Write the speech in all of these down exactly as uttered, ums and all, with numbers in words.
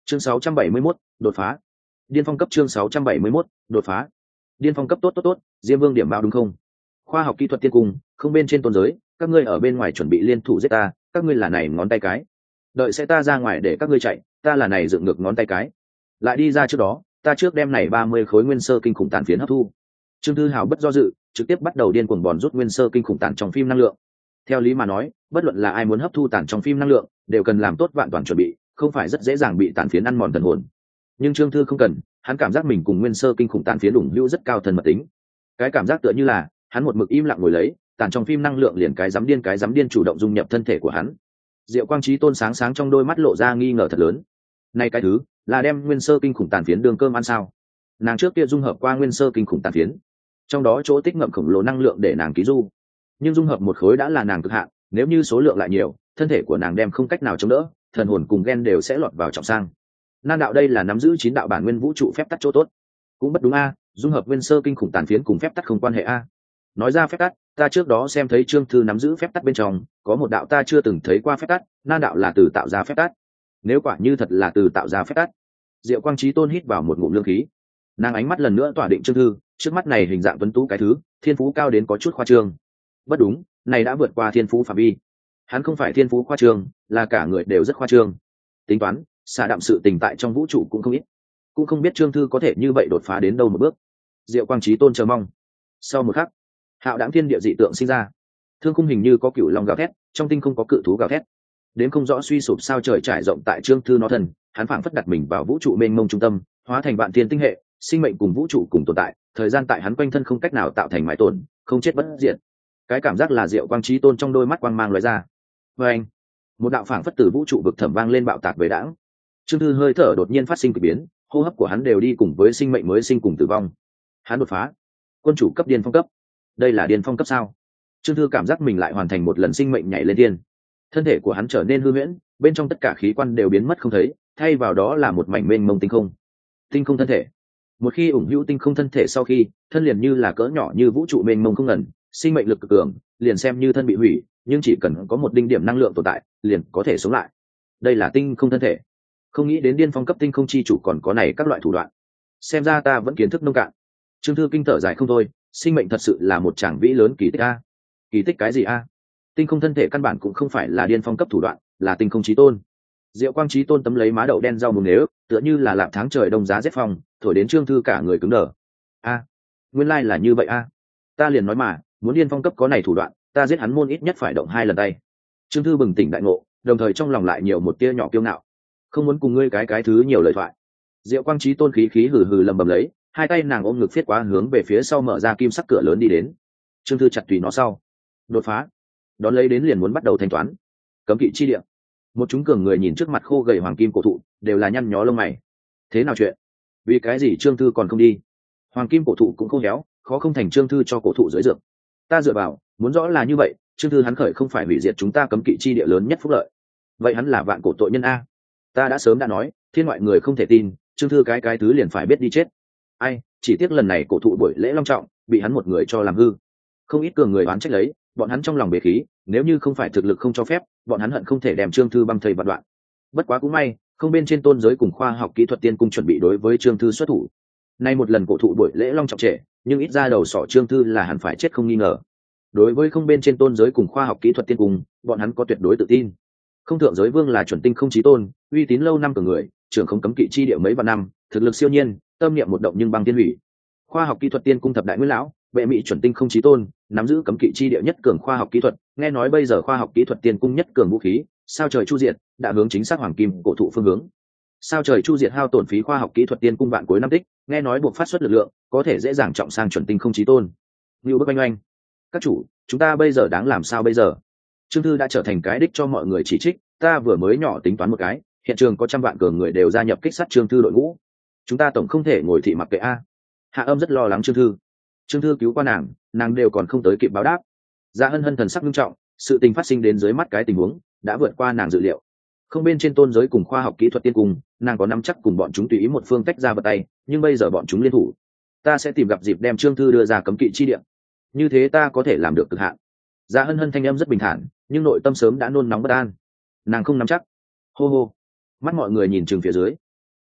chương sáu trăm bảy mươi mốt, đột phá. Điên phong cấp chương sáu trăm bảy mươi mốt, đột phá. Điên phong cấp tốt tốt tốt, Diêm Vương điểm báo đúng không? Khoa học kỹ thuật tiên cung, không bên trên tôn giới, các ngươi ở bên ngoài chuẩn bị liên thủ giết ta, các ngươi là này ngón tay cái. Đợi sẽ ta ra ngoài để các ngươi chạy, ta là này dựng ngược ngón tay cái. Lại đi ra trước đó, ta trước đem này ba mươi khối nguyên sơ kinh khủng tàn phiến hấp thu. Trương Thư Hào bất do dự, trực tiếp bắt đầu điên cuồng bòn rút nguyên sơ kinh khủng tàn trong phim năng lượng. Theo lý mà nói, bất luận là ai muốn hấp thu tàn trong phim năng lượng, đều cần làm tốt vạn toàn chuẩn bị, không phải rất dễ dàng bị tàn phiến ăn mòn thần hồn. Nhưng Trương Thư không cần, hắn cảm giác mình cùng nguyên sơ kinh khủng tàn phiến đủng hữu rất cao thần mật tính. Cái cảm giác tựa như là hắn một mực im lặng ngồi lấy, tàn trong phim năng lượng liền cái dám điên cái dám điên chủ động dung nhập thân thể của hắn. Diệu Quang Chí Tôn sáng sáng trong đôi mắt lộ ra nghi ngờ thật lớn. Này cái thứ, là đem nguyên sơ kinh khủng tàn phiến đường cơm ăn sao? Nàng trước kia dung hợp qua nguyên sơ kinh khủng tàn phiến, trong đó chỗ tích ngậm khổng lồ năng lượng để nàng ký du. Nhưng dung hợp một khối đã là nàng cực hạn, nếu như số lượng lại nhiều, thân thể của nàng đem không cách nào chống đỡ, thần hồn cùng gen đều sẽ lọt vào trọng sang. Nan đạo đây là nắm giữ chín đạo bản nguyên vũ trụ phép tắc chỗ tốt. Cũng bất đúng a, dung hợp nguyên sơ kinh khủng tàn phiến cùng phép tắc không quan hệ a. Nói ra phép tắc, ta trước đó xem thấy Trương Thư nắm giữ phép tắc bên trong, có một đạo ta chưa từng thấy qua phép tắc, nan đạo là từ tạo ra phép tắc. Nếu quả như thật là từ tạo ra phép tắc. Diệu Quang Chí Tôn hít vào một ngụm lương khí. Nàng ánh mắt lần nữa tỏa định Trương Thư, trước mắt này hình dạng tuấn tú cái thứ, thiên phú cao đến có chút khoa trương. Bất đúng, này đã vượt qua thiên phú phạm vi. Hắn không phải thiên phú khoa trương, là cả người đều rất khoa trương. Tính toán, xả đạm sự tình tại trong vũ trụ cũng không ít, cũng không biết Trương Thư có thể như vậy đột phá đến đâu một bước. Diệu Quang Chí Tôn chờ mong. Sau một khắc, hạo đãng thiên địa dị tượng sinh ra, thương khung hình như có cựu long gào thét, trong tinh không có cự thú gào thét, đến không rõ suy sụp sao trời trải rộng tại Trương Thư nó thần, hắn phảng phất đặt mình vào vũ trụ mênh mông trung tâm, hóa thành vạn thiên tinh hệ, sinh mệnh cùng vũ trụ cùng tồn tại, thời gian tại hắn quanh thân không cách nào tạo thành mãi tổn, không chết bất diệt. Cái cảm giác là Diệu Quang Chí Tôn trong đôi mắt quang mang lóe ra. Và anh, một đạo phảng phất từ vũ trụ vực thẩm vang lên bạo tạc về đãng. Trương Thư hơi thở đột nhiên phát sinh kỳ biến, hô hấp của hắn đều đi cùng với sinh mệnh mới sinh cùng tử vong. Hắn đột phá, quân chủ cấp điên phong cấp. Đây là điên phong cấp sao? Trương Thư cảm giác mình lại hoàn thành một lần sinh mệnh nhảy lên tiên. Thân thể của hắn trở nên hư huyễn, bên trong tất cả khí quan đều biến mất không thấy, thay vào đó là một mảnh mênh mông tinh không. Tinh không thân thể. Một khi ủng hữu tinh không thân thể sau khi, thân liền như là cỡ nhỏ như vũ trụ mênh mông không ngần, sinh mệnh lực cực cường, liền xem như thân bị hủy, nhưng chỉ cần có một đinh điểm năng lượng tồn tại, liền có thể sống lại. Đây là tinh không thân thể. Không nghĩ đến điên phong cấp tinh không chi chủ còn có này các loại thủ đoạn. Xem ra ta vẫn kiến thức nông cạn. Trương Thư kinh thở dài không thôi, sinh mệnh thật sự là một tràng vĩ lớn kỳ tích a. Kỳ tích cái gì a? Tinh không thân thể căn bản cũng không phải là điên phong cấp thủ đoạn, là tinh không chí tôn. Diệu Quang Chí Tôn tấm lấy má đậu đen rau mùng nếu, tựa như là lạp tháng trời đông giá rét phong, thổi đến Trương Thư cả người cứng đờ. A, nguyên lai là như vậy a. Ta liền nói mà, muốn điên phong cấp có này thủ đoạn, ta giết hắn môn ít nhất phải động hai lần tay. Trương Thư bừng tỉnh đại ngộ, đồng thời trong lòng lại nhiều một tia nhỏ kiêu ngạo. Không muốn cùng ngươi cái cái thứ nhiều lời thoại. Diệu Quang Chí Tôn khí khí hừ hừ lầm bầm lấy, hai tay nàng ôm ngực phiết quá hướng về phía sau mở ra kim sắc cửa lớn đi đến. Trương Thư chặt tùy nó sau, đột phá, đón lấy đến liền muốn bắt đầu thanh toán. Cấm kỵ chi địa. Một chúng cường người nhìn trước mặt khô gầy hoàng kim cổ thụ, đều là nhăn nhó lông mày. Thế nào chuyện? Vì cái gì Trương Thư còn không đi? Hoàng kim cổ thụ cũng không héo, khó không thành Trương Thư cho cổ thụ dưới dược. Ta dựa vào, muốn rõ là như vậy, Trương Thư hắn khởi không phải hủy diệt chúng ta cấm kỵ chi địa lớn nhất phúc lợi. Vậy hắn là vạn cổ tội nhân a. Ta đã sớm đã nói, thiên ngoại người không thể tin, Trương Thư cái cái thứ liền phải biết đi chết. Ai, chỉ tiếc lần này cổ thụ buổi lễ long trọng, bị hắn một người cho làm hư. Không ít cường người oán trách lấy, bọn hắn trong lòng bế khí, nếu như không phải thực lực không cho phép, bọn hắn hận không thể đem Trương Thư băng thây vạn đoạn. Bất quá cũng may, không bên trên tôn giới cùng khoa học kỹ thuật tiên cung chuẩn bị đối với Trương Thư xuất thủ. Nay một lần cổ thụ buổi lễ long trọng trễ, nhưng ít ra đầu sỏ Trương Thư là hẳn phải chết không nghi ngờ. Đối với không bên trên tôn giới cùng khoa học kỹ thuật tiên cung, bọn hắn có tuyệt đối tự tin. Không thượng giới vương là chuẩn tinh không chí tôn, uy tín lâu năm của người, trưởng không cấm kỵ chi địa mấy vạn năm, thực lực siêu nhiên, tâm niệm một động nhưng băng tiên hủy. Khoa học kỹ thuật tiên cung thập đại nguyên lão, vệ mỹ chuẩn tinh không chí tôn, nắm giữ cấm kỵ chi địa nhất cường khoa học kỹ thuật, nghe nói bây giờ khoa học kỹ thuật tiên cung nhất cường vũ khí, sao trời chu diệt, đã hướng chính xác hoàng kim cổ thụ phương hướng. Sao trời chu diệt hao tổn phí khoa học kỹ thuật tiên cung vạn cuối năm tích, nghe nói buộc phát xuất lực lượng, có thể dễ dàng trọng sang chuẩn tinh không chí tôn. Như bức anh oanh. Các chủ, chúng ta bây giờ đáng làm sao bây giờ? Trương Thư đã trở thành cái đích cho mọi người chỉ trích, ta vừa mới nhỏ tính toán một cái, hiện trường có trăm vạn cường người đều gia nhập kích sát Trương Thư đội ngũ, chúng ta tổng không thể ngồi thị mặc kệ a. Hạ Âm rất lo lắng Trương Thư. Trương Thư cứu qua nàng, nàng đều còn không tới kịp báo đáp. Dạ Hân Hân thần sắc nghiêm trọng, sự tình phát sinh đến dưới mắt cái tình huống đã vượt qua nàng dự liệu. Không bên trên tôn giới cùng khoa học kỹ thuật tiên cung, nàng có nắm chắc cùng bọn chúng tùy ý một phương tách ra vật tay, nhưng bây giờ bọn chúng liên thủ, ta sẽ tìm gặp dịp đem Trương Thư đưa ra cấm kỵ chi địa. Như thế ta có thể làm được cực hạn. Dạ Hân Hân thanh âm rất bình thản, nhưng nội tâm sớm đã nôn nóng bất an. Nàng không nắm chắc. Hô hô. Mắt mọi người nhìn chừng phía dưới.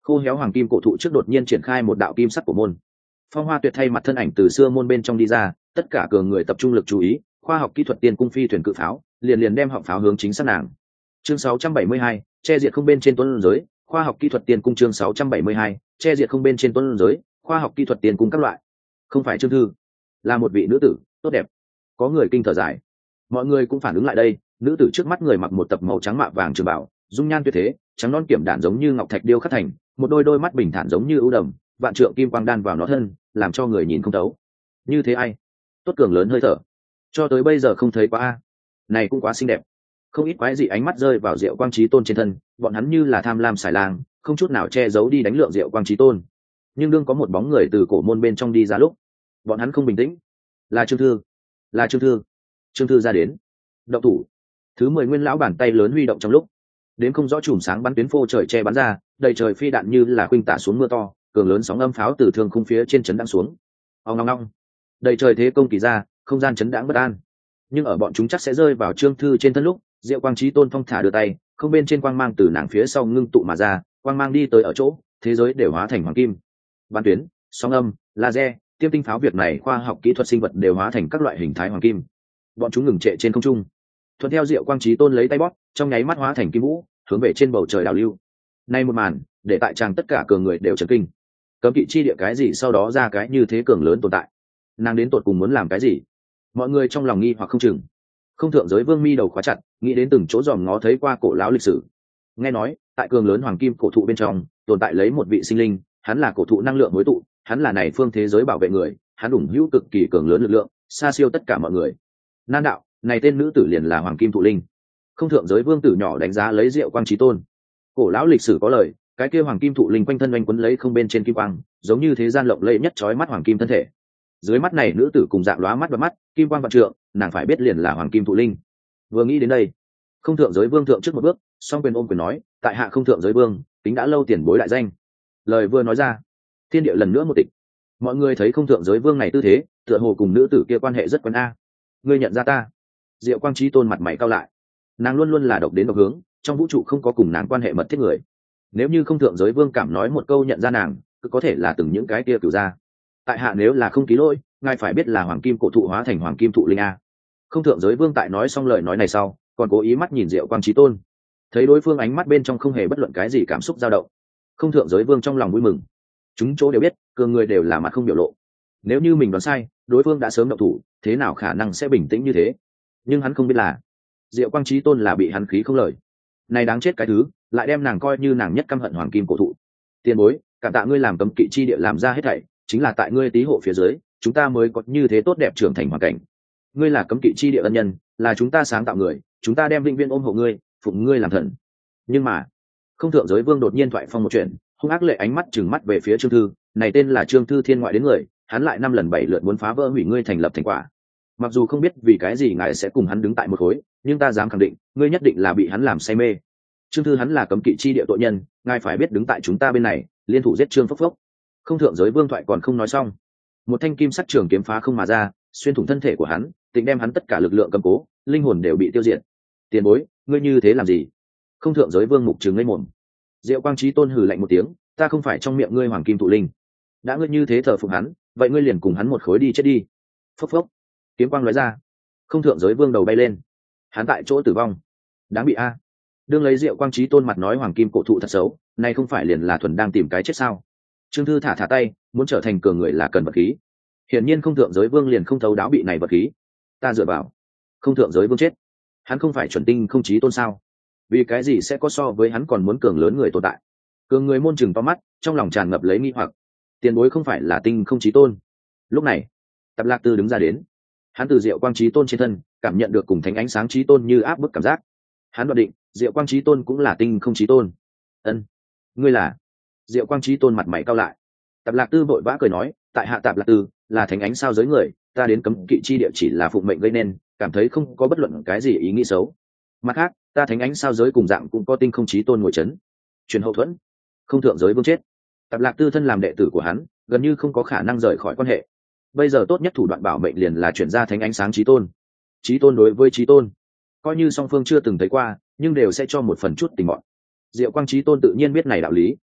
khô héo hoàng kim cổ thụ trước đột nhiên triển khai một đạo kim sắc của môn. Phong Hoa Tuyệt thay mặt thân ảnh từ xưa môn bên trong đi ra, tất cả cường người tập trung lực chú ý, khoa học kỹ thuật tiên cung phi thuyền cự pháo, liền liền đem họng pháo hướng chính sát nàng. Chương sáu trăm bảy mươi hai, che diệt không bên trên tuấn giới, khoa học kỹ thuật tiên cung chương sáu trăm bảy mươi hai, che diệt không bên trên tuấn giới, khoa học kỹ thuật tiên cung các loại. Không phải Trương Thư, là một vị nữ tử, tốt đẹp. Có người kinh thở dài. Mọi người cũng phản ứng lại đây, nữ tử trước mắt người mặc một tập màu trắng mạ vàng trường bảo, dung nhan tuyệt thế, trắng non kiểm đản giống như ngọc thạch điêu khắc thành, một đôi đôi mắt bình thản giống như ưu đầm, vạn trượng kim quang đan vào nó thân, làm cho người nhìn không thấu. Như thế ai? Tốt cường lớn hơi thở. Cho tới bây giờ không thấy quá a. Này cũng quá xinh đẹp. Không ít quái dị ánh mắt rơi vào Diệu Quang Chí Tôn trên thân, bọn hắn như là tham lam xài lang, không chút nào che giấu đi đánh lượng Diệu Quang Chí Tôn. Nhưng đương có một bóng người từ cổ môn bên trong đi ra lúc, bọn hắn không bình tĩnh. Là Trương Thư, là Trương Thư. Trương Thư ra đến. Động thủ. Thứ mười nguyên lão bàn tay lớn huy động trong lúc, đến không rõ chùm sáng bắn tuyến phô trời che bắn ra, đầy trời phi đạn như là khuynh tả xuống mưa to, cường lớn sóng âm pháo từ thương khung phía trên chấn đãng xuống. Ong ong ong. Đầy trời thế công kỳ ra, không gian chấn đãng bất an. Nhưng ở bọn chúng chắc sẽ rơi vào Trương Thư trên thân lúc, Diệu Quang Chí Tôn thong thả đưa tay, không bên trên quang mang từ nàng phía sau ngưng tụ mà ra, quang mang đi tới ở chỗ, thế giới đều hóa thành hoàng kim. Bắn tuyến, sóng âm, laser, tiêm tinh pháo việc này khoa học kỹ thuật sinh vật đều hóa thành các loại hình thái hoàng kim. Bọn chúng ngừng trệ trên không trung. Thuận theo Diệu Quang Chí Tôn lấy tay bóp, trong nháy mắt hóa thành kim vũ, hướng về trên bầu trời đảo lưu. Nay một màn, để tại tràng tất cả cường người đều chấn kinh. Cấm kỵ chi địa cái gì sau đó ra cái như thế cường lớn tồn tại. Nàng đến tột cùng muốn làm cái gì? Mọi người trong lòng nghi hoặc không chừng. Không thượng giới vương mi đầu khóa chặt, nghĩ đến từng chỗ dòm ngó thấy qua cổ lão lịch sử. Nghe nói, tại cường lớn hoàng kim cổ thụ bên trong, tồn tại lấy một vị sinh linh, hắn là cổ thụ năng lượng hối tụ, hắn là này phương thế giới bảo vệ người, hắn ủng hữu cực kỳ cường lớn lực lượng, xa siêu tất cả mọi người. Nan đạo, này tên nữ tử liền là hoàng kim thụ linh. Không thượng giới vương tử nhỏ đánh giá lấy Diệu Quang Chí Tôn. Cổ lão lịch sử có lời, cái kia hoàng kim thụ linh quanh thân oanh quấn lấy không bên trên kim quang, giống như thế gian lộng lẫy nhất chói mắt hoàng kim thân thể. Dưới mắt này nữ tử cùng dạng lóa mắt và mắt, kim quang vạn trượng, nàng phải biết liền là hoàng kim thụ linh. Vừa nghĩ đến đây, không thượng giới vương thượng trước một bước, song quyền ôm quyền nói, tại hạ không thượng giới vương, tính đã lâu tiền bối đại danh. Lời vừa nói ra, thiên địa lần nữa một tịch. Mọi người thấy không thượng giới vương này tư thế, tựa hồ cùng nữ tử kia quan hệ rất quen a. Ngươi nhận ra ta? Diệu Quang Chí Tôn mặt mày cau lại. Nàng luôn luôn là độc đến độc hướng, trong vũ trụ không có cùng nàng quan hệ mật thiết người. Nếu như không thượng giới vương cảm nói một câu nhận ra nàng, cứ có thể là từng những cái kia cửu ra. Tại hạ nếu là không ký lỗi, ngài phải biết là hoàng kim cổ thụ hóa thành hoàng kim thụ linh a. Không thượng giới vương tại nói xong lời nói này sau, còn cố ý mắt nhìn Diệu Quang Chí Tôn. Thấy đối phương ánh mắt bên trong không hề bất luận cái gì cảm xúc dao động. Không thượng giới vương trong lòng vui mừng. Chúng chỗ đều biết, cường người đều là mặt không biểu lộ. Nếu như mình đoán sai, đối phương đã sớm động thủ, thế nào khả năng sẽ bình tĩnh như thế? Nhưng hắn không biết là, Diệu Quang Chí Tôn là bị hắn khí không lời. Này đáng chết cái thứ, lại đem nàng coi như nàng nhất căm hận hoàng kim cổ thụ. Tiền bối, cảm tạ ngươi làm cấm kỵ chi địa làm ra hết thảy, chính là tại ngươi tí hộ phía dưới, chúng ta mới có như thế tốt đẹp trưởng thành hoàn cảnh. Ngươi là cấm kỵ chi địa ân nhân, là chúng ta sáng tạo người, chúng ta đem vĩnh viễn ôm hộ ngươi, phụng ngươi làm thần. Nhưng mà, không thượng giới vương đột nhiên thoại phong một chuyện, hung ác lệ ánh mắt trừng mắt về phía Trương Thư, này tên là Trương Thư thiên ngoại đến người, hắn lại năm lần bảy lượt muốn phá vỡ hủy ngươi thành lập thành quả. Mặc dù không biết vì cái gì ngài sẽ cùng hắn đứng tại một khối, nhưng ta dám khẳng định, ngươi nhất định là bị hắn làm say mê. Trương Thư hắn là cấm kỵ chi địa tội nhân, ngài phải biết đứng tại chúng ta bên này, liên thủ giết Trương Phốc Phốc. Không thượng giới vương thoại còn không nói xong, một thanh kim sắc trường kiếm phá không mà ra, xuyên thủng thân thể của hắn, tính đem hắn tất cả lực lượng cầm cố, linh hồn đều bị tiêu diệt. Tiền bối, ngươi như thế làm gì? Không thượng giới vương mục trừng ngây mồm. Diệu Quang Chí Tôn hừ lạnh một tiếng, ta không phải trong miệng ngươi hoàng kim thụ linh. Đã ngươi như thế thờ phụng hắn, vậy ngươi liền cùng hắn một khối đi chết đi. Phốc phốc. Kiếm quang lóe ra, không thượng giới vương đầu bay lên, hắn tại chỗ tử vong. Đáng bị a. Đương lấy Diệu Quang Chí Tôn mặt nói hoàng kim cổ thụ thật xấu, này không phải liền là thuần đang tìm cái chết sao? Trương Thư thả thả tay, muốn trở thành cường người là cần vật khí. Hiển nhiên không thượng giới vương liền không thấu đáo bị này vật khí. Ta dựa vào, không thượng giới vương chết, hắn không phải chuẩn tinh không chí tôn sao? Vì cái gì sẽ có so với hắn còn muốn cường lớn người tồn tại? Cường người môn chừng to mắt, trong lòng tràn ngập lấy nghi hoặc. Tiền bối không phải là tinh không chí tôn? Lúc này, Tạp Lạc Tư đứng ra đến. Hắn từ Diệu Quang Chí Tôn trên thân cảm nhận được cùng thánh ánh sáng chí tôn như áp bức cảm giác. Hắn đoán định Diệu Quang Chí Tôn cũng là tinh không chí tôn. Ân, ngươi là? Diệu Quang Chí Tôn mặt mày cau lại. Tạp Lạc Tư vội vã cười nói, tại hạ Tạp Lạc Tư là thánh ánh sao giới người, ta đến cấm kỵ chi địa chỉ là phụng mệnh gây nên, cảm thấy không có bất luận cái gì ý nghĩ xấu. Mặt khác, ta thánh ánh sao giới cùng dạng cũng có tinh không chí tôn ngồi chấn. Truyền hậu thuẫn, không thượng giới vương chết. Tạp Lạc Tư thân làm đệ tử của hắn, gần như không có khả năng rời khỏi quan hệ. Bây giờ tốt nhất thủ đoạn bảo mệnh liền là chuyển ra thánh ánh sáng chí tôn. Chí tôn đối với chí tôn, coi như song phương chưa từng thấy qua, nhưng đều sẽ cho một phần chút tình bọn. Diệu Quang Chí Tôn tự nhiên biết này đạo lý.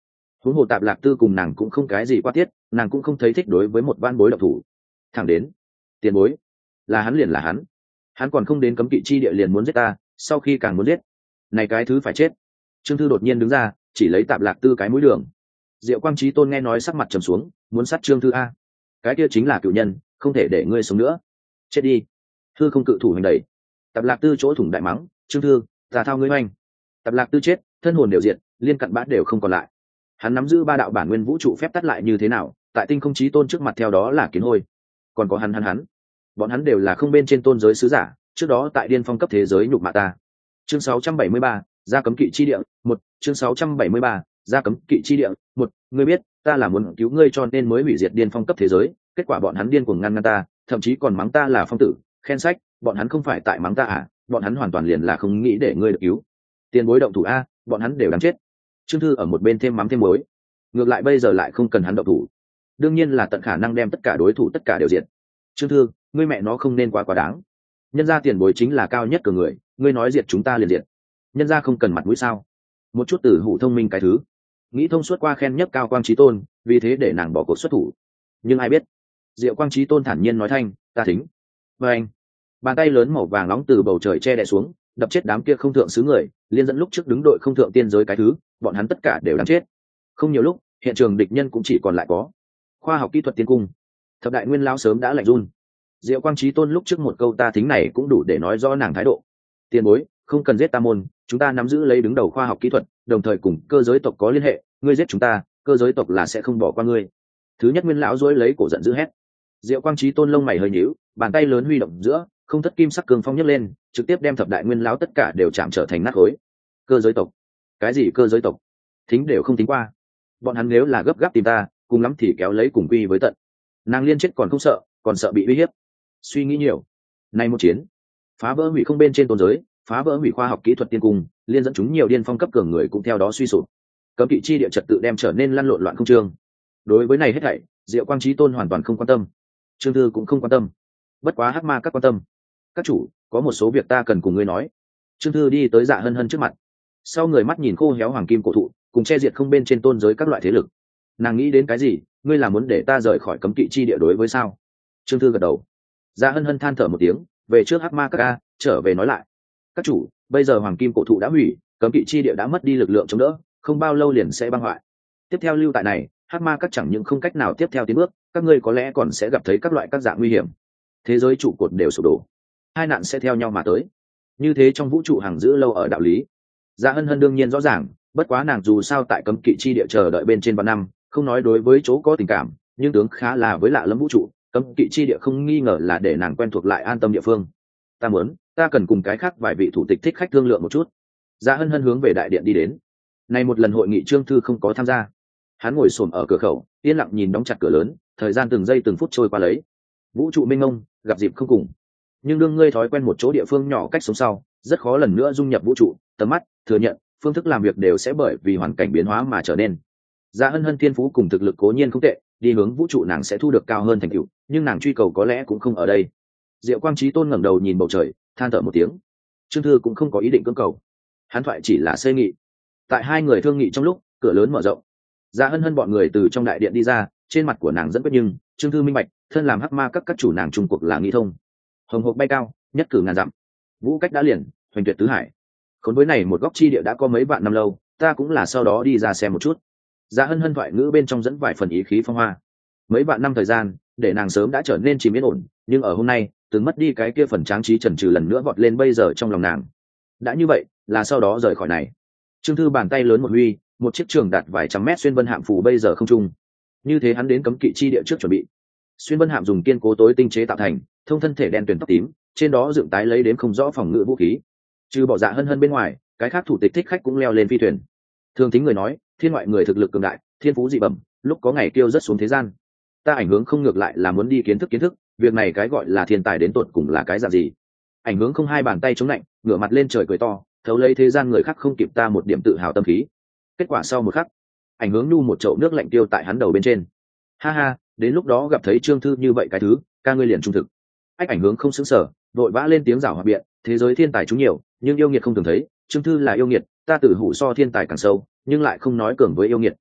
huống hồ Tạp Lạc Tư cùng nàng cũng không cái gì qua tiết, nàng cũng không thấy thích đối với một van bối độc thủ. Thẳng đến tiền bối, là hắn liền là hắn, hắn còn không đến cấm kỵ chi địa liền muốn giết ta, sau khi càng muốn giết, này cái thứ phải chết. Trương Thư đột nhiên đứng ra, chỉ lấy Tạp Lạc Tư cái mũi đường. Diệu Quang Chí Tôn nghe nói sắc mặt trầm xuống, muốn sát Trương Thư a, cái kia chính là cựu nhân, không thể để ngươi sống nữa, chết đi. Thư không cự thủ hành đẩy, Tạp Lạc Tư chỗ thủng đại mắng, Trương Thư, ta thao ngươi oanh. Tạp Lạc Tư chết, thân hồn đều diệt, liên cặn bã đều không còn lại. Hắn nắm giữ ba đạo bản nguyên vũ trụ phép tắt lại như thế nào, tại Tinh Không Chí Tôn trước mặt theo đó là kiến hôi. Còn có hắn hắn hắn, bọn hắn đều là không bên trên tôn giới sứ giả, trước đó tại điên phong cấp thế giới nhục mạ ta. Chương sáu trăm bảy mươi ba, ra cấm kỵ chi địa, một, chương sáu trăm bảy mươi ba, ra cấm kỵ chi địa, một, ngươi biết, ta là muốn cứu ngươi cho nên mới hủy diệt điên phong cấp thế giới, kết quả bọn hắn điên cuồng ngăn ngăn ta, thậm chí còn mắng ta là phong tử, khen sách, bọn hắn không phải tại mắng ta à, bọn hắn hoàn toàn liền là không nghĩ để ngươi được cứu. Tiền bối động thủ a, bọn hắn đều đáng chết. Trương Thư ở một bên thêm mắm thêm muối, ngược lại bây giờ lại không cần hắn động thủ, đương nhiên là tận khả năng đem tất cả đối thủ tất cả đều diệt. Trương Thư, ngươi mẹ nó không nên quá quá đáng, nhân gia tiền bối chính là cao nhất của người, ngươi nói diệt chúng ta liền diệt, nhân gia không cần mặt mũi sao? Một chút tử hủ thông minh cái thứ, nghĩ thông suốt qua khen nhất Cao Quang Chí Tôn, vì thế để nàng bỏ cuộc xuất thủ. Nhưng ai biết, Diệu Quang Chí Tôn thản nhiên nói thanh, ta thính. Và anh, bàn tay lớn màu vàng nóng từ bầu trời che đè xuống, đập chết đám kia không thượng xứ người, liên dẫn lúc trước đứng đội không thượng tiên giới cái thứ, bọn hắn tất cả đều đáng chết. Không nhiều lúc, hiện trường địch nhân cũng chỉ còn lại có khoa học kỹ thuật tiên cung. Thập đại nguyên lão sớm đã lạnh run. Diệu Quang Chí Tôn lúc trước một câu ta thính này cũng đủ để nói rõ nàng thái độ. Tiền bối, không cần giết ta môn, chúng ta nắm giữ lấy đứng đầu khoa học kỹ thuật, đồng thời cùng cơ giới tộc có liên hệ, ngươi giết chúng ta, cơ giới tộc là sẽ không bỏ qua ngươi. Thứ nhất nguyên lão rối lấy cổ giận dữ hét. Diệu Quang Chí Tôn lông mày hơi nhíu, bàn tay lớn huy động giữa, không thất kim sắc cường phong nhấc lên, trực tiếp đem thập đại nguyên lão tất cả đều chạm trở thành nát khối. Cơ giới tộc? Cái gì cơ giới tộc? Thính đều không tính qua. Bọn hắn nếu là gấp gáp tìm ta, cùng lắm thì kéo lấy cùng quy với tận. Nàng liên chết còn không sợ, còn sợ bị uy hiếp. Suy nghĩ nhiều. Nay một chiến, phá vỡ hủy không bên trên tôn giới, phá vỡ hủy khoa học kỹ thuật tiên cung, liên dẫn chúng nhiều điên phong cấp cường người cũng theo đó suy sụp. Cấm kỵ chi địa trật tự đem trở nên lăn lộn loạn không trương. Đối với này hết thảy, Diệu Quang Chí Tôn hoàn toàn không quan tâm. Trương Thư cũng không quan tâm. Bất quá Hắc Ma các quan tâm. Các chủ, có một số việc ta cần cùng ngươi nói. Trương Thư đi tới Dạ Hân Hân trước mặt. Sau người mắt nhìn khô héo hoàng kim cổ thụ, cùng che diệt không bên trên tôn giới các loại thế lực. Nàng nghĩ đến cái gì, ngươi là muốn để ta rời khỏi cấm kỵ chi địa đối với sao? Trương Thư gật đầu. Dạ Hân Hân than thở một tiếng, về trước Hắc Ma các a, trở về nói lại. Các chủ, bây giờ hoàng kim cổ thụ đã hủy, cấm kỵ chi địa đã mất đi lực lượng chống đỡ, không bao lâu liền sẽ băng hoại. Tiếp theo lưu tại này, Hắc Ma các chẳng những không cách nào tiếp theo tiến bước, các ngươi có lẽ còn sẽ gặp thấy các loại các dạng nguy hiểm. Thế giới trụ cột đều sụp đổ, hai nạn sẽ theo nhau mà tới. Như thế trong vũ trụ hàng giữ lâu ở đạo lý. Dạ Hân Hân đương nhiên rõ ràng, bất quá nàng dù sao tại cấm kỵ chi địa chờ đợi bên trên vạn năm, không nói đối với chỗ có tình cảm, nhưng tướng khá là với lạ lẫm vũ trụ, cấm kỵ chi địa không nghi ngờ là để nàng quen thuộc lại an tâm địa phương. Ta muốn, ta cần cùng cái khác vài vị thủ tịch thích khách thương lượng một chút. Dạ Hân Hân hướng về đại điện đi đến. Nay một lần hội nghị Trương Thư không có tham gia, hắn ngồi xổm ở cửa khẩu, yên lặng nhìn đóng chặt cửa lớn, thời gian từng giây từng phút trôi qua lấy. Vũ trụ mênh mông, gặp dịp không cùng. Nhưng đương ngươi thói quen một chỗ địa phương nhỏ cách sống sau, rất khó lần nữa dung nhập vũ trụ, tầm mắt, thừa nhận, phương thức làm việc đều sẽ bởi vì hoàn cảnh biến hóa mà trở nên. Dạ Hân Hân thiên phú cùng thực lực cố nhiên không tệ, đi hướng vũ trụ nàng sẽ thu được cao hơn thành tựu, nhưng nàng truy cầu có lẽ cũng không ở đây. Diệu Quang Chí Tôn ngẩng đầu nhìn bầu trời, than thở một tiếng. Trương Thư cũng không có ý định cưỡng cầu, hắn thoại chỉ là xây nghị. Tại hai người thương nghị trong lúc, cửa lớn mở rộng. Dạ Hân Hân bọn người từ trong đại điện đi ra, trên mặt của nàng dẫn quyết nhưng Trương Thư minh bạch, thân làm Hắc Ma các các chủ nàng trung cuộc là nghĩ thông. Hồng hộc bay cao, nhất cử ngàn dặm. Vũ cách đã liền, hoành tuyệt tứ hải. Khốn với này một góc chi địa đã có mấy vạn năm lâu, ta cũng là sau đó đi ra xem một chút. Dạ Hân Hân thoại ngữ bên trong dẫn vài phần ý khí phong hoa. Mấy vạn năm thời gian, để nàng sớm đã trở nên chìm yên ổn, nhưng ở hôm nay, từng mất đi cái kia phần tráng trí trần trừ lần nữa vọt lên bây giờ trong lòng nàng. Đã như vậy, là sau đó rời khỏi này. Trương Thư bàn tay lớn một huy, một chiếc trường đạt vài trăm mét xuyên vân hạm phủ bây giờ không trung. Như thế hắn đến cấm kỵ chi địa trước chuẩn bị. Xuyên vân hạm dùng kiên cố tối tinh chế tạo thành, thông thân thể đen tuyền tóc tím, trên đó dựng tái lấy đến không rõ phòng ngự vũ khí. Trừ bỏ Dạ Hân Hân bên ngoài, cái khác thủ tịch thích khách cũng leo lên phi thuyền. Thường thính người nói, thiên ngoại người thực lực cường đại, thiên phú dị bẩm, lúc có ngày kêu rất xuống thế gian. Ta ảnh hướng không ngược lại là muốn đi kiến thức kiến thức, việc này cái gọi là thiên tài đến tột cùng là cái dạng gì. Ảnh hướng không hai bàn tay chống lạnh, ngửa mặt lên trời cười to, thấu lấy thế gian người khác không kịp ta một điểm tự hào tâm khí. Kết quả sau một khắc, ảnh hướng nu một chậu nước lạnh tiêu tại hắn đầu bên trên. Ha ha, đến lúc đó gặp thấy Trương Thư như vậy cái thứ, ca ngươi liền trung thực. Ách ảnh hướng không xứng sở, vội vã lên tiếng rảo hòa biện, thế giới thiên tài chúng nhiều, nhưng yêu nghiệt không thường thấy, Trương Thư là yêu nghiệt, ta tử hủ so thiên tài càng sâu, nhưng lại không nói cường với yêu nghiệt.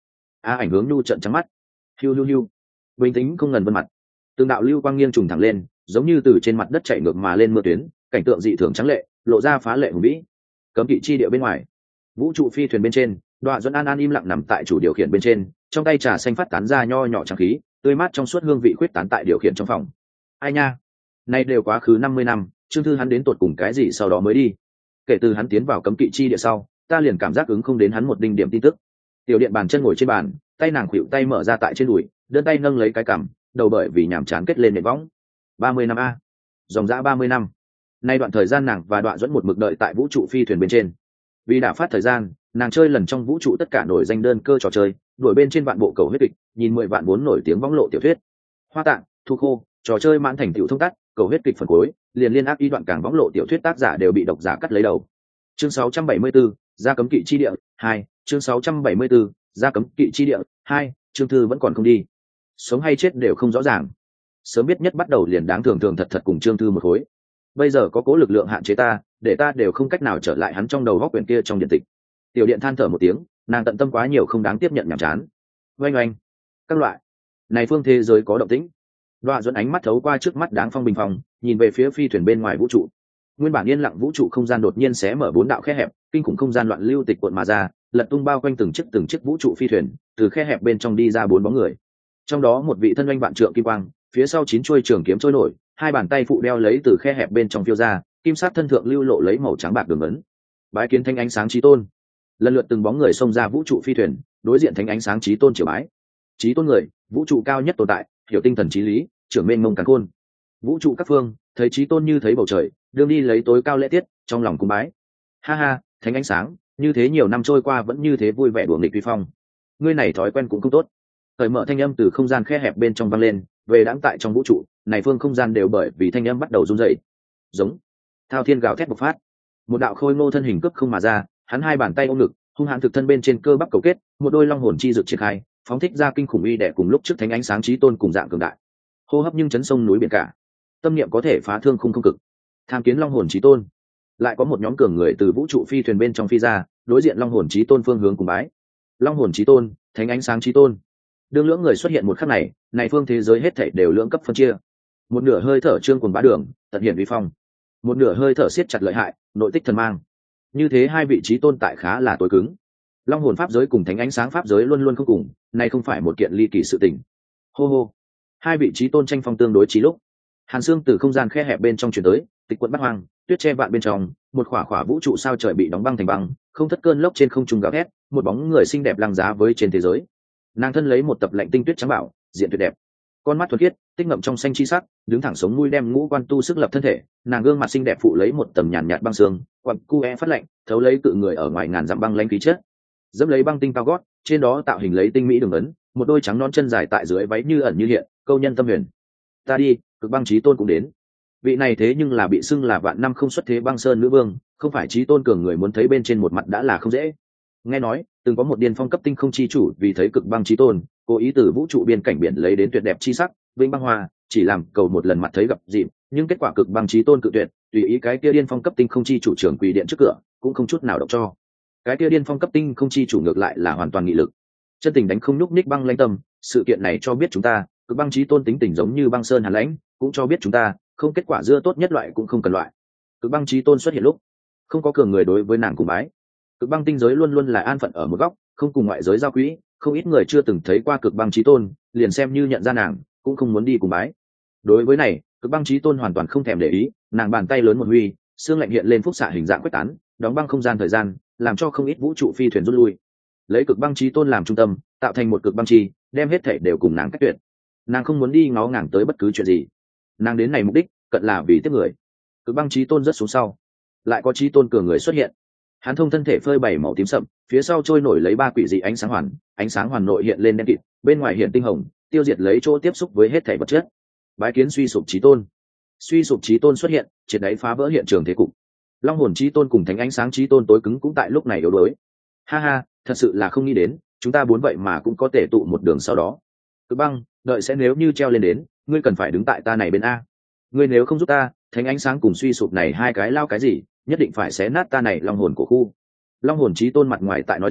a ảnh hướng nhu trận trắng mắt. Hiu hiu hiu, bình tĩnh không ngần vân mặt, từng đạo lưu quang nghiêng trùng thẳng lên, giống như từ trên mặt đất chạy ngược mà lên mưa tuyến, cảnh tượng dị thường trắng lệ, lộ ra phá lệ hùng vĩ. Cấm kỵ chi địa bên ngoài, vũ trụ phi thuyền bên trên, Đoạ Duẫn an an im lặng nằm tại chủ điều khiển bên trên, trong tay trà xanh phát tán ra nho nhỏ trắng khí, tươi mát trong suốt hương vị khuyết tán tại điều khiển trong phòng. Ai nha, nay đều quá khứ năm mươi năm, Trương Thư hắn đến tột cùng cái gì sau đó mới đi. Kể từ hắn tiến vào cấm kỵ chi địa sau, ta liền cảm giác ứng không đến hắn một đinh điểm tin tức. Tiểu Điện bàn chân ngồi trên bàn, tay nàng khuỵu tay mở ra tại trên đùi, đơn tay nâng lấy cái cằm, đầu bởi vì nhàm chán kết lên nền võng. ba mươi năm a, dòng dã ba mươi năm. Nay đoạn thời gian nàng và Đoạ Duẫn một mực đợi tại vũ trụ phi thuyền bên trên. Vì đã phát thời gian, nàng chơi lần trong vũ trụ tất cả nổi danh đơn cơ trò chơi, đuổi bên trên vạn bộ cầu huyết kịch, nhìn mười vạn vốn nổi tiếng võng lộ tiểu thuyết. Hoa Tạng, Thu Khô, trò chơi mãn thành tựu thông tắt, cầu huyết kịch phần cuối, liền liên áp y đoạn càng võng lộ tiểu thuyết tác giả đều bị độc giả cắt lấy đầu. Chương sáu trăm bảy mươi 74, ra cấm kỵ chi địa hai, chương sáu trăm bảy mươi 74, ra cấm kỵ chi địa hai, Trương Thư vẫn còn không đi. Sống hay chết đều không rõ ràng. Sớm biết nhất bắt đầu liền đáng thường thường thật thật cùng Trương Thư một khối. Bây giờ có cố lực lượng hạn chế ta, để ta đều không cách nào trở lại hắn trong đầu góc quyển kia trong điện tịch. Tiểu Điện than thở một tiếng, nàng tận tâm quá nhiều không đáng tiếp nhận nhàm chán. Oanh oanh, các loại, này phương thế giới có động tĩnh. Đoạ Duẫn ánh mắt thấu qua trước mắt đáng phong bình phòng, nhìn về phía phi thuyền bên ngoài vũ trụ. Nguyên bản yên lặng vũ trụ không gian đột nhiên xé mở bốn đạo khe hẹp, kinh khủng không gian loạn lưu tịch cuộn mà ra, lật tung bao quanh từng chiếc từng chiếc vũ trụ phi thuyền, từ khe hẹp bên trong đi ra bốn bóng người. Trong đó một vị thân oanh vạn trượng kim quang, phía sau chín chuôi trường kiếm trôi nổi, hai bàn tay phụ đeo lấy từ khe hẹp bên trong phiêu ra, kim sắc thân thượng lưu lộ lấy màu trắng bạc đường ấn. Bái kiến Thánh Ánh Sáng Chí Tôn. Lần lượt từng bóng người xông ra vũ trụ phi thuyền, đối diện Thánh Ánh Sáng Chí Tôn triều bái. Chí Tôn người, vũ trụ cao nhất tồn tại, hiểu tinh thần chí lý, trưởng mênh mông càn khôn. Vũ trụ các phương, thấy Chí Tôn như thấy bầu trời, đương đi lấy tối cao lễ tiết, trong lòng cung bái. Ha ha, Thánh Ánh Sáng, như thế nhiều năm trôi qua vẫn như thế vui vẻ đùa nghịch vi phong. Ngươi này thói quen cũng không tốt. Thời mở thanh âm từ không gian khe hẹp bên trong vang lên, về đãng tại trong vũ trụ, này phương không gian đều bởi vì thanh âm bắt đầu run rẩy. Giống. Thao thiên gào thét bộc phát. Một đạo khôi ngô thân hình cướp không mà ra, hắn hai bàn tay ôm ngực, hung hãn thực thân bên trên cơ bắp cầu kết, một đôi long hồn chi dược triển khai, phóng thích ra kinh khủng uy đẻ cùng lúc trước Thánh Ánh Sáng Chí Tôn cùng dạng cường đại. Hô hấp nhưng chấn sông núi biển cả. Tâm niệm có thể phá thương khung không cực. Tham kiến long hồn Chí Tôn. Lại có một nhóm cường người từ vũ trụ phi thuyền bên trong phi ra, đối diện long hồn Chí Tôn phương hướng cùng bái. Long hồn Chí Tôn, Thánh Ánh Sáng Chí Tôn. Đương lưỡng người xuất hiện một khắc này, này phương thế giới hết thảy đều lưỡng cấp phân chia. Một nửa hơi thở trương cuồng bá đường, tận hiện vi phong. Một nửa hơi thở siết chặt lợi hại, nội tích thần mang. Như thế hai vị trí tồn tại khá là tối cứng. Long hồn pháp giới cùng Thánh Ánh Sáng pháp giới luôn luôn không cùng, này không phải một kiện ly kỳ sự tình. Hô hô. Hai vị trí tôn tranh phong tương đối chí lúc. Hàn xương từ không gian khe hẹp bên trong truyền tới, tịch quận bát hoang, tuyết che vạn bên trong, một khỏa khỏa vũ trụ sao trời bị đóng băng thành băng, không thất cơn lốc trên không trung gào thét, một bóng người xinh đẹp lăng giá với trên thế giới. Nàng thân lấy một tập lạnh tinh tuyết trắng bảo, diện tuyệt đẹp, con mắt thuần khiết, tích ngậm trong xanh chi sắc, đứng thẳng sống mũi đem ngũ quan tu sức lập thân thể, nàng gương mặt xinh đẹp phụ lấy một tầm nhàn nhạt băng sương, quặng cu é phát lạnh, thấu lấy cự người ở ngoài ngàn dặm băng lãnh khí chất, dẫm lấy băng tinh cao gót, trên đó tạo hình lấy tinh mỹ đường ấn, một đôi trắng non chân dài tại dưới váy như ẩn như hiện, câu nhân tâm huyền. Ta đi, Cực Băng Chí Tôn cũng đến. Vị này thế nhưng là bị xưng là vạn năm không xuất thế băng sơn nữ vương, không phải Chí Tôn cường người muốn thấy bên trên một mặt đã là không dễ. Nghe nói từng có một điên phong cấp tinh không chi chủ vì thấy Cực Băng Chí Tôn, cố ý từ vũ trụ biên cảnh biển lấy đến tuyệt đẹp chi sắc, vĩnh băng hoa, chỉ làm cầu một lần mặt thấy gặp dịp, nhưng kết quả Cực Băng Chí Tôn cự tuyệt, tùy ý cái kia điên phong cấp tinh không chi chủ trưởng quỳ điện trước cửa, cũng không chút nào động cho. Cái kia điên phong cấp tinh không chi chủ ngược lại là hoàn toàn nghị lực, chân tình đánh không nhúc nhích băng lãnh tâm. Sự kiện này cho biết chúng ta, Cực Băng Chí Tôn tính tình giống như băng sơn hàn lãnh, cũng cho biết chúng ta, không kết quả dưa tốt nhất loại cũng không cần loại. Cực Băng Chí Tôn xuất hiện lúc, không có cường người đối với nàng cùng bái. Cực băng tinh giới luôn luôn là an phận ở một góc, không cùng ngoại giới giao quỹ, không ít người chưa từng thấy qua Cực Băng Chí Tôn, liền xem như nhận ra nàng, cũng không muốn đi cùng bái. Đối với này, Cực Băng Chí Tôn hoàn toàn không thèm để ý, nàng bàn tay lớn một huy, xương lạnh hiện lên phúc xạ hình dạng quét tán, đóng băng không gian thời gian, làm cho không ít vũ trụ phi thuyền rút lui. Lấy Cực Băng Chí Tôn làm trung tâm, tạo thành một cực băng chi, đem hết thể đều cùng nàng cách tuyệt. Nàng không muốn đi ngó ngàng tới bất cứ chuyện gì. Nàng đến này mục đích, cận là vì tiếp người. Cực Băng Chí Tôn rất xuống sau, lại có Chí Tôn cường người xuất hiện. Hắn thông thân thể phơi bảy màu tím sậm, phía sau trôi nổi lấy ba quỷ dị ánh sáng hoàn, ánh sáng hoàn nội hiện lên đen kịt, bên ngoài hiện tinh hồng, tiêu diệt lấy chỗ tiếp xúc với hết thể vật chất. Bái kiến suy sụp Chí Tôn. Suy sụp Chí Tôn xuất hiện, triệt đáy phá vỡ hiện trường thế cục. Long hồn Chí Tôn cùng Thánh Ánh Sáng Chí Tôn tối cứng cũng tại lúc này yếu đuối. Ha ha, thật sự là không nghĩ đến, chúng ta bốn vậy mà cũng có thể tụ một đường sau đó. Cực Băng, đợi sẽ nếu như treo lên đến, ngươi cần phải đứng tại ta này bên a. Ngươi nếu không giúp ta, Thánh Ánh Sáng cùng suy sụp này hai cái lao cái gì, nhất định phải xé nát ta này long hồn của khu. Long hồn Chí Tôn mặt ngoài tại nói dỡn,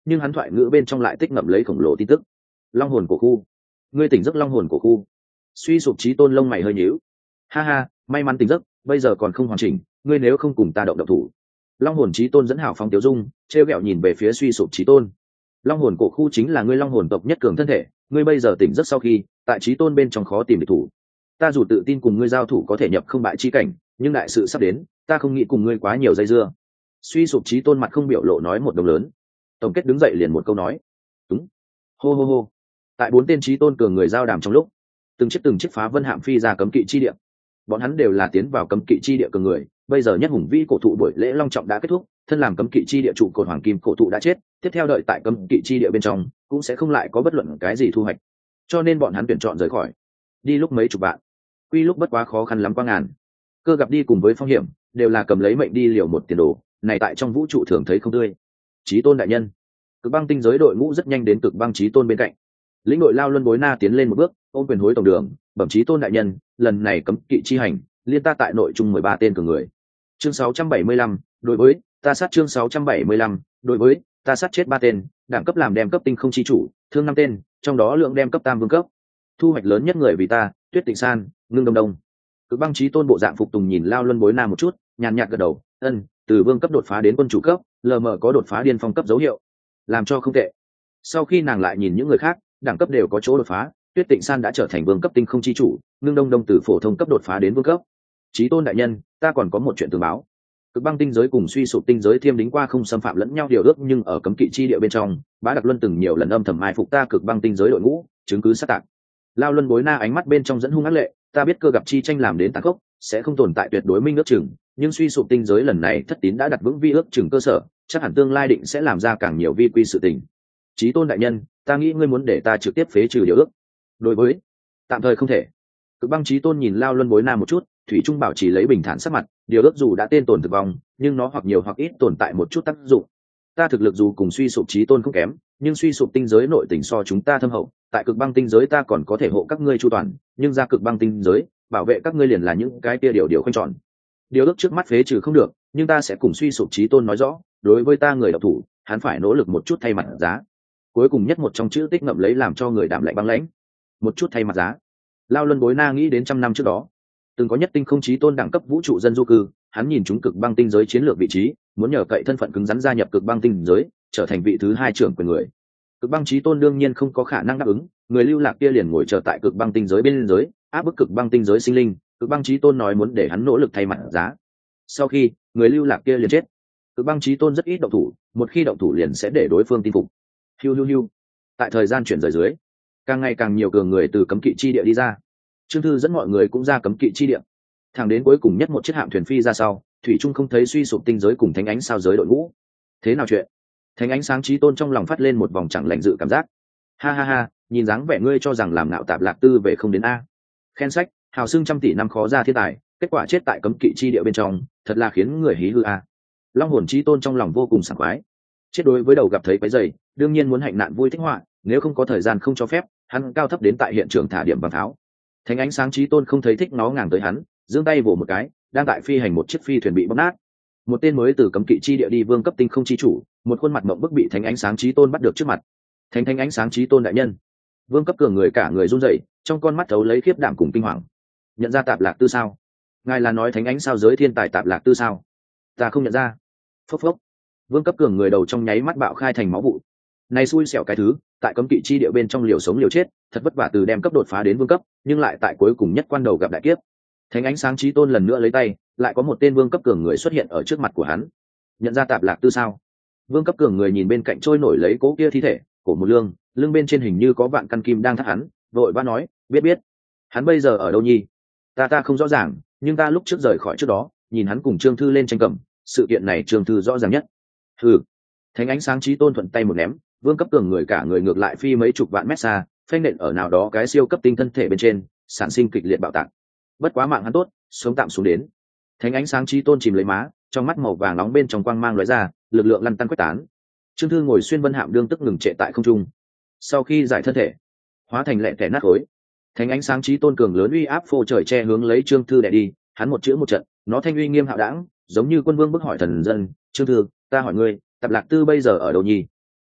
nhưng hắn thoại ngữ bên trong lại tích ngậm lấy khổng lồ tin tức. Long hồn cổ khu, ngươi tỉnh giấc long hồn cổ khu. Suy sụp trí tôn lông mày hơi nhíu. Ha ha, may mắn tỉnh giấc, bây giờ còn không hoàn chỉnh, ngươi nếu không cùng ta động động thủ. Long hồn trí tôn dẫn hào phóng tiểu dung, trêu ghẹo nhìn về phía suy sụp trí tôn. Long hồn cổ khu chính là ngươi long hồn tộc nhất cường thân thể, ngươi bây giờ tỉnh giấc sau khi tại trí tôn bên trong khó tìm địch thủ. Ta dù tự tin cùng ngươi giao thủ có thể nhập không bại chi cảnh, nhưng đại sự sắp đến, ta không nghĩ cùng ngươi quá nhiều dây dưa. Suy sụp trí tôn mặt không biểu lộ nói một đồng lớn. Tổng kết đứng dậy liền một câu nói. Đúng. Hô hô hô. Tại bốn tên trí tôn cường người giao đàm trong lúc, từng chiếc từng chiếc phá vân hạm phi ra cấm kỵ chi địa. Bọn hắn đều là tiến vào cấm kỵ chi địa cường người, bây giờ nhất hùng vĩ cổ thụ buổi lễ long trọng đã kết thúc, thân làm cấm kỵ chi địa trụ cột hoàng kim cổ thụ đã chết, tiếp theo đợi tại cấm kỵ chi địa bên trong cũng sẽ không lại có bất luận cái gì thu hoạch, cho nên bọn hắn tuyển chọn rời khỏi. Đi lúc mấy chục vạn, quy lúc bất quá khó khăn lắm qua ngàn. Cơ gặp đi cùng với phong hiểm, đều là cầm lấy mệnh đi liều một tiền đồ, này tại trong vũ trụ thường thấy không tươi. Chí tôn đại nhân, Cực băng tinh giới đội ngũ rất nhanh đến Cực băng chí tôn bên cạnh. Lĩnh đội Lao Luân Bối Na tiến lên một bước, ôm quyền hối tổng đường, bẩm chí tôn đại nhân, lần này cấm kỵ chi hành, liên ta tại nội trung mười ba tên cường người. Chương sáu trăm bảy mươi lăm, đối với ta sát chương sáu trăm bảy mươi lăm, đối với ta sát chết ba tên, đẳng cấp làm đem cấp tinh không chi chủ, thương năm tên, trong đó lượng đem cấp tam vương cấp. Thu hoạch lớn nhất người vì ta, Tuyết Tịnh San, Ngưng Đông Đông. Cực băng chí tôn bộ dạng phục tùng nhìn Lao Luân Bối Na một chút, nhàn nhạt gật đầu, ân, từ vương cấp đột phá đến quân chủ cấp, lờ mờ có đột phá điên phong cấp dấu hiệu, làm cho không tệ. Sau khi nàng lại nhìn những người khác, đẳng cấp đều có chỗ đột phá, Tuyết Tịnh San đã trở thành vương cấp tinh không chi chủ, Ngưng Đông Đông từ phổ thông cấp đột phá đến vương cấp. Chí tôn đại nhân, ta còn có một chuyện tường báo. Cực băng tinh giới cùng suy sụp tinh giới thiêm đính qua không xâm phạm lẫn nhau điều ước, nhưng ở cấm kỵ chi địa bên trong, Bá Đặc Luân từng nhiều lần âm thầm mai phục ta cực băng tinh giới đội ngũ, chứng cứ sát tạc. Lao Luân Bối Na ánh mắt bên trong dẫn hung ác lệ, ta biết cơ gặp chi tranh làm đến tàn khốc, sẽ không tồn tại tuyệt đối minh ước chừng, nhưng suy sụp tinh giới lần này thất tín đã đặt vững vi ước chừng cơ sở, chắc hẳn tương lai định sẽ làm ra càng nhiều vi quy sự tình. Chí tôn đại nhân, ta nghĩ ngươi muốn để ta trực tiếp phế trừ điều ước. Đối với tạm thời không thể. Cực băng chí tôn nhìn Lao Luân Bối Na một chút, thủy trung bảo trì lấy bình thản sắc mặt, điều ước dù đã tên tồn thực vong, nhưng nó hoặc nhiều hoặc ít tồn tại một chút tác dụng. Ta thực lực dù cùng suy sụp chí tôn không kém, nhưng suy sụp tinh giới nội tình so chúng ta thâm hậu, tại cực băng tinh giới ta còn có thể hộ các ngươi chu toàn, nhưng ra cực băng tinh giới, bảo vệ các ngươi liền là những cái kia điều điều không tròn. Điều ước trước mắt phế trừ không được, nhưng ta sẽ cùng suy sụp chí tôn nói rõ, đối với ta người độc thủ, hắn phải nỗ lực một chút thay mặt giá. Cuối cùng nhất một trong chữ tích ngậm lấy làm cho người đảm lạnh băng lãnh. Một chút thay mặt giá. Lao Luân Bối Na nghĩ đến trăm năm trước đó, từng có nhất tinh không chí tôn đẳng cấp vũ trụ dân du cư, hắn nhìn chúng cực băng tinh giới chiến lược vị trí, muốn nhờ cậy thân phận cứng rắn gia nhập cực băng tinh giới, trở thành vị thứ hai trưởng quyền người. Cực băng chí tôn đương nhiên không có khả năng đáp ứng, người lưu lạc kia liền ngồi chờ tại cực băng tinh giới bên giới, áp bức cực băng tinh giới sinh linh. Cực băng chí tôn nói muốn để hắn nỗ lực thay mặt giá. Sau khi người lưu lạc kia liền chết, cực băng chí tôn rất ít động thủ, một khi động thủ liền sẽ để đối phương tin phục. Hiu hiu hiu. Tại thời gian chuyển rời dưới, càng ngày càng nhiều cường người từ cấm kỵ chi địa đi ra. Trương Thư dẫn mọi người cũng ra cấm kỵ chi địa, thẳng đến cuối cùng nhất một chiếc hạm thuyền phi ra sau, thủy trung không thấy suy sụp tinh giới cùng thánh ánh sao giới đội ngũ. Thế nào chuyện? Thánh ánh sáng chí tôn trong lòng phát lên một vòng chẳng lành dự cảm giác. Ha ha ha, nhìn dáng vẻ ngươi cho rằng làm nạo tạp lạc tư về không đến a. Khen sách, hào xưng trăm tỷ năm khó ra thiên tài, kết quả chết tại cấm kỵ chi địa bên trong, thật là khiến người hí hư a. Long hồn chí tôn trong lòng vô cùng sảng khoái. Chết đối với đầu gặp thấy cái dày, đương nhiên muốn hạnh nạn vui thích họa, nếu không có thời gian không cho phép, hắn cao thấp đến tại hiện trường thả điểm bằng tháo. Thánh ánh sáng chí tôn không thấy thích nó ngàng tới hắn, giương tay vỗ một cái, đang tại phi hành một chiếc phi thuyền bị bóp nát. Một tên mới từ cấm kỵ chi địa đi vương cấp tinh không chi chủ, một khuôn mặt mộng bức bị thánh ánh sáng chí tôn bắt được trước mặt. Thánh thánh ánh sáng chí tôn đại nhân, vương cấp cường người cả người run rẩy, trong con mắt thấu lấy khiếp đảm cùng kinh hoàng. Nhận ra tạp lạc tư sao? Ngài là nói thánh ánh sao giới thiên tài tạp lạc tư sao? Ta không nhận ra. Phốc phốc. Vương cấp cường người đầu trong nháy mắt bạo khai thành máu vụ. Này xui xẻo cái thứ, tại cấm kỵ chi địa bên trong liều sống liều chết, thật vất vả từ đem cấp đột phá đến vương cấp, nhưng lại tại cuối cùng nhất quan đầu gặp đại kiếp. Thánh ánh sáng chí tôn lần nữa lấy tay, lại có một tên vương cấp cường người xuất hiện ở trước mặt của hắn. Nhận ra tạp lạc tư sao? Vương cấp cường người nhìn bên cạnh trôi nổi lấy cố kia thi thể, cổ một lương, lưng bên trên hình như có vạn căn kim đang thắt hắn, vội vã nói, biết biết. Hắn bây giờ ở đâu nhi? Ta ta không rõ ràng, nhưng ta lúc trước rời khỏi trước đó, nhìn hắn cùng Trương Thư lên tranh cầm, sự kiện này Trương Thư rõ ràng nhất. Hừ. Thánh ánh sáng chí tôn thuận tay một ném, vương cấp cường người cả người ngược lại phi mấy chục vạn mét xa, phanh nện ở nào đó cái siêu cấp tinh thân thể bên trên, sản sinh kịch liệt bạo tạc. Bất quá mạng hắn tốt, sống tạm xuống đến. Thánh ánh sáng chí tôn chìm lấy má, trong mắt màu vàng nóng bên trong quang mang lóe ra, lực lượng lăn tăn quét tán. Trương Thư ngồi xuyên vân hạm đương tức ngừng trệ tại không trung. Sau khi giải thân thể, hóa thành lẹ tẻ nát khối. Thánh ánh sáng chí tôn cường lớn uy áp phô trời che hướng lấy Trương Thư đè đi, hắn một chữ một trận, nó thanh uy nghiêm hạo đãng, giống như quân vương bức hỏi thần dân. Trương Thư, ta hỏi ngươi, tạp lạc tư bây giờ ở đâu nhi?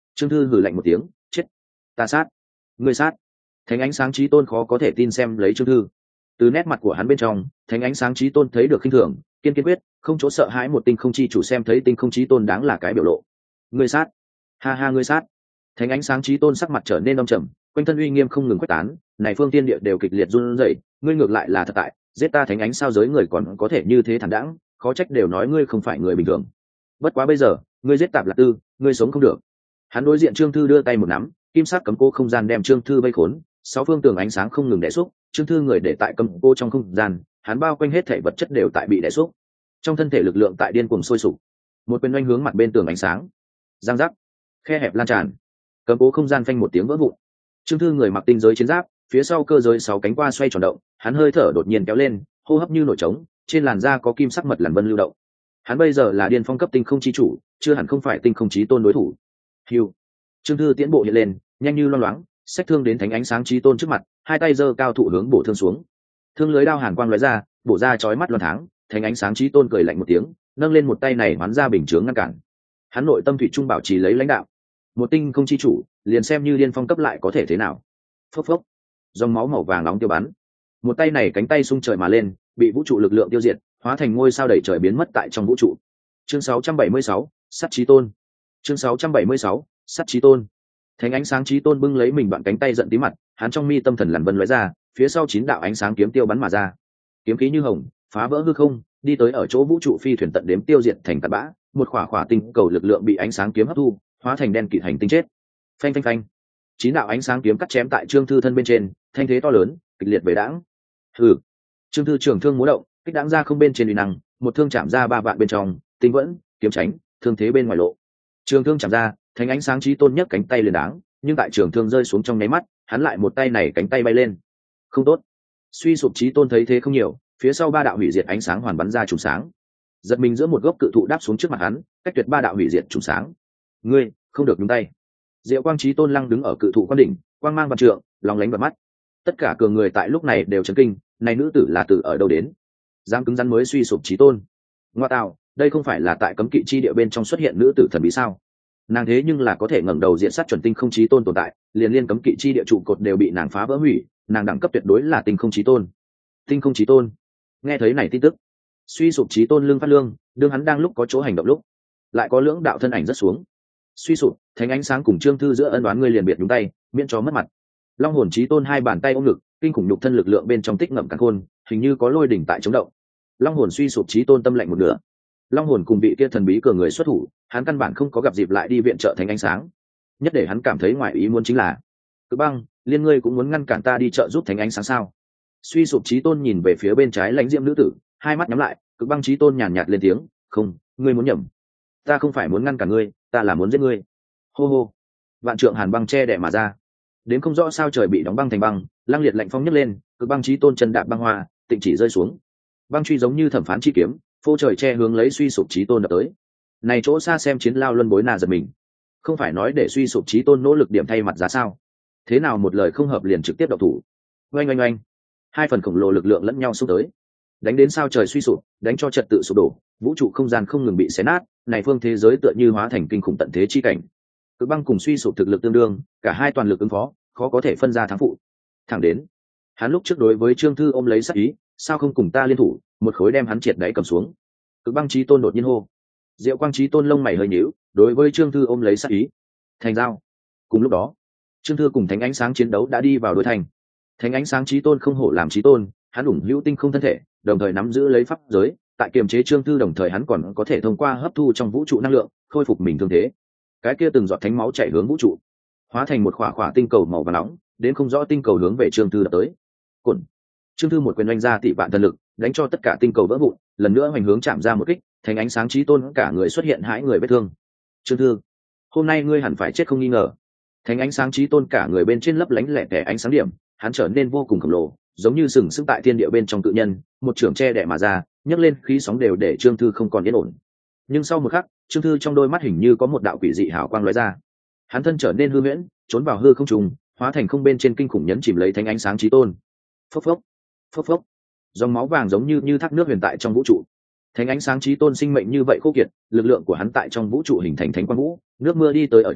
Trương Thư hừ lạnh một tiếng, chết, ta sát, ngươi sát. Thánh ánh sáng chí tôn khó có thể tin xem lấy Trương Thư. Từ nét mặt của hắn bên trong, thánh ánh sáng chí tôn thấy được khinh thường, kiên kiên quyết, không chỗ sợ hãi một tinh không chi chủ xem thấy tinh không chí tôn đáng là cái biểu lộ. Ngươi sát, ha ha ngươi sát. Thánh ánh sáng chí tôn sắc mặt trở nên âm trầm, quanh thân uy nghiêm không ngừng quét tán, này phương tiên địa đều kịch liệt run rẩy, ngươi ngược lại là thật tại, giết ta thánh ánh sao giới người còn có thể như thế thản đãng, khó trách đều nói ngươi không phải người bình thường. Bất quá bây giờ, ngươi giết Tạp Lạc Tư, ngươi sống không được. Hắn đối diện Trương Thư đưa tay một nắm, kim sắc cấm cô không gian đem Trương Thư vây khốn, sáu phương tường ánh sáng không ngừng đè xúc, Trương Thư người để tại cấm cô trong không gian, hắn bao quanh hết thể vật chất đều tại bị đè xúc. Trong thân thể lực lượng tại điên cuồng sôi sục. Một quyền oanh hướng mặt bên tường ánh sáng. Giang giác, khe hẹp lan tràn. Cấm cố không gian phanh một tiếng vỡ vụn. Trương Thư người mặc tinh giới chiến giáp, phía sau cơ giới sáu cánh qua xoay tròn động, hắn hơi thở đột nhiên kéo lên, hô hấp như nổi trống, trên làn da có kim sắc mật lằn vân lưu động. Hắn bây giờ là điên phong cấp tinh không chi chủ, chưa hẳn không phải tinh không chí tôn đối thủ. Hưu. Trương Thư tiến bộ hiện lên, nhanh như loang loáng, xách thương đến thánh ánh sáng chí tôn trước mặt, hai tay giơ cao thụ hướng bổ thương xuống. Thương lưới đao hàn quang lóe ra, bổ ra chói mắt loan tháng, thánh ánh sáng chí tôn cười lạnh một tiếng, nâng lên một tay này hoán ra bình chướng ngăn cản. Hắn nội tâm thủy trung bảo trì lấy lãnh đạo. Một tinh không chi chủ, liền xem như điên phong cấp lại có thể thế nào? Phốc phốc. Dòng máu màu vàng nóng tiêu bắn. Một tay này cánh tay xung trời mà lên, bị vũ trụ lực lượng tiêu diệt, hóa thành ngôi sao đầy trời biến mất tại trong vũ trụ. Chương sáu trăm bảy mươi sáu, Sắt Chí Tôn. Chương sáu trăm bảy mươi sáu, Sắt Chí Tôn. Thánh ánh sáng Chí Tôn bưng lấy mình đoạn cánh tay giận tí mặt, hắn trong mi tâm thần lằn vân lóe ra, phía sau chín đạo ánh sáng kiếm tiêu bắn mà ra. Kiếm khí như hồng, phá vỡ hư không, đi tới ở chỗ vũ trụ phi thuyền tận đếm tiêu diệt thành tạt bã, một khỏa khỏa tinh cầu lực lượng bị ánh sáng kiếm hấp thu, hóa thành đen kịt hành tinh chết. Phanh phanh phanh. Chín đạo ánh sáng kiếm cắt chém tại Trương Thư thân bên trên, thanh thế to lớn, kịch liệt bể đãng. Hừ. Trương Thư trường thương múa động, kích đãng ra không bên trên uy năng, một thương chạm ra ba vạn bên trong, tinh vẫn, kiếm tránh, thương thế bên ngoài lộ. Trường thương chạm ra, thánh ánh sáng Chí Tôn nhấc cánh tay liền đáng, nhưng tại trường thương rơi xuống trong nháy mắt, hắn lại một tay này cánh tay bay lên. Không tốt. Suy sụp Chí Tôn thấy thế không nhiều, phía sau ba đạo hủy diệt ánh sáng hoàn bắn ra trùng sáng. Giật mình giữa một gốc cự thụ đáp xuống trước mặt hắn, cách tuyệt ba đạo hủy diệt trùng sáng. Ngươi, không được nhúng tay. Diệu Quang Chí Tôn lăng đứng ở cự thụ quan đỉnh, quang mang vạn trượng, lóng lánh vào mắt. Tất cả cường người tại lúc này đều chấn kinh, này nữ tử là từ ở đâu đến? Dám cứng rắn mới suy sụp Chí Tôn. Ngoa tạo, đây không phải là tại cấm kỵ chi địa bên trong xuất hiện nữ tử thần bí sao? Nàng thế nhưng là có thể ngẩng đầu diện sát chuẩn tinh không Chí Tôn tồn tại, liền liên cấm kỵ chi địa trụ cột đều bị nàng phá vỡ hủy, nàng đẳng cấp tuyệt đối là tinh không Chí Tôn. Tinh không Chí Tôn. Nghe thấy này tin tức, suy sụp Chí Tôn lưng phát lương, đương hắn đang lúc có chỗ hành động lúc, lại có lưỡng đạo thân ảnh rất xuống. Suy sụp, thánh ánh sáng cùng Trương Thư giữa ân đoán ngươi liền biệt nhúng tay, miễn cho mất mặt. Long hồn Chí Tôn hai bàn tay ôm ngực, kinh khủng nhục thân lực lượng bên trong tích ngậm càn khôn, hình như có lôi đỉnh tại chống động. Long hồn suy sụp Chí Tôn tâm lạnh một nửa. Long hồn cùng vị kia thần bí cường người xuất thủ, hắn căn bản không có gặp dịp lại đi viện trợ thánh ánh sáng. Nhất để hắn cảm thấy ngoài ý muốn chính là, Cực Băng, liên ngươi cũng muốn ngăn cản ta đi trợ giúp thánh ánh sáng sao? Suy sụp Chí Tôn nhìn về phía bên trái lãnh diễm nữ tử, hai mắt nhắm lại. Cực Băng Chí Tôn nhàn nhạt lên tiếng, không, ngươi muốn nhầm. Ta không phải muốn ngăn cản ngươi, ta là muốn giết ngươi. Hô hô. Vạn trượng hàn băng che đẻ mà ra. Đến không rõ sao trời bị đóng băng thành băng, lăng liệt lạnh phong nhấc lên, Cực Băng Chí Tôn chân đạp băng hoa, tịnh chỉ rơi xuống. Băng truy giống như thẩm phán chi kiếm, phô trời che hướng lấy suy sụp Chí Tôn đập tới. Này chỗ xa xem chiến lao luân bối nà giật mình. Không phải nói để suy sụp Chí Tôn nỗ lực điểm thay mặt giá sao? Thế nào một lời không hợp liền trực tiếp độc thủ? Oanh oanh oanh. Hai phần khổng lồ lực lượng lẫn nhau xung tới, đánh đến sao trời suy sụp, đánh cho trật tự sụp đổ, vũ trụ không gian không ngừng bị xé nát, này phương thế giới tựa như hóa thành kinh khủng tận thế chi cảnh. Cực Băng cùng suy sụp thực lực tương đương, cả hai toàn lực ứng phó, khó có thể phân ra thắng phụ. Thẳng đến, hắn lúc trước đối với Trương Thư ôm lấy sát ý, sao không cùng ta liên thủ, một khối đem hắn triệt đáy cầm xuống. Cực Băng Chí Tôn đột nhiên hô. Diệu Quang Chí Tôn lông mày hơi nhíu, đối với Trương Thư ôm lấy sát ý. Thành giao. Cùng lúc đó, Trương Thư cùng Thánh ánh sáng chiến đấu đã đi vào đối thành. Thánh ánh sáng Chí Tôn không hổ làm Chí Tôn, hắn ủng hữu tinh không thân thể, đồng thời nắm giữ lấy pháp giới, tại kiềm chế Trương Thư đồng thời hắn còn có thể thông qua hấp thu trong vũ trụ năng lượng, khôi phục mình thương thế. Cái kia từng giọt thánh máu chảy hướng vũ trụ, hóa thành một khỏa khỏa tinh cầu màu vàng nóng, đến không rõ tinh cầu hướng về Trương Thư đập tới. Cổn. Trương Thư một quyền đánh ra tỷ vạn thần lực, đánh cho tất cả tinh cầu vỡ vụn, lần nữa hoành hướng chạm ra một kích, Thánh ánh sáng Chí Tôn cả người xuất hiện hãi người vết thương. Trương Thư, hôm nay ngươi hẳn phải chết không nghi ngờ. Thánh ánh sáng Chí Tôn cả người bên trên lấp lánh lẻ tẻ ánh sáng điểm, hắn trở nên vô cùng khổng lồ, giống như sừng sững tại thiên địa bên trong tự nhân, một trường che đẻ mà ra, nhấc lên khí sóng đều để Trương Thư không còn yên ổn. Nhưng sau một khắc, Trương Thư trong đôi mắt hình như có một đạo quỷ dị hào quang lóe ra, hắn thân trở nên hư huyễn, trốn vào hư không trùng, hóa thành không bên trên kinh khủng nhấn chìm lấy Thánh ánh sáng Chí Tôn. Phốc phốc, phốc phốc, dòng máu vàng giống như như thác nước huyền tại trong vũ trụ. Thánh ánh sáng Chí Tôn sinh mệnh như vậy khô kiệt, lực lượng của hắn tại trong vũ trụ hình thành thánh quang vũ, nước mưa đi tới ở chỗ,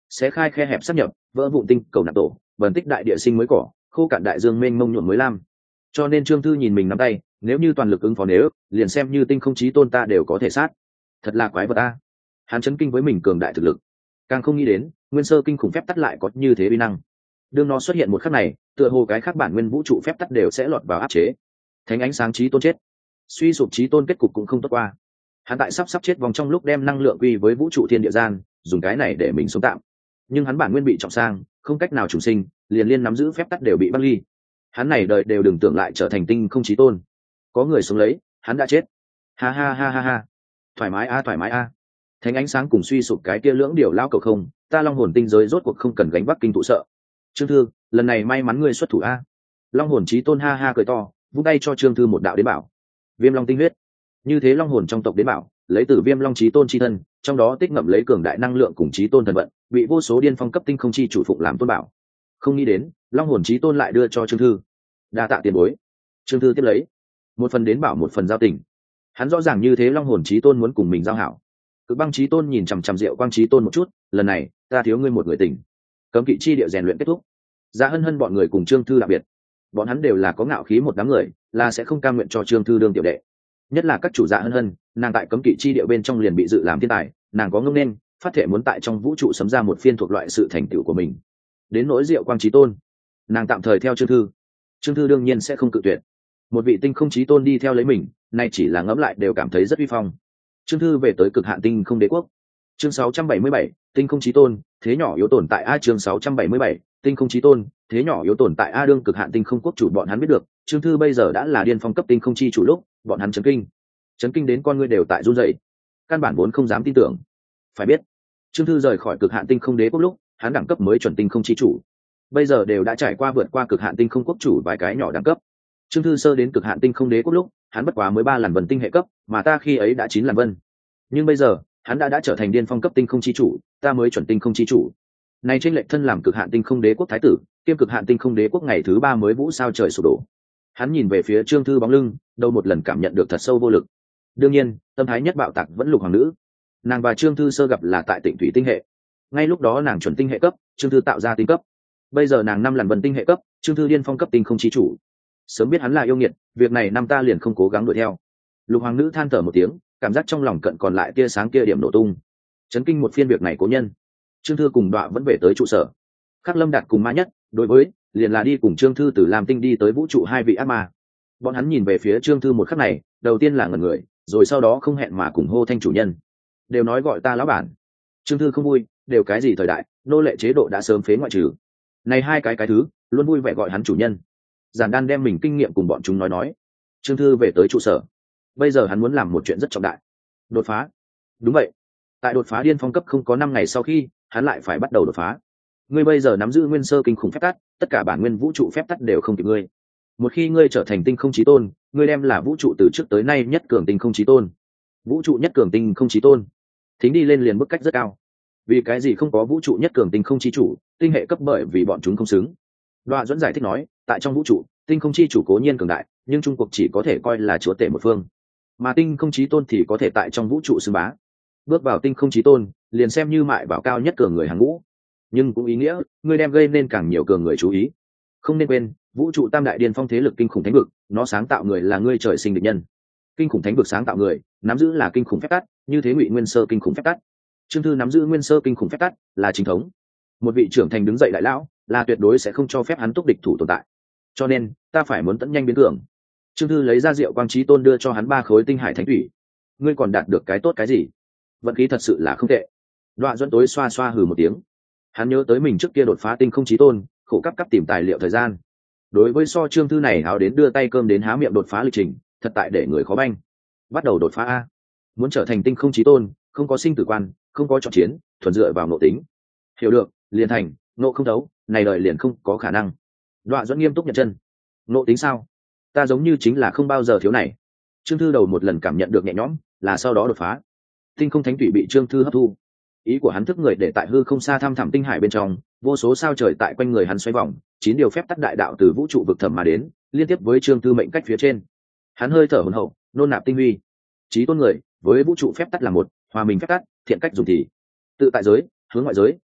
sẽ khai khe hẹp sắp nhập, vỡ vụn tinh cầu nạp tổ, bần tích đại địa sinh mới cỏ, khô cạn đại dương mênh mông nhuộm mới lam. Cho nên Trương Thư nhìn mình nắm tay, nếu như toàn lực ứng phó, nếu liền xem như tinh không chí tôn ta đều có thể sát. Thật là quái vật a. Hắn chấn kinh với mình cường đại thực lực, càng không nghĩ đến nguyên sơ kinh khủng phép tắc lại có như thế uy năng. Đương nó xuất hiện một khắc này, tựa hồ cái khác bản nguyên vũ trụ phép tắc đều sẽ lọt vào áp chế. Thánh ánh sáng chí tôn chết, suy sụp chí tôn kết cục cũng không tốt qua. Hắn tại sắp sắp chết vòng trong lúc đem năng lượng quy với vũ trụ thiên địa gian, dùng cái này để mình sống tạm. Nhưng hắn bản nguyên bị trọng sang, không cách nào trùng sinh, liền liên nắm giữ phép tắc đều bị bắt ly. Hắn này đời đều đừng tưởng lại trở thành tinh không chí tôn. Có người xuống lấy, hắn đã chết. Ha ha ha ha ha. Thoải mái a, thoải mái a. Thánh ánh sáng cùng suy sụp cái kia lưỡng điều lao cầu không, ta long hồn tinh giới rốt cuộc không cần gánh vác kinh tụ sợ. Trương Thư, lần này may mắn ngươi xuất thủ a. Long hồn chí tôn ha ha cười to, vung tay cho Trương Thư một đạo đến bảo. Viêm long tinh huyết. Như thế long hồn trong tộc đến bảo, lấy từ viêm long chí tôn chi thân, trong đó tích ngậm lấy cường đại năng lượng cùng chí tôn thần vận, bị vô số điên phong cấp tinh không chi chủ phụng làm tôn bảo. Không nghĩ đến, long hồn chí tôn lại đưa cho Trương Thư. Đa tạ tiền bối. Trương Thư tiếp lấy, một phần đến bảo một phần giao tình. Hắn rõ ràng như thế long hồn chí tôn muốn cùng mình giao hảo. Cực băng chí tôn nhìn chằm chằm Diệu Quang chí tôn một chút, lần này ta thiếu ngươi một người tình. Cấm kỵ chi địa rèn luyện kết thúc, Dạ Hân Hân bọn người cùng Trương Thư đặc biệt, bọn hắn đều là có ngạo khí một đám người, là sẽ không cam nguyện cho Trương Thư đương tiểu đệ. Nhất là các chủ Dạ Hân Hân, nàng tại cấm kỵ chi địa bên trong liền bị dự làm thiên tài, nàng có ngông nên phát thể muốn tại trong vũ trụ sấm ra một phiên thuộc loại sự thành tựu của mình. Đến nỗi Diệu Quang chí tôn, nàng tạm thời theo Trương Thư. Trương Thư đương nhiên sẽ không cự tuyệt. Một vị tinh không chí tôn đi theo lấy mình, nay chỉ là ngẫm lại đều cảm thấy rất uy phong. Trương Thư về tới cực hạn tinh không đế quốc. Chương sáu trăm bảy mươi bảy, tinh không chí tôn, thế nhỏ yếu tồn tại a. Chương sáu trăm bảy mươi bảy, tinh không chí tôn, thế nhỏ yếu tồn tại a. Đương cực hạn tinh không quốc chủ bọn hắn biết được, Trương Thư bây giờ đã là điên phong cấp tinh không chi chủ lúc, bọn hắn chấn kinh, chấn kinh đến con ngươi đều tại run rẩy, căn bản vốn không dám tin tưởng. Phải biết, Trương Thư rời khỏi cực hạn tinh không đế quốc lúc, hắn đẳng cấp mới chuẩn tinh không chi chủ, bây giờ đều đã trải qua vượt qua cực hạn tinh không quốc chủ vài cái nhỏ đẳng cấp. Trương Thư sơ đến cực hạn tinh không đế quốc lúc, hắn bất quá mới ba lần vân tinh hệ cấp, mà ta khi ấy đã chín lần vân. Nhưng bây giờ, hắn đã đã trở thành điên phong cấp tinh không chi chủ, ta mới chuẩn tinh không chi chủ. Này trên lệnh thân làm cực hạn tinh không đế quốc thái tử, kiêm cực hạn tinh không đế quốc ngày thứ ba mới vũ sao trời sụp đổ. Hắn nhìn về phía Trương Thư bóng lưng, đâu một lần cảm nhận được thật sâu vô lực. Đương nhiên, tâm thái nhất bạo tạc vẫn Lục hoàng nữ. Nàng và Trương Thư sơ gặp là tại Tịnh Thủy tinh hệ. Ngay lúc đó nàng chuẩn tinh hệ cấp, Trương Thư tạo ra tinh cấp. Bây giờ nàng năm lần vân tinh hệ cấp, Trương Thư điên phong cấp tinh không chi chủ. Sớm biết hắn là yêu nghiệt, việc này năm ta liền không cố gắng đuổi theo. Lục hoàng nữ than thở một tiếng, cảm giác trong lòng cận còn lại tia sáng kia điểm nổ tung, chấn kinh một phiên việc này cố nhân. Trương Thư cùng Đọa vẫn về tới trụ sở. Khắc Lâm Đạt cùng Ma Nhất, đối với liền là đi cùng Trương Thư từ Lam Tinh đi tới vũ trụ hai vị ác ma. Bọn hắn nhìn về phía Trương Thư một khắc này, đầu tiên là ngẩn người, rồi sau đó không hẹn mà cùng hô thanh chủ nhân. Đều nói gọi ta lão bản. Trương Thư không vui, đều cái gì thời đại, nô lệ chế độ đã sớm phế ngoại trừ. Này hai cái cái thứ, luôn vui vẻ gọi hắn chủ nhân. Giản Đan đem mình kinh nghiệm cùng bọn chúng nói nói. Trương Thư về tới trụ sở. Bây giờ hắn muốn làm một chuyện rất trọng đại. Đột phá. Đúng vậy. Tại đột phá điên phong cấp không có năm ngày sau khi, hắn lại phải bắt đầu đột phá. Ngươi bây giờ nắm giữ nguyên sơ kinh khủng phép tắc, tất cả bản nguyên vũ trụ phép tắc đều không kịp ngươi. Một khi ngươi trở thành tinh không chí tôn, ngươi đem là vũ trụ từ trước tới nay nhất cường tinh không chí tôn. Vũ trụ nhất cường tinh không chí tôn. Thính đi lên liền bức cách rất cao. Vì cái gì không có vũ trụ nhất cường tinh không chí chủ, tinh hệ cấp bởi vì bọn chúng không xứng. Đoạ dẫn giải thích nói, tại trong vũ trụ, tinh không chi chủ cố nhiên cường đại, nhưng trung cuộc chỉ có thể coi là chúa tể một phương, mà tinh không chí tôn thì có thể tại trong vũ trụ xưng bá. Bước vào tinh không chí tôn, liền xem như mại bảo cao nhất cường người hàng ngũ, nhưng cũng ý nghĩa ngươi đem gây nên càng nhiều cường người chú ý. Không nên quên, vũ trụ tam đại điên phong thế lực kinh khủng thánh vực, nó sáng tạo người là ngươi trời sinh địch nhân. Kinh khủng thánh vực sáng tạo người, nắm giữ là kinh khủng phép tắc, như thế Ngụy Nguyên Sơ kinh khủng phép tắc. Trương Thư nắm giữ Nguyên Sơ kinh khủng phép tắc, là chính thống. Một vị trưởng thành đứng dậy đại lão, là tuyệt đối sẽ không cho phép hắn túc địch thủ tồn tại. Cho nên, ta phải muốn tận nhanh biến cường. Trương Thư lấy ra Diệu Quang chí tôn đưa cho hắn ba khối tinh hải thánh thủy. Ngươi còn đạt được cái tốt cái gì? Vận khí thật sự là không tệ. Đoạn Duẫn tối xoa xoa hừ một tiếng. Hắn nhớ tới mình trước kia đột phá tinh không chí tôn, khổ cấp cấp tìm tài liệu thời gian. Đối với so Trương Thư này háo đến đưa tay cơm đến há miệng đột phá lịch trình, thật tại để người khó banh. Bắt đầu đột phá a. Muốn trở thành tinh không chí tôn, không có sinh tử quan, không có chọn chiến, thuần dựa vào nội tính. Hiểu được, liền thành, nộ không đấu, này đời liền không có khả năng. Đoạn Duẫn nghiêm túc nhận chân. Nộ tính sao? Ta giống như chính là không bao giờ thiếu này. Trương Thư đầu một lần cảm nhận được nhẹ nhõm, là sau đó đột phá. Tinh không thánh thủy bị Trương Thư hấp thu. Ý của hắn thức người để tại hư không xa thăm thẳm tinh hải bên trong, vô số sao trời tại quanh người hắn xoay vòng, chín điều phép tắc đại đạo từ vũ trụ vực thẳm mà đến, liên tiếp với Trương Thư mệnh cách phía trên. Hắn hơi thở hồn hậu, nôn nạp tinh huy. Chí tôn người, với vũ trụ phép tắc là một, hòa mình phép tắc, thiện cách dùng thì. Tự tại giới, hướng ngoại giới,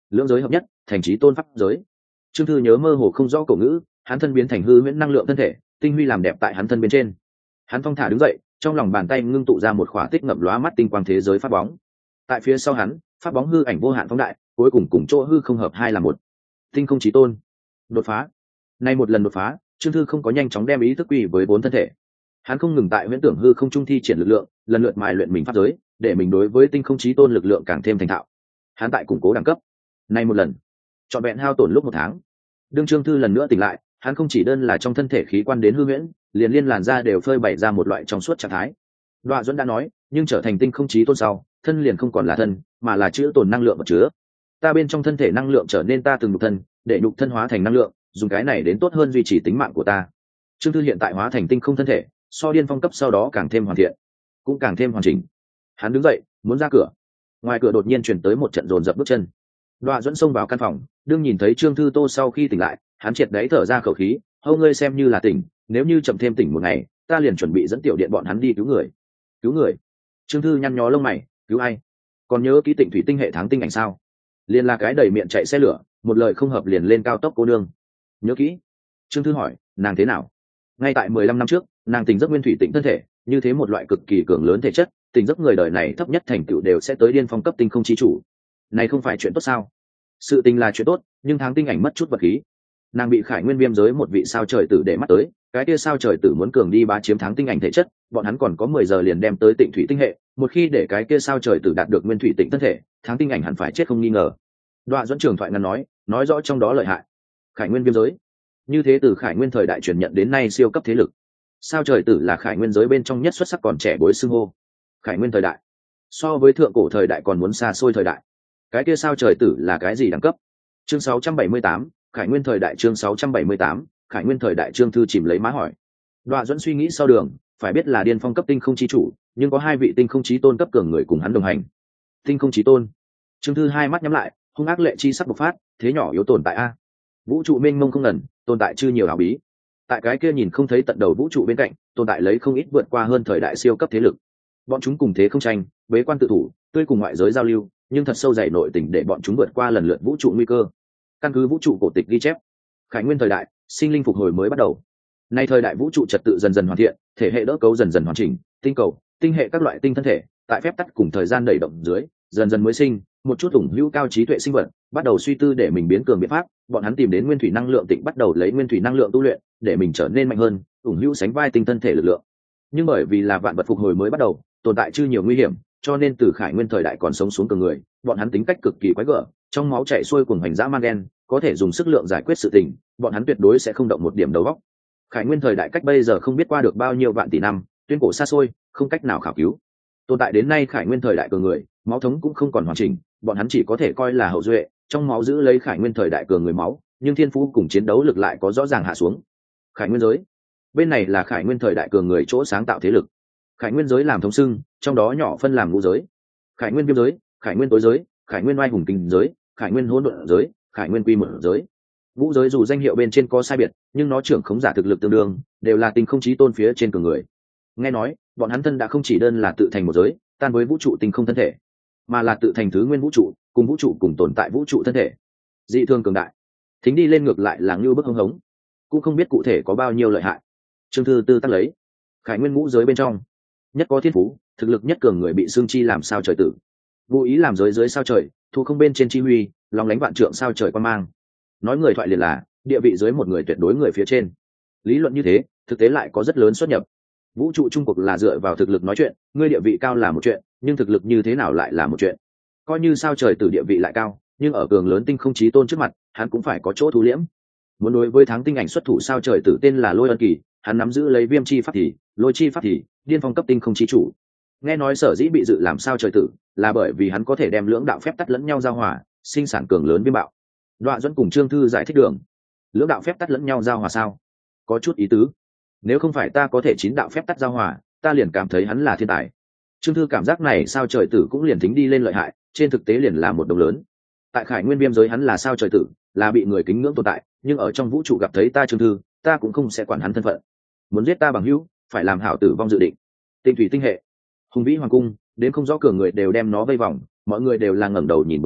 lưỡng giới hợp nhất thành trí tôn pháp giới. Trương Thư nhớ mơ hồ không rõ cổ ngữ, hắn thân biến thành hư huyễn năng lượng thân thể, tinh huy làm đẹp tại hắn thân bên trên. Hắn thong thả đứng dậy, trong lòng bàn tay ngưng tụ ra một khỏa tích ngậm lóa mắt tinh quang thế giới pháp bóng. Tại phía sau hắn, pháp bóng hư ảnh vô hạn phóng đại, cuối cùng cùng chỗ hư không hợp hai là một. Tinh không chí tôn, đột phá. Nay một lần đột phá, Trương Thư không có nhanh chóng đem ý thức quy với bốn thân thể. Hắn không ngừng tại huyễn tưởng hư không trung thi triển lực lượng, lần lượt mài luyện mình pháp giới, để mình đối với tinh không chí tôn lực lượng càng thêm thành thạo. Hắn tại củng cố đẳng cấp. Nay một lần, trọn vẹn hao tổn lúc một tháng. Đương Trương Thư lần nữa tỉnh lại, hắn không chỉ đơn là trong thân thể khí quan đến hư huyễn, liền liên làn da đều phơi bày ra một loại trong suốt trạng thái. Đoạ Duẫn đã nói, nhưng trở thành tinh không chí tôn sau, thân liền không còn là thân, mà là chứa tồn năng lượng vật chứa. Ta bên trong thân thể năng lượng trở nên ta từng nhục thân, để nhục thân hóa thành năng lượng, dùng cái này đến tốt hơn duy trì tính mạng của ta. Trương Thư hiện tại hóa thành tinh không thân thể, so điên phong cấp sau đó càng thêm hoàn thiện, cũng càng thêm hoàn chỉnh. Hắn đứng dậy, muốn ra cửa. Ngoài cửa đột nhiên truyền tới một trận dồn dập bước chân. Đoạ Duẫn xông vào căn phòng, đương nhìn thấy Trương Thư Tô sau khi tỉnh lại, hắn triệt đáy thở ra khẩu khí, hâu ngươi xem như là tỉnh, nếu như chậm thêm tỉnh một ngày, ta liền chuẩn bị dẫn tiểu điện bọn hắn đi cứu người. Cứu người? Trương Thư nhăn nhó lông mày, cứu ai? Còn nhớ ký Tịnh Thủy Tinh hệ tháng tinh ảnh sao? Liền là cái đầy miệng chạy xe lửa, một lời không hợp liền lên cao tốc cô nương. Nhớ kỹ. Trương Thư hỏi, nàng thế nào? Ngay tại mười lăm năm trước, nàng tỉnh giấc nguyên thủy tĩnh thân thể, như thế một loại cực kỳ cường lớn thể chất, tỉnh giấc người đời này thấp nhất thành tựu đều sẽ tới điên phong cấp tinh không chi chủ. Này không phải chuyện tốt sao? Sự tình là chuyện tốt, nhưng tháng tinh ảnh mất chút vật khí. Nàng bị Khải Nguyên viêm giới một vị sao trời tử để mắt tới, cái kia sao trời tử muốn cường đi bá chiếm tháng tinh ảnh thể chất, bọn hắn còn có mười giờ liền đem tới Tịnh Thủy Tinh hệ, một khi để cái kia sao trời tử đạt được nguyên thủy tịnh thân thể, tháng tinh ảnh hẳn phải chết không nghi ngờ. Đoạ Duẫn trường thoại ngắn nói, nói rõ trong đó lợi hại. Khải Nguyên viêm giới, như thế từ Khải Nguyên thời đại truyền nhận đến nay siêu cấp thế lực. Sao trời tử là Khải Nguyên giới bên trong nhất xuất sắc còn trẻ bối xưng hô. Khải Nguyên thời đại, so với thượng cổ thời đại còn muốn xa xôi thời đại. Cái kia sao trời tử là cái gì đẳng cấp? Chương sáu trăm bảy mươi tám, Khải Nguyên thời đại chương sáu trăm bảy mươi tám, Khải Nguyên thời đại. Trương Thư chìm lấy má hỏi. Đoạ Duẫn suy nghĩ sau đường, phải biết là điên phong cấp tinh không chí chủ, nhưng có hai vị tinh không chí tôn cấp cường người cùng hắn đồng hành. Tinh không chí tôn. Trương Thư hai mắt nhắm lại, hung ác lệ chi sắc bộc phát, thế nhỏ yếu tồn tại a. Vũ trụ mênh mông không ngần, tồn tại chưa nhiều ảo bí. Tại cái kia nhìn không thấy tận đầu vũ trụ bên cạnh, tồn tại lấy không ít vượt qua hơn thời đại siêu cấp thế lực. Bọn chúng cùng thế không tranh, bế quan tự thủ, tươi cùng ngoại giới giao lưu, nhưng thật sâu dày nội tình để bọn chúng vượt qua lần lượt vũ trụ nguy cơ. Căn cứ vũ trụ cổ tịch ghi chép, Khải Nguyên thời đại, sinh linh phục hồi mới bắt đầu. Nay thời đại vũ trụ trật tự dần dần hoàn thiện, thể hệ đỡ cấu dần dần hoàn chỉnh, tinh cầu, tinh hệ các loại tinh thân thể, tại phép tắc cùng thời gian đẩy động dưới, dần dần mới sinh một chút ủng hữu cao trí tuệ sinh vật, bắt đầu suy tư để mình biến cường biện pháp, bọn hắn tìm đến nguyên thủy năng lượng tịnh, bắt đầu lấy nguyên thủy năng lượng tu luyện, để mình trở nên mạnh hơn, ủng hữu sánh vai tinh thân thể lực lượng. Nhưng bởi vì là vạn vật phục hồi mới bắt đầu, tồn tại chưa nhiều nguy hiểm, cho nên từ Khải Nguyên thời đại còn sống xuống cường người, bọn hắn tính cách cực kỳ quái gở, trong máu chảy xuôi cuồng hành dã man đen, có thể dùng sức lượng giải quyết sự tình, bọn hắn tuyệt đối sẽ không động một điểm đầu óc. Khải Nguyên thời đại cách bây giờ không biết qua được bao nhiêu vạn tỷ năm, tuyên cổ xa xôi, không cách nào khảo cứu. Tồn tại đến nay Khải Nguyên thời đại cường người, máu thống cũng không còn hoàn chỉnh, bọn hắn chỉ có thể coi là hậu duệ, trong máu giữ lấy Khải Nguyên thời đại cường người máu, nhưng thiên phú cùng chiến đấu lực lại có rõ ràng hạ xuống. Khải Nguyên giới, bên này là Khải Nguyên thời đại cường người chỗ sáng tạo thế lực. Khải Nguyên giới làm thống xưng, trong đó nhỏ phân làm ngũ giới: Khải Nguyên viêm giới, Khải Nguyên tối giới, Khải Nguyên oai hùng kinh giới, Khải Nguyên hỗn độn giới, Khải Nguyên quy một giới. Ngũ giới dù danh hiệu bên trên có sai biệt, nhưng nó trưởng khống giả thực lực tương đương, đều là tinh không chí tôn phía trên cường người. Nghe nói, bọn hắn thân đã không chỉ đơn là tự thành một giới, tan với vũ trụ tinh không thân thể, mà là tự thành thứ nguyên vũ trụ, cùng vũ trụ cùng tồn tại vũ trụ thân thể. Dị thường cường đại. Thính đi lên ngược lại là như bức hống hống, cũng không biết cụ thể có bao nhiêu lợi hại. Trương Thư tư tác lấy. Khải Nguyên ngũ giới bên trong, nhất có thiên phú, thực lực nhất cường người bị xương chi làm sao trời tử. Vô ý làm giới dưới sao trời, thu không bên trên chi huy, lòng lánh vạn trượng sao trời quan mang. Nói người thoại liền là địa vị dưới một người tuyệt đối người phía trên. Lý luận như thế, thực tế lại có rất lớn xuất nhập. Vũ trụ trung cuộc là dựa vào thực lực nói chuyện, ngươi địa vị cao là một chuyện, nhưng thực lực như thế nào lại là một chuyện. Coi như sao trời tử địa vị lại cao, nhưng ở cường lớn tinh không chí tôn trước mặt, hắn cũng phải có chỗ thu liễm. Muốn đối với tháng tinh ảnh xuất thủ sao trời tử tên là Lôi Ân Kỳ, hắn nắm giữ lấy viêm chi pháp thì, lôi chi pháp thì, điên phong cấp tinh không chí chủ. Nghe nói sở dĩ bị dự làm sao trời tử, là bởi vì hắn có thể đem lưỡng đạo phép tắc lẫn nhau giao hòa, sinh sản cường lớn viêm bạo. Đoạ Duẫn cùng Trương Thư giải thích đường. Lưỡng đạo phép tắc lẫn nhau giao hòa sao? Có chút ý tứ. Nếu không phải ta có thể chín đạo phép tắc giao hòa, ta liền cảm thấy hắn là thiên tài. Trương Thư cảm giác này sao trời tử cũng liền tính đi lên lợi hại, trên thực tế liền là một đồng lớn. Tại Khải Nguyên viêm giới hắn là sao trời tử, là bị người kính ngưỡng tồn tại, nhưng ở trong vũ trụ gặp thấy ta Trương Thư, ta cũng không sẽ quản hắn thân phận. Muốn giết ta bằng hữu, phải làm hảo tử vong dự định. Tinh thủy tinh hệ, hùng vĩ hoàng cung, đến không rõ cường người đều đem nó vây vòng, mọi người đều là ngẩng đầu nhìn bầu trời,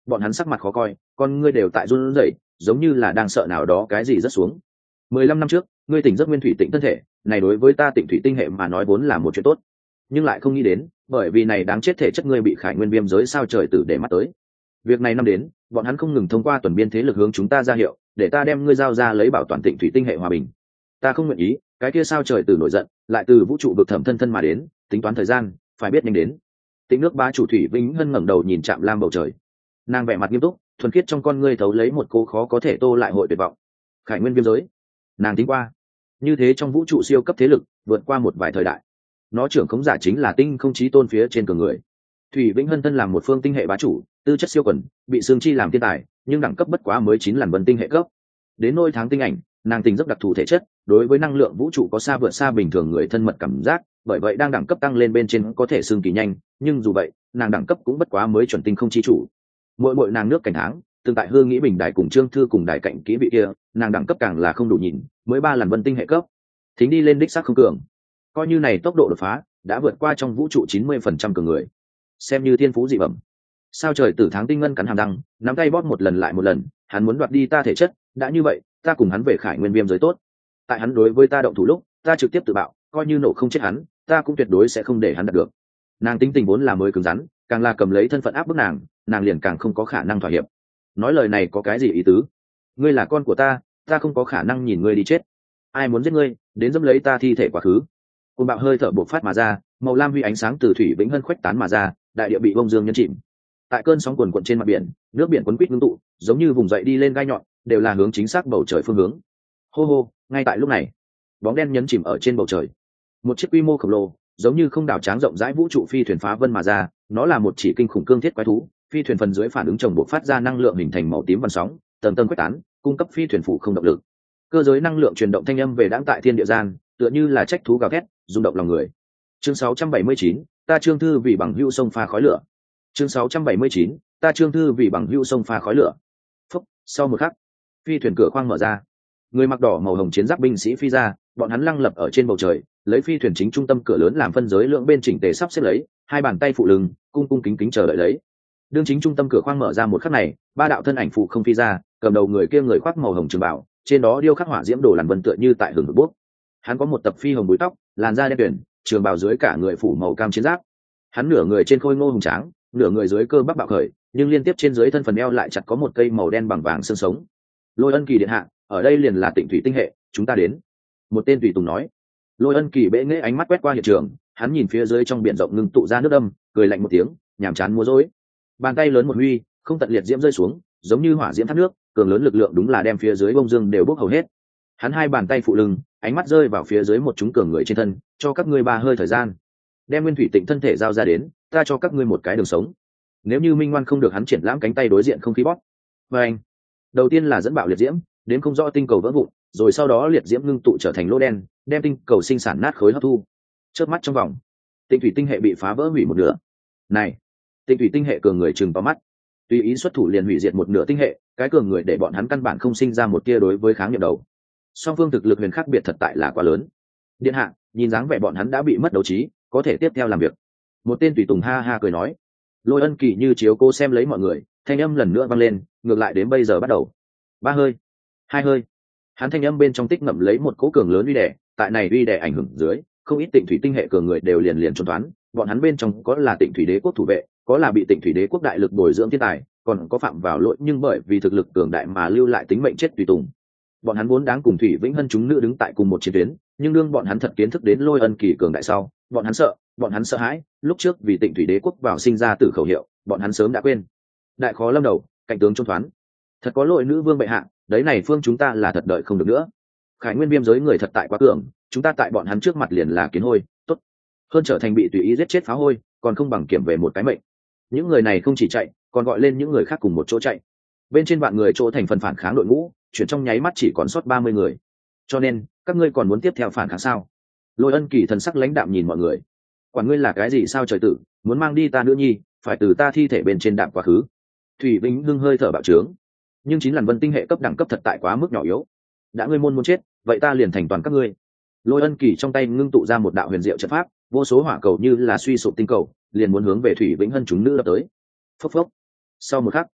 bọn hắn sắc mặt khó coi, con ngươi đều tại run rẩy, giống như là đang sợ nào đó cái gì rất xuống. Mười lăm năm trước ngươi tỉnh giấc nguyên thủy tịnh thân thể, này đối với ta tịnh thủy tinh hệ mà nói vốn là một chuyện tốt, nhưng lại không nghĩ đến bởi vì này đáng chết thể chất ngươi bị khải nguyên viêm giới sao trời tử để mắt tới. Việc này năm đến bọn hắn không ngừng thông qua tuần biên thế lực hướng chúng ta ra hiệu để ta đem ngươi giao ra lấy bảo toàn tịnh thủy tinh hệ hòa bình. Ta không nguyện ý, cái kia sao trời tử nổi giận lại từ vũ trụ vực thẩm thân thân mà đến, tính toán thời gian phải biết nhanh đến. Tịnh nước bá chủ Thủy Vĩnh Hân ngẩng đầu nhìn chạm lam bầu trời, nàng vẻ mặt nghiêm túc, thuần khiết trong con ngươi thấu lấy một cô khó có thể tô lại hội tuyệt vọng. Khải nguyên viêm giới, nàng tính qua, như thế trong vũ trụ siêu cấp thế lực vượt qua một vài thời đại, nó trưởng khống giả chính là tinh không chí tôn phía trên cường người. Thủy Vĩnh Hân thân làm một phương tinh hệ bá chủ, tư chất siêu quần, bị xương chi làm thiên tài, nhưng đẳng cấp bất quá mới chín lần vân tinh hệ cấp. Đến nôi tháng tinh ảnh, nàng tình rất đặc thù thể chất, đối với năng lượng vũ trụ có xa vượt xa bình thường người thân mật cảm giác, bởi vậy đang đẳng cấp tăng lên bên trên có thể xương kỳ nhanh, nhưng dù vậy nàng đẳng cấp cũng bất quá mới chuẩn tinh không chi chủ. Mỗi mỗi nàng nước cảnh tháng tương tại hương nghĩ bình đại cùng trương thư cùng đại cạnh kỹ vị kia, nàng đẳng cấp càng là không đủ nhìn, mới ba lần vân tinh hệ cấp, thính đi lên đích xác không cường. Coi như này tốc độ đột phá đã vượt qua trong vũ trụ chín mươi phần trăm cường người, xem như thiên phú dị bẩm. Sao trời tử tháng tinh ngân cắn hàm răng, nắm tay bóp một lần lại một lần, hắn muốn đoạt đi ta thể chất, đã như vậy ta cùng hắn về khải nguyên viêm giới tốt. Tại hắn đối với ta động thủ lúc ta trực tiếp tự bạo, coi như nổ không chết hắn ta cũng tuyệt đối sẽ không để hắn đạt được. Nàng tính tình vốn là mới cứng rắn, càng là cầm lấy thân phận áp bức nàng nàng liền càng không có khả năng thỏa hiệp. Nói lời này có cái gì ý tứ? Ngươi là con của ta, ta không có khả năng nhìn ngươi đi chết. Ai muốn giết ngươi đến dẫm lấy ta thi thể quá khứ. Côn bạo hơi thở bộc phát mà ra, màu lam huy ánh sáng từ Thủy Vĩnh Hân khuếch tán mà ra, đại địa bị bông dương nhấn chìm. Tại cơn sóng cuồn cuộn trên mặt biển, nước biển cuốn quýt ngưng tụ, giống như vùng dậy đi lên gai nhọn, đều là hướng chính xác bầu trời phương hướng. Hô hô, ngay tại lúc này, bóng đen nhấn chìm ở trên bầu trời. Một chiếc quy mô khổng lồ, giống như không đảo tráng rộng rãi vũ trụ phi thuyền phá vân mà ra, nó là một chỉ kinh khủng cương thiết quái thú, phi thuyền phần dưới phản ứng chồng buộc phát ra năng lượng hình thành màu tím vằn sóng, tầng tầng quét tán, cung cấp phi thuyền phụ không động lực. Cơ giới năng lượng truyền động thanh âm về đãng tại thiên địa gian, tựa như là trách thú gào thét, rung động lòng người. Chương sáu trăm bảy mươi chín, ta Trương Thư vì bằng hữu sông pha khói lửa. Chương sáu trăm bảy mươi chín, ta Trương Thư vì bằng hữu sông pha khói lửa. Phúc, sau một khắc, phi thuyền cửa khoang mở ra. Người mặc đỏ màu hồng chiến giáp binh sĩ phi ra, bọn hắn lăng lập ở trên bầu trời, lấy phi thuyền chính trung tâm cửa lớn làm phân giới lượng bên chỉnh tề sắp xếp lấy, hai bàn tay phụ lưng, cung cung kính kính chờ đợi lấy. Đương chính trung tâm cửa khoang mở ra một khắc này, ba đạo thân ảnh phụ không phi ra, cầm đầu người kia người khoác màu hồng trường bảo, trên đó điêu khắc hỏa diễm đồ làn vân tựa như tại hừng hực bốc. Hắn có một tập phi hồng búi tóc, làn da đen tuyền, trường bào dưới cả người phủ màu cam chiến giáp. Hắn nửa người trên khôi ngô hùng tráng, nửa người dưới cơ bắp bạo khởi, nhưng liên tiếp trên dưới thân phần eo lại chặt có một cây màu đen bằng vàng xương sống. Lôi Ân Kỳ điện hạ, ở đây liền là Tịnh Thủy tinh hệ, chúng ta đến. Một tên tùy tùng nói. Lôi Ân Kỳ bẽ nghễ ánh mắt quét qua hiện trường, hắn nhìn phía dưới trong biển rộng ngưng tụ ra nước đâm, cười lạnh một tiếng, nhàm chán múa rối. Bàn tay lớn một huy, không tận liệt diễm rơi xuống, giống như hỏa diễm thác nước, cường lớn lực lượng đúng là đem phía dưới bông dương đều bốc hầu hết. Hắn hai bàn tay phụ lưng, ánh mắt rơi vào phía dưới một chúng cường người trên thân, cho các ngươi ba hơi thời gian, đem nguyên thủy tịnh thân thể giao ra đến, ta cho các ngươi một cái đường sống. Nếu như minh ngoan không được hắn triển lãm cánh tay đối diện không khí bóp. Và anh, đầu tiên là dẫn bạo liệt diễm, đến không rõ tinh cầu vỡ vụn, rồi sau đó liệt diễm ngưng tụ trở thành lỗ đen, đem tinh cầu sinh sản nát khối hấp thu. Chớp mắt trong vòng, Tịnh Thủy tinh hệ bị phá vỡ hủy một nửa. Này, Tịnh Thủy tinh hệ cường người chừng vào mắt, tùy ý xuất thủ liền hủy diệt một nửa tinh hệ, cái cường người để bọn hắn căn bản không sinh ra một tia đối với kháng nhiệm đầu. Song phương thực lực huyền khác biệt thật tại là quá lớn. Điện hạ, nhìn dáng vẻ bọn hắn đã bị mất đấu trí, có thể tiếp theo làm việc. Một tên tùy tùng ha ha cười nói. Lôi Ân Kỳ như chiếu cô xem lấy mọi người, thanh âm lần nữa vang lên, ngược lại đến bây giờ bắt đầu. Ba hơi, hai hơi. Hắn thanh âm bên trong tích ngậm lấy một cỗ cường lớn uy đè, tại này uy đè ảnh hưởng dưới, không ít Tịnh Thủy tinh hệ cường người đều liền liền trốn toán, bọn hắn bên trong có là Tịnh Thủy đế quốc thủ vệ, có là bị Tịnh Thủy đế quốc đại lực bồi dưỡng thiên tài, còn có phạm vào lỗi nhưng bởi vì thực lực cường đại mà lưu lại tính mệnh chết tùy tùng. Bọn hắn vốn đáng cùng Thủy Vĩnh Hân chúng nữ đứng tại cùng một chiến tuyến, nhưng đương bọn hắn thật kiến thức đến Lôi Ân Kỳ cường đại sau, bọn hắn sợ, bọn hắn sợ hãi, lúc trước vì Tịnh Thủy đế quốc vào sinh ra tử khẩu hiệu, bọn hắn sớm đã quên. Đại khó lâm đầu, cảnh tướng trốn thoán. Thật có lỗi nữ vương bệ hạ, đấy này phương chúng ta là thật đợi không được nữa. Khải nguyên viêm giới người thật tại quá cường, chúng ta tại bọn hắn trước mặt liền là kiến hôi, tốt hơn trở thành bị tùy ý giết chết phá hôi, còn không bằng kiểm về một cái mệnh. Những người này không chỉ chạy, còn gọi lên những người khác cùng một chỗ chạy. Bên trên vạn người chỗ thành phần phản kháng đội ngũ, chuyển trong nháy mắt chỉ còn sót ba mươi người. Cho nên, các ngươi còn muốn tiếp theo phản kháng sao? Lôi Ân Kỳ thần sắc lãnh đạm nhìn mọi người. Quản ngươi là cái gì sao trời tử, muốn mang đi ta nữ nhi, phải từ ta thi thể bên trên đạm quá khứ. Thủy Vĩnh Hưng hơi thở bạo trướng. Nhưng chính lần vân tinh hệ cấp đẳng cấp thật tại quá mức nhỏ yếu. Đã ngươi môn muốn chết, vậy ta liền thành toàn các ngươi. Lôi Ân Kỳ trong tay ngưng tụ ra một đạo huyền diệu trận pháp, vô số hỏa cầu như là suy sụp tinh cầu, liền muốn hướng về Thủy Vĩnh Hân chúng nữ đập tới. Phốc phốc. Sau một khắc,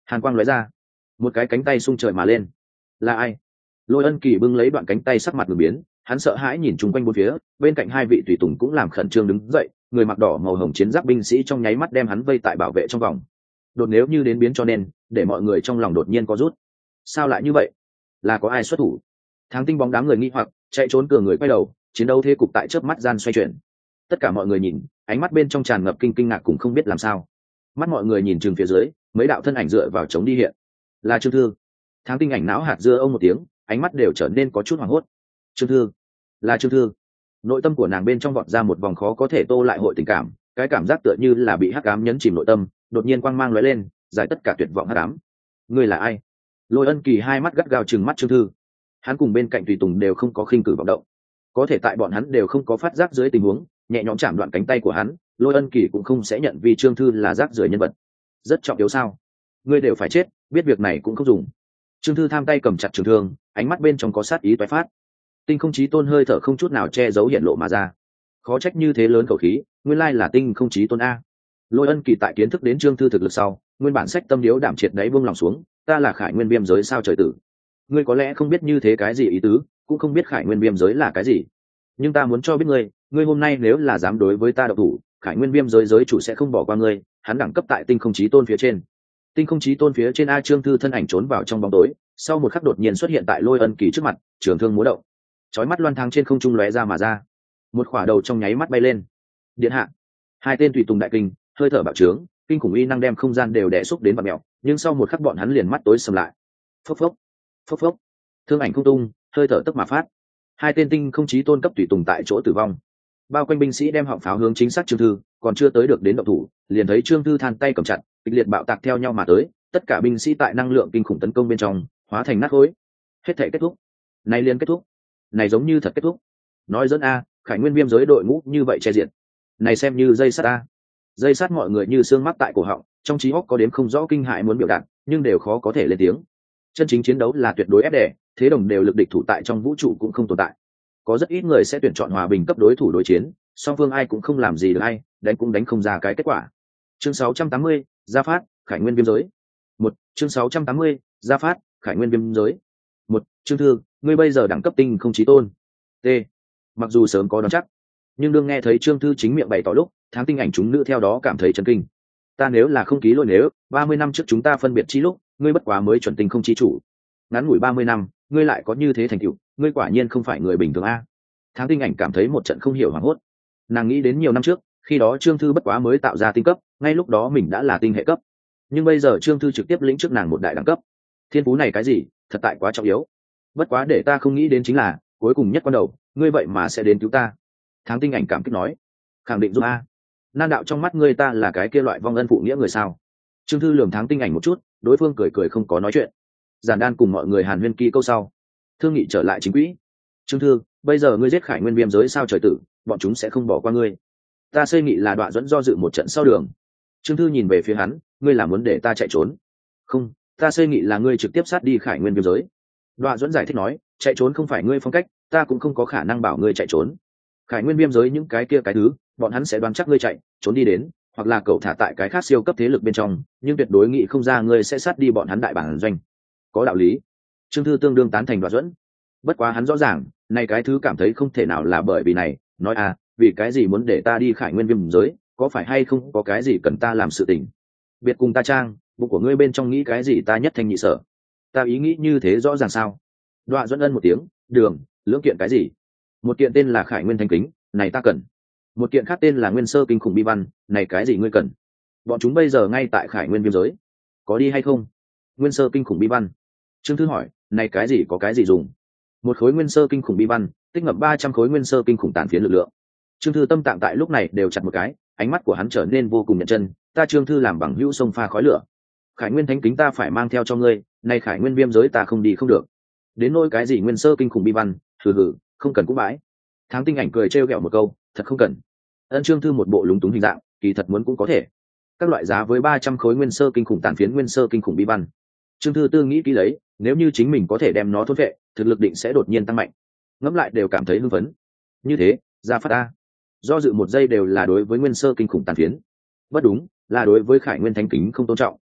hàn quang lóe ra, một cái cánh tay xung trời mà lên. Là ai? Lôi Ân Kỳ bưng lấy đoạn cánh tay, sắc mặt ngừng biến, hắn sợ hãi nhìn chung quanh bốn phía, bên cạnh hai vị tùy tùng cũng làm khẩn trương đứng dậy, người mặc đỏ màu hồng chiến giáp binh sĩ trong nháy mắt đem hắn vây tại bảo vệ trong vòng. Đột nếu như đến biến cho nên, để mọi người trong lòng đột nhiên có rút. Sao lại như vậy? Là có ai xuất thủ? Tháng Tinh bóng đám người nghi hoặc, chạy trốn cửa người quay đầu, chiến đấu thế cục tại chớp mắt gian xoay chuyển. Tất cả mọi người nhìn, ánh mắt bên trong tràn ngập kinh kinh ngạc cùng không biết làm sao. Mắt mọi người nhìn chừng phía dưới, mấy đạo thân ảnh dựa vào chống đi hiện. Là Trương Thư. Tháng Tinh ảnh não hạt dưa ông một tiếng, ánh mắt đều trở nên có chút hoảng hốt. Trương Thư, là Trương Thư. Nội tâm của nàng bên trong vọt ra một vòng khó có thể tô lại hội tình cảm, cái cảm giác tựa như là bị hắc ám nhấn chìm nội tâm, đột nhiên quang mang lóe lên, giải tất cả tuyệt vọng hắc ám. Ngươi là ai? Lôi Ân Kỳ hai mắt gắt gao trừng mắt Trương Thư. Hắn cùng bên cạnh tùy tùng đều không có khinh cử vọng động, có thể tại bọn hắn đều không có phát giác dưới tình huống, nhẹ nhõm chạm đoạn cánh tay của hắn, Lôi Ân Kỳ cũng không sẽ nhận vì Trương Thư là rác rưởi nhân vật. Rất trọng yếu sao? Ngươi đều phải chết, biết việc này cũng không dùng. Trương Thư tham tay cầm chặt trường thương, ánh mắt bên trong có sát ý toái phát. Tinh không chí tôn hơi thở không chút nào che giấu hiện lộ mà ra. Khó trách như thế lớn khẩu khí, nguyên lai là tinh không chí tôn a. Lôi Ân Kỳ tại kiến thức đến Trương Thư thực lực sau, nguyên bản sách tâm điếu đảm triệt đáy buông lòng xuống, ta là Khải Nguyên Viêm giới sao trời tử. Ngươi có lẽ không biết như thế cái gì ý tứ, cũng không biết Khải Nguyên Viêm giới là cái gì, nhưng ta muốn cho biết ngươi, ngươi hôm nay nếu là dám đối với ta độc thủ, Khải Nguyên Viêm giới giới chủ sẽ không bỏ qua ngươi, hắn đẳng cấp tại tinh không chí tôn phía trên. Tinh không chí tôn phía trên a. Trương Thư thân ảnh trốn vào trong bóng tối, sau một khắc đột nhiên xuất hiện tại Lôi Ân Kỳ trước mặt, trường thương múa động, chói mắt loan thang trên không trung lóe ra mà ra, một khỏa đầu trong nháy mắt bay lên. Điện hạ. Hai tên tùy tùng đại kinh, hơi thở bạo trướng, kinh khủng uy năng đem không gian đều đè xúc đến vặn mèo, nhưng sau một khắc bọn hắn liền mắt tối sầm lại. Phốc phốc, phốc phốc, thương ảnh không tung, hơi thở tức mà phát. Hai tên tinh không chí tôn cấp tùy tùng tại chỗ tử vong. Bao quanh binh sĩ đem họng pháo hướng chính xác Trương Thư, còn chưa tới được đến động thủ, liền thấy Trương Thư than tay cầm chặt, kịch liệt bạo tạc theo nhau mà tới, tất cả binh sĩ tại năng lượng kinh khủng tấn công bên trong, hóa thành nát khối. Hết thể kết thúc. Này liền kết thúc. Này giống như thật kết thúc. Nói dẫn a, Khải Nguyên Viêm giới đội ngũ như vậy che diện. Này xem như dây sắt a. Dây sắt mọi người như xương mắc tại cổ họng, trong trí óc có đếm không rõ kinh hại muốn biểu đạt, nhưng đều khó có thể lên tiếng. Chân chính chiến đấu là tuyệt đối ép đè, thế đồng đều lực địch thủ tại trong vũ trụ cũng không tồn tại. Có rất ít người sẽ tuyển chọn hòa bình cấp đối thủ đối chiến, song phương ai cũng không làm gì được ai, đánh cũng đánh không ra cái kết quả. Chương sáu trăm tám mươi, Gia Phát, Khải Nguyên Viêm giới. Một, chương sáu trăm tám mươi, Gia Phát, Khải Nguyên Viêm giới. Một, Trương Thư, ngươi bây giờ đẳng cấp tinh không chí tôn. T. Mặc dù sớm có đoán chắc, nhưng đương nghe thấy Trương Thư chính miệng bày tỏ lúc, Tháng Tinh ảnh chúng nữ theo đó cảm thấy chấn kinh. Ta nếu là không ký lỗi, nếu ba mươi năm trước chúng ta phân biệt chi lúc, ngươi bất quá mới chuẩn tinh không chí chủ. Ngắn ngủi ba mươi năm, ngươi lại có như thế thành tựu, ngươi quả nhiên không phải người bình thường a. Tháng Tinh ảnh cảm thấy một trận không hiểu hoảng hốt. Nàng nghĩ đến nhiều năm trước, khi đó Trương Thư bất quá mới tạo ra tinh cấp, ngay lúc đó mình đã là tinh hệ cấp, nhưng bây giờ Trương Thư trực tiếp lĩnh trước nàng một đại đẳng cấp. Thiên phú này cái gì, thật tại quá trọng yếu. Bất quá để ta không nghĩ đến chính là, cuối cùng nhất quan đầu, ngươi vậy mà sẽ đến cứu ta. Tháng Tinh ảnh cảm kích nói, khẳng định giúp a. Nan đạo trong mắt ngươi ta là cái kia loại vong ân phụ nghĩa người sao? Trương Thư lườm Tháng Tinh ảnh một chút, đối phương cười cười không có nói chuyện. Giản Đan cùng mọi người hàn huyên kỳ câu sau, thương nghị trở lại chính quỹ. Trương Thư, bây giờ ngươi giết Khải Nguyên Viêm giới sao trời tử, bọn chúng sẽ không bỏ qua ngươi. Ta xây nghị là Đoạ Dẫn do dự một trận sau đường. Trương Thư nhìn về phía hắn, ngươi là muốn để ta chạy trốn? Không, ta xây nghị là ngươi trực tiếp sát đi Khải Nguyên Viêm giới. Đoạ Dẫn giải thích nói, chạy trốn không phải ngươi phong cách, ta cũng không có khả năng bảo ngươi chạy trốn. Khải Nguyên Viêm giới những cái kia cái thứ, bọn hắn sẽ đoán chắc ngươi chạy trốn đi đến, hoặc là cậu thả tại cái khác siêu cấp thế lực bên trong, nhưng tuyệt đối nghị không ra ngươi sẽ sát đi bọn hắn đại bản doanh. Có đạo lý. Trương Thư tương đương tán thành Đoạ Dẫn. Bất quá hắn rõ ràng, này cái thứ cảm thấy không thể nào là bởi vì này, nói à, vì cái gì muốn để ta đi Khải Nguyên Viêm giới, có phải hay không có cái gì cần ta làm sự tình. Biệt cùng ta trang, bụng của ngươi bên trong nghĩ cái gì ta nhất thanh nhị sở. Ta ý nghĩ như thế rõ ràng sao? Đoạ Dẫn ân một tiếng, đường, lưỡng kiện cái gì? Một kiện tên là Khải Nguyên Thanh Kính, này ta cần. Một kiện khác tên là Nguyên Sơ Kinh Khủng Bi Văn, này cái gì ngươi cần? Bọn chúng bây giờ ngay tại Khải Nguyên Viêm giới, có đi hay không? Nguyên Sơ Kinh Khủng Bi Văn. Trương Thư hỏi, này cái gì có cái gì dùng? Một khối Nguyên Sơ Kinh Khủng Bi Văn, tích ngập ba trăm khối Nguyên Sơ Kinh Khủng tàn phiến lực lượng. Trương Thư tâm tạng tại lúc này đều chặt một cái, ánh mắt của hắn trở nên vô cùng nhận chân. Ta Trương Thư làm bằng hữu sông pha khói lửa. Khải Nguyên Thánh Kính ta phải mang theo cho ngươi, nay Khải Nguyên Viêm giới ta không đi không được. Đến nỗi cái gì Nguyên Sơ Kinh Khủng Bi Văn, hừ hừ, không cần cũng bãi. Tháng Tinh ảnh cười trêu ghẹo một câu, thật không cần. Ân Trương Thư một bộ lúng túng hình dạng, kỳ thật muốn cũng có thể. Các loại giá với ba trăm khối Nguyên Sơ Kinh Khủng tàn phiến Nguyên Sơ Kinh Khủng Bi Văn. Trương Thư tư nghĩ kỹ lấy, nếu như chính mình có thể đem nó thôn vệ, thực lực định sẽ đột nhiên tăng mạnh. Ngẫm lại đều cảm thấy hưng phấn. Như thế, Gia Phát ta. Do dự một giây đều là đối với Nguyên Sơ Kinh Khủng tàn phiến. Bất đúng, là đối với Khải Nguyên Thánh Kính không tôn trọng.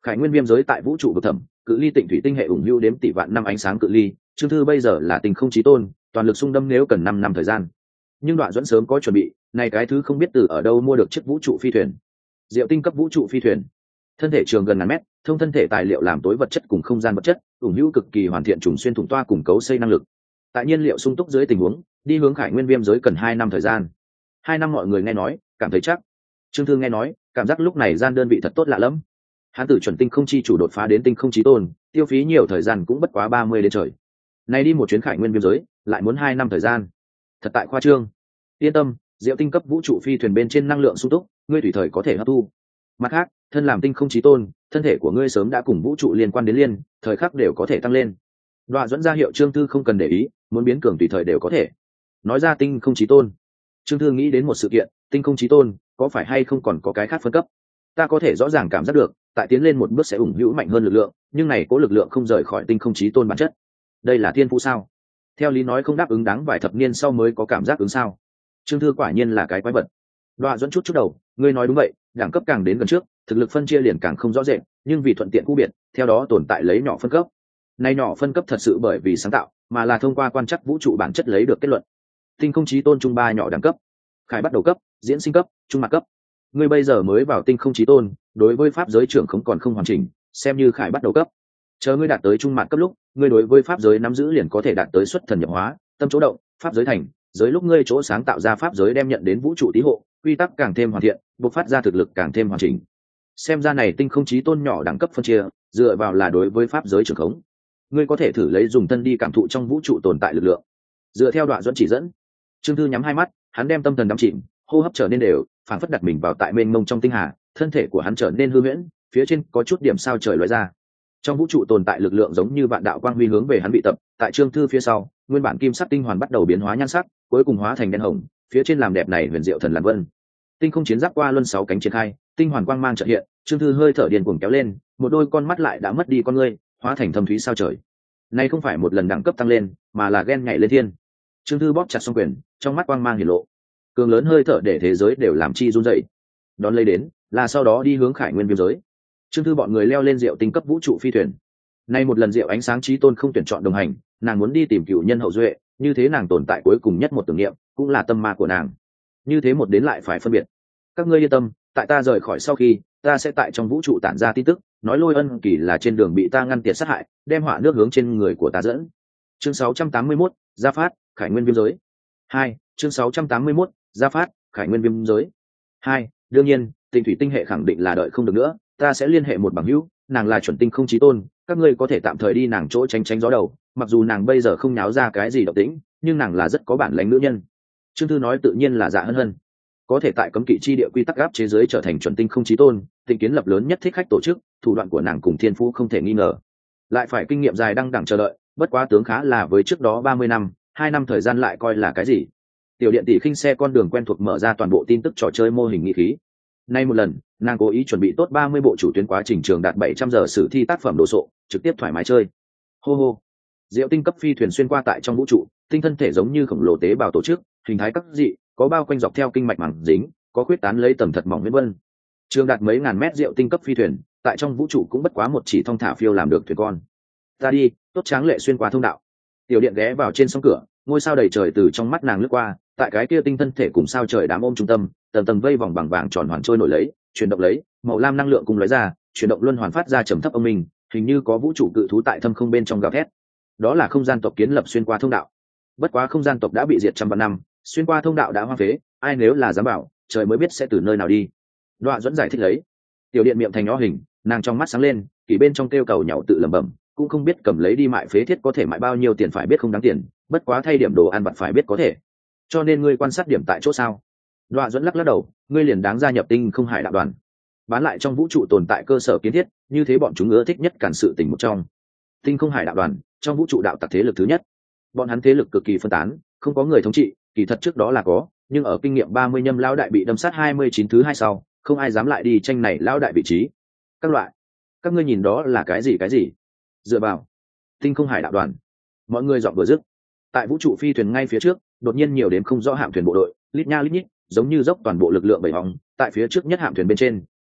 Khải nguyên viêm giới tại vũ trụ vực thẳm, cự ly Tịnh thủy tinh hệ ủng hữu đếm tỷ vạn năm ánh sáng cự ly. Trương Thư bây giờ là Tinh không chí tôn, toàn lực xung đâm nếu cần năm năm thời gian. Nhưng Đoạn Duẫn sớm có chuẩn bị, này cái thứ không biết từ ở đâu mua được chiếc vũ trụ phi thuyền. Diệu tinh cấp vũ trụ phi thuyền, thân thể trường gần ngàn mét, thông thân thể tài liệu làm tối vật chất cùng không gian vật chất, ủng hữu cực kỳ hoàn thiện trùng xuyên thủng toa cùng cấu xây năng lực. Tại nhiên liệu sung túc dưới tình huống, đi hướng Khải nguyên viêm giới cần hai năm thời gian. Hai năm mọi người nghe nói, cảm thấy chắc. Trương Thương nghe nói, cảm giác lúc này gian đơn vị thật tốt lạ lắm. Hắn từ chuẩn tinh không chi chủ đột phá đến tinh không chí tôn, tiêu phí nhiều thời gian cũng bất quá ba mươi đến trời. Nay đi một chuyến Khải nguyên viêm giới, lại muốn hai năm thời gian. Thật tại khoa trương. Yên tâm, Diệu tinh cấp vũ trụ phi thuyền bên trên năng lượng sung túc, ngươi tùy thời có thể hấp thu. Mặt khác, thân làm tinh không chí tôn, thân thể của ngươi sớm đã cùng vũ trụ liên quan đến liên, thời khắc đều có thể tăng lên. Đoạn dẫn ra hiệu Trương Thư không cần để ý, muốn biến cường tùy thời đều có thể. Nói ra tinh không chí tôn, Trương Thư nghĩ đến một sự kiện, tinh không chí tôn, có phải hay không còn có cái khác phân cấp? Ta có thể rõ ràng cảm giác được, tại tiến lên một bước sẽ ủng hữu mạnh hơn lực lượng, nhưng này có lực lượng không rời khỏi tinh không chí tôn bản chất. Đây là thiên phú sao? Theo lý nói không đáp ứng đáng vài thập niên sau mới có cảm giác ứng sao? Trương Thư quả nhiên là cái quái vật. Đoạn dẫn chút chút đầu, ngươi nói đúng vậy, đẳng cấp càng đến gần trước, thực lực phân chia liền càng không rõ rệt, nhưng vì thuận tiện khu biệt, theo đó tồn tại lấy nhỏ phân cấp. Này nhỏ phân cấp thật sự bởi vì sáng tạo, mà là thông qua quan trắc vũ trụ bản chất lấy được kết luận. Tinh không chí tôn trung ba nhỏ đẳng cấp, Khải bắt đầu cấp, diễn sinh cấp, trung mặt cấp. Ngươi bây giờ mới vào tinh không chí tôn, đối với pháp giới trưởng không còn không hoàn chỉnh, xem như Khải bắt đầu cấp. Chờ ngươi đạt tới trung mặt cấp lúc, ngươi đối với pháp giới nắm giữ liền có thể đạt tới xuất thần nhập hóa, tâm chỗ động, pháp giới thành, giới lúc ngươi chỗ sáng tạo ra pháp giới đem nhận đến vũ trụ tí hộ, quy tắc càng thêm hoàn thiện, bộc phát ra thực lực càng thêm hoàn chỉnh. Xem ra này tinh không chí tôn nhỏ đẳng cấp phân chia, dựa vào là đối với pháp giới trưởng khống. Ngươi có thể thử lấy dùng thân đi cảm thụ trong vũ trụ tồn tại lực lượng. Dựa theo Đoạn dẫn chỉ dẫn, Trương Thư nhắm hai mắt, hắn đem tâm thần đắm chìm, hô hấp trở nên đều, phảng phất đặt mình vào tại mênh mông trong tinh hà, thân thể của hắn trở nên hư huyễn, phía trên có chút điểm sao trời lóe ra. Trong vũ trụ tồn tại lực lượng giống như vạn đạo quang huy hướng về hắn bị tập, tại Trương Thư phía sau, nguyên bản kim sắc tinh hoàn bắt đầu biến hóa nhan sắc, cuối cùng hóa thành đen hồng, phía trên làm đẹp này huyền diệu thần lan vân. Tinh không chiến giáp qua luân sáu cánh triển khai, tinh hoàn quang mang chợt hiện, Trương Thư hơi thở điên cuồng kéo lên, một đôi con mắt lại đã mất đi con ngươi, hóa thành thâm thúy sao trời. Này không phải một lần đẳng cấp tăng lên, mà là ghen nhảy lên thiên. Trương Thư bóp chặt song quyền, trong mắt quang mang hiển lộ, cường lớn hơi thở để thế giới đều làm chi run rẩy. Đón lấy đến, là sau đó đi hướng Khải nguyên viêm giới. Trương Thư bọn người leo lên Diệu tinh cấp vũ trụ phi thuyền. Nay một lần Diệu ánh sáng chí tôn không tuyển chọn đồng hành, nàng muốn đi tìm cựu nhân hậu duệ, như thế nàng tồn tại cuối cùng nhất một tưởng niệm, cũng là tâm ma của nàng. Như thế một đến lại phải phân biệt. Các ngươi yên tâm, tại ta rời khỏi sau khi, ta sẽ tại trong vũ trụ tản ra tin tức, nói Lôi Ân Kỳ là trên đường bị ta ngăn tiệt sát hại, đem họa nước hướng trên người của ta dẫn. Chương sáu trăm tám mươi mốt, Gia Phát, Khải nguyên viêm giới. Hai, chương sáu trăm tám mươi mốt, Gia Phát, Khải nguyên viêm giới. Hai, đương nhiên, Tinh thủy tinh hệ khẳng định là đợi không được nữa, ta sẽ liên hệ một bằng hữu, nàng là chuẩn tinh không chí tôn, các ngươi có thể tạm thời đi nàng chỗ tránh tránh gió đầu, mặc dù nàng bây giờ không nháo ra cái gì động tĩnh, nhưng nàng là rất có bản lĩnh nữ nhân. Trương Thư nói tự nhiên là Dạ Hân Hân, có thể tại cấm kỵ chi địa quy tắc áp chế giới trở thành chuẩn tinh không chí tôn, Tinh kiến lập lớn nhất thích khách tổ chức, thủ đoạn của nàng cùng thiên phú không thể nghi ngờ. Lại phải kinh nghiệm dài đăng đẳng chờ đợi, bất quá tướng khá là với trước đó ba mươi năm, hai năm thời gian lại coi là cái gì. Tiểu điện tỷ khinh xe con đường quen thuộc mở ra toàn bộ tin tức trò chơi mô hình nghị khí. Nay một lần, nàng cố ý chuẩn bị tốt ba mươi bộ chủ tuyến quá trình trường đạt bảy trăm giờ sử thi tác phẩm đồ sộ, trực tiếp thoải mái chơi. Hô hô. Diệu tinh cấp phi thuyền xuyên qua tại trong vũ trụ, tinh thân thể giống như khổng lồ tế bào tổ chức, hình thái các dị, có bao quanh dọc theo kinh mạch mảng dính, có khuyết tán lấy tầm thật mỏng viễn vân. Trường đạt mấy ngàn mét diệu tinh cấp phi thuyền, tại trong vũ trụ cũng bất quá một chỉ thong thả phiêu làm được thuyền con. Ta đi, tốt tráng lệ xuyên qua thông đạo. Tiểu điện ghé vào trên song cửa, ngôi sao đầy trời từ trong mắt nàng lướt qua, tại cái kia tinh thân thể cùng sao trời đám ôm trung tâm, tầng tầng vây vòng bằng vàng tròn hoàn trôi nổi lấy, chuyển động lấy, màu lam năng lượng cùng lóe ra, chuyển động luân hoàn phát ra trầm thấp âm minh, hình như có vũ trụ cự thú tại thâm không bên trong gào thét. Đó là không gian tộc kiến lập xuyên qua thông đạo. Bất quá không gian tộc đã bị diệt trăm vạn năm, xuyên qua thông đạo đã hoang phế, ai nếu là dám bảo, trời mới biết sẽ từ nơi nào đi. Đoạn dẫn giải thích lấy. Tiểu điện miệng thành nhỏ hình, nàng trong mắt sáng lên, kỳ bên trong kêu cầu nhậu tự lẩm bẩm, cũng không biết cầm lấy đi mại phế thiết có thể mại bao nhiêu tiền phải biết không đáng tiền, bất quá thay điểm đồ ăn vặt phải biết có thể. Cho nên ngươi quan sát điểm tại chỗ sao? Đoạn dẫn lắc lắc đầu, ngươi liền đáng gia nhập tinh không hải đạo đoàn, bán lại trong vũ trụ tồn tại cơ sở kiến thiết, như thế bọn chúng ưa thích nhất cản sự tình một trong. Tinh không hải đạo đoàn, trong vũ trụ đạo tặc thế lực thứ nhất. Bọn hắn thế lực cực kỳ phân tán, không có người thống trị, kỳ thật trước đó là có, nhưng ở kinh nghiệm ba mươi nhâm lão đại bị đâm sát hai mươi chín thứ hai sau, không ai dám lại đi tranh này lão đại vị trí. Các loại, các ngươi nhìn đó là cái gì cái gì? Dựa vào tinh không hải đạo đoàn. Mọi người dọn vừa dứt, tại vũ trụ phi thuyền ngay phía trước, đột nhiên nhiều đến không rõ hạm thuyền bộ đội, lít nha lít nhít, giống như dốc toàn bộ lực lượng bảy vòng, tại phía trước nhất hạm thuyền bên trên,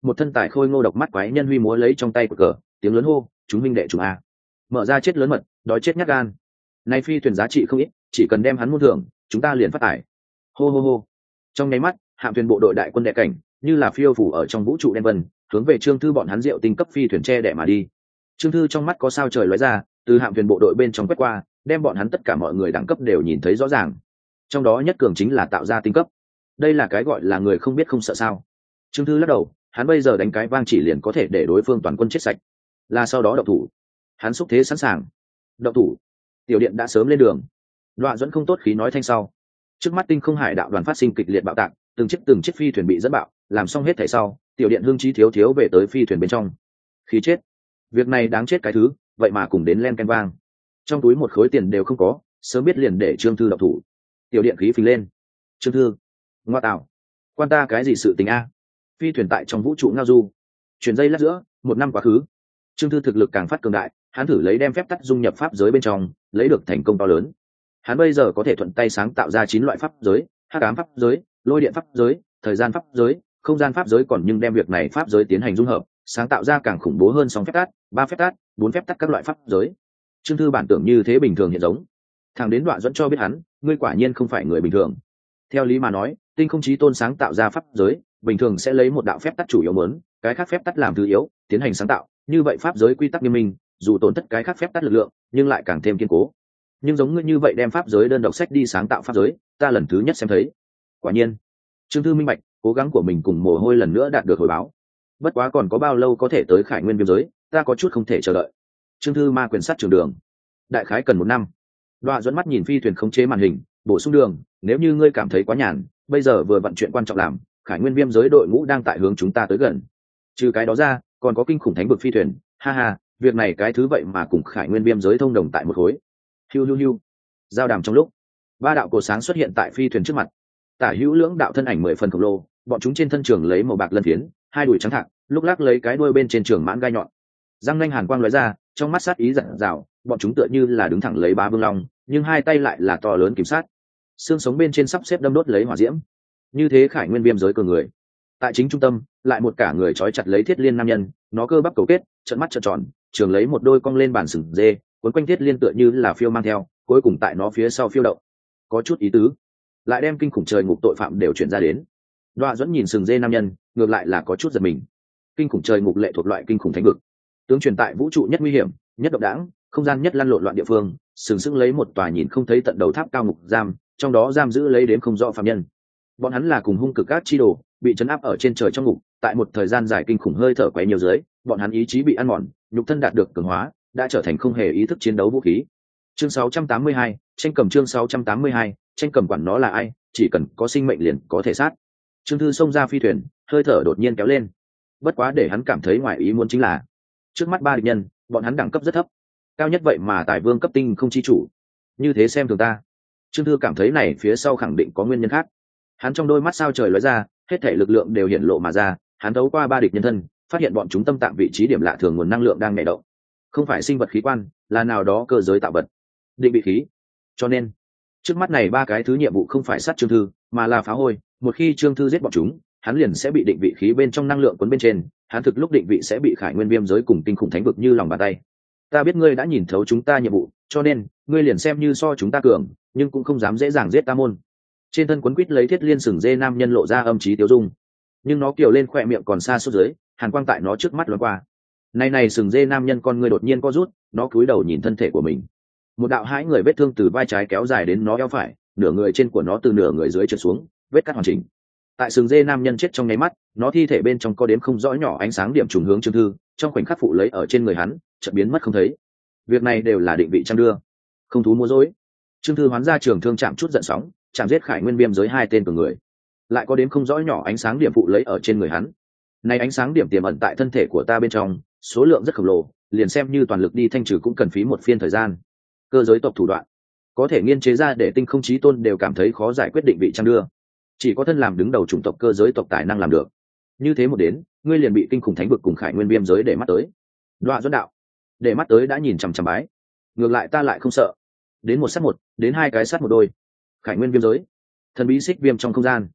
một thân tài khôi ngô độc mắt quái nhân huy múa lấy trong tay của cờ, tiếng lớn hô, chúng minh đệ chúng a, mở ra chết lớn mật, đói chết nhát gan. Nay phi thuyền giá trị không ít, chỉ cần đem hắn muôn thưởng, chúng ta liền phát tải. Hô hô hô. Trong nháy mắt, hạm thuyền bộ đội đại quân đệ cảnh, như là phiêu phủ ở trong vũ trụ đen vân, hướng về Trương Thư bọn hắn rượu tinh cấp phi thuyền che đẻ mà đi. Trương Thư trong mắt có sao trời lóe ra, từ hạm thuyền bộ đội bên trong quét qua, đem bọn hắn tất cả mọi người đẳng cấp đều nhìn thấy rõ ràng. Trong đó nhất cường chính là tạo ra tinh cấp. Đây là cái gọi là người không biết không sợ sao. Trương Thư lắc đầu, hắn bây giờ đánh cái vang chỉ liền có thể để đối phương toàn quân chết sạch. Là sau đó động thủ. Hắn xúc thế sẵn sàng. Động thủ. Tiểu điện đã sớm lên đường. Loạn dẫn không tốt khí nói thanh sau. Trước mắt tinh không hải đạo đoàn phát sinh kịch liệt bạo tạc, từng chiếc từng chiếc phi thuyền bị dẫn bạo, làm xong hết thảy sau, tiểu điện hưng trí thiếu thiếu về tới phi thuyền bên trong. Khí chết. Việc này đáng chết cái thứ, vậy mà cùng đến len ken vang. Trong túi một khối tiền đều không có, sớm biết liền để Trương Thư động thủ. Tiểu điện khí phình lên. Trương Thư, ngoa tạo, quan ta cái gì sự tình a? Phi thuyền tại trong vũ trụ ngao du, chuyển dây lát giữa, một năm quá khứ. Trương Thư thực lực càng phát cường đại, hắn thử lấy đem phép tắc dung nhập pháp giới bên trong, lấy được thành công to lớn. Hắn bây giờ có thể thuận tay sáng tạo ra chín loại pháp giới, hắc ám pháp giới, lôi điện pháp giới, thời gian pháp giới, không gian pháp giới, còn nhưng đem việc này pháp giới tiến hành dung hợp, sáng tạo ra càng khủng bố hơn song phép tắc, ba phép tắc, bốn phép tắc các loại pháp giới. Trương Thư bản tưởng như thế bình thường hiện giống, thằng đến Đoạn dẫn cho biết hắn, ngươi quả nhiên không phải người bình thường. Theo lý mà nói, tinh không chí tôn sáng tạo ra pháp giới, bình thường sẽ lấy một đạo phép tắc chủ yếu muốn, cái khác phép tắc làm thứ yếu, tiến hành sáng tạo, như vậy pháp giới quy tắc nghiêm minh, dù tổn thất cái khác phép tắc lực lượng, nhưng lại càng thêm kiên cố. Nhưng giống ngươi như vậy đem pháp giới đơn độc sách đi sáng tạo pháp giới, ta lần thứ nhất xem thấy. Quả nhiên, Trương Thư minh bạch, cố gắng của mình cùng mồ hôi lần nữa đạt được hồi báo. Bất quá còn có bao lâu có thể tới Khải Nguyên viêm giới, ta có chút không thể chờ đợi. Trương Thư ma quyền sát trường đường, đại khái cần một năm. Đoạ dẫn mắt nhìn phi thuyền khống chế màn hình, bổ sung đường, nếu như ngươi cảm thấy quá nhàn, bây giờ vừa vận chuyện quan trọng làm, Khải Nguyên viêm giới đội ngũ đang tại hướng chúng ta tới gần. Trừ cái đó ra, còn có kinh khủng thánh vực phi thuyền, ha ha, việc này cái thứ vậy mà cùng Khải Nguyên viêm giới thông đồng tại một khối. Hiu hiu hiu. Giao đàm trong lúc, ba đạo cổ sáng xuất hiện tại phi thuyền trước mặt. Tả hữu lưỡng đạo thân ảnh mười phần khổng lồ, bọn chúng trên thân trường lấy màu bạc lân phiến, hai đùi trắng thẳng, lúc lắc lấy cái đuôi bên trên trường mãn gai nhọn. Răng nanh hàn quang lóe ra, trong mắt sát ý rạng rào, bọn chúng tựa như là đứng thẳng lấy ba vương long, nhưng hai tay lại là to lớn kiểm sát. Xương sống bên trên sắp xếp đâm đốt lấy hỏa diễm. Như thế Khải Nguyên viêm giới cường người. Tại chính trung tâm, lại một cả người trói chặt lấy Thiết Liên nam nhân, nó cơ bắp cầu kết, trợn mắt trợn tròn, trường lấy một đôi cong lên bàn sừng dê, cuốn quanh Thiết Liên tựa như là phiêu mang theo, cuối cùng tại nó phía sau phiêu động. Có chút ý tứ, lại đem kinh khủng trời ngục tội phạm đều chuyển ra đến. Đoạ dẫn nhìn sừng dê nam nhân, ngược lại là có chút giật mình. Kinh khủng trời ngục lệ thuộc loại kinh khủng thánh vực, tướng truyền tại vũ trụ nhất nguy hiểm, nhất độc đãng, không gian nhất lăn lộn loạn địa phương, sừng sững lấy một tòa nhìn không thấy tận đầu tháp cao ngục giam, trong đó giam giữ lấy đến không rõ phạm nhân. Bọn hắn là cùng hung cực các chi đồ, bị trấn áp ở trên trời trong ngục, tại một thời gian dài kinh khủng hơi thở quấy nhiều dưới, bọn hắn ý chí bị ăn mòn, nhục thân đạt được cường hóa, đã trở thành không hề ý thức chiến đấu vũ khí. Chương sáu trăm tám mươi hai, tranh cầm chương sáu trăm tám mươi hai, tranh cầm quản nó là ai, chỉ cần có sinh mệnh liền có thể sát. Trương Thư xông ra phi thuyền, hơi thở đột nhiên kéo lên. Bất quá để hắn cảm thấy ngoài ý muốn chính là, trước mắt ba địch nhân, bọn hắn đẳng cấp rất thấp, cao nhất vậy mà tài vương cấp tinh không chi chủ, như thế xem thường ta. Trương Thư cảm thấy này phía sau khẳng định có nguyên nhân khác. Hắn trong đôi mắt sao trời lóe ra, hết thể lực lượng đều hiện lộ mà ra, hắn thấu qua ba địch nhân thân, phát hiện bọn chúng tâm tạng vị trí điểm lạ thường nguồn năng lượng đang nhảy động. Không phải sinh vật khí quan, là nào đó cơ giới tạo vật, định vị khí. Cho nên, trước mắt này ba cái thứ nhiệm vụ không phải sát Trương Thư, mà là phá hôi. Một khi Trương Thư giết bọn chúng, hắn liền sẽ bị định vị khí bên trong năng lượng cuốn bên trên, hắn thực lúc định vị sẽ bị Khải Nguyên viêm giới cùng kinh khủng thánh vực như lòng bàn tay. Ta biết ngươi đã nhìn thấu chúng ta nhiệm vụ, cho nên ngươi liền xem như so chúng ta cường, nhưng cũng không dám dễ dàng giết ta môn. Trên thân quấn quít lấy Thiết Liên sừng dê nam nhân lộ ra âm trí tiêu dung, nhưng nó kiều lên khỏe miệng còn xa suốt dưới, hàn quang tại nó trước mắt lóe qua. Này này sừng dê nam nhân con người đột nhiên co rút, nó cúi đầu nhìn thân thể của mình. Một đạo hãi người vết thương từ vai trái kéo dài đến nó eo phải, nửa người trên của nó từ nửa người dưới trượt xuống, vết cắt hoàn chỉnh. Tại sừng dê nam nhân chết trong nháy mắt, nó thi thể bên trong có đếm không rõ nhỏ ánh sáng điểm trùng hướng Trương Thư, trong khoảnh khắc phụ lấy ở trên người hắn, chợt biến mất không thấy. Việc này đều là định vị trang đưa, không thú mua dối. Trương Thư hoán ra trường thương chạm chút giận sóng, chạm giết Khải Nguyên viêm giới hai tên cường người, lại có đếm không rõ nhỏ ánh sáng điểm phụ lấy ở trên người hắn. Này ánh sáng điểm tiềm ẩn tại thân thể của ta bên trong, số lượng rất khổng lồ, liền xem như toàn lực đi thanh trừ cũng cần phí một phiên thời gian. Cơ giới tộc thủ đoạn có thể nghiên chế ra để tinh không chí tôn đều cảm thấy khó giải quyết định vị trang đưa, chỉ có thân làm đứng đầu chủng tộc cơ giới tộc tài năng làm được. Như thế một đến, ngươi liền bị kinh khủng thánh vực cùng Khải Nguyên viêm giới để mắt tới. Đoạ dẫn đạo, để mắt tới đã nhìn chằm chằm bái, ngược lại ta lại không sợ. Đến một sát một, đến hai cái sát một đôi. Khải Nguyên viêm giới, thần bí xích viêm trong không gian,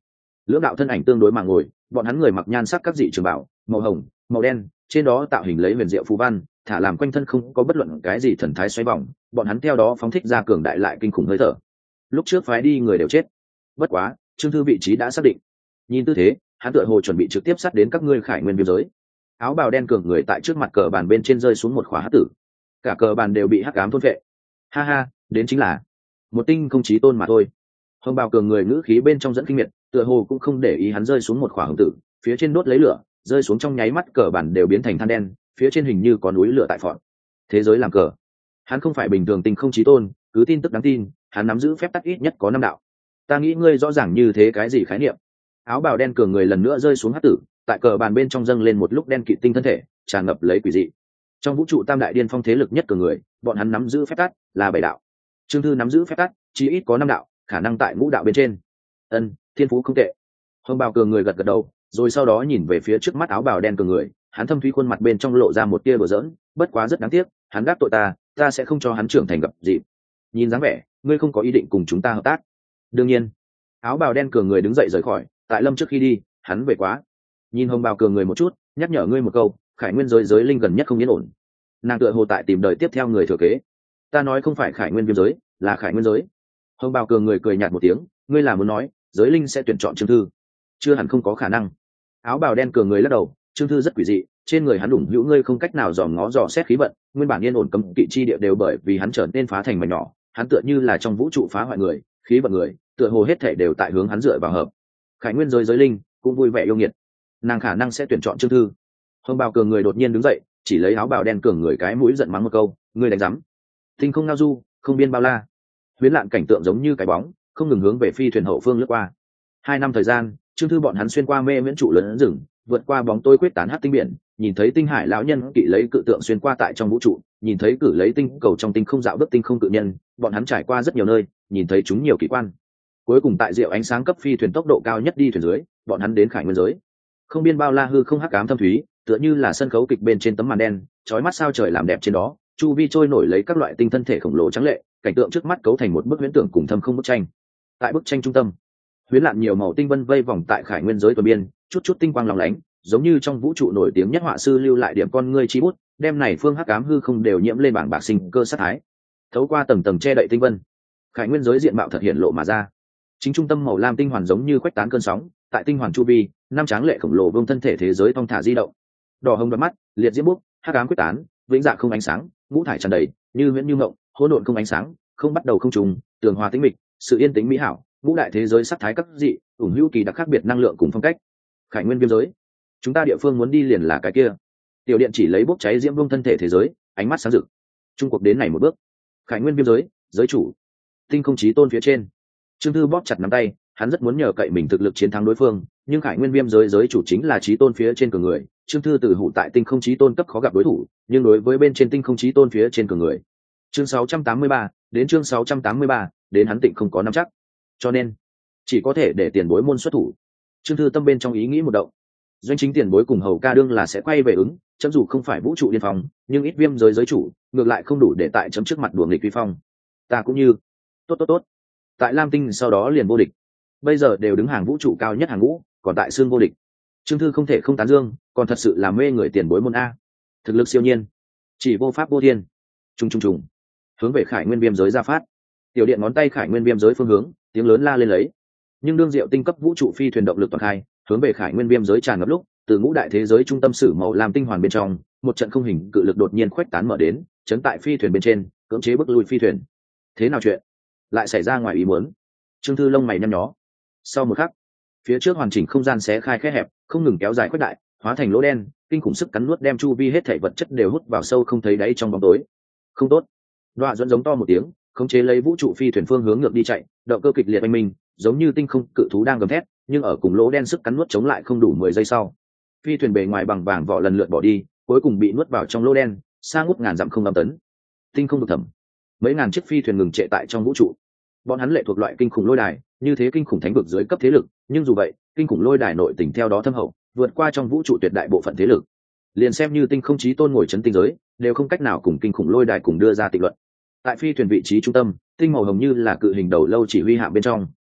lưỡng đạo thân ảnh tương đối mà ngồi, bọn hắn người mặc nhan sắc các dị trường bảo, màu hồng, màu đen, trên đó tạo hình lấy huyền diệu phù văn, thả làm quanh thân không có bất luận cái gì thần thái xoay vòng, bọn hắn theo đó phóng thích ra cường đại lại kinh khủng hơi thở. Lúc trước phái đi người đều chết, bất quá Trương Thư vị trí đã xác định. Nhìn tư thế, hắn tựa hồ chuẩn bị trực tiếp sát đến các ngươi Khải Nguyên viêm giới. Áo bào đen cường người tại trước mặt cờ bàn bên trên rơi xuống một khóa hắc tử, cả cờ bàn đều bị hắc ám thôn vệ. Ha ha, đến chính là một tinh không chí tôn mà thôi. Hồng bào cường người ngữ khí bên trong dẫn kinh miệt, tựa hồ cũng không để ý hắn rơi xuống một khỏa hồng tử, phía trên đốt lấy lửa, rơi xuống trong nháy mắt cờ bản đều biến thành than đen, phía trên hình như có núi lửa tại phọn. Thế giới làm cờ, hắn không phải bình thường tinh không chí tôn, cứ tin tức đáng tin, hắn nắm giữ phép tắc ít nhất có năm đạo. Ta nghĩ ngươi rõ ràng như thế cái gì khái niệm? Áo bào đen cường người lần nữa rơi xuống hắc tử, tại cờ bàn bên trong dâng lên một lúc đen kịt tinh thân thể, tràn ngập lấy quỷ dị. Trong vũ trụ tam đại điên phong thế lực nhất cường người, bọn hắn nắm giữ phép tắc là bảy đạo. Trương Thư nắm giữ phép tắc, chỉ ít có năm đạo, khả năng tại ngũ đạo bên trên. Ân, thiên phú không tệ. Hồng bào cường người gật gật đầu, rồi sau đó nhìn về phía trước mắt áo bào đen cường người, hắn thâm thúy khuôn mặt bên trong lộ ra một tia bừa giỡn, bất quá rất đáng tiếc, hắn đáp tội ta, ta sẽ không cho hắn trưởng thành gặp dịp. Nhìn dáng vẻ, ngươi không có ý định cùng chúng ta hợp tác. Đương nhiên. Áo bào đen cường người đứng dậy rời khỏi, tại Lâm trước khi đi, hắn về quá. Nhìn Hồng bào cường người một chút, nhắc nhở ngươi một câu, Khải Nguyên giới giới linh gần nhất không yên ổn. Nàng tựa hồ tại tìm đời tiếp theo người thừa kế. Ta nói không phải Khải Nguyên viêm giới, là Khải Nguyên giới. Hồng bào cường người cười nhạt một tiếng, ngươi là muốn nói giới linh sẽ tuyển chọn Trương Thư? Chưa hẳn không có khả năng. Áo bào đen cường người lắc đầu, Trương Thư rất quỷ dị, trên người hắn đủng hữu ngươi không cách nào dòm ngó dò xét khí vận, nguyên bản yên ổn cấm kỵ chi địa đều bởi vì hắn trở nên phá thành mảnh nhỏ, hắn tựa như là trong vũ trụ phá hoại người, khí vận người, tựa hồ hết thể đều tại hướng hắn dựa vào hợp. Khải Nguyên giới giới linh cũng vui vẻ yêu nghiệt, nàng khả năng sẽ tuyển chọn Trương Thư. Hồng bào cường người đột nhiên đứng dậy, chỉ lấy áo bào đen cường người cái mũi giận mắng một câu, ngươi đánh rắm. Tinh không ngao du, không biên bao la. Huyễn lạn cảnh tượng giống như cái bóng, không ngừng hướng về phi thuyền hậu phương lướt qua. Hai năm thời gian, Trương Thư bọn hắn xuyên qua mê miễn trụ lớn rừng, vượt qua bóng tối quyết tán hắc tinh biển, nhìn thấy tinh hải lão nhân kỵ lấy cự tượng xuyên qua tại trong vũ trụ, nhìn thấy cử lấy tinh cầu trong tinh không dạo bước tinh không cự nhân, bọn hắn trải qua rất nhiều nơi, nhìn thấy chúng nhiều kỳ quan. Cuối cùng tại diệu ánh sáng cấp phi thuyền tốc độ cao nhất đi thuyền dưới, bọn hắn đến Khải Nguyên giới. Không biên bao la hư không hắc ám thâm thúy, tựa như là sân khấu kịch bên trên tấm màn đen, chói mắt sao trời làm đẹp trên đó, chu vi trôi nổi lấy các loại tinh thân thể khổng lồ trắng lệ, cảnh tượng trước mắt cấu thành một bức huyễn tưởng cùng thâm không bức tranh. Tại bức tranh trung tâm, huyễn lạn nhiều màu tinh vân vây vòng tại Khải Nguyên giới tuần biên, chút chút tinh quang lóng lánh, giống như trong vũ trụ nổi tiếng nhất họa sư lưu lại điểm con ngươi chi bút, đem này phương hắc ám hư không đều nhiễm lên bảng bạc sinh cơ sát thái. Thấu qua tầng tầng che đậy tinh vân, Khải Nguyên giới diện mạo thật hiện lộ mà ra. Chính trung tâm màu lam tinh hoàn giống như khuếch tán cơn sóng, tại tinh hoàn chu vi, năm tráng lệ khổng lồ vương thân thể thế giới thong thả di động. Đỏ hồng đôi mắt, liệt diễm bút, hắc ám quyết tán, vĩnh dạ không ánh sáng, ngũ thải tràn đầy, như huyễn như mộng, hỗn độn không ánh sáng, không bắt đầu không trùng, tường hòa tĩnh mịch, sự yên tĩnh mỹ hảo, ngũ đại thế giới sắc thái các dị, ủng hữu kỳ đặc khác biệt năng lượng cùng phong cách. Khải Nguyên viêm giới, chúng ta địa phương muốn đi liền là cái kia. Tiểu điện chỉ lấy bốc cháy diễm vương thân thể thế giới, ánh mắt sáng rực. Trung cuộc đến này một bước. Khải Nguyên viêm giới, giới chủ, tinh không chí tôn phía trên. Trương Thư bóp chặt nắm tay, hắn rất muốn nhờ cậy mình thực lực chiến thắng đối phương, nhưng Khải Nguyên viêm giới giới chủ chính là chí tôn phía trên cường người. Trương Thư từ hụ tại tinh không chí tôn cấp khó gặp đối thủ, nhưng đối với bên trên tinh không chí tôn phía trên cường người. Chương sáu trăm tám mươi ba, đến chương sáu trăm tám mươi ba, đến hắn tịnh không có nắm chắc, cho nên chỉ có thể để tiền bối môn xuất thủ. Trương Thư tâm bên trong ý nghĩ một động, doanh chính tiền bối cùng hầu ca đương là sẽ quay về ứng, chấm dù không phải vũ trụ điên phong, nhưng ít viêm giới giới chủ, ngược lại không đủ để tại chấm trước mặt đùa nghịch vi phong. Ta cũng như, tốt tốt tốt, tại Lam Tinh sau đó liền vô địch, bây giờ đều đứng hàng vũ trụ cao nhất hàng ngũ, còn tại xương vô địch. Trương Thư không thể không tán dương, còn thật sự là mê người tiền bối môn a, thực lực siêu nhiên, chỉ vô pháp vô thiên. Trùng trùng trùng, hướng về Khải Nguyên viêm giới ra phát. Tiểu điện ngón tay Khải Nguyên viêm giới phương hướng, tiếng lớn la lên lấy. Nhưng đương diệu tinh cấp vũ trụ phi thuyền động lực toàn khai, hướng về Khải Nguyên viêm giới tràn ngập lúc, từ ngũ đại thế giới trung tâm sử màu làm tinh hoàn bên trong, một trận không hình cự lực đột nhiên khuếch tán mở đến, chấn tại phi thuyền bên trên, cưỡng chế bức lui phi thuyền. Thế nào chuyện? Lại xảy ra ngoài ý muốn. Trương Thư lông mày nhăn nhó. Sau một khắc, phía trước hoàn chỉnh không gian xé khai khẽ hẹp, không ngừng kéo dài khuếch đại, hóa thành lỗ đen, kinh khủng sức cắn nuốt đem chu vi hết thảy vật chất đều hút vào sâu không thấy đáy trong bóng tối. Không tốt. Đoạ dẫn giống to một tiếng, khống chế lấy vũ trụ phi thuyền phương hướng ngược đi chạy, động cơ kịch liệt oanh minh, giống như tinh không cự thú đang gầm thét, nhưng ở cùng lỗ đen sức cắn nuốt chống lại không đủ mười giây sau, phi thuyền bề ngoài bằng vàng vỏ lần lượt bỏ đi, cuối cùng bị nuốt vào trong lỗ đen, xa ngút ngàn dặm không âm tấn. Tinh không vực thẳm, mấy ngàn chiếc phi thuyền ngừng trệ tại trong vũ trụ. Bọn hắn lệ thuộc loại kinh khủng lôi đài, như thế kinh khủng thánh vực dưới cấp thế lực, nhưng dù vậy, kinh khủng lôi đài nội tình theo đó thâm hậu, vượt qua trong vũ trụ tuyệt đại bộ phận thế lực. Liền xem như tinh không chí tôn ngồi chấn tinh giới, đều không cách nào cùng kinh khủng lôi đài cùng đưa ra định luận. Tại phi thuyền vị trí trung tâm, tinh màu hồng như là cự hình đầu lâu chỉ huy hạm bên trong.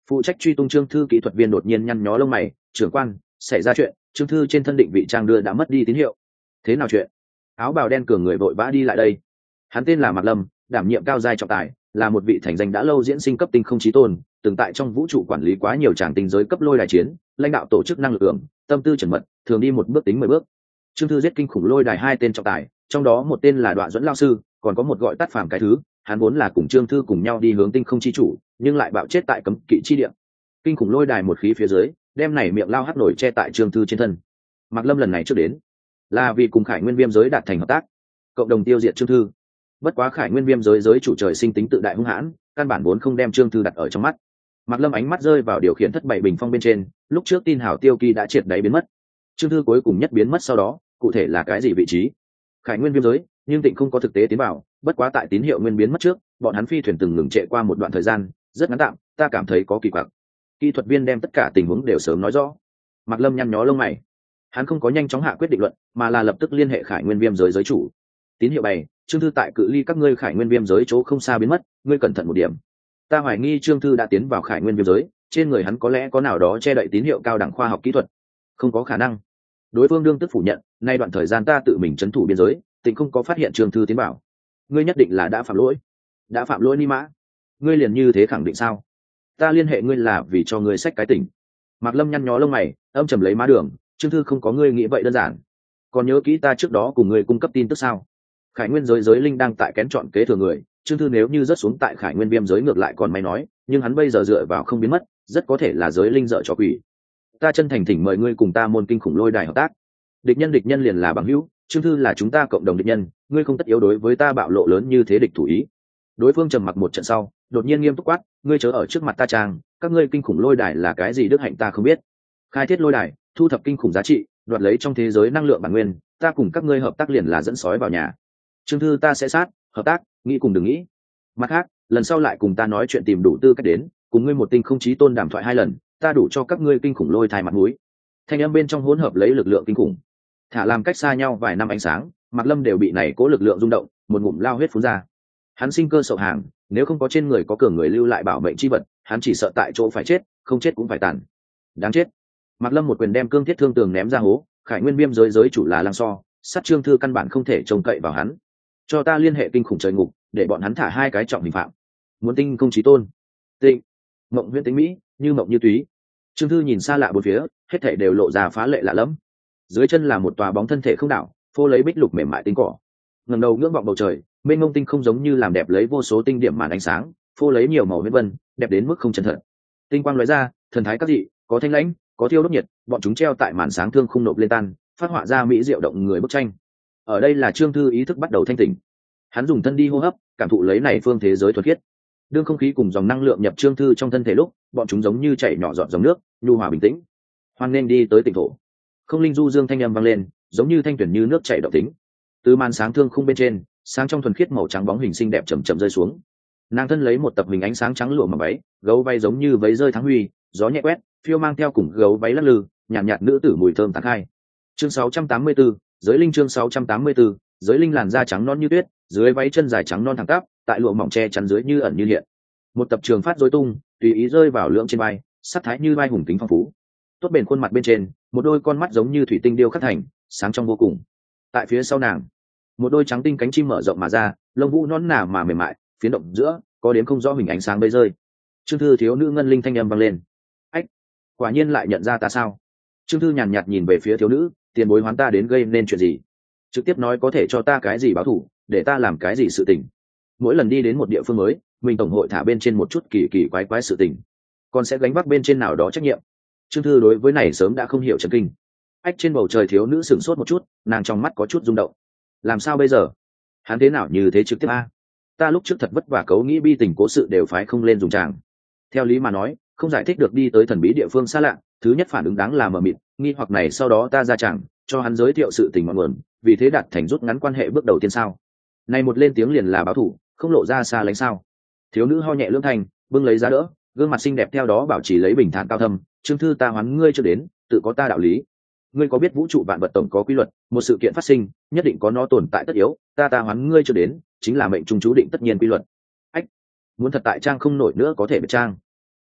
Phụ trách truy tung Trương Thư kỹ thuật viên đột nhiên nhăn nhó lông mày, trưởng quan, xảy ra chuyện, Trương Thư trên thân định vị trang đưa đã mất đi tín hiệu. Thế nào chuyện? Áo bào đen cường người vội vã đi lại đây. Hắn tên là Mạc Lâm, đảm nhiệm cao giai trọng tài, là một vị thành danh đã lâu diễn sinh cấp tinh không chí tôn, từng tại trong vũ trụ quản lý quá nhiều tràng tinh giới cấp lôi đài chiến, lãnh đạo tổ chức năng lực lượng, tâm tư chuẩn mật, thường đi một bước tính mười bước. Trương Thư giết kinh khủng lôi đài hai tên trọng tài, trong đó một tên là Đoạn Duẫn lão sư, còn có một gọi tắt phàm cái thứ, hắn vốn là cùng Trương Thư cùng nhau đi hướng tinh không chi chủ, nhưng lại bạo chết tại cấm kỵ chi địa. Kinh khủng lôi đài một khí phía dưới, đem này miệng lao hắt nổi che tại Trương Thư trên thân. Mạc Lâm lần này trước đến, là vì cùng Khải Nguyên Viêm giới đạt thành hợp tác, cộng đồng tiêu diệt Trương Thư. Bất quá Khải Nguyên Viêm giới giới chủ trời sinh tính tự đại hung hãn, căn bản vốn không đem Trương Thư đặt ở trong mắt. Mạc Lâm ánh mắt rơi vào điều khiển thất bảy bình phong bên trên, lúc trước tin hảo tiêu kỳ đã triệt đáy biến mất. Trương Thư cuối cùng nhất biến mất sau đó, cụ thể là cái gì vị trí? Khải Nguyên Viêm giới, nhưng Tịnh không có thực tế tiến vào, bất quá tại tín hiệu nguyên biến mất trước, bọn hắn phi thuyền từng ngừng trệ qua một đoạn thời gian, rất ngắn tạm, ta cảm thấy có kỳ quặc. Kỹ thuật viên đem tất cả tình huống đều sớm nói rõ. Mạc Lâm nhăn nhó lông mày. Hắn không có nhanh chóng hạ quyết định luận, mà là lập tức liên hệ Khải Nguyên Viêm giới giới chủ. Tín hiệu bày, Trương Thư tại cự ly các ngươi Khải Nguyên Viêm giới chỗ không xa biến mất, ngươi cẩn thận một điểm. Ta hoài nghi Trương Thư đã tiến vào Khải Nguyên Viêm giới, trên người hắn có lẽ có nào đó che đậy tín hiệu cao đẳng khoa học kỹ thuật. Không có khả năng. Đối phương đương tức phủ nhận, nay đoạn thời gian ta tự mình trấn thủ biên giới, Tịnh không có phát hiện Trương Thư tiến vào. Ngươi nhất định là đã phạm lỗi. Đã phạm lỗi ni mã. Ngươi liền như thế khẳng định sao? Ta liên hệ ngươi là vì cho ngươi sách cái tỉnh. Mạc Lâm nhăn nhó lông mày, âm trầm lấy má đường, Trương Thư không có ngươi nghĩ vậy đơn giản. Còn nhớ kỹ ta trước đó cùng ngươi cung cấp tin tức sao? Khải Nguyên giới giới linh đang tại kén chọn kế thừa người, Trương Thư nếu như rớt xuống tại Khải Nguyên Viêm giới ngược lại còn may nói, nhưng hắn bây giờ dựa vào không biến mất, rất có thể là giới linh dợ trò quỷ. Ta chân thành thỉnh mời ngươi cùng ta môn kinh khủng lôi đài hợp tác. Địch nhân địch nhân liền là bằng hữu, Trương Thư là chúng ta cộng đồng địch nhân, ngươi không tất yếu đối với ta bạo lộ lớn như thế địch thủ ý. Đối phương trầm mặc một trận sau, đột nhiên nghiêm túc quát, ngươi chớ ở trước mặt ta trang, các ngươi kinh khủng lôi đài là cái gì đức hạnh ta không biết. Khai thiết lôi đài, thu thập kinh khủng giá trị, đoạt lấy trong thế giới năng lượng bản nguyên, ta cùng các ngươi hợp tác liền là dẫn sói vào nhà. Trương Thư ta sẽ sát, hợp tác, nghĩ cùng đừng nghĩ. Mặt khác, lần sau lại cùng ta nói chuyện tìm đủ tư cách đến, cùng ngươi một tinh không chí tôn đàm thoại hai lần, ta đủ cho các ngươi kinh khủng lôi thai mặt mũi. Thanh âm bên trong hỗn hợp lấy lực lượng kinh khủng. Thả làm cách xa nhau vài năm ánh sáng, Mạc Lâm đều bị này cố lực lượng rung động, một ngụm lao huyết phun ra. Hắn sinh cơ sậu hàng, nếu không có trên người có cường người lưu lại bảo mệnh chi vật, hắn chỉ sợ tại chỗ phải chết, không chết cũng phải tàn. Đáng chết. Mạc Lâm một quyền đem cương thiết thương tường ném ra hố, Khải Nguyên Viêm giới giới chủ là Lăng So, sát Trương Thư căn bản không thể trông cậy vào hắn. Cho ta liên hệ kinh khủng trời ngục, để bọn hắn thả hai cái trọng hình phạm. Muốn tinh không chí tôn. Tịnh. Mộng Huyễn Tính Mỹ, như mộng như túy. Trương Thư nhìn xa lạ bốn phía, hết thảy đều lộ ra phá lệ lạ lẫm. Dưới chân là một tòa bóng thân thể không đảo, phô lấy bích lục mềm mại tinh cỏ. Ngẩng đầu ngưỡng vọng bầu trời, mênh mông tinh không giống như làm đẹp lấy vô số tinh điểm màn ánh sáng, phô lấy nhiều màu huyễn vân, đẹp đến mức không chân thật. Tinh quang lóe ra, thần thái các dị, có thanh lãnh, có thiêu đốt nhiệt, bọn chúng treo tại màn sáng thương không nộp lên tan, phát họa ra mỹ diệu động người bức tranh. Ở đây là Trương Thư ý thức bắt đầu thanh tỉnh. Hắn dùng thân đi hô hấp, cảm thụ lấy này phương thế giới thuần khiết. Đương không khí cùng dòng năng lượng nhập Trương Thư trong thân thể lúc, bọn chúng giống như chảy nhỏ giọt dòng nước, nhu hòa bình tĩnh. Hoan nên đi tới tỉnh thổ. Không linh du dương thanh âm vang lên, giống như thanh tuyển như nước chảy động tĩnh. Từ màn sáng thương khung bên trên, sáng trong thuần khiết màu trắng bóng hình xinh đẹp chậm chậm rơi xuống. Nàng thân lấy một tập hình ánh sáng trắng lụa mà váy, gấu váy giống như váy rơi tháng huy, gió nhẹ quét, phiêu mang theo cùng gấu váy lắc lư, nhàn nhạt, nhạt nữ tử mùi thơm tán khai. Chương sáu trăm tám mươi tư, giới linh chương sáu trăm tám mươi tư, giới linh làn da trắng non như tuyết, dưới váy chân dài trắng non thẳng tắp, tại lụa mỏng che chắn dưới như ẩn như hiện. Một tập trường phát rối tung, tùy ý rơi vào lưỡng trên vai, sắc thái như vai hùng kính phong phú. Tốt bền khuôn mặt bên trên, một đôi con mắt giống như thủy tinh điêu khắc thành, sáng trong vô cùng. Tại phía sau nàng, một đôi trắng tinh cánh chim mở rộng mà ra, lông vũ non nà mà mềm mại, phiến động giữa có đến không rõ hình ánh sáng bấy rơi. Trương Thư thiếu nữ ngân linh thanh âm vang lên. Ách, quả nhiên lại nhận ra ta sao? Trương Thư nhàn nhạt nhìn về phía thiếu nữ, tiền bối hoán ta đến gây nên chuyện gì? Trực tiếp nói có thể cho ta cái gì báo thù, để ta làm cái gì sự tình. Mỗi lần đi đến một địa phương mới, mình tổng hội thả bên trên một chút kỳ kỳ quái quái sự tình, còn sẽ gánh vác bên trên nào đó trách nhiệm. Trương Thư đối với này sớm đã không hiểu chấn kinh. Ách, trên bầu trời thiếu nữ sửng sốt một chút, nàng trong mắt có chút rung động. Làm sao bây giờ? Hắn thế nào như thế trực tiếp a? Ta lúc trước thật vất vả cấu nghĩ bi tình cố sự đều phái không lên dùng tràng. Theo lý mà nói, không giải thích được đi tới thần bí địa phương xa lạ, thứ nhất phản ứng đáng là mờ mịt, nghi hoặc này sau đó ta ra chẳng cho hắn giới thiệu sự tình ngọn nguồn, vì thế đạt thành rút ngắn quan hệ bước đầu tiên sao? Này một lên tiếng liền là báo thủ, không lộ ra xa lánh sao? Thiếu nữ ho nhẹ lưỡng thành, bưng lấy giá đỡ, gương mặt xinh đẹp theo đó bảo trì lấy bình thản cao thâm. Trương Thư ta hoán ngươi chưa đến, tự có ta đạo lý. Ngươi có biết vũ trụ vạn vật tổng có quy luật, một sự kiện phát sinh nhất định có nó tồn tại tất yếu, ta ta hoán ngươi chưa đến chính là mệnh trung chú định tất nhiên quy luật. Ách, muốn thật tại trang không nổi nữa có thể bị trang.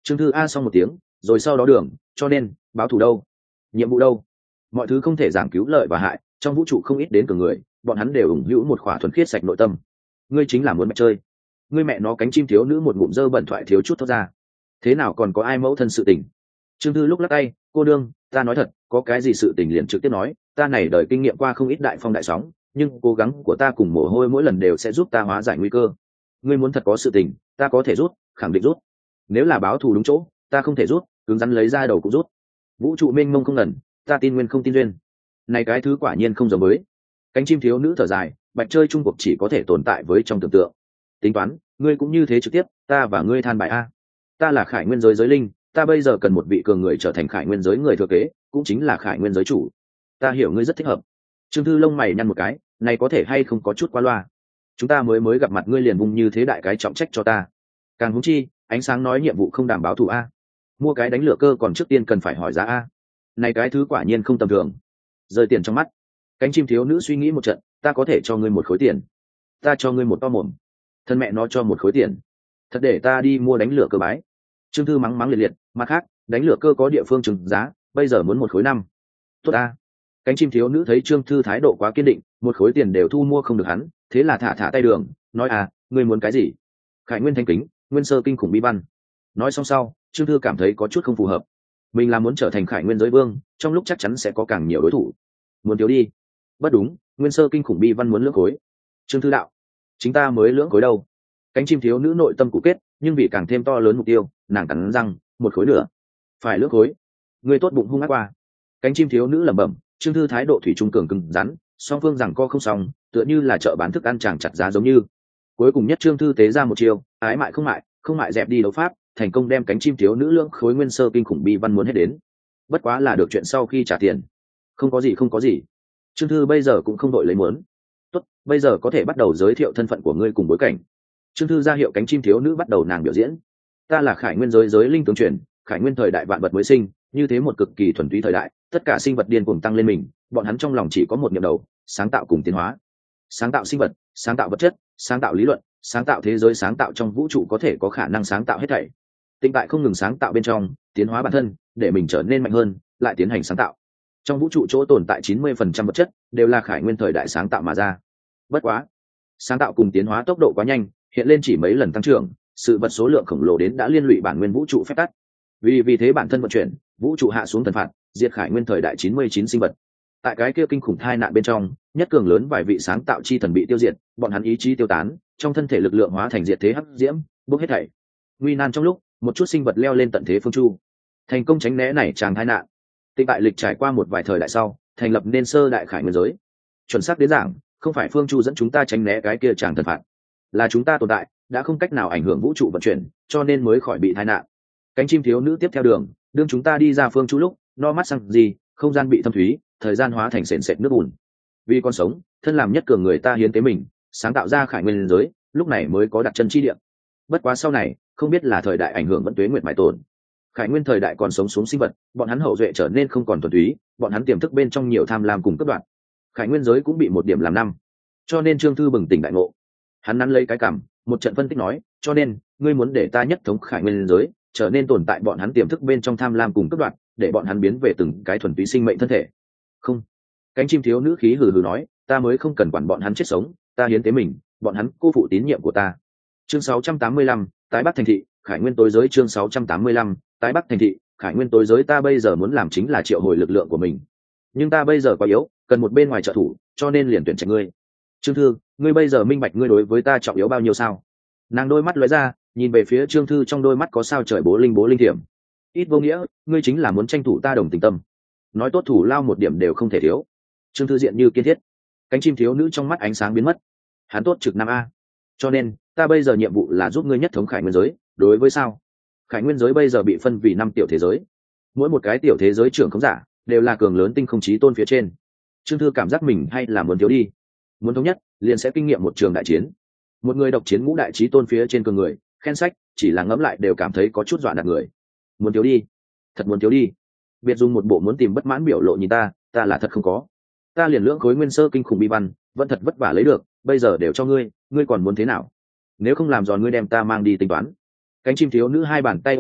Trương Thư a xong một tiếng, rồi sau đó đường, cho nên báo thù đâu, nhiệm vụ đâu, mọi thứ không thể giảng cứu lợi và hại, trong vũ trụ không ít đến cường người, bọn hắn đều ủng hữu một khỏa thuần khiết sạch nội tâm. Ngươi chính là muốn mẹ chơi, ngươi mẹ nó cánh chim thiếu nữ một ngụm dơ bẩn thoại thiếu chút thoát ra. Thế nào còn có ai mẫu thân sự tình? Trương Thư lúc lắc tay, cô đương, ta nói thật, có cái gì sự tình liền trực tiếp nói, ta này đời kinh nghiệm qua không ít đại phong đại sóng, nhưng cố gắng của ta cùng mồ hôi mỗi lần đều sẽ giúp ta hóa giải nguy cơ. Ngươi muốn thật có sự tình, ta có thể rút, khẳng định rút. Nếu là báo thù đúng chỗ, ta không thể rút, cứng rắn lấy ra đầu cũng rút. Vũ trụ mênh mông không ngần, ta tin nguyên không tin duyên. Này cái thứ quả nhiên không giống với. Cánh chim thiếu nữ thở dài, bạch chơi trung cuộc chỉ có thể tồn tại với trong tưởng tượng. Tính toán, ngươi cũng như thế trực tiếp, ta và ngươi than bài a. Ta là Khải Nguyên giới giới linh, ta bây giờ cần một vị cường người trở thành Khải Nguyên giới người thừa kế, cũng chính là Khải Nguyên giới chủ. Ta hiểu ngươi rất thích hợp. Trương Thư lông mày nhăn một cái, này có thể hay không có chút quá loa. Chúng ta mới mới gặp mặt ngươi liền vung như thế đại cái trọng trách cho ta. Càng huống chi, ánh sáng nói nhiệm vụ không đảm bảo thủ a. Mua cái đánh lửa cơ còn trước tiên cần phải hỏi giá a. Này cái thứ quả nhiên không tầm thường. Rơi tiền trong mắt. Cánh chim thiếu nữ suy nghĩ một trận, ta có thể cho ngươi một khối tiền. Ta cho ngươi một to mồm. Thân mẹ nó cho một khối tiền. Thật để ta đi mua đánh lửa cơ bái. Trương Thư mắng mắng liệt liệt, mặt khác, đánh lửa cơ có địa phương trừng giá, bây giờ muốn một khối năm. Tốt a. Cánh chim thiếu nữ thấy Trương Thư thái độ quá kiên định, một khối tiền đều thu mua không được hắn, thế là thả thả tay đường, nói à, ngươi muốn cái gì? Khải Nguyên thanh kính, nguyên sơ kinh khủng bi văn. Nói xong sau, Trương Thư cảm thấy có chút không phù hợp. Mình là muốn trở thành Khải Nguyên giới vương, trong lúc chắc chắn sẽ có càng nhiều đối thủ. Muốn thiếu đi? Bất đúng, nguyên sơ kinh khủng bi văn muốn lưỡng khối. Trương Thư đạo, chính ta mới lưỡng khối đâu. Cánh chim thiếu nữ nội tâm cụ kết, nhưng vì càng thêm to lớn mục tiêu, nàng cắn răng, một khối nữa. Phải lưỡng khối. Ngươi tốt bụng hung ác qua. Cánh chim thiếu nữ lẩm bẩm, Trương Thư thái độ thủy trung cường cứng rắn, song phương rằng co không xong, tựa như là chợ bán thức ăn chàng chặt giá giống như. Cuối cùng nhất Trương Thư tế ra một chiêu, ái mại không mại, không mại dẹp đi đấu pháp, thành công đem cánh chim thiếu nữ lưỡng khối nguyên sơ kinh khủng bi văn muốn hết đến. Bất quá là được chuyện sau khi trả tiền. Không có gì không có gì. Trương Thư bây giờ cũng không đội lấy muốn. Tốt, bây giờ có thể bắt đầu giới thiệu thân phận của ngươi cùng bối cảnh. Trương Thư ra hiệu cánh chim thiếu nữ bắt đầu nàng biểu diễn. Ta là Khải Nguyên giới giới linh tướng truyền, Khải Nguyên thời đại vạn vật mới sinh, như thế một cực kỳ thuần túy thời đại, tất cả sinh vật điên cuồng tăng lên mình, bọn hắn trong lòng chỉ có một niệm đầu, sáng tạo cùng tiến hóa. Sáng tạo sinh vật, sáng tạo vật chất, sáng tạo lý luận, sáng tạo thế giới, sáng tạo trong vũ trụ có thể có khả năng sáng tạo hết thảy. Tĩnh tại không ngừng sáng tạo bên trong, tiến hóa bản thân, để mình trở nên mạnh hơn, lại tiến hành sáng tạo. Trong vũ trụ chỗ tồn tại chín mươi phần trăm vật chất, đều là Khải Nguyên thời đại sáng tạo mà ra. Bất quá, sáng tạo cùng tiến hóa tốc độ quá nhanh, hiện lên chỉ mấy lần tăng trưởng, sự vật số lượng khổng lồ đến đã liên lụy bản nguyên vũ trụ phép tắc. Vì vì thế bản thân vận chuyển, vũ trụ hạ xuống thần phạt, diệt Khải Nguyên thời đại chín mươi chín sinh vật. Tại cái kia kinh khủng tai nạn bên trong, nhất cường lớn vài vị sáng tạo chi thần bị tiêu diệt, bọn hắn ý chí tiêu tán, trong thân thể lực lượng hóa thành diệt thế hắc diễm, bốc hết thảy. Nguy nan trong lúc, một chút sinh vật leo lên tận thế phương chu, thành công tránh né này tràng tai nạn. Tịnh tại lịch trải qua một vài thời đại sau, thành lập nên sơ đại Khải Nguyên giới. Chuẩn xác đến giảng, không phải phương chu dẫn chúng ta tránh né cái kia tràng thần phạt, là chúng ta tồn tại đã không cách nào ảnh hưởng vũ trụ vận chuyển, cho nên mới khỏi bị tai nạn. Cánh chim thiếu nữ tiếp theo đường, đương chúng ta đi ra phương chu lúc, no mắt sang gì, không gian bị thâm thúy, thời gian hóa thành sền sệt nước bùn. Vì con sống, thân làm nhất cường người ta hiến tế mình, sáng tạo ra Khải Nguyên giới, lúc này mới có đặt chân chi địa. Bất quá sau này, không biết là thời đại ảnh hưởng vẫn tuế nguyệt mãi tồn. Khải Nguyên thời đại còn sống xuống sinh vật, bọn hắn hậu duệ trở nên không còn thuần túy, bọn hắn tiềm thức bên trong nhiều tham lam cùng cấp đoạn. Khải Nguyên giới cũng bị một điểm làm năm. Cho nên Trương Thư bừng tỉnh đại ngộ. Hắn nắn lấy cái cằm, một trận phân tích nói, cho nên, ngươi muốn để ta nhất thống Khải Nguyên giới, trở nên tồn tại bọn hắn tiềm thức bên trong tham lam cùng cấp đoạn, để bọn hắn biến về từng cái thuần túy sinh mệnh thân thể. Không. Cánh chim thiếu nữ khí hừ hừ nói, ta mới không cần quản bọn hắn chết sống, ta hiến tế mình, bọn hắn cô phụ tín nhiệm của ta. Chương sáu trăm tám mươi lăm, tái bắc thành thị, Khải Nguyên tối giới. Chương sáu trăm tám mươi lăm, tái bắc thành thị, Khải Nguyên tối giới. Ta bây giờ muốn làm chính là triệu hồi lực lượng của mình, nhưng ta bây giờ quá yếu, cần một bên ngoài trợ thủ, cho nên liền tuyển chọn ngươi. Trương Thư, ngươi bây giờ minh bạch ngươi đối với ta trọng yếu bao nhiêu sao? Nàng đôi mắt lóe ra, nhìn về phía Trương Thư, trong đôi mắt có sao trời bố linh bố linh thiểm. Ít vô nghĩa, ngươi chính là muốn tranh thủ ta đồng tình tâm, nói tốt thủ lao một điểm đều không thể thiếu. Trương Thư diện như kiên thiết. Cánh chim thiếu nữ trong mắt ánh sáng biến mất. Hắn tốt trực nam a, cho nên ta bây giờ nhiệm vụ là giúp ngươi nhất thống Khải Nguyên giới. Đối với sao, Khải Nguyên giới bây giờ bị phân vì năm tiểu thế giới, mỗi một cái tiểu thế giới trưởng khống giả đều là cường lớn tinh không chí tôn phía trên. Trương Thư cảm giác mình hay là muốn thiếu đi, muốn thống nhất liền sẽ kinh nghiệm một trường đại chiến, một người độc chiến ngũ đại chí tôn phía trên cường người, khen sách chỉ là ngẫm lại đều cảm thấy có chút dọa đặt người. Muốn thiếu đi, thật muốn thiếu đi. Biệt dùng một bộ muốn tìm bất mãn biểu lộ nhìn ta, ta là thật không có. Ta liền lưỡng khối nguyên sơ kinh khủng bi văn, vẫn thật vất vả lấy được, bây giờ đều cho ngươi, ngươi còn muốn thế nào? Nếu không làm giòn ngươi đem ta mang đi tính toán. Cánh chim thiếu nữ hai bàn tay ôm ngực,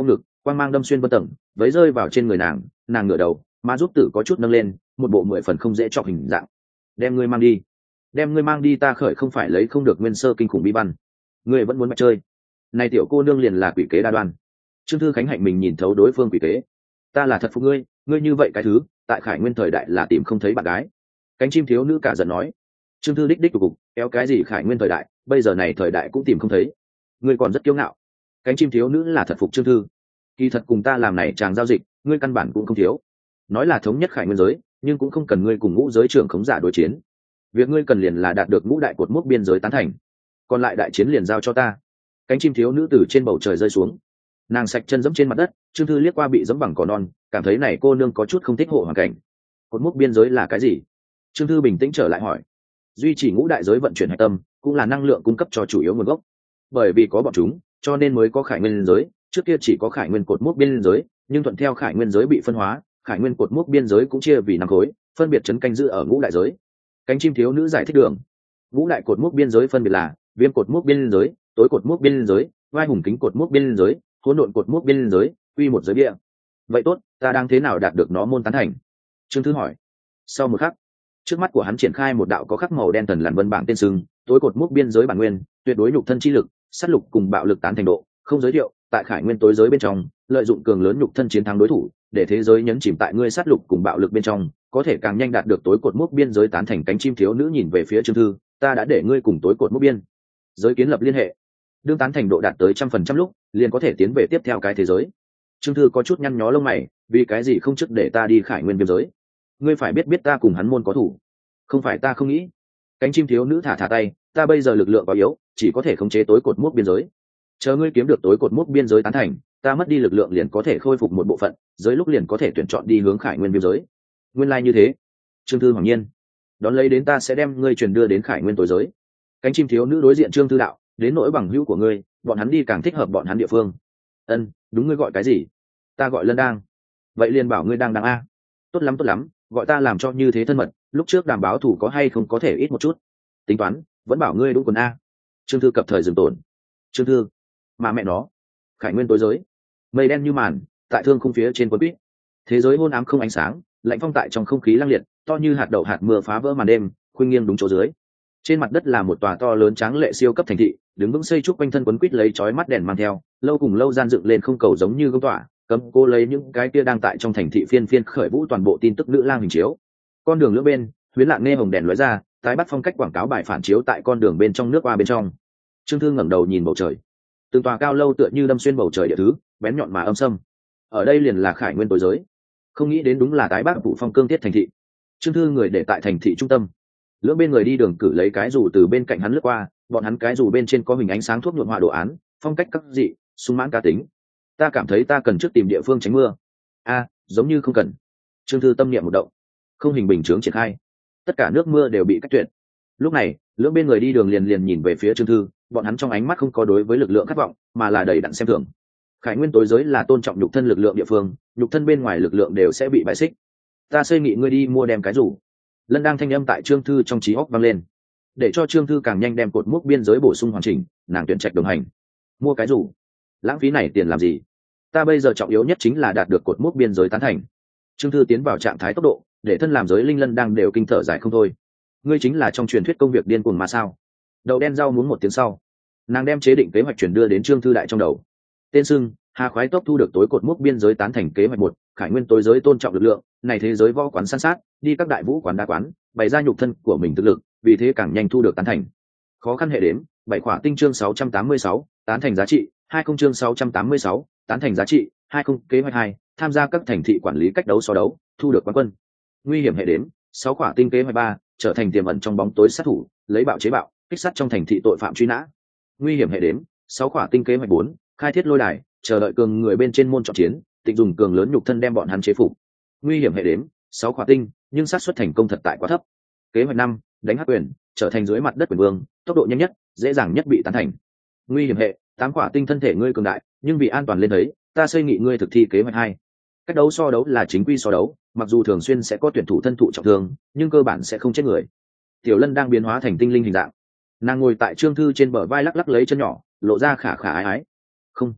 quang mang đâm xuyên vân tầng, vấy rơi vào trên người nàng. Nàng ngửa đầu, ma giúp tử có chút nâng lên, một bộ mười phần không dễ chọc hình dạng. Đem ngươi mang đi, đem ngươi mang đi, ta khởi không phải lấy không được nguyên sơ kinh khủng bí văn. Ngươi vẫn muốn mặt chơi. Này tiểu cô nương liền là quỷ kế đa đoan. Trương Thư Khánh hạnh mình nhìn thấu đối phương quỷ kế. Ta là thật phục ngươi, ngươi như vậy cái thứ, tại Khải Nguyên thời đại là tìm không thấy bạn gái. Cánh chim thiếu nữ cả giận nói. Trương Thư đích đích cục kéo cái gì Khải Nguyên thời đại, bây giờ này thời đại cũng tìm không thấy. Ngươi còn rất kiêu ngạo. Cánh chim thiếu nữ là thật phục Trương Thư. Kỳ thật cùng ta làm này chàng giao dịch, ngươi căn bản cũng không thiếu. Nói là thống nhất Khải Nguyên giới, nhưng cũng không cần ngươi cùng ngũ giới trưởng khống giả đối chiến. Việc ngươi cần liền là đạt được ngũ đại cột mốc biên giới tán thành, còn lại đại chiến liền giao cho ta. Cánh chim thiếu nữ từ trên bầu trời rơi xuống, nàng sạch chân dẫm trên mặt đất. Trương Thư liếc qua bị dẫm bằng cỏ non, cảm thấy này cô nương có chút không thích hộ hoàn cảnh. Cột mốc biên giới là cái gì? Trương Thư bình tĩnh trở lại hỏi. Duy trì ngũ đại giới vận chuyển hạch tâm, cũng là năng lượng cung cấp cho chủ yếu nguồn gốc. Bởi vì có bọn chúng, cho nên mới có Khải Nguyên giới. Trước kia chỉ có Khải Nguyên cột mốc biên giới, nhưng thuận theo Khải Nguyên giới bị phân hóa, Khải Nguyên cột mốc biên giới cũng chia vì năm khối, phân biệt chấn canh giữ ở ngũ đại giới. Cánh chim thiếu nữ giải thích đường. Ngũ đại cột mốc biên giới phân biệt là viêm cột mốc biên giới, tối cột mốc biên giới, vai hùng kính cột mốc biên giới, hỗn độn cột mốc biên giới, quy một giới bia. Vậy tốt, ta đang thế nào đạt được nó môn tán thành? Trương Thư hỏi. Sau một khắc, trước mắt của hắn triển khai một đạo có khắc màu đen thần lằn vân bảng tên sừng, tối cột mốc biên giới bản nguyên, tuyệt đối nhục thân chi lực, sát lục cùng bạo lực tán thành độ, không giới thiệu, tại Khải Nguyên tối giới bên trong, lợi dụng cường lớn nhục thân chiến thắng đối thủ, để thế giới nhấn chìm tại ngươi sát lục cùng bạo lực bên trong, có thể càng nhanh đạt được tối cột mốc biên giới tán thành. Cánh chim thiếu nữ nhìn về phía Trương Thư, ta đã để ngươi cùng tối cột mốc biên giới kiến lập liên hệ, đương tán thành độ đạt tới trăm phần trăm lúc, liền có thể tiến về tiếp theo cái thế giới. Trương Thư có chút nhăn nhó lông mày, vì cái gì không trước để ta đi Khải Nguyên viêm giới? Ngươi phải biết biết ta cùng hắn môn có thủ. Không phải ta không nghĩ. Cánh chim thiếu nữ thả thả tay, ta bây giờ lực lượng quá yếu, chỉ có thể khống chế tối cột mốc biên giới. Chờ ngươi kiếm được tối cột mốc biên giới tán thành, ta mất đi lực lượng liền có thể khôi phục một bộ phận, giới lúc liền có thể tuyển chọn đi hướng Khải Nguyên viêm giới. Nguyên lai like như thế. Trương Thư hoàng nhiên, đón lấy đến ta sẽ đem ngươi truyền đưa đến Khải Nguyên tối giới. Cánh chim thiếu nữ đối diện Trương Thư đạo, đến nỗi bằng hữu của ngươi, bọn hắn đi càng thích hợp bọn hắn địa phương. Ân, đúng, ngươi gọi cái gì? Ta gọi Lân Đang. Vậy liền bảo ngươi đang đang a. Tốt lắm tốt lắm, gọi ta làm cho như thế thân mật, lúc trước đảm báo thủ có hay không có thể ít một chút. Tính toán, vẫn bảo ngươi đúng quần a. Trương Thư cập thời dừng tổn. Trương Thư, mà mẹ nó. Khải Nguyên tối giới, mây đen như màn, tại thương khung phía trên quân quýt. Thế giới hôn ám không ánh sáng, lạnh phong tại trong không khí lăng liệt, to như hạt đậu hạt mưa phá vỡ màn đêm, khuynh nghiêng đúng chỗ dưới. Trên mặt đất là một tòa to lớn tráng lệ siêu cấp thành thị, đứng vững xây trúc quanh thân quấn quýt lấy chói mắt đèn mang theo, lâu cùng lâu gian dựng lên không cầu giống như công tỏa, cấm cô lấy những cái kia đang tại trong thành thị phiên phiên khởi vũ toàn bộ tin tức nữ lang hình chiếu. Con đường lưỡng bên, huyến lạng nghe hồng đèn lóe ra, tái bắt phong cách quảng cáo bài phản chiếu tại con đường bên trong nước qua bên trong. Trương Thư ngẩng đầu nhìn bầu trời, từng tòa cao lâu tựa như đâm xuyên bầu trời địa thứ, bén nhọn mà âm sâm. Ở đây liền là Khải Nguyên tối giới. Không nghĩ đến đúng là tái bắc phủ phong cương thiết thành thị. Trương Thư người để tại thành thị trung tâm, lưỡng bên người đi đường cử lấy cái dù từ bên cạnh hắn lướt qua, bọn hắn cái dù bên trên có hình ánh sáng thuốc nhuộm họa đồ án, phong cách các dị, sung mãn cá tính. Ta cảm thấy ta cần trước tìm địa phương tránh mưa. A, giống như không cần. Trương Thư tâm niệm một động, không hình bình chướng triển khai, tất cả nước mưa đều bị cách tuyệt. Lúc này, lưỡng bên người đi đường liền liền nhìn về phía Trương Thư, bọn hắn trong ánh mắt không có đối với lực lượng khát vọng, mà là đầy đặn xem thường. Khải Nguyên tối giới là tôn trọng nhục thân lực lượng địa phương, nhục thân bên ngoài lực lượng đều sẽ bị bại xích. Ta xây nghị ngươi đi mua đem cái rủ. Lân Đang thanh âm tại Trương Thư trong trí óc vang lên, để cho Trương Thư càng nhanh đem cột mốc biên giới bổ sung hoàn chỉnh. Nàng tuyển trạch đồng hành. Mua cái rủ? Lãng phí này tiền làm gì? Ta bây giờ trọng yếu nhất chính là đạt được cột mốc biên giới tán thành. Trương Thư tiến vào trạng thái tốc độ, để thân làm giới linh Lân Đang đều kinh thở dài không thôi. Ngươi chính là trong truyền thuyết công việc điên cuồng mà sao? Đậu đen rau muống một tiếng sau, nàng đem chế định kế hoạch chuyển đưa đến Trương Thư đại trong đầu. Tên sưng, Hà khoái tốc thu được tối cột mốc biên giới tán thành kế hoạch một, Khải Nguyên tối giới tôn trọng lực lượng, này thế giới võ quán san sát, đi các đại vũ quán đa quán, bày ra nhục thân của mình thực lực, vì thế càng nhanh thu được tán thành. Khó khăn hệ đếm, bảy khỏa tinh chương sáu trăm tám mươi sáu, tán thành giá trị, hai không chương sáu trăm tám mươi sáu, tán thành giá trị, hai không kế hoạch hai, tham gia các thành thị quản lý cách đấu so đấu, thu được quán quân. Nguy hiểm hệ đếm, sáu khỏa tinh kế hoạch ba, trở thành tiềm ẩn trong bóng tối sát thủ, lấy bạo chế bạo, kích sát trong thành thị tội phạm truy nã. Nguy hiểm hệ đếm, sáu khỏa tinh kế hoạch bốn, khai thiết lôi đài, chờ đợi cường người bên trên môn chọn chiến, tịnh dùng cường lớn nhục thân đem bọn hắn chế phục. Nguy hiểm hệ đếm, sáu khỏa tinh, nhưng xác suất thành công thật tại quá thấp. Kế hoạch năm, đánh hắc quyền, trở thành dưới mặt đất quyền vương, tốc độ nhanh nhất, dễ dàng nhất bị tán thành. Nguy hiểm hệ, tám khỏa tinh thân thể ngươi cường đại, nhưng vì an toàn lên thấy, ta xây nghị ngươi thực thi kế hoạch hai. Cách đấu so đấu là chính quy so đấu, mặc dù thường xuyên sẽ có tuyển thủ thân thụ trọng thương, nhưng cơ bản sẽ không chết người. Tiểu Lân đang biến hóa thành tinh linh hình dạng, nàng ngồi tại Trương Thư trên bờ vai lắc lắc lấy chân nhỏ, lộ ra khả khả ái ái. Không,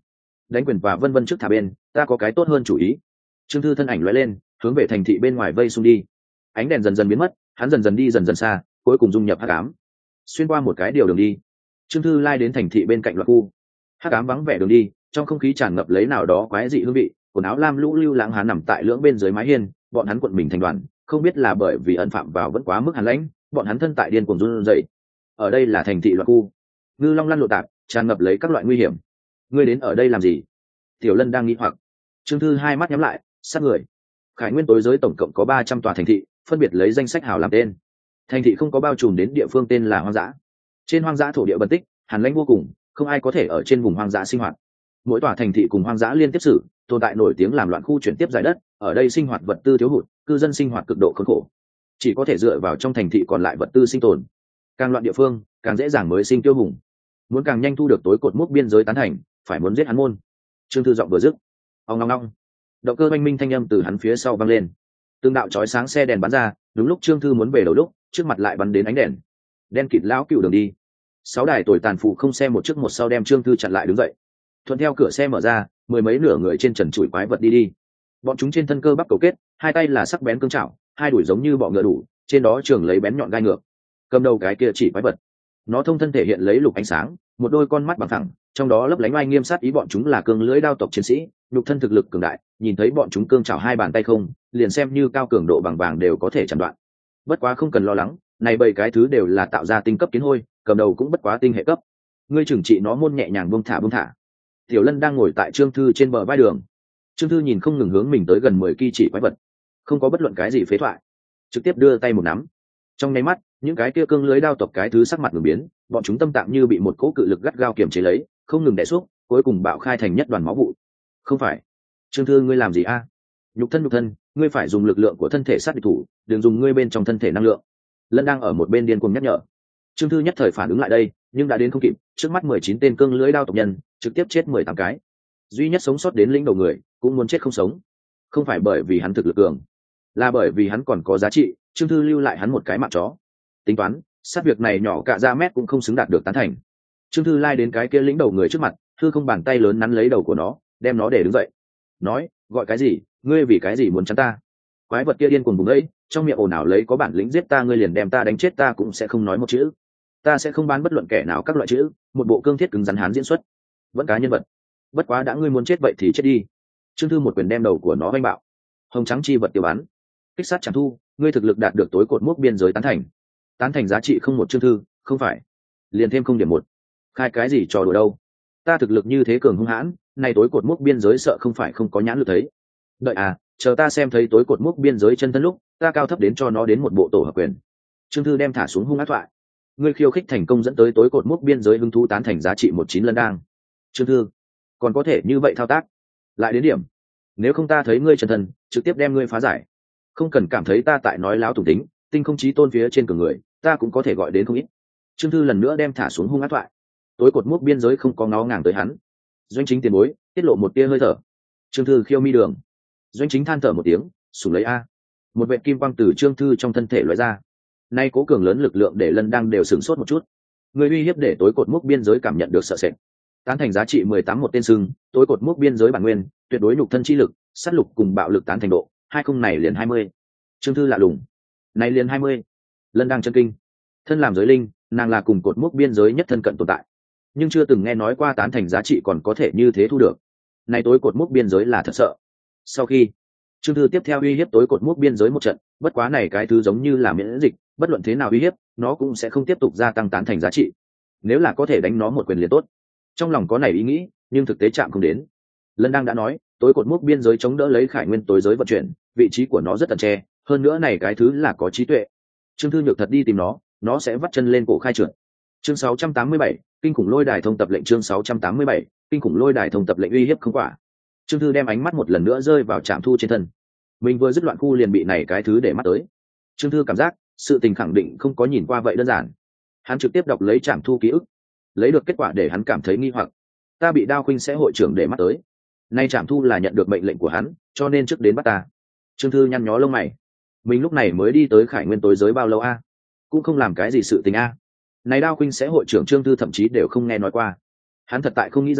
đánh quyền và vân vân trước thả bên, ta có cái tốt hơn chủ ý. Trương Thư thân ảnh lóe lên, hướng về thành thị bên ngoài vây xung đi. Ánh đèn dần dần biến mất, hắn dần dần đi dần dần xa, cuối cùng dung nhập hắc ám. Xuyên qua một cái điều đường đi, Trương Thư lai đến thành thị bên cạnh loạt khu. Hắc ám vắng vẻ đường đi, trong không khí tràn ngập lấy nào đó quái dị hương vị. Quần áo lam lũ lưu lãng hán nằm tại lưỡng bên dưới mái hiên, bọn hắn cuộn mình thành đoàn, không biết là bởi vì ẩn phạm vào vẫn quá mức hàn lãnh, bọn hắn thân tại điên cuồng run rẩy. Ở đây là thành thị loạt khu, ngư long lăn lộn tạp, tràn ngập lấy các loại nguy hiểm. Ngươi đến ở đây làm gì? Tiểu Lân đang nghi hoặc. Trương Thư hai mắt nhắm lại, sát người. Khải Nguyên tối giới tổng cộng có ba trăm tòa thành thị, phân biệt lấy danh sách hào làm tên. Thành thị không có bao trùm đến địa phương tên là hoang dã. Trên hoang dã thổ địa bần tích, hàn lãnh vô cùng, không ai có thể ở trên vùng hoang dã sinh hoạt. Mỗi tòa thành thị cùng hoang dã liên tiếp xử, tồn tại nổi tiếng làm loạn khu chuyển tiếp giải đất, ở đây sinh hoạt vật tư thiếu hụt, cư dân sinh hoạt cực độ khốn khổ, chỉ có thể dựa vào trong thành thị còn lại vật tư sinh tồn. Càng loạn địa phương, càng dễ dàng mới sinh tiêu hùng. Muốn càng nhanh thu được tối cột mốc biên giới tán thành, phải muốn giết hắn môn. Trương Thư giọng vừa dứt, ong ong ong, động cơ oanh minh thanh âm từ hắn phía sau vang lên. Tương đạo chói sáng xe đèn bắn ra, đúng lúc Trương Thư muốn về đầu lúc, trước mặt lại bắn đến ánh đèn. Đen kịt lão cựu đường đi. Sáu đài tồi tàn phụ không xe một trước một sau đem Trương Thư chặn lại đứng dậy. Thuận theo cửa xe mở ra, mười mấy nửa người trên trần trụi quái vật đi đi. Bọn chúng trên thân cơ bắp cầu kết, hai tay là sắc bén cương trảo, hai đuổi giống như bọ ngựa đủ, trên đó trường lấy bén nhọn gai ngược. Cầm đầu cái kia chỉ quái vật, nó thông thân thể hiện lấy lục ánh sáng, một đôi con mắt bằng thẳng, trong đó lấp lánh oai nghiêm sát ý. Bọn chúng là cương lưỡi đao tộc chiến sĩ, nhục thân thực lực cường đại, nhìn thấy bọn chúng cương trảo hai bàn tay không, liền xem như cao cường độ bằng vàng đều có thể chặn đoạn. Bất quá không cần lo lắng, này bảy cái thứ đều là tạo ra tinh cấp kiến hôi, cầm đầu cũng bất quá tinh hệ cấp. Ngươi trừng trị nó môn nhẹ nhàng buông thả buông thả. Tiểu Lân đang ngồi tại Trương Thư trên bờ vai đường. Trương Thư nhìn không ngừng hướng mình tới gần mười kỳ chỉ quái vật, không có bất luận cái gì phế thoại, trực tiếp đưa tay một nắm. Trong nháy mắt, những cái kia cương lưới đao tộc cái thứ sắc mặt ngừng biến, bọn chúng tâm tạng như bị một cỗ cự lực gắt gao kiềm chế lấy, không ngừng đè xúc, cuối cùng bạo khai thành nhất đoàn máu vụ. Không phải, Trương Thư ngươi làm gì a? Nhục thân nhục thân, ngươi phải dùng lực lượng của thân thể sát địch thủ, đừng dùng ngươi bên trong thân thể năng lượng. Lân đang ở một bên điên cuồng nhắc nhở. Trương Thư nhất thời phản ứng lại đây, nhưng đã đến không kịp, trước mắt mười chín tên cương lưới đao tộc nhân, trực tiếp chết mười tám cái. Duy nhất sống sót đến lĩnh đầu người, cũng muốn chết không sống. Không phải bởi vì hắn thực lực cường, là bởi vì hắn còn có giá trị. Trương Thư lưu lại hắn một cái mạng chó. Tính toán, sát việc này nhỏ cả ra mét cũng không xứng đạt được tán thành. Trương Thư lai đến cái kia lĩnh đầu người trước mặt, thư không bàn tay lớn nắn lấy đầu của nó, đem nó để đứng dậy. Nói, gọi cái gì? Ngươi vì cái gì muốn chắn ta? Quái vật kia điên cuồng bùng ấy, trong miệng ồn ào lấy có bản lĩnh giết ta, ngươi liền đem ta đánh chết, ta cũng sẽ không nói một chữ. Ta sẽ không bán bất luận kẻ nào các loại chữ, một bộ cương thiết cứng rắn hán diễn xuất, vẫn cá nhân vật. Bất quá đã ngươi muốn chết vậy thì chết đi. Trương Thư một quyền đem đầu của nó vanh bạo. Hồng trắng chi vật tiêu bắn, kích sát chẳng thu, ngươi thực lực đạt được tối cột mốc biên giới tán thành. Tán thành giá trị không một. Trương Thư, không phải, liền thêm không điểm một. Khai cái gì trò đùa đâu? Ta thực lực như thế cường hung hãn, này tối cột mốc biên giới sợ không phải không có nhãn lực thấy. Đợi à, chờ ta xem thấy tối cột mốc biên giới chân thân lúc, ta cao thấp đến cho nó đến một bộ tổ hợp quyền. Trương Thư đem thả xuống hung ác thoại. Ngươi khiêu khích thành công dẫn tới tối cột mốc biên giới hứng thú tán thành giá trị một chín Lân đang. Trương Thư, còn có thể như vậy thao tác? Lại đến điểm. Nếu không ta thấy ngươi chân thân, trực tiếp đem ngươi phá giải. Không cần cảm thấy ta tại nói láo tùng tính, tinh không chí tôn phía trên cường người, ta cũng có thể gọi đến không ít. Trương Thư lần nữa đem thả xuống hung ác thoại. Tối cột mốc biên giới không có ngó ngàng tới hắn. Doanh Chính tiền bối tiết lộ một tia hơi thở. Trương Thư khiêu mi đường. Doanh Chính than thở một tiếng, sủng lấy a. Một vệt kim quang từ Trương Thư trong thân thể lóe ra. Nay cố cường lớn lực lượng để Lân đang đều sửng sốt một chút. Người uy hiếp để tối cột mốc biên giới cảm nhận được sợ sệt. Tán thành giá trị mười tám một tên sưng, tối cột mốc biên giới bản nguyên, tuyệt đối nhục thân chi lực, sát lục cùng bạo lực tán thành độ, hai không này liền hai mươi. Trương Thư lạ lùng. Này liền hai mươi. Lân đang chân kinh. Thân làm giới linh, nàng là cùng cột mốc biên giới nhất thân cận tồn tại, nhưng chưa từng nghe nói qua tán thành giá trị còn có thể như thế thu được. Này tối cột mốc biên giới là thật sợ. Sau khi Trương Thư tiếp theo uy hiếp tối cột mốc biên giới một trận, bất quá này cái thứ giống như là miễn dịch, bất luận thế nào uy hiếp, nó cũng sẽ không tiếp tục gia tăng tán thành giá trị. Nếu là có thể đánh nó một quyền liền tốt. Trong lòng có này ý nghĩ, nhưng thực tế chạm không đến. Lân đang đã nói, tối cột mốc biên giới chống đỡ lấy Khải Nguyên tối giới vận chuyển, vị trí của nó rất tận che, hơn nữa này cái thứ là có trí tuệ. Trương Thư nhược thật đi tìm nó, nó sẽ vắt chân lên cổ khai trượt. Chương sáu trăm tám mươi bảy, kinh khủng lôi đài thông tập lệnh. Chương sáu trăm tám mươi bảy, kinh khủng lôi đài thông tập lệnh uy hiếp không quả. Trương Thư đem ánh mắt một lần nữa rơi vào Trạm Thu trên thân. Mình vừa dứt loạn khu liền bị này cái thứ để mắt tới. Trương Thư cảm giác sự tình khẳng định không có nhìn qua vậy đơn giản. Hắn trực tiếp đọc lấy Trạm Thu ký ức, lấy được kết quả để hắn cảm thấy nghi hoặc. Ta bị Đao Khuynh sẽ hội trưởng để mắt tới. Nay Trạm Thu là nhận được mệnh lệnh của hắn, cho nên trước đến bắt ta. Trương Thư nhăn nhó lông mày. Mình lúc này mới đi tới Khải Nguyên tối giới bao lâu a? Cũng không làm cái gì sự tình a. Này Đao Khuynh sẽ hội trưởng Trương Thư thậm chí đều không nghe nói qua. Hắn thật tại không nghĩ ra,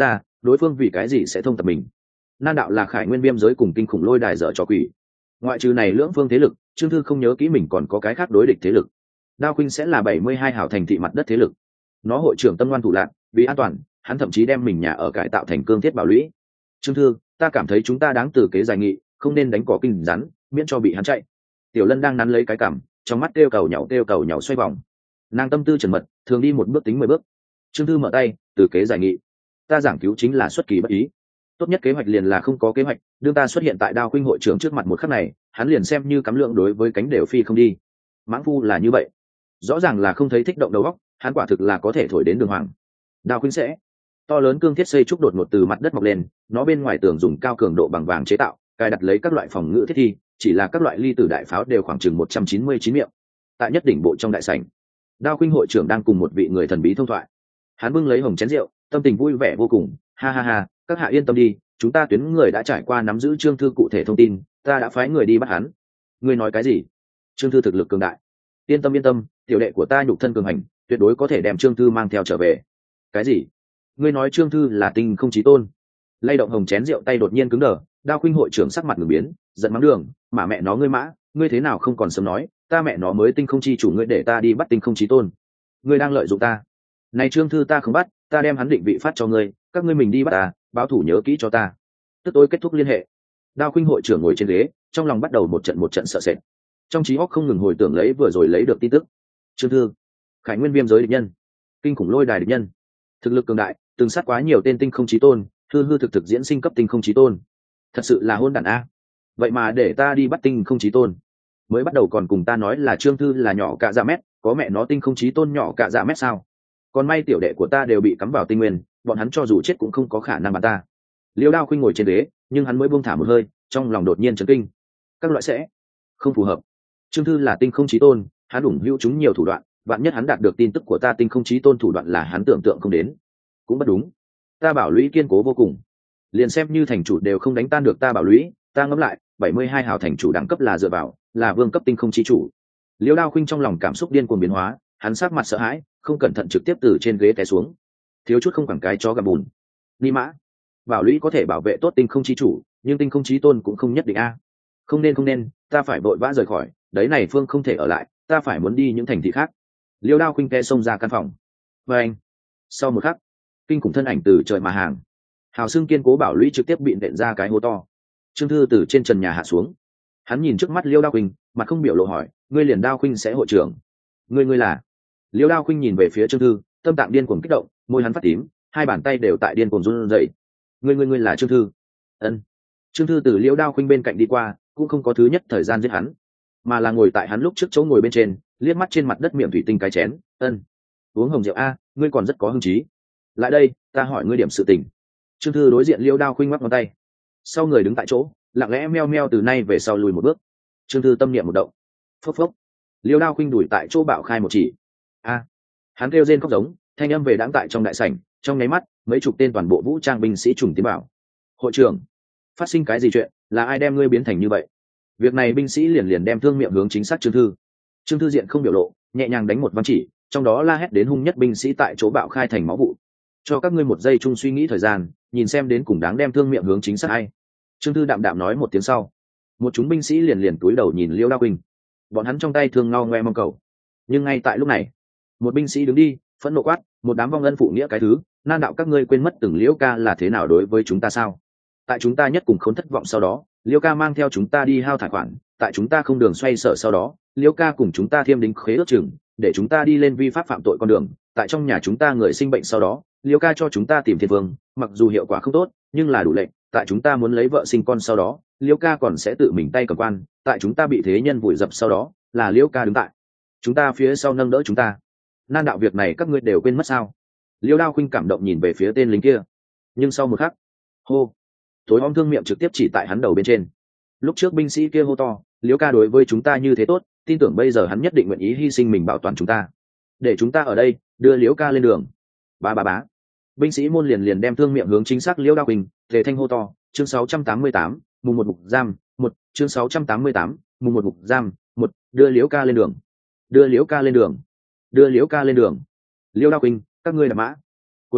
đối phương vì cái gì sẽ thông tập mình? Nan đạo là Khải Nguyên Viêm giới cùng Kinh Khủng Lôi Đài dở trò quỷ. Ngoại trừ này lưỡng phương thế lực, Trương Thư không nhớ kỹ mình còn có cái khác đối địch thế lực. Đao Khuynh sẽ là bảy mươi hai hảo thành thị mặt đất thế lực. Nó hội trưởng tâm ngoan thủ lạn, vì an toàn, hắn thậm chí đem mình nhà ở cải tạo thành cương thiết bảo lũy. Trương Thư, ta cảm thấy chúng ta đáng từ kế giải nghị, không nên đánh cỏ kinh rắn, miễn cho bị hắn chạy. Tiểu Lân đang nắn lấy cái cằm, trong mắt kêu cầu nhàu kêu cầu nhàu xoay vòng. Nàng tâm tư trần mật, thường đi một bước tính mười bước. Trương Thư mở tay, từ kế giải nghị. Ta giảng cứu chính là xuất kỳ bất ý. Tốt nhất kế hoạch liền là không có kế hoạch, đương ta xuất hiện tại Đao Khuynh hội trưởng trước mặt một khắc này, hắn liền xem như cắm lượng đối với cánh đều phi không đi. Mãng phu là như vậy, rõ ràng là không thấy thích động đầu óc, hắn quả thực là có thể thổi đến đường hoàng. Đao Khuynh sẽ to lớn cương thiết xây trúc đột ngột từ mặt đất mọc lên, nó bên ngoài tường dùng cao cường độ bằng vàng chế tạo, cài đặt lấy các loại phòng ngự thiết thi, chỉ là các loại ly tử đại pháo đều khoảng chừng một trăm chín mươi chín miệng. Tại nhất đỉnh bộ trong đại sảnh, Đao Khuynh hội trưởng đang cùng một vị người thần bí thông thoại. Hắn bưng lấy hồng chén rượu, tâm tình vui vẻ vô cùng, ha ha ha, các hạ yên tâm đi, chúng ta tuyến người đã trải qua nắm giữ Trương Thư cụ thể thông tin, ta đã phái người đi bắt hắn. Ngươi nói cái gì? Trương Thư thực lực cường đại. Yên tâm yên tâm, tiểu đệ của ta nhục thân cường hành, tuyệt đối có thể đem Trương Thư mang theo trở về. Cái gì? Ngươi nói Trương Thư là tinh không chí tôn? Lay động hồng chén rượu tay đột nhiên cứng đờ, Đao Khuynh hội trưởng sắc mặt ngừng biến, giận mắng đường, mà mẹ nó ngươi mã, ngươi thế nào không còn sớm nói, ta mẹ nó mới tinh không chi chủ ngươi để ta đi bắt tinh không chí tôn. Ngươi đang lợi dụng ta. Này Trương Thư ta không bắt, ta đem hắn định vị phát cho ngươi, các ngươi mình đi bắt ta, báo thủ nhớ kỹ cho ta. Tức tôi kết thúc liên hệ. Đao Khuynh hội trưởng ngồi trên ghế, trong lòng bắt đầu một trận một trận sợ sệt. Trong trí óc không ngừng hồi tưởng lấy vừa rồi lấy được tin tức. Trương Thư, Khải Nguyên Viêm giới địch nhân, Kinh Khủng Lôi Đài địch nhân, thực lực cường đại, từng sát quá nhiều tên tinh không chí tôn, hư hư thực thực diễn sinh cấp tinh không chí tôn. Thật sự là hôn đản a. Vậy mà để ta đi bắt tinh không chí tôn. Mới bắt đầu còn cùng ta nói là Trương Thư là nhỏ cạ dạ mét, có mẹ nó tinh không chí tôn nhỏ cạ dạ mét sao? Còn may tiểu đệ của ta đều bị cắm vào tinh nguyên, bọn hắn cho dù chết cũng không có khả năng bắn ta. Liêu Đao Khuynh ngồi trên ghế, nhưng hắn mới buông thả một hơi, trong lòng đột nhiên chấn kinh. Các loại sẽ không phù hợp. Trương Thư là tinh không chí tôn, hắn ủng hữu chúng nhiều thủ đoạn, vạn nhất hắn đạt được tin tức của ta tinh không chí tôn thủ đoạn là hắn tưởng tượng không đến. Cũng bất đúng. Ta bảo lũy kiên cố vô cùng, liền xem như thành chủ đều không đánh tan được ta bảo lũy. Ta ngẫm lại, bảy mươi hai hào thành chủ đẳng cấp là dựa vào, là vương cấp tinh không chí chủ. Liêu Đao Khuynh trong lòng cảm xúc điên cuồng biến hóa, hắn sắc mặt sợ hãi, không cẩn thận trực tiếp từ trên ghế té xuống, thiếu chút không quẳng cái chó gặp bùn. Ni mã, bảo lũy có thể bảo vệ tốt tinh không chí chủ, nhưng tinh không chí tôn cũng không nhất định a. Không nên không nên, ta phải vội vã rời khỏi, đấy này phương không thể ở lại, ta phải muốn đi những thành thị khác. Liêu Đao Khuynh té xông ra căn phòng. Và anh, sau một khắc, kinh khủng thân ảnh từ trời mà hàng, hào xương kiên cố bảo lũy trực tiếp bị nện ra cái hố to. Trương Thư từ trên trần nhà hạ xuống, hắn nhìn trước mắt Liêu Đao Khuynh, mặt không biểu lộ hỏi, ngươi liền Đao Khuynh sẽ hội trưởng? Ngươi ngươi là? Liêu Đao Khuynh nhìn về phía Trương Thư, tâm tạng điên cuồng kích động, môi hắn phát tím, hai bàn tay đều tại điên cuồng run rẩy. Ngươi ngươi ngươi là Trương Thư? Ân. Trương Thư từ Liêu Đao Khuynh bên cạnh đi qua, cũng không có thứ nhất thời gian giết hắn, mà là ngồi tại hắn lúc trước chỗ ngồi bên trên, liếc mắt trên mặt đất miệng thủy tinh cái chén. Ân. Uống hồng rượu a, ngươi còn rất có hứng chí. Lại đây, ta hỏi ngươi điểm sự tình. Trương Thư đối diện Liêu Đao Khuynh ngoắc ngón tay, sau người đứng tại chỗ, lặng lẽ meo meo từ nay về sau lùi một bước. Trương Thư tâm niệm một động, phốc phốc, Liêu Đao Khuynh đuổi tại chỗ bạo khai một chỉ. A. Hắn kêu rên khóc giống, thanh âm về đãng tại trong đại sảnh, trong nháy mắt, mấy chục tên toàn bộ vũ trang binh sĩ trùng tiến bảo. Hội trưởng, phát sinh cái gì chuyện, là ai đem ngươi biến thành như vậy? Việc này binh sĩ liền liền đem thương miệng hướng chính xác Trương Thư. Trương Thư diện không biểu lộ, nhẹ nhàng đánh một văn chỉ, trong đó la hét đến hung nhất binh sĩ tại chỗ bạo khai thành máu vụ. Cho các ngươi một giây chung suy nghĩ thời gian, nhìn xem đến cùng đáng đem thương miệng hướng chính xác ai. Trương Thư đạm đạm nói một tiếng sau, một chúng binh sĩ liền liền túi đầu nhìn Liêu Đao Khuynh, bọn hắn trong tay thương ngao ngoe mong cầu. Nhưng ngay tại lúc này, một binh sĩ đứng đi, phẫn nộ quát, một đám vong ân phụ nghĩa cái thứ, nan đạo các ngươi quên mất từng Liễu ca là thế nào đối với chúng ta sao? Tại chúng ta nhất cùng khốn thất vọng sau đó, Liễu ca mang theo chúng ta đi hao thải khoản, tại chúng ta không đường xoay sở sau đó, Liễu ca cùng chúng ta thiêm đính khế ước chừng, để chúng ta đi lên vi pháp phạm tội con đường, tại trong nhà chúng ta người sinh bệnh sau đó, Liễu ca cho chúng ta tìm thiên vương, mặc dù hiệu quả không tốt, nhưng là đủ lệnh, tại chúng ta muốn lấy vợ sinh con sau đó, Liễu ca còn sẽ tự mình tay cầm quan, tại chúng ta bị thế nhân vùi dập sau đó, là Liễu ca đứng tại chúng ta phía sau nâng đỡ chúng ta. Nan đạo việc này các ngươi đều quên mất sao? Liêu Đao Khuynh cảm động nhìn về phía tên lính kia, nhưng sau một khắc, hô, tối om thương miệng trực tiếp chỉ tại hắn đầu bên trên. Lúc trước binh sĩ kia hô to, Liêu ca đối với chúng ta như thế tốt, tin tưởng bây giờ hắn nhất định nguyện ý hy sinh mình bảo toàn chúng ta, để chúng ta ở đây đưa Liêu ca lên đường. Ba ba bá, binh sĩ môn liền liền đem thương miệng hướng chính xác Liêu Đao Khuynh, thể thanh hô to, chương sáu trăm tám mươi tám, mùng một mục giam, một, chương sáu trăm tám mươi tám, mùng một mục giam, một, đưa Liêu ca lên đường, đưa Liêu ca lên đường, đưa Liêu ca lên đường. Liêu Đao Khuynh, các ngươi là mã. Cuối cùng,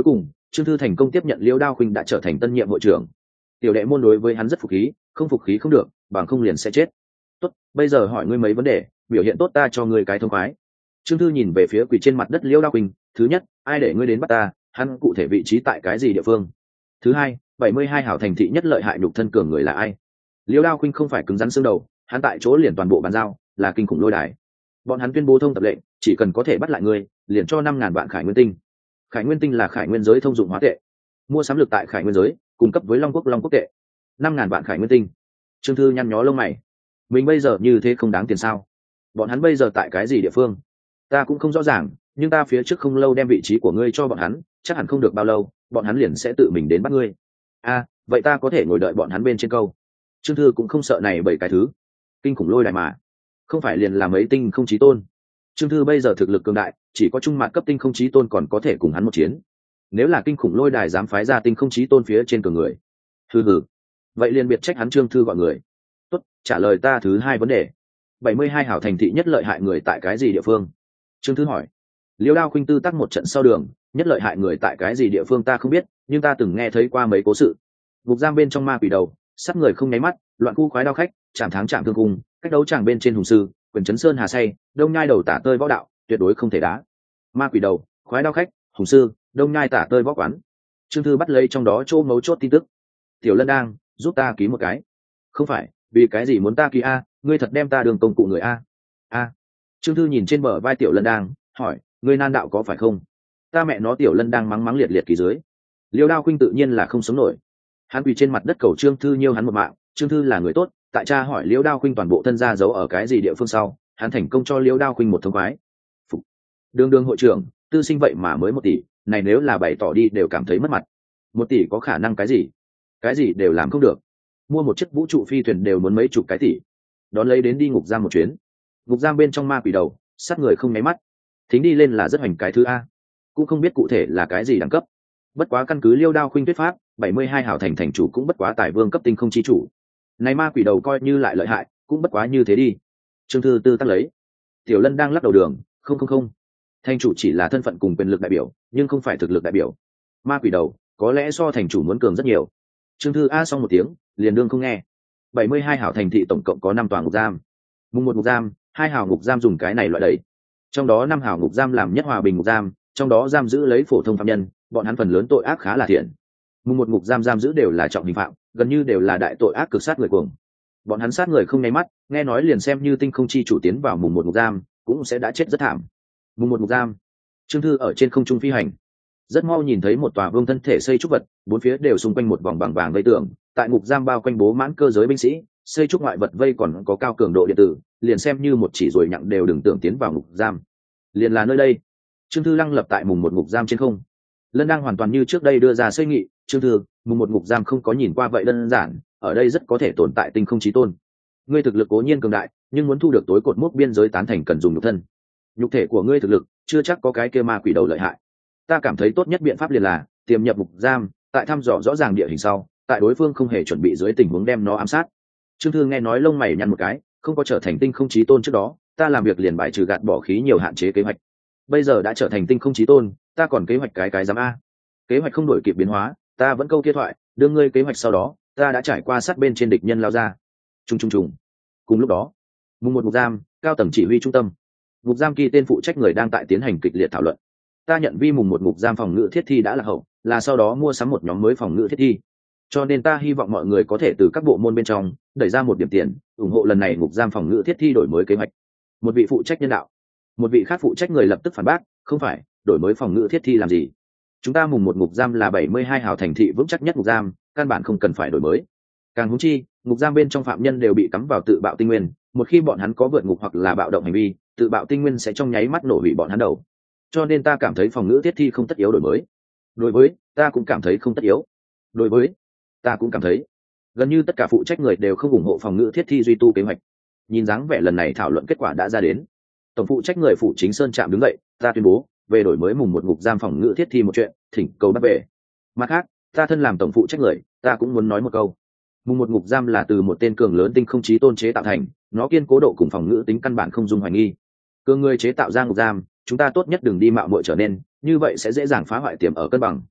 Trương Thư thành công tiếp nhận Liêu Đao Khuynh đã trở thành tân nhiệm hội trưởng. Tiểu đệ môn đối với hắn rất phục khí, không phục khí không được, bằng không liền sẽ chết. Tốt, bây giờ hỏi ngươi mấy vấn đề, biểu hiện tốt ta cho ngươi cái thông khoái. Trương Thư nhìn về phía quỳ trên mặt đất Liêu Đao Khuynh, thứ nhất, ai để ngươi đến bắt ta, hắn cụ thể vị trí tại cái gì địa phương? Thứ hai, bảy mươi hai hảo thành thị nhất lợi hại nhục thân cường người là ai? Liêu Đao Khuynh không phải cứng rắn xương đầu, hắn tại chỗ liền toàn bộ bàn giao, là kinh khủng lôi đài. Bọn hắn tuyên bố thông tập lệnh, chỉ cần có thể bắt lại ngươi, liền cho năm ngàn vạn khải nguyên tinh. Khải nguyên tinh là khải nguyên giới thông dụng hóa tệ, mua sắm lực tại khải nguyên giới, cung cấp với Long Quốc Long Quốc tệ. Năm ngàn vạn khải nguyên tinh. Trương Thư nhăn nhó lông mày, mình bây giờ như thế không đáng tiền sao? Bọn hắn bây giờ tại cái gì địa phương? Ta cũng không rõ ràng, nhưng ta phía trước không lâu đem vị trí của ngươi cho bọn hắn, chắc hẳn không được bao lâu, bọn hắn liền sẽ tự mình đến bắt ngươi. A, à, vậy ta có thể ngồi đợi bọn hắn bên trên câu. Trương Thư cũng không sợ này bảy cái thứ. Kinh khủng lôi đài mà, không phải liền là mấy tinh không chí tôn. Trương Thư bây giờ thực lực cường đại, chỉ có trung mạn cấp tinh không chí tôn còn có thể cùng hắn một chiến. Nếu là kinh khủng lôi đài dám phái ra tinh không chí tôn phía trên cường người, hừ hừ, vậy liền biệt trách hắn Trương Thư gọi người. Tốt, trả lời ta thứ hai vấn đề. bảy mươi hai hảo thành thị nhất lợi hại người tại cái gì địa phương? Trương Thư hỏi. Liêu Đao Khuynh tư tác một trận sau đường, nhất lợi hại người tại cái gì địa phương ta không biết, nhưng ta từng nghe thấy qua mấy cố sự. Ngục giam bên trong ma quỷ đầu, sát người không nháy mắt, loạn khu khoái đao khách, chạm tháng chạm thương cung, cách đấu tràng bên trên hùng sư, quyền chấn sơn hà say, đông nhai đầu tả tơi võ đạo, tuyệt đối không thể đá. Ma quỷ đầu, khoái đao khách, hùng sư, đông nhai tả tơi võ quán. Trương Thư bắt lấy trong đó chỗ mấu chốt tin tức. Tiểu Lân đang giúp ta ký một cái. Không phải, vì cái gì muốn ta ký a? Ngươi thật đem ta đường công cụ người a? A. Trương Thư nhìn trên bờ vai Tiểu Lân đang, hỏi, ngươi nan đạo có phải không? Ta mẹ nó Tiểu Lân đang mắng mắng liệt liệt ký dưới. Liêu Đao Khuynh tự nhiên là không sống nổi. Hắn quỳ trên mặt đất cầu Trương Thư nhiêu hắn một mạng. Trương Thư là người tốt, tại cha hỏi Liêu Đao Khuynh toàn bộ thân gia giấu ở cái gì địa phương sau, hắn thành công cho Liêu Đao Khuynh một thông khoái. Phục. Đường đường hội trưởng, tư sinh vậy mà mới một tỷ, này nếu là bày tỏ đi đều cảm thấy mất mặt. Một tỷ có khả năng cái gì? Cái gì đều làm không được. Mua một chiếc vũ trụ phi thuyền đều muốn mấy chục cái tỷ. Đón lấy đến đi ngục giam một chuyến. Ngục giam bên trong ma quỷ đầu, sát người không nháy mắt. Thính đi lên là rất hoành cái thứ a, cũng không biết cụ thể là cái gì đẳng cấp. Bất quá căn cứ Liêu Đao Khuynh thuyết pháp, bảy mươi hai hảo thành thành chủ cũng bất quá tài vương cấp tinh không chi chủ. Này ma quỷ đầu coi như lại lợi hại, cũng bất quá như thế đi. Trương Thư tư tắt lấy. Tiểu Lân đang lắc đầu đường, không không không. Thành chủ chỉ là thân phận cùng quyền lực đại biểu, nhưng không phải thực lực đại biểu. Ma quỷ đầu, có lẽ so thành chủ muốn cường rất nhiều. Trương Thư a xong một tiếng, liền đương không nghe. bảy mươi hai hảo thành thị tổng cộng có năm tòa ngục giam. Mùng một ngục giam, hai hảo ngục giam dùng cái này loại đẩy. Trong đó năm hảo ngục giam làm nhất hòa bình ngục giam, trong đó giam giữ lấy phổ thông phạm nhân, bọn hắn phần lớn tội ác khá là thiện. Mùng một ngục giam giam giữ đều là trọng hình phạm, gần như đều là đại tội ác cực sát người cuồng. Bọn hắn sát người không nháy mắt, nghe nói liền xem như tinh không chi chủ tiến vào mùng một ngục giam, cũng sẽ đã chết rất thảm. Mùng một ngục giam. Trương Thư ở trên không trung phi hành, rất mau nhìn thấy một tòa vương thân thể xây trúc vật, bốn phía đều xung quanh một vòng bằng vàng vây tường, tại ngục giam bao quanh bố mãn cơ giới binh sĩ, xây trúc ngoại vật vây còn có cao cường độ điện tử, liền xem như một chỉ rồi nhặng đều đừng tưởng tiến vào ngục giam. Liền là nơi đây. Trương Thư lăng lập tại mùng một ngục giam trên không. Lân đang hoàn toàn như trước đây đưa ra xây nghị, Trương Thư, mùng một ngục giam không có nhìn qua vậy đơn giản, ở đây rất có thể tồn tại tinh không chí tôn. Ngươi thực lực cố nhiên cường đại, nhưng muốn thu được tối cột mốc biên giới tán thành cần dùng nhục thân. Nhục thể của ngươi thực lực chưa chắc có cái kia ma quỷ đầu lợi hại. Ta cảm thấy tốt nhất biện pháp liền là tiềm nhập ngục giam, tại thăm dò rõ ràng địa hình sau, tại đối phương không hề chuẩn bị dưới tình huống đem nó ám sát. Trương Thư nghe nói lông mày nhăn một cái, không có trở thành tinh không chí tôn trước đó, ta làm việc liền bài trừ gạt bỏ khí nhiều hạn chế kế hoạch. Bây giờ đã trở thành tinh không chí tôn, ta còn kế hoạch cái cái giám a. Kế hoạch không đổi kịp biến hóa, ta vẫn câu kia thoại, đưa ngươi kế hoạch sau đó, ta đã trải qua sát bên trên địch nhân lao ra. Trung trung trùng. Cùng lúc đó, mùng một ngục giam, cao tầng chỉ huy trung tâm. Ngục giam kỳ tên phụ trách người đang tại tiến hành kịch liệt thảo luận. Ta nhận vi mùng một ngục giam phòng ngự thiết thi đã là hậu, là sau đó mua sắm một nhóm mới phòng ngự thiết thi. Cho nên ta hy vọng mọi người có thể từ các bộ môn bên trong đẩy ra một điểm tiền, ủng hộ lần này ngục giam phòng ngự thiết thi đổi mới kế hoạch. Một vị phụ trách nhân đạo, một vị khác phụ trách người lập tức phản bác, không phải, đổi mới phòng ngự thiết thi làm gì? Chúng ta mùng một ngục giam là bảy mươi hai hào thành thị vững chắc nhất ngục giam, căn bản không cần phải đổi mới. Càng huống chi, ngục giam bên trong phạm nhân đều bị cắm vào tự bạo tinh nguyên, một khi bọn hắn có vượt ngục hoặc là bạo động hành vi, tự bạo tinh nguyên sẽ trong nháy mắt nổ hủy bọn hắn đầu. Cho nên ta cảm thấy phòng ngự thiết thi không tất yếu đổi mới. Đối với, ta cũng cảm thấy không tất yếu. Đối với, ta cũng cảm thấy. Gần như tất cả phụ trách người đều không ủng hộ phòng ngự thiết thi duy tu kế hoạch. Nhìn dáng vẻ lần này thảo luận kết quả đã ra đến. Tổng phụ trách người phụ chính Sơn Trạm đứng dậy, ta tuyên bố, về đổi mới mùng một ngục giam phòng ngự thiết thi một chuyện, thỉnh cầu đáp về. Mặt khác, ta thân làm tổng phụ trách người, ta cũng muốn nói một câu. Mùng một ngục giam là từ một tên cường lớn tinh không chí tôn chế tạo thành, nó kiên cố độ cùng phòng ngự tính căn bản không dung hoài nghi. Cường người chế tạo ra ngục giam, chúng ta tốt nhất đừng đi mạo muội trở nên, như vậy sẽ dễ dàng phá hoại tiềm ở cân bằng.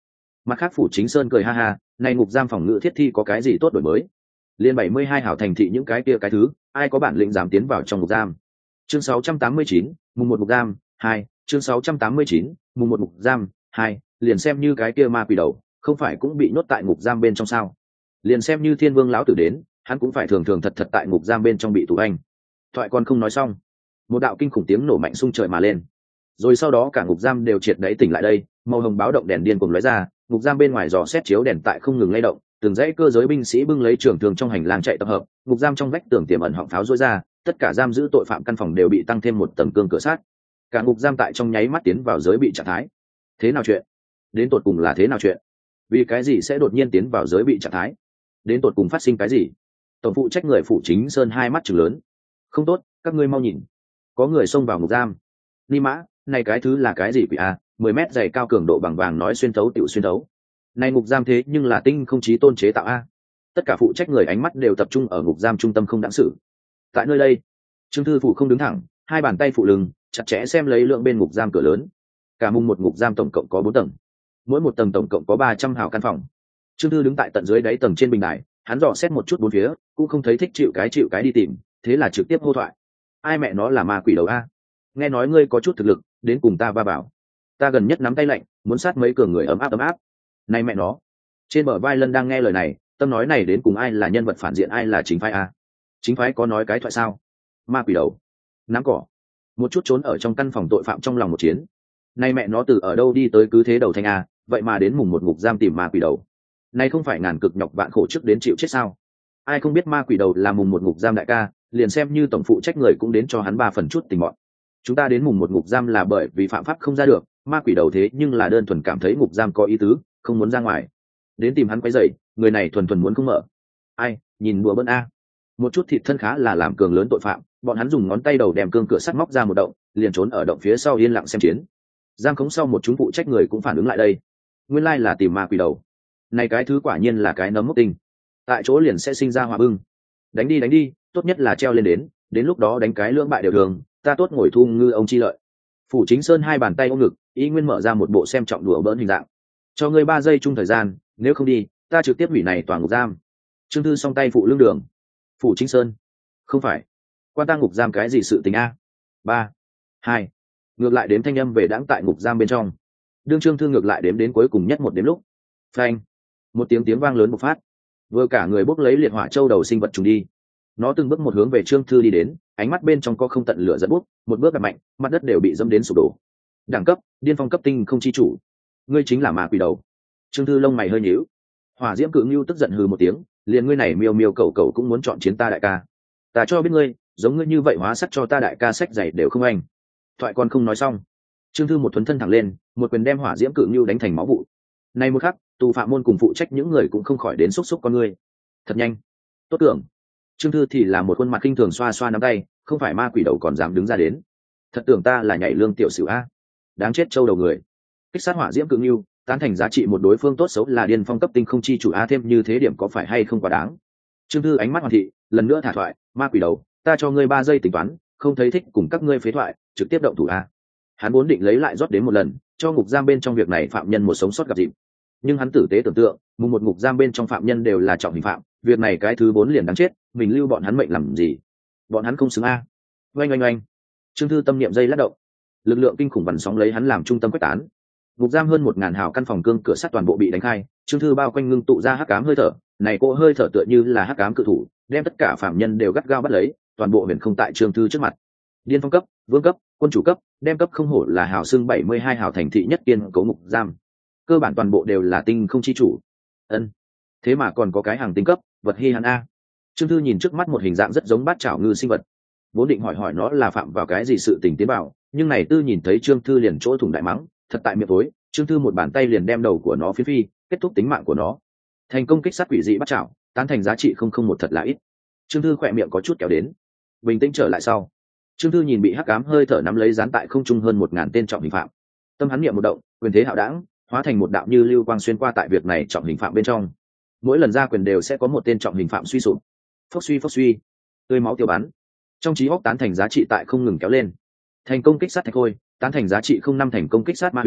Mặt khác phủ chính sơn cười ha ha, này ngục giam phòng ngự thiết thi có cái gì tốt đổi mới? Liên bảy mươi hai hảo thành thị những cái kia cái thứ, ai có bản lĩnh dám tiến vào trong ngục giam. Chương sáu trăm tám mươi chín, mùng một ngục giam, hai, chương sáu trăm tám mươi chín, mùng một ngục giam, hai, liền xem như cái kia ma quỷ đầu, không phải cũng bị nhốt tại ngục giam bên trong sao? Liền xem như Thiên Vương lão tử đến, hắn cũng phải thường thường thật thật tại ngục giam bên trong bị tù anh. Thoại còn không nói xong, một đạo kinh khủng tiếng nổ mạnh xung trời mà lên. Rồi sau đó cả ngục giam đều triệt đáy tỉnh lại đây, màu hồng báo động đèn điên cuồng lóe ra, ngục giam bên ngoài dò xét chiếu đèn tại không ngừng lay động, từng dãy cơ giới binh sĩ bưng lấy trường thương trong hành lang chạy tập hợp, ngục giam trong vách tường tiềm ẩn họng pháo rối ra, tất cả giam giữ tội phạm căn phòng đều bị tăng thêm một tầng cương cửa sát. Cả ngục giam tại trong nháy mắt tiến vào giới bị trạng thái. Thế nào chuyện? Đến tột cùng là thế nào chuyện? Vì cái gì sẽ đột nhiên tiến vào giới bị trạng thái? Đến tột cùng phát sinh cái gì? Tổng phụ trách người phụ chính sơn hai mắt trừng lớn. Không tốt, các ngươi mau nhìn, có người xông vào ngục giam. Ni mã, này cái thứ là cái gì quỷ a? Mười mét dày cao cường độ bằng vàng nói xuyên thấu tiểu xuyên thấu. Này ngục giam thế nhưng là tinh không chí tôn chế tạo a. Tất cả phụ trách người ánh mắt đều tập trung ở ngục giam trung tâm không đáng xử. Tại nơi đây, Trương Thư Phụ không đứng thẳng, hai bàn tay phụ lưng, chặt chẽ xem lấy lượng bên ngục giam cửa lớn. Cả mùng một ngục giam tổng cộng có bốn tầng, mỗi một tầng tổng cộng có ba trăm hào căn phòng. Trương Thư đứng tại tận dưới đáy tầng trên bình đài, hắn dò xét một chút bốn phía, cũng không thấy thích chịu cái chịu cái đi tìm, thế là trực tiếp hô thoại. Ai mẹ nó là ma quỷ đầu a? Nghe nói ngươi có chút thực lực, đến cùng ta va bảo. Ta gần nhất nắm tay lạnh, muốn sát mấy cường người ấm áp ấm áp. Này mẹ nó. Trên bờ vai Lân đang nghe lời này, tâm nói này đến cùng ai là nhân vật phản diện, ai là chính phái a? Chính phái có nói cái thoại sao? Ma quỷ đầu. Nắm cỏ. Một chút trốn ở trong căn phòng tội phạm trong lòng một chiến. Này mẹ nó từ ở đâu đi tới cứ thế đầu thanh a, vậy mà đến mùng một ngục giam tìm ma quỷ đầu. Này không phải ngàn cực nhọc vạn khổ trước đến chịu chết sao? Ai không biết ma quỷ đầu là mùng một ngục giam đại ca, liền xem như tổng phụ trách người cũng đến cho hắn ba phần chút tình mọn. Chúng ta đến mùng một ngục giam là bởi vì phạm pháp không ra được, ma quỷ đầu thế nhưng là đơn thuần cảm thấy ngục giam có ý tứ, không muốn ra ngoài. Đến tìm hắn quấy rầy, người này thuần thuần muốn không mở. Ai, nhìn đùa bỡn a. Một chút thịt thân khá là làm cường lớn tội phạm, bọn hắn dùng ngón tay đầu đem cương cửa sắt móc ra một động, liền trốn ở động phía sau yên lặng xem chiến. Giam khống sau một chúng phụ trách người cũng phản ứng lại đây. Nguyên lai là tìm ma quỷ đầu. Này cái thứ quả nhiên là cái nấm mốc tinh. Tại chỗ liền sẽ sinh ra hỏa bưng. Đánh đi đánh đi, tốt nhất là treo lên đến, đến lúc đó đánh cái lưỡng bại đều thường, ta tốt ngồi thu ngư ông chi lợi. Phủ chính sơn hai bàn tay ôm ngực, ý nguyên mở ra một bộ xem trọng đùa bỡn hình dạng. Cho ngươi ba giây chung thời gian, nếu không đi, ta trực tiếp hủy này toàn ngục giam. Trương Thư song tay phụ lưng đường. Phủ chính sơn, không phải, quan tang ngục giam cái gì sự tình a? Ba, hai, ngược lại đếm thanh âm về đãng tại ngục giam bên trong. Đương Trương Thư ngược lại đếm đến cuối cùng nhất một đếm lúc, phanh, một tiếng tiếng vang lớn bộc phát, vừa cả người bốc lấy liệt hỏa châu đầu sinh vật trùng đi. Nó từng bước một hướng về Trương Thư đi đến, ánh mắt bên trong có không tận lửa dẫn bút, một bước đặt mạnh, mặt đất đều bị dẫm đến sụp đổ. Đẳng cấp, điên phong cấp tinh không chi chủ. Ngươi chính là ma quỷ đầu. Trương Thư lông mày hơi nhíu. Hỏa diễm cự ngưu tức giận hừ một tiếng, liền ngươi này miêu miêu cầu cầu cũng muốn chọn chiến ta đại ca. Ta cho biết ngươi, giống ngươi như vậy hóa sắc cho ta đại ca sách giày đều không anh. Thoại còn không nói xong, Trương Thư một thuấn thân thẳng lên, một quyền đem hỏa diễm cự ngưu đánh thành máu vụ. Này một khắc, tù phạm môn cùng phụ trách những người cũng không khỏi đến xúc xúc con ngươi. Thật nhanh, tốt tưởng. Trương Thư thì là một khuôn mặt khinh thường xoa xoa nắm tay, không phải ma quỷ đầu còn dám đứng ra đến. Thật tưởng ta là nhảy lương tiểu sử a, đáng chết trâu đầu người. Kích sát hỏa diễm cự ngưu, tán thành giá trị một đối phương tốt xấu là điên phong cấp tinh không chi chủ a, thêm như thế điểm có phải hay không quá đáng. Trương Thư ánh mắt hoàn thị, lần nữa thả thoại, ma quỷ đầu, ta cho ngươi ba giây tính toán, không thấy thích cùng các ngươi phế thoại, trực tiếp động thủ a. Hắn vốn định lấy lại rót đến một lần, cho ngục giam bên trong việc này phạm nhân một sống sót gặp dịp. Nhưng hắn tử tế tưởng tượng, mùng một ngục giam bên trong phạm nhân đều là trọng hình phạm, việc này cái thứ bốn liền đáng chết, mình lưu bọn hắn mệnh làm gì? Bọn hắn không xứng a. Oanh oanh oanh. Trương Thư tâm niệm dây lắc động, lực lượng kinh khủng bắn sóng lấy hắn làm trung tâm quét tán. Ngục giam hơn một ngàn hào căn phòng cương cửa sắt toàn bộ bị đánh khai, Trương Thư bao quanh ngưng tụ ra hắc ám hơi thở, này cỗ hơi thở tựa như là hắc ám cự thủ, đem tất cả phạm nhân đều gắt gao bắt lấy, toàn bộ huyền không tại Trương Thư trước mặt. Điên phong cấp, vương cấp, quân chủ cấp, đem cấp không hổ là hào xưng bảy mươi hai hào thành thị nhất kiên cố ngục giam. Cơ bản toàn bộ đều là tinh không chi chủ. Ân, thế mà còn có cái hàng tinh cấp, vật hi hàn a. Trương Thư nhìn trước mắt một hình dạng rất giống bát chảo ngư sinh vật, vốn định hỏi hỏi nó là phạm vào cái gì sự tình tiến bảo, nhưng này tư nhìn thấy Trương Thư liền chỗ thủng đại mắng, thật tại miệng tối. Trương Thư một bàn tay liền đem đầu của nó phi phi, kết thúc tính mạng của nó. Thành công kích sát quỷ dị bắt chảo, tán thành giá trị không không một thật là ít. Trương Thư khỏe miệng có chút kéo đến, bình tĩnh trở lại sau. Trương Thư nhìn bị hắc ám hơi thở nắm lấy dán tại không trung hơn một ngàn tên trọng hình phạm, tâm hắn niệm một động, quyền thế hạo đảng hóa thành một đạo như lưu quang xuyên qua tại việc này trọng hình phạm bên trong. Mỗi lần ra quyền đều sẽ có một tên trọng hình phạm suy sụp, phốc suy phốc suy, tươi máu tiêu bắn. Trong trí hốc tán thành giá trị tại không ngừng kéo lên. Thành công kích sát thạch khôi, tán thành giá trị không năm thành công kích sát ma huyền,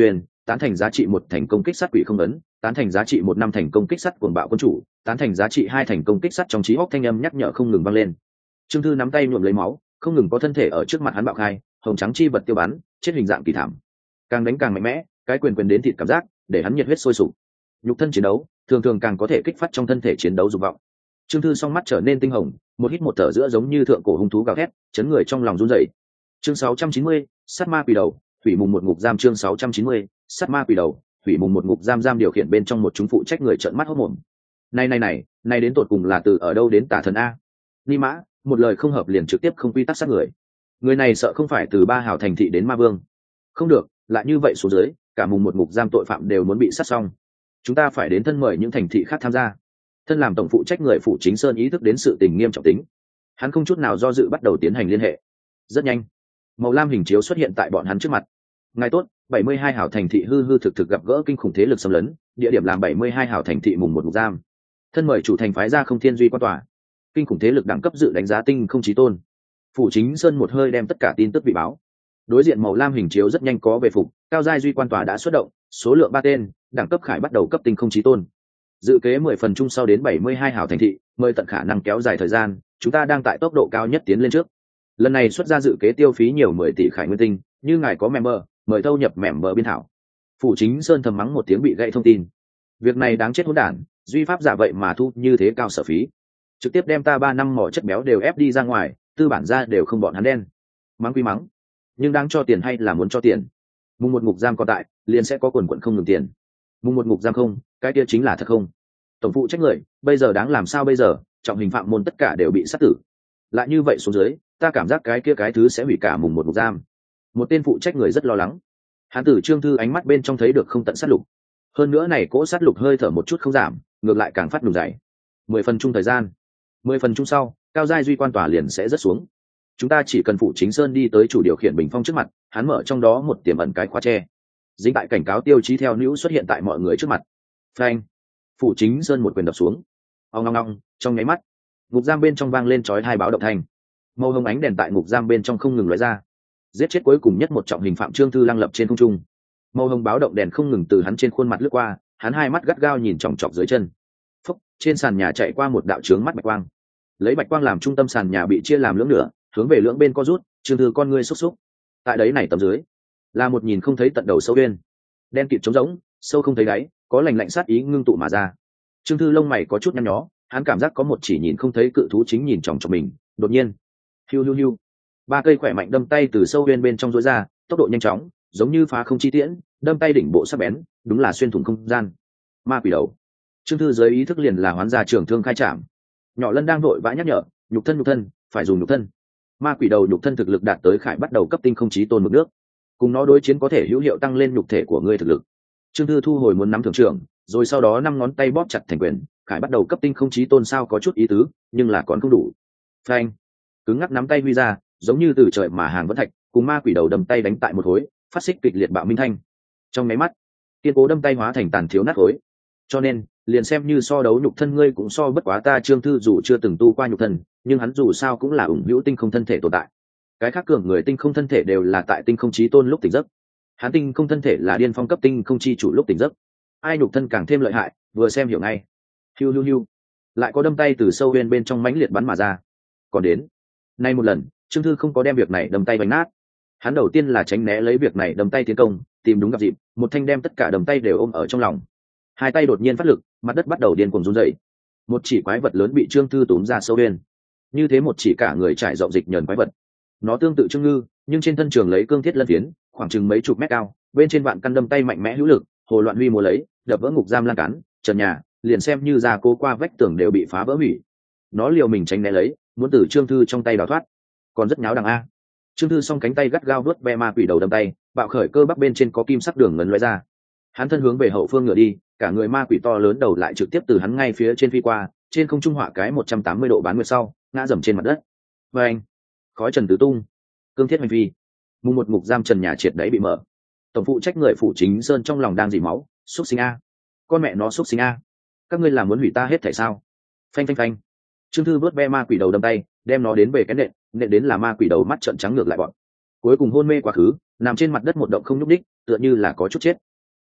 tán thành giá trị một thành công kích sát quỷ không ấn, tán thành giá trị một năm thành công kích sát cuồng bạo quân chủ, tán thành giá trị hai thành công kích sát trong trí óc thanh âm nhắc nhở không ngừng vang lên. Trương Thư nắm tay nhuộm lấy máu, không ngừng có thân thể ở trước mặt hắn bạo khai, hồng trắng chi vật tiêu bắn, chết hình dạng kỳ thảm. Càng đánh càng mạnh mẽ, cái quyền quyền đến thịt cảm giác, để hắn nhiệt huyết sôi sục. Nhục thân chiến đấu, thường thường càng có thể kích phát trong thân thể chiến đấu dục vọng. Trương Thư song mắt trở nên tinh hồng, một hít một thở giữa giống như thượng cổ hung thú gào thét, chấn người trong lòng run rẩy. Chương sáu trăm chín mươi, sát ma quỷ đầu, thủy mùng một ngục giam chương sáu trăm chín mươi, sát ma quỷ đầu, thủy mùng một ngục giam giam điều khiển bên trong một chúng phụ trách người trợn mắt hốt mồm. Này này này, này đến tột cùng là từ ở đâu đến tà thần a? Ni mã, một lời không hợp liền trực tiếp không quy tắc sát người. Người này sợ không phải từ ba hào thành thị đến ma vương. Không được, lại như vậy xuống dưới, cả mùng một ngục giam tội phạm đều muốn bị sát xong. Chúng ta phải đến thân mời những thành thị khác tham gia. Thân làm tổng phụ trách người phủ chính sơn ý thức đến sự tình nghiêm trọng tính, hắn không chút nào do dự bắt đầu tiến hành liên hệ. Rất nhanh, màu lam hình chiếu xuất hiện tại bọn hắn trước mặt. Ngài tốt, bảy mươi hai hảo thành thị hư hư thực thực gặp gỡ kinh khủng thế lực xâm lấn, địa điểm làm bảy mươi hai hảo thành thị mùng một ngục giam. Thân mời chủ thành phái ra không thiên duy quan tòa. Kinh khủng thế lực đẳng cấp dự đánh giá tinh không chí tôn. Phủ chính sơn một hơi đem tất cả tin tức bị báo. Đối diện màu lam hình chiếu rất nhanh có về phục, cao giai duy quan tòa đã xuất động, số lượng ba tên, đẳng cấp khải bắt đầu cấp tinh không chí tôn. Dự kế mười phần chung sau đến bảy mươi hai hảo thành thị, mời tận khả năng kéo dài thời gian, chúng ta đang tại tốc độ cao nhất tiến lên trước. Lần này xuất ra dự kế tiêu phí nhiều mười tỷ khải nguyên tinh, như ngài có member, mời thâu nhập member biên thảo. Phủ chính sơn thầm mắng một tiếng bị gãy thông tin. Việc này đáng chết hỗn đản, duy pháp giả vậy mà thu như thế cao sở phí, trực tiếp đem ta ba năm mỏ chất béo đều ép đi ra ngoài, tư bản ra đều không bọn hắn đen. Mắng quy mắng, nhưng đáng cho tiền hay là muốn cho tiền? Mùng một ngục giam còn tại, liền sẽ có quần quần không ngừng tiền. Mùng một ngục giam không, cái kia chính là thật không. Tổng phụ trách người, bây giờ đáng làm sao bây giờ? Trọng hình phạm môn tất cả đều bị sát tử. Lại như vậy xuống dưới, ta cảm giác cái kia cái thứ sẽ hủy cả mùng một ngục giam. Một tên phụ trách người rất lo lắng. Hán tử Trương Thư ánh mắt bên trong thấy được không tận sát lục. Hơn nữa này cỗ sát lục hơi thở một chút không giảm, ngược lại càng phát đùng dày. Mười phần chung thời gian, mười phần chung sau, cao giai duy quan tòa liền sẽ rớt xuống. Chúng ta chỉ cần phụ chính sơn đi tới chủ điều khiển bình phong trước mặt, hắn mở trong đó một tiềm ẩn cái khóa tre, dính tại cảnh cáo tiêu chí theo nữ xuất hiện tại mọi người trước mặt. Phanh, phụ chính sơn một quyền đập xuống. Ong ong ong, trong nháy mắt, ngục giam bên trong vang lên chói hai báo động thanh. Màu hồng ánh đèn tại ngục giam bên trong không ngừng lóe ra. Giết chết cuối cùng nhất một trọng hình phạm Trương Thư lăng lập trên không trung. Màu hồng báo động đèn không ngừng từ hắn trên khuôn mặt lướt qua, hắn hai mắt gắt gao nhìn chòng chọc dưới chân. Phúc, trên sàn nhà chạy qua một đạo chướng mắt bạch quang. Lấy bạch quang làm trung tâm, sàn nhà bị chia làm lưỡng nửa, hướng về lưỡng bên co rút. Trương Thư con ngươi xúc xúc. Tại đấy này tầm dưới là một nhìn không thấy tận đầu sâu uyên, đen kịt trống rỗng, sâu không thấy đáy, có lạnh lạnh sát ý ngưng tụ mà ra. Trương Thư lông mày có chút nhăn nhó, hắn cảm giác có một chỉ nhìn không thấy cự thú chính nhìn chòng chọc mình. Đột nhiên, hiu hiu hiu, ba cây khỏe mạnh đâm tay từ sâu uyên bên trong rối ra, tốc độ nhanh chóng, giống như phá không chi tiễn, đâm tay đỉnh bộ sắc bén, đúng là xuyên thủng không gian. Ma quỷ đầu. Trương Thư dưới ý thức liền là hoán gia trưởng thương khai trảm. Nhỏ Lân đang vội vã nhắc nhở, nhục thân nhục thân, phải dùng nhục thân. Ma quỷ đầu nhục thân thực lực đạt tới khải bắt đầu cấp tinh không chí tôn mực nước, cùng nó đối chiến có thể hữu hiệu tăng lên nhục thể của ngươi thực lực. Trương Thư thu hồi muốn nắm thưởng trưởng, rồi sau đó năm ngón tay bóp chặt thành quyền, khải bắt đầu cấp tinh không chí tôn sao có chút ý tứ, nhưng là còn không đủ. Phanh, cứng ngắc nắm tay huy ra, giống như từ trời mà hàng vẫn thạch, cùng ma quỷ đầu đâm tay đánh tại một khối, phát xích kịch liệt bạo minh thanh. Trong máy mắt, kiên cố đâm tay hóa thành tàn thiếu nát khối. Cho nên, liền xem như so đấu nhục thân ngươi cũng so bất quá ta. Trương Thư dù chưa từng tu qua nhục thân, nhưng hắn dù sao cũng là ủng hữu tinh không thân thể tồn tại. Cái khác cường người tinh không thân thể đều là tại tinh không chí tôn lúc tỉnh giấc, hắn tinh không thân thể là điên phong cấp tinh không chi chủ lúc tỉnh giấc. Ai nhục thân càng thêm lợi hại, vừa xem hiểu ngay. Hiu hiu hiu, lại có đâm tay từ sâu bên bên trong mãnh liệt bắn mà ra. Còn đến nay một lần, Trương Thư không có đem việc này đâm tay bánh nát. Hắn đầu tiên là tránh né lấy việc này đâm tay tiến công, tìm đúng gặp dịp, một thanh đem tất cả đâm tay đều ôm ở trong lòng. Hai tay đột nhiên phát lực, mặt đất bắt đầu điên cuồng run rẩy. Một chỉ quái vật lớn bị Trương Thư túm ra sâu bên. Như thế một chỉ cả người trải rộng dịch nhờn quái vật. Nó tương tự Trương Ngư, nhưng trên thân trường lấy cương thiết lân phiến, khoảng chừng mấy chục mét cao, bên trên vạn căn đâm tay mạnh mẽ hữu lực, hồ loạn huy múa lấy, đập vỡ ngục giam lan cán, trần nhà, liền xem như ra cố qua vách tường đều bị phá vỡ hủy. Nó liều mình tránh né lấy, muốn từ Trương Thư trong tay đào thoát, còn rất nháo đằng a. Trương Thư song cánh tay gắt gao vuốt ve ma quỷ đầu đâm tay, bạo khởi cơ bắp bên trên có kim sắc đường ngấn lóe ra. Hắn thân hướng về hậu phương ngửa đi, cả người ma quỷ to lớn đầu lại trực tiếp từ hắn ngay phía trên phi qua, trên không trung họa cái một trăm tám mươi độ bán nguyệt sau, ngã dầm trên mặt đất. Và anh, khói trần tứ tung, cương thiết hành vi. Mùng một ngục giam trần nhà triệt đấy bị mở. Tổng phụ trách người phủ chính sơn trong lòng đang dỉ máu, xúc sinh a, con mẹ nó xúc sinh a, các ngươi làm muốn hủy ta hết thảy sao? Phanh phanh phanh. Trương Thư vớt ve ma quỷ đầu đâm tay, đem nó đến về cái nện, nện đến là ma quỷ đầu mắt trợn trắng ngược lại bọn. Cuối cùng hôn mê quá khứ, nằm trên mặt đất một động không nhúc đích, tựa như là có chút chết.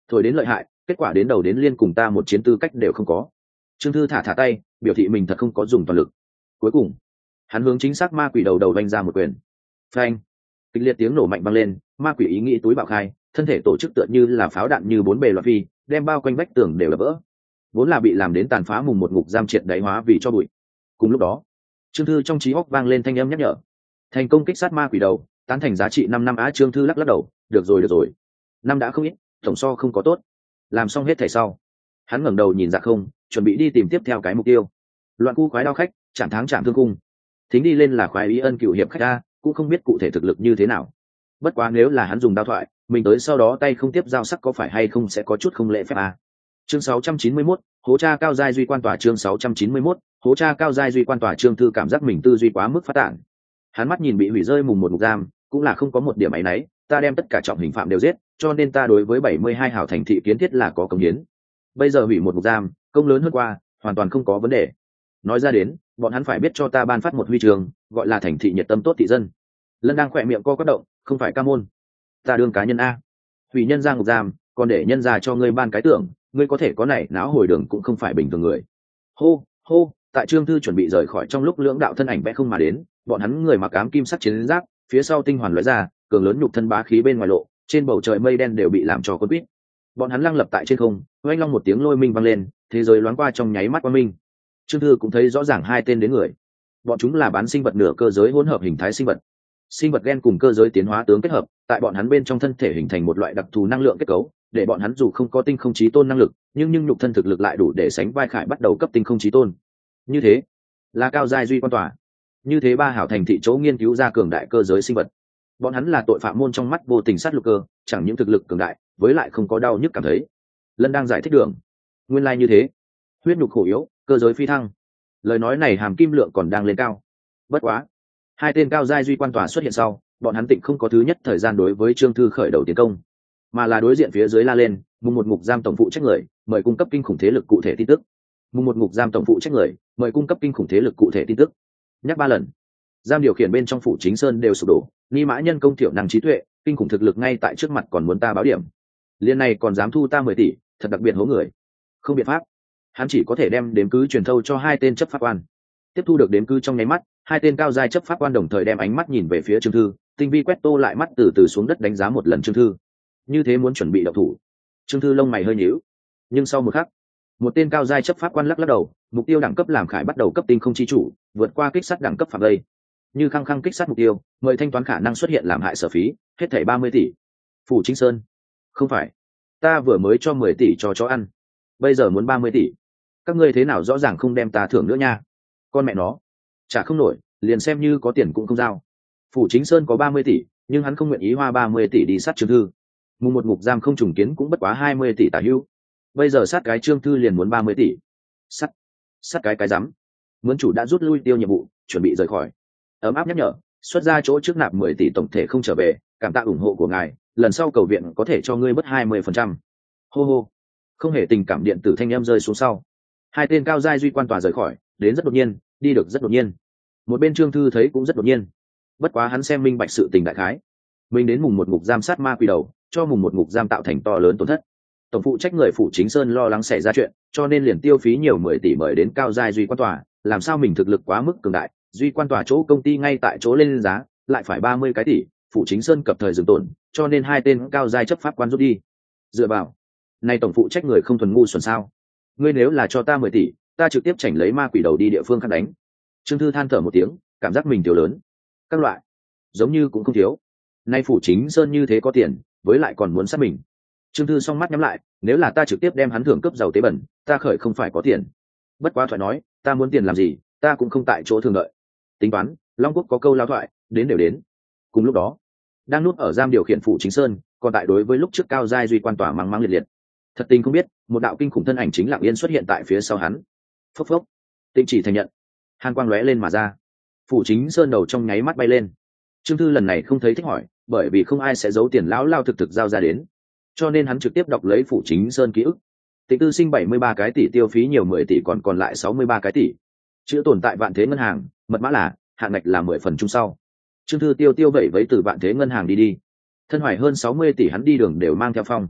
thổi đến lợi hại, kết quả đến đầu đến liên cùng ta một chiến tư cách đều không có. Trương Thư thả thả tay, biểu thị mình thật không có dùng toàn lực. Cuối cùng hắn hướng chính xác ma quỷ đầu đầu vanh ra một quyền. Phanh! Kịch liệt tiếng nổ mạnh vang lên, ma quỷ ý nghĩ túi bạo khai, thân thể tổ chức tựa như là pháo đạn như bốn bề loạn phi, đem bao quanh vách tường đều đập vỡ. Vốn là bị làm đến tàn phá mùng một ngục giam triệt đáy hóa vì cho bụi. Cùng lúc đó, Trương Thư trong trí óc vang lên thanh âm nhắc nhở. Thành công kích sát ma quỷ đầu, tán thành giá trị năm năm á. Trương Thư lắc lắc đầu, được rồi được rồi. Năm đã không ít, tổng so không có tốt. Làm xong hết thảy sau, hắn ngẩng đầu nhìn Dạ Không, chuẩn bị đi tìm tiếp theo cái mục tiêu. Loạn khu khoái đao khách, chạm tháng chạm thương cung. Thính đi lên là khoái ý ân cựu hiệp khách a, cũng không biết cụ thể thực lực như thế nào. Bất quá nếu là hắn dùng đao thoại, mình tới sau đó tay không tiếp dao sắc có phải hay không sẽ có chút không lễ phép a. Chương sáu trăm chín mươi mốt, hố tra cao giai duy quan tòa. Chương sáu trăm chín mươi mốt, hố tra cao giai duy quan tòa. Trương Thư cảm giác mình tư duy quá mức phát tản. Hắn mắt nhìn bị hủy rơi mùng một ngục giam, cũng là không có một điểm áy náy, ta đem tất cả trọng hình phạm đều giết, cho nên ta đối với bảy mươi hai hảo thành thị kiến thiết là có công hiến. Bây giờ hủy một ngục giam, công lớn hơn qua, hoàn toàn không có vấn đề. Nói ra đến, bọn hắn phải biết cho ta ban phát một huy chương, gọi là thành thị nhiệt tâm tốt thị dân. Lân đang khỏe miệng co quắp động, không phải ca môn. Ta đương cá nhân a. Hủy nhân ra ngục giam, còn để nhân ra cho ngươi ban cái tưởng, ngươi có thể có này não hồi đường cũng không phải bình thường người. Hô, hô, tại Trương Thư chuẩn bị rời khỏi trong lúc lưỡng đạo thân ảnh vẽ không mà đến, bọn hắn người mặc ám kim sắc chiến giáp, phía sau tinh hoàn lóe ra, cường lớn nhục thân bá khí bên ngoài lộ, trên bầu trời mây đen đều bị làm cho cuốn quýt. Bọn hắn lăng lập tại trên không, oanh long một tiếng lôi minh vang lên, thế giới loáng qua trong nháy mắt qua minh. Trương Thư cũng thấy rõ ràng hai tên đến người. Bọn chúng là bán sinh vật nửa cơ giới hỗn hợp hình thái sinh vật. Sinh vật gen cùng cơ giới tiến hóa tướng kết hợp, tại bọn hắn bên trong thân thể hình thành một loại đặc thù năng lượng kết cấu, để bọn hắn dù không có tinh không chí tôn năng lực, nhưng nhưng nhục thân thực lực lại đủ để sánh vai Khải bắt đầu cấp tinh không chí tôn. Như thế, là cao giai duy quan tòa. Như thế ba hảo thành thị chỗ nghiên cứu ra cường đại cơ giới sinh vật. Bọn hắn là tội phạm môn trong mắt vô tình sát lục cơ, chẳng những thực lực cường đại, với lại không có đau nhức cảm thấy. Lân đang giải thích đường. Nguyên lai like như thế, huyết nhục khổ yếu, cơ giới phi thăng. Lời nói này hàm kim lượng còn đang lên cao. Bất quá, hai tên cao giai duy quan tòa xuất hiện sau, bọn hắn tịnh không có thứ nhất thời gian đối với Trương Thư khởi đầu tiến công, mà là đối diện phía dưới la lên, mùng một ngục giam tổng phụ trách người, mời cung cấp kinh khủng thế lực cụ thể tin tức. Mùng một ngục giam tổng phụ trách người, mời cung cấp kinh khủng thế lực cụ thể tin tức. Nhắc ba lần, giam điều khiển bên trong phủ chính sơn đều sụp đổ, ni mã nhân công thiểu năng trí tuệ, kinh khủng thực lực ngay tại trước mặt còn muốn ta báo điểm. Liên này còn dám thu ta mười tỷ, thật đặc biệt hố người. Không biện pháp, hắn chỉ có thể đem đếm cứ truyền thâu cho hai tên chấp pháp quan. Tiếp thu được đếm cứ trong nháy mắt, hai tên cao giai chấp pháp quan đồng thời đem ánh mắt nhìn về phía Trương Thư, tinh vi quét tô lại mắt từ từ xuống đất đánh giá một lần Trương Thư. Như thế muốn chuẩn bị động thủ. Trương Thư lông mày hơi nhíu, nhưng sau một khắc, một tên cao giai chấp pháp quan lắc lắc đầu, mục tiêu đẳng cấp làm Khải bắt đầu cấp tinh không chi chủ, vượt qua kích sát đẳng cấp phạm lây. Như khăng khăng kích sát mục tiêu, mời thanh toán khả năng xuất hiện làm hại sở phí, hết thảy ba mươi tỷ. Phủ Chính Sơn, không phải, ta vừa mới cho mười tỷ cho chó ăn, bây giờ muốn ba mươi tỷ. Các ngươi thế nào rõ ràng không đem ta thưởng nữa nha. Con mẹ nó, trả không nổi, liền xem như có tiền cũng không giao. Phủ Chính Sơn có ba mươi tỷ, nhưng hắn không nguyện ý hoa ba mươi tỷ đi sát Trương Thư. Mùng một ngục giam không trùng kiến cũng bất quá hai mươi tỷ tả hữu. Bây giờ sát cái Trương Thư liền muốn ba mươi tỷ. Sát, sát cái cái rắm. Mướn chủ đã rút lui tiêu nhiệm vụ, chuẩn bị rời khỏi. Ấm áp nhắc nhở, xuất ra chỗ trước nạp mười tỷ tổng thể không trở về, cảm tạ ủng hộ của ngài, lần sau cầu viện có thể cho ngươi mất hai mươi phần trăm. Hô hô. Không hề tình cảm điện tử thanh em rơi xuống sau. Hai tên cao giai duy quan tòa rời khỏi, đến rất đột nhiên, đi được rất đột nhiên. Một bên Trương Thư thấy cũng rất đột nhiên. Bất quá hắn xem minh bạch sự tình đại khái. Mình đến mùng một ngục giam sát ma quỷ đầu, cho mùng một ngục giam tạo thành to lớn tổn thất. Tổng phụ trách người phủ Chính Sơn lo lắng xảy ra chuyện, cho nên liền tiêu phí nhiều mười tỷ mời đến cao giai duy quan tòa, làm sao mình thực lực quá mức cường đại, duy quan tòa chỗ công ty ngay tại chỗ lên giá, lại phải ba mươi cái tỷ, phủ Chính Sơn cập thời dừng tổn, cho nên hai tên cao giai chấp pháp quan rút đi. Dựa vào, này tổng phụ trách người không thuần ngu xuẩn sao? Ngươi nếu là cho ta mười tỷ, ta trực tiếp chảnh lấy ma quỷ đầu đi địa phương khác đánh. Trương Thư than thở một tiếng, cảm giác mình thiếu lớn. Các loại, giống như cũng không thiếu. Nay phủ Chính Sơn như thế có tiền, với lại còn muốn sát mình. Trương Thư song mắt nhắm lại, nếu là ta trực tiếp đem hắn thưởng cấp giàu tế bẩn, ta khởi không phải có tiền. Bất quá thoại nói, ta muốn tiền làm gì, ta cũng không tại chỗ thường đợi. Tính toán, Long Quốc có câu lao thoại, đến đều đến. Cùng lúc đó, đang núp ở giam điều khiển phủ Chính Sơn, còn tại đối với lúc trước cao giai duy quan tòa mắng mắng liệt liệt. Thật tình không biết, một đạo kinh khủng thân ảnh chính lặng yên xuất hiện tại phía sau hắn. Phốc phốc, Tịnh chỉ thành nhận. Hàn quang lóe lên mà ra. Phủ Chính Sơn đầu trong nháy mắt bay lên. Trương Thư lần này không thấy thích hỏi, bởi vì không ai sẽ giấu tiền lão lao thực thực giao ra đến, cho nên hắn trực tiếp đọc lấy phủ Chính Sơn ký ức. Tịnh tư sinh bảy mươi ba cái tỷ tiêu phí nhiều mười tỷ còn còn lại sáu mươi ba cái tỷ. Chữ tồn tại Vạn Thế ngân hàng, mật mã là hạn ngạch là mười phần chung sau. Trương Thư tiêu tiêu vẩy vấy từ Vạn Thế ngân hàng đi đi. Thân hoài hơn sáu mươi tỷ hắn đi đường đều mang theo phong.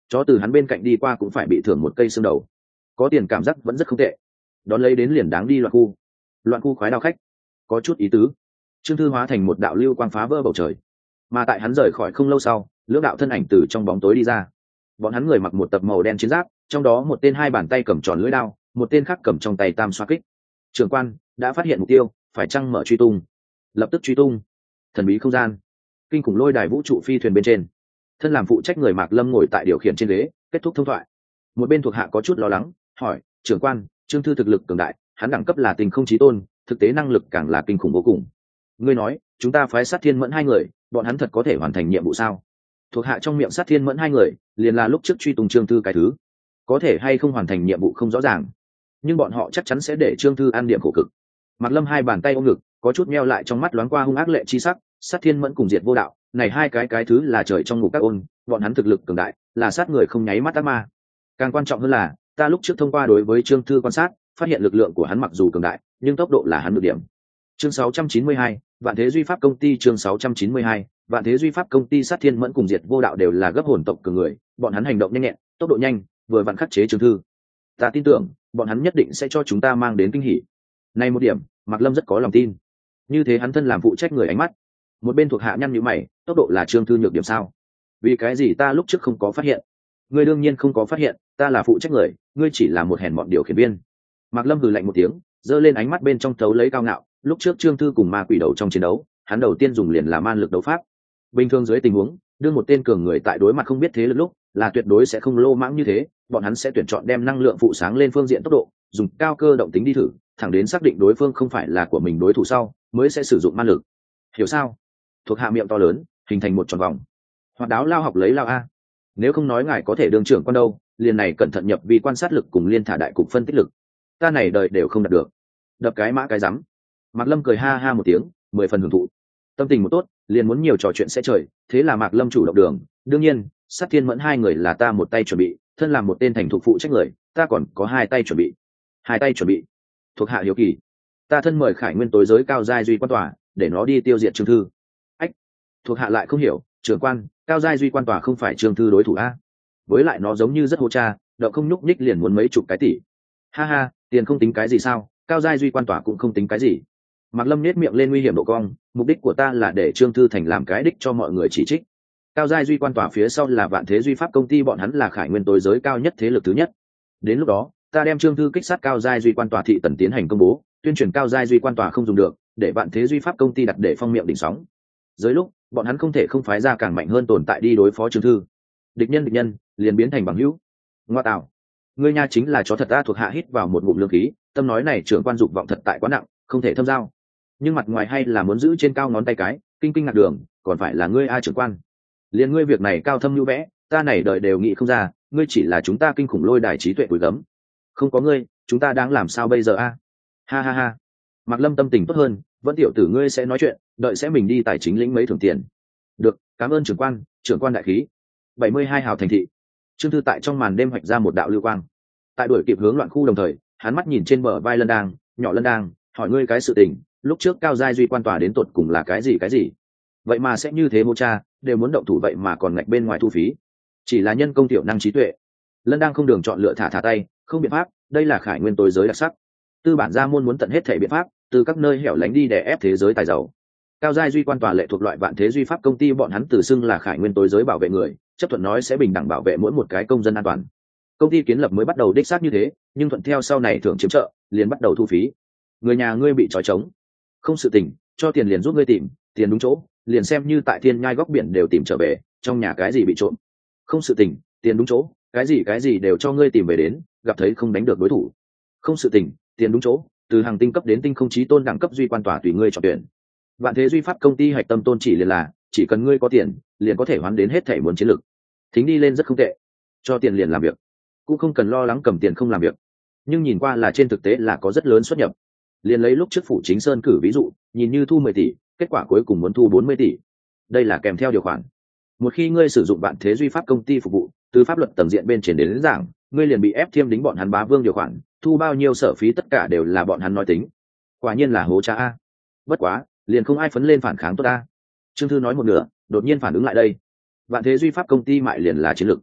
chó từ hắn bên cạnh đi qua cũng phải bị thưởng một cây xương đầu. Có tiền cảm giác vẫn rất không tệ, đón lấy đến liền đáng đi loạn khu. Loạn khu khoái đao khách có chút ý tứ. Trương Thư hóa thành một đạo lưu quang phá vỡ bầu trời, mà tại hắn rời khỏi không lâu sau, lưỡng đạo thân ảnh từ trong bóng tối đi ra. Bọn hắn người mặc một tập màu đen chiến giáp, trong đó một tên hai bàn tay cầm tròn lưỡi đao, một tên khác cầm trong tay tam xoa kích. Trưởng quan đã phát hiện mục tiêu, phải chăng mở truy tung? Lập tức truy tung. Thần bí không gian, kinh khủng lôi đài vũ trụ phi thuyền bên trên, thân làm phụ trách người Mạc Lâm ngồi tại điều khiển trên ghế, kết thúc thông thoại. Một bên thuộc hạ có chút lo lắng, hỏi: trưởng quan, Trương Thư thực lực cường đại, hắn đẳng cấp là tình không chí tôn, thực tế năng lực càng là kinh khủng vô cùng. Ngươi nói chúng ta phái sát thiên mẫn hai người, bọn hắn thật có thể hoàn thành nhiệm vụ sao? Thuộc hạ trong miệng sát thiên mẫn hai người liền là lúc trước truy tung Trương Thư cái thứ, có thể hay không hoàn thành nhiệm vụ không rõ ràng, nhưng bọn họ chắc chắn sẽ để Trương Thư ăn điểm khổ cực. Mạc Lâm hai bàn tay ôm ngực, có chút meo lại trong mắt loáng qua hung ác lệ chi sắc. Sát thiên mẫn cùng diệt vô đạo, này hai cái cái thứ là trời trong ngục các ôn, bọn hắn thực lực cường đại, là sát người không nháy mắt ác ma. Càng quan trọng hơn là, ta lúc trước thông qua đối với Trương Thư quan sát, phát hiện lực lượng của hắn mặc dù cường đại, nhưng tốc độ là hắn nhược điểm. Chương sáu trăm chín mươi hai, Vạn Thế Duy Pháp công ty. Chương sáu trăm chín mươi hai, Vạn Thế Duy Pháp công ty. Sát thiên mẫn cùng diệt vô đạo đều là gấp hồn tộc cường người, bọn hắn hành động nhanh nhẹn, tốc độ nhanh, vừa vặn khắc chế Trương Thư. Ta tin tưởng, bọn hắn nhất định sẽ cho chúng ta mang đến kinh hỉ. Này một điểm, Mạc Lâm rất có lòng tin. Như thế hắn thân làm phụ trách người ánh mắt. Một bên thuộc hạ nhăn nhíu mày, tốc độ là Trương Thư nhược điểm sao? Vì cái gì ta lúc trước không có phát hiện? Ngươi đương nhiên không có phát hiện, ta là phụ trách người, ngươi chỉ là một hèn mọn điều khiển viên. Mạc Lâm hừ lạnh một tiếng, giơ lên ánh mắt bên trong thấu lấy cao ngạo. Lúc trước Trương Thư cùng ma quỷ đầu trong chiến đấu, hắn đầu tiên dùng liền là man lực đấu pháp. Bình thường dưới tình huống, đương một tên cường người tại đối mặt không biết thế lực lúc, là tuyệt đối sẽ không lô mãng như thế, bọn hắn sẽ tuyển chọn đem năng lượng phụ sáng lên phương diện tốc độ, dùng cao cơ động tính đi thử, thẳng đến xác định đối phương không phải là của mình đối thủ sau, mới sẽ sử dụng man lực. Hiểu sao? Thuộc hạ miệng to lớn, hình thành một tròn vòng. Hoạt đáo lao học lấy lao a. Nếu không nói ngài có thể đương trưởng quan đâu, liền này cẩn thận nhập vì quan sát lực cùng liên thả đại cục phân tích lực. Ta này đời đều không đạt được. Đập cái mã cái rắm. Mạc Lâm cười ha ha một tiếng, mười phần hưởng thụ. Tâm tình một tốt, liền muốn nhiều trò chuyện sẽ trời, thế là Mạc Lâm chủ động đường. Đương nhiên, sát thiên mẫn hai người là ta một tay chuẩn bị, thân làm một tên thành thục phụ trách người, ta còn có hai tay chuẩn bị. Hai tay chuẩn bị. Thuộc hạ hiếu kỳ. Ta thân mời Khải Nguyên tối giới cao giai duy quan tòa, để nó đi tiêu diệt Trương Thư. Ách. Thuộc hạ lại không hiểu, trưởng quan, cao giai duy quan tòa không phải Trương Thư đối thủ a? Với lại nó giống như rất hô cha, động không nhúc nhích liền muốn mấy chục cái tỷ. Ha ha, tiền không tính cái gì sao? Cao giai duy quan tòa cũng không tính cái gì. Mạc Lâm nhếch miệng lên nguy hiểm độ cong, mục đích của ta là để Trương Thư thành làm cái đích cho mọi người chỉ trích. Cao giai duy quan tòa phía sau là Vạn Thế Duy Pháp công ty, bọn hắn là Khải Nguyên tối giới cao nhất thế lực thứ nhất. Đến lúc đó, ta đem Trương Thư kích sát cao giai duy quan tòa thị tần tiến hành công bố, tuyên truyền cao giai duy quan tòa không dùng được, để Vạn Thế Duy Pháp công ty đặt để phong miệng đỉnh sóng. Dưới lúc, bọn hắn không thể không phái ra càng mạnh hơn tồn tại đi đối phó Trương Thư. Địch nhân địch nhân, liền biến thành bằng hữu. Ngoa tạo, ngươi nha chính là chó thật. Ta thuộc hạ hít vào một ngụm lương khí, tâm nói này trưởng quan dục vọng thật tại quá nặng, không thể thâm giao. Nhưng mặt ngoài hay là muốn giữ trên cao ngón tay cái, kinh kinh ngạc đường, còn phải là ngươi a trưởng quan. Liên ngươi việc này cao thâm như vẽ, ta này đời đều nghĩ không ra, ngươi chỉ là chúng ta kinh khủng lôi đài trí tuệ cùi gấm. Không có ngươi, chúng ta đang làm sao bây giờ a? Ha ha ha. Mạc Lâm tâm tình tốt hơn, vẫn tiểu tử ngươi sẽ nói chuyện, đợi sẽ mình đi tài chính lĩnh mấy thưởng tiền. Được, cảm ơn trưởng quan, trưởng quan đại khí. bảy mươi hai hào thành thị. Trương Thư tại trong màn đêm hoạch ra một đạo lưu quang. Tại đuổi kịp hướng loạn khu đồng thời, hắn mắt nhìn trên bờ vai Lân Đang, nhỏ Lân Đang, hỏi ngươi cái sự tình, lúc trước cao giai duy quan tòa đến tột cùng là cái gì cái gì? Vậy mà sẽ như thế mô cha, đều muốn động thủ vậy mà còn ngạch bên ngoài thu phí. Chỉ là nhân công tiểu năng trí tuệ. Lân Đang không đường chọn lựa thả thả tay, không biện pháp, đây là Khải Nguyên tối giới đặc sắc. Tư bản gia môn muốn tận hết thể biện pháp, từ các nơi hẻo lánh đi để ép thế giới tài giàu. Cao giai duy quan tòa lệ thuộc loại Vạn Thế Duy Pháp công ty, bọn hắn tự xưng là Khải Nguyên tối giới bảo vệ người, chấp thuận nói sẽ bình đẳng bảo vệ mỗi một cái công dân an toàn. Công ty kiến lập mới bắt đầu đích xác như thế, nhưng thuận theo sau này thưởng chiếm trợ, liền bắt đầu thu phí. Người nhà ngươi bị trói trống, không sự tình, cho tiền liền giúp ngươi tìm, tiền đúng chỗ, liền xem như tại thiên nhai góc biển đều tìm trở về, trong nhà cái gì bị trộm, không sự tình, tiền đúng chỗ, cái gì cái gì đều cho ngươi tìm về đến, gặp thấy không đánh được đối thủ, không sự tình, tiền đúng chỗ, từ hàng tinh cấp đến tinh không chí tôn đẳng cấp duy quan tòa tùy ngươi chọn tuyển. Vạn Thế Duy Pháp công ty hạch tâm tôn chỉ liền là, chỉ cần ngươi có tiền, liền có thể hoán đến hết thể muốn chiến lược. Thính đi lên rất không tệ, cho tiền liền làm việc, cũng không cần lo lắng cầm tiền không làm việc. Nhưng nhìn qua là trên thực tế là có rất lớn xuất nhập. Liền lấy lúc trước phủ chính sơn cử ví dụ, nhìn như thu mười tỷ, kết quả cuối cùng muốn thu bốn mươi tỷ. Đây là kèm theo điều khoản. Một khi ngươi sử dụng Vạn Thế Duy Pháp công ty phục vụ, từ pháp luật tầng diện bên trên đến, đến giảng, ngươi liền bị ép thiêm đính bọn hắn bá vương điều khoản, thu bao nhiêu sở phí tất cả đều là bọn hắn nói tính. Quả nhiên là hố cha a. Bất quá, liền không ai phấn lên phản kháng tốt a. Trương Thư nói một nửa, đột nhiên phản ứng lại đây. Vạn Thế Duy Pháp công ty mại liền là chiến lược.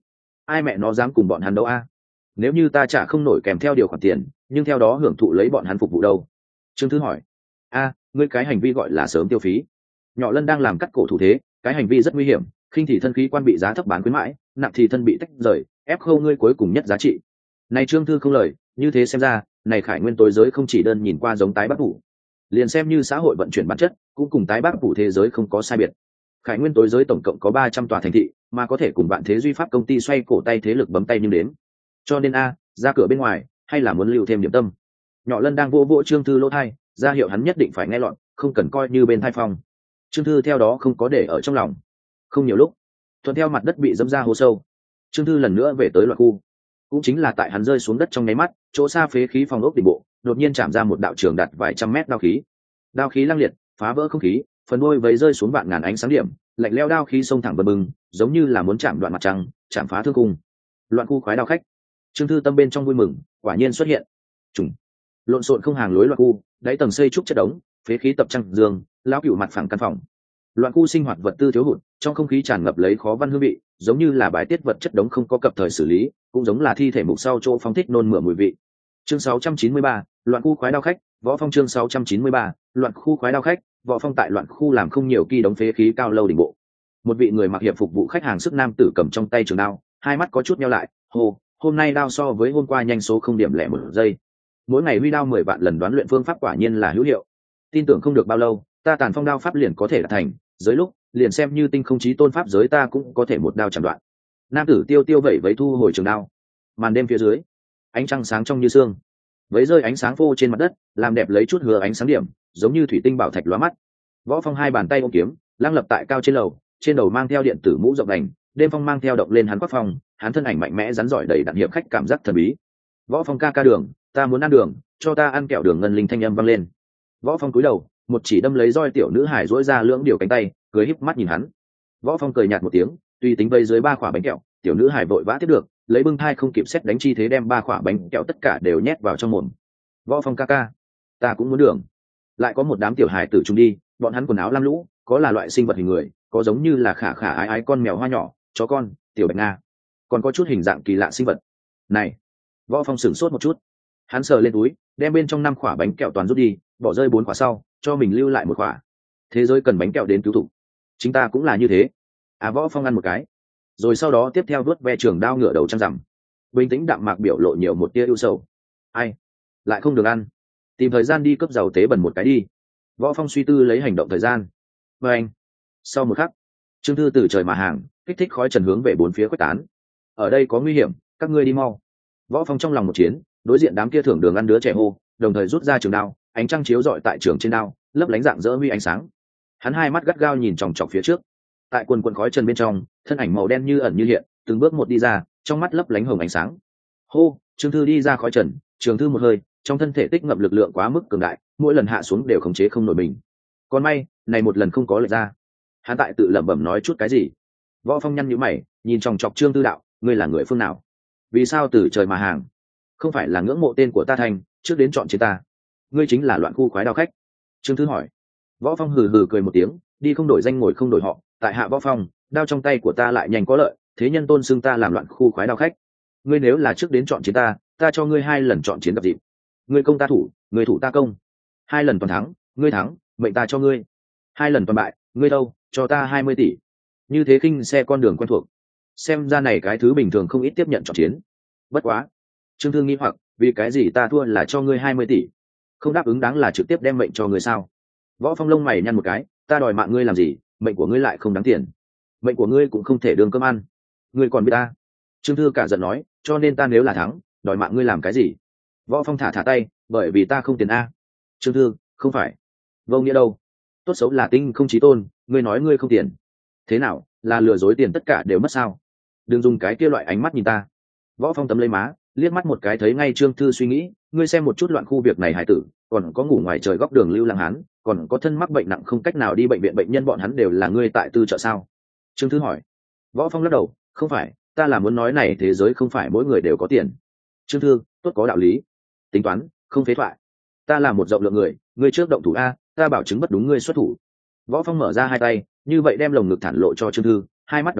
ai mẹ nó dám cùng bọn hắn đâu a? Nếu như ta trả không nổi kèm theo điều khoản tiền, nhưng theo đó hưởng thụ lấy bọn hắn phục vụ đâu? Trương Thư hỏi. A, ngươi cái hành vi gọi là sớm tiêu phí. Nhỏ Lân đang làm cắt cổ thủ thế, cái hành vi rất nguy hiểm, khinh thì thân khí quan bị giá thấp bán khuyến mãi, nặng thì thân bị tách rời, ép khâu ngươi cuối cùng nhất giá trị. Này Trương Thư không lời, như thế xem ra, này Khải Nguyên tối giới không chỉ đơn nhìn qua giống tái bắc phủ, liền xem như xã hội vận chuyển bản chất, cũng cùng tái bắc phủ thế giới không có sai biệt. Khải Nguyên tối giới tổng cộng có ba trăm tòa thành thị, mà có thể cùng Vạn Thế Duy Pháp công ty xoay cổ tay thế lực bấm tay nhưng đến. Cho nên a, ra cửa bên ngoài, hay là muốn lưu thêm điểm tâm. Nhỏ Lân đang vô vỗ Trương Thư lỗ thai, ra hiệu hắn nhất định phải nghe lọt, không cần coi như bên thai phong. Trương Thư theo đó không có để ở trong lòng. Không nhiều lúc, thuận theo mặt đất bị dẫm ra hố sâu, Trương Thư lần nữa về tới loạt khu. Cũng chính là tại hắn rơi xuống đất trong nháy mắt, chỗ xa phế khí phòng ốc đỉnh bộ đột nhiên chạm ra một đạo trường đạt vài trăm mét đao khí. Đao khí lăng liệt, phá vỡ không khí, phần đuôi vấy rơi xuống vạn ngàn ánh sáng điểm, lạnh lẽo đao khí xông thẳng bờ bừng, giống như là muốn chạm đoạn mặt trăng, chạm phá thương cung. Loạn khu khoái đao khách. Trương Thư tâm bên trong vui mừng, quả nhiên xuất hiện. Trùng. Lộn xộn không hàng lối loạn khu, đáy tầng xây trúc chất đống, phế khí tập trăng giường, lão cửu mặt phẳng căn phòng. Loạn khu sinh hoạt vật tư thiếu hụt, trong không khí tràn ngập lấy khó văn hương vị, giống như là bài tiết vật chất đống không có cập thời xử lý, cũng giống là thi thể mục sau chỗ phóng thích nôn mửa mùi vị. Chương sáu trăm chín mươi ba, loạn khu khoái đao khách, võ phong chương sáu trăm chín mươi ba, loạn khu khoái đao khách, võ phong tại loạn khu làm không nhiều kỳ đống phế khí cao lâu đỉnh bộ. Một vị người mặc hiệp phục vụ khách hàng sức nam tử cầm trong tay trường đao, hai mắt có chút nheo lại, hô, hôm nay đao so với hôm qua nhanh số không điểm lẻ một giây. Mỗi ngày huy đao mười vạn lần đoán luyện phương pháp quả nhiên là hữu hiệu. Tin tưởng không được bao lâu, ta tàn phong đao pháp liền có thể đạt thành, giới lúc, liền xem như tinh không chí tôn pháp giới ta cũng có thể một đao chạm đoạn. Nam tử tiêu tiêu vẩy vẫy thu hồi trường đao. Màn đêm phía dưới, ánh trăng sáng trong như sương, vấy rơi ánh sáng phô trên mặt đất, làm đẹp lấy chút hứa ánh sáng điểm, giống như thủy tinh bảo thạch lóa mắt. Võ Phong hai bàn tay ôm kiếm, lang lập tại cao trên lầu, trên đầu mang theo điện tử mũ rộng đành, đêm phong mang theo động lên hắn quát phong, hắn thân ảnh mạnh mẽ rắn giỏi đầy đặn hiệp khách cảm giác thần bí. Võ Phong ca ca đường, ta muốn ăn đường, cho ta ăn kẹo đường ngân linh thanh âm vang lên. Võ Phong cúi đầu, một chỉ đâm lấy roi tiểu nữ hải duỗi ra lưỡng điều cánh tay, cười híp mắt nhìn hắn. Võ Phong cười nhạt một tiếng, tùy tính vây dưới ba quả bánh kẹo, tiểu nữ hải vội vã tiếp được, lấy bưng thai không kịp xét đánh chi thế đem ba quả bánh kẹo tất cả đều nhét vào trong mồm. Võ Phong ca ca, ta cũng muốn đường. Lại có một đám tiểu hải tử chung đi, bọn hắn quần áo lam lũ, có là loại sinh vật hình người, có giống như là khả khả ái ái con mèo hoa nhỏ, chó con, tiểu bạch nga, còn có chút hình dạng kỳ lạ sinh vật. Này, Võ Phong sửng sốt một chút, hắn sờ lên túi, đem bên trong năm quả bánh kẹo toàn rút đi, bỏ rơi bốn quả sau, cho mình lưu lại một quả. Thế giới cần bánh kẹo đến cứu thủ, chính ta cũng là như thế. À, Võ Phong ăn một cái, rồi sau đó tiếp theo vớt ve trường đao ngựa đầu trăng rằm, bình tĩnh đạm mạc biểu lộ nhiều một tia ưu sầu. Ai, lại không được ăn, tìm thời gian đi cướp giàu tế bẩn một cái đi. Võ Phong suy tư lấy hành động thời gian. Và anh, sau một khắc, Trương Thư từ trời mà hàng, kích thích khói trần hướng về bốn phía quét tán. Ở đây có nguy hiểm, các ngươi đi mau. Võ Phong trong lòng một chiến, đối diện đám kia thưởng đường ăn đứa trẻ hô, đồng thời rút ra trường đao, ánh trăng chiếu rọi tại trường trên đao, lấp lánh dạng dỡ huy ánh sáng. Hắn hai mắt gắt gao nhìn chòng chọc phía trước. Tại quần quần khói trần bên trong, thân ảnh màu đen như ẩn như hiện, từng bước một đi ra, trong mắt lấp lánh hồng ánh sáng. Hô, Trương Thư đi ra khói trần, Trường Thư một hơi, trong thân thể tích ngập lực lượng quá mức cường đại, mỗi lần hạ xuống đều khống chế không nổi mình. Còn may, này một lần không có lệch ra. Hắn tại tự lẩm bẩm nói chút cái gì. Võ Phong nhăn nhíu mày, nhìn chòng chọc Trương Thư đạo, ngươi là người phương nào? Vì sao từ trời mà hàng? Không phải là ngưỡng mộ tên của ta thành, trước đến chọn chế ta. Ngươi chính là loạn khu khoái đao khách. Trương Thư hỏi. Võ Phong hừ hừ cười một tiếng, đi không đổi danh ngồi không đổi họ, tại hạ Võ Phong, đao trong tay của ta lại nhanh có lợi, thế nhân tôn xưng ta làm loạn khu khoái đao khách. Ngươi nếu là trước đến chọn chiến ta, ta cho ngươi hai lần chọn chiến gặp dịp. Ngươi công ta thủ, ngươi thủ ta công. Hai lần toàn thắng, ngươi thắng, mệnh ta cho ngươi. Hai lần toàn bại, ngươi đâu, cho ta hai mươi tỷ. Như thế khinh xe con đường quen thuộc. Xem ra này cái thứ bình thường không ít tiếp nhận chọn chiến. Bất quá, Trương Thư nghi hoặc, vì cái gì ta thua là cho ngươi hai mươi tỷ? Không đáp ứng đáng là trực tiếp đem mệnh cho ngươi sao? Võ Phong lông mày nhăn một cái, ta đòi mạng ngươi làm gì, mệnh của ngươi lại không đáng tiền. Mệnh của ngươi cũng không thể đương cơm ăn. Ngươi còn biết ta? Trương Thư cả giận nói, cho nên ta nếu là thắng, đòi mạng ngươi làm cái gì? Võ Phong thả thả tay, bởi vì ta không tiền a. Trương Thư, không phải. Vô nghĩa đâu? Tốt xấu là tinh không chí tôn, ngươi nói ngươi không tiền. Thế nào, là lừa dối tiền tất cả đều mất sao? Đừng dùng cái kia loại ánh mắt nhìn ta. Võ Phong tấm lấy má, liếc mắt một cái thấy ngay Trương Thư suy nghĩ, ngươi xem một chút loạn khu việc này hải tử, còn có ngủ ngoài trời góc đường lưu lang hán, còn có thân mắc bệnh nặng không cách nào đi bệnh viện bệnh nhân bọn hắn đều là ngươi tại tư trợ sao? Trương Thư hỏi. Võ Phong lắc đầu, không phải, ta là muốn nói này thế giới không phải mỗi người đều có tiền. Trương Thư, tốt có đạo lý. Tính toán, không phế thoại. Ta là một rộng lượng người, ngươi trước động thủ a, ta bảo chứng bất đúng ngươi xuất thủ. Võ Phong mở ra hai tay, như vậy đem lồng ngực thản lộ cho Trương Thư, hai mắt đóng chặt,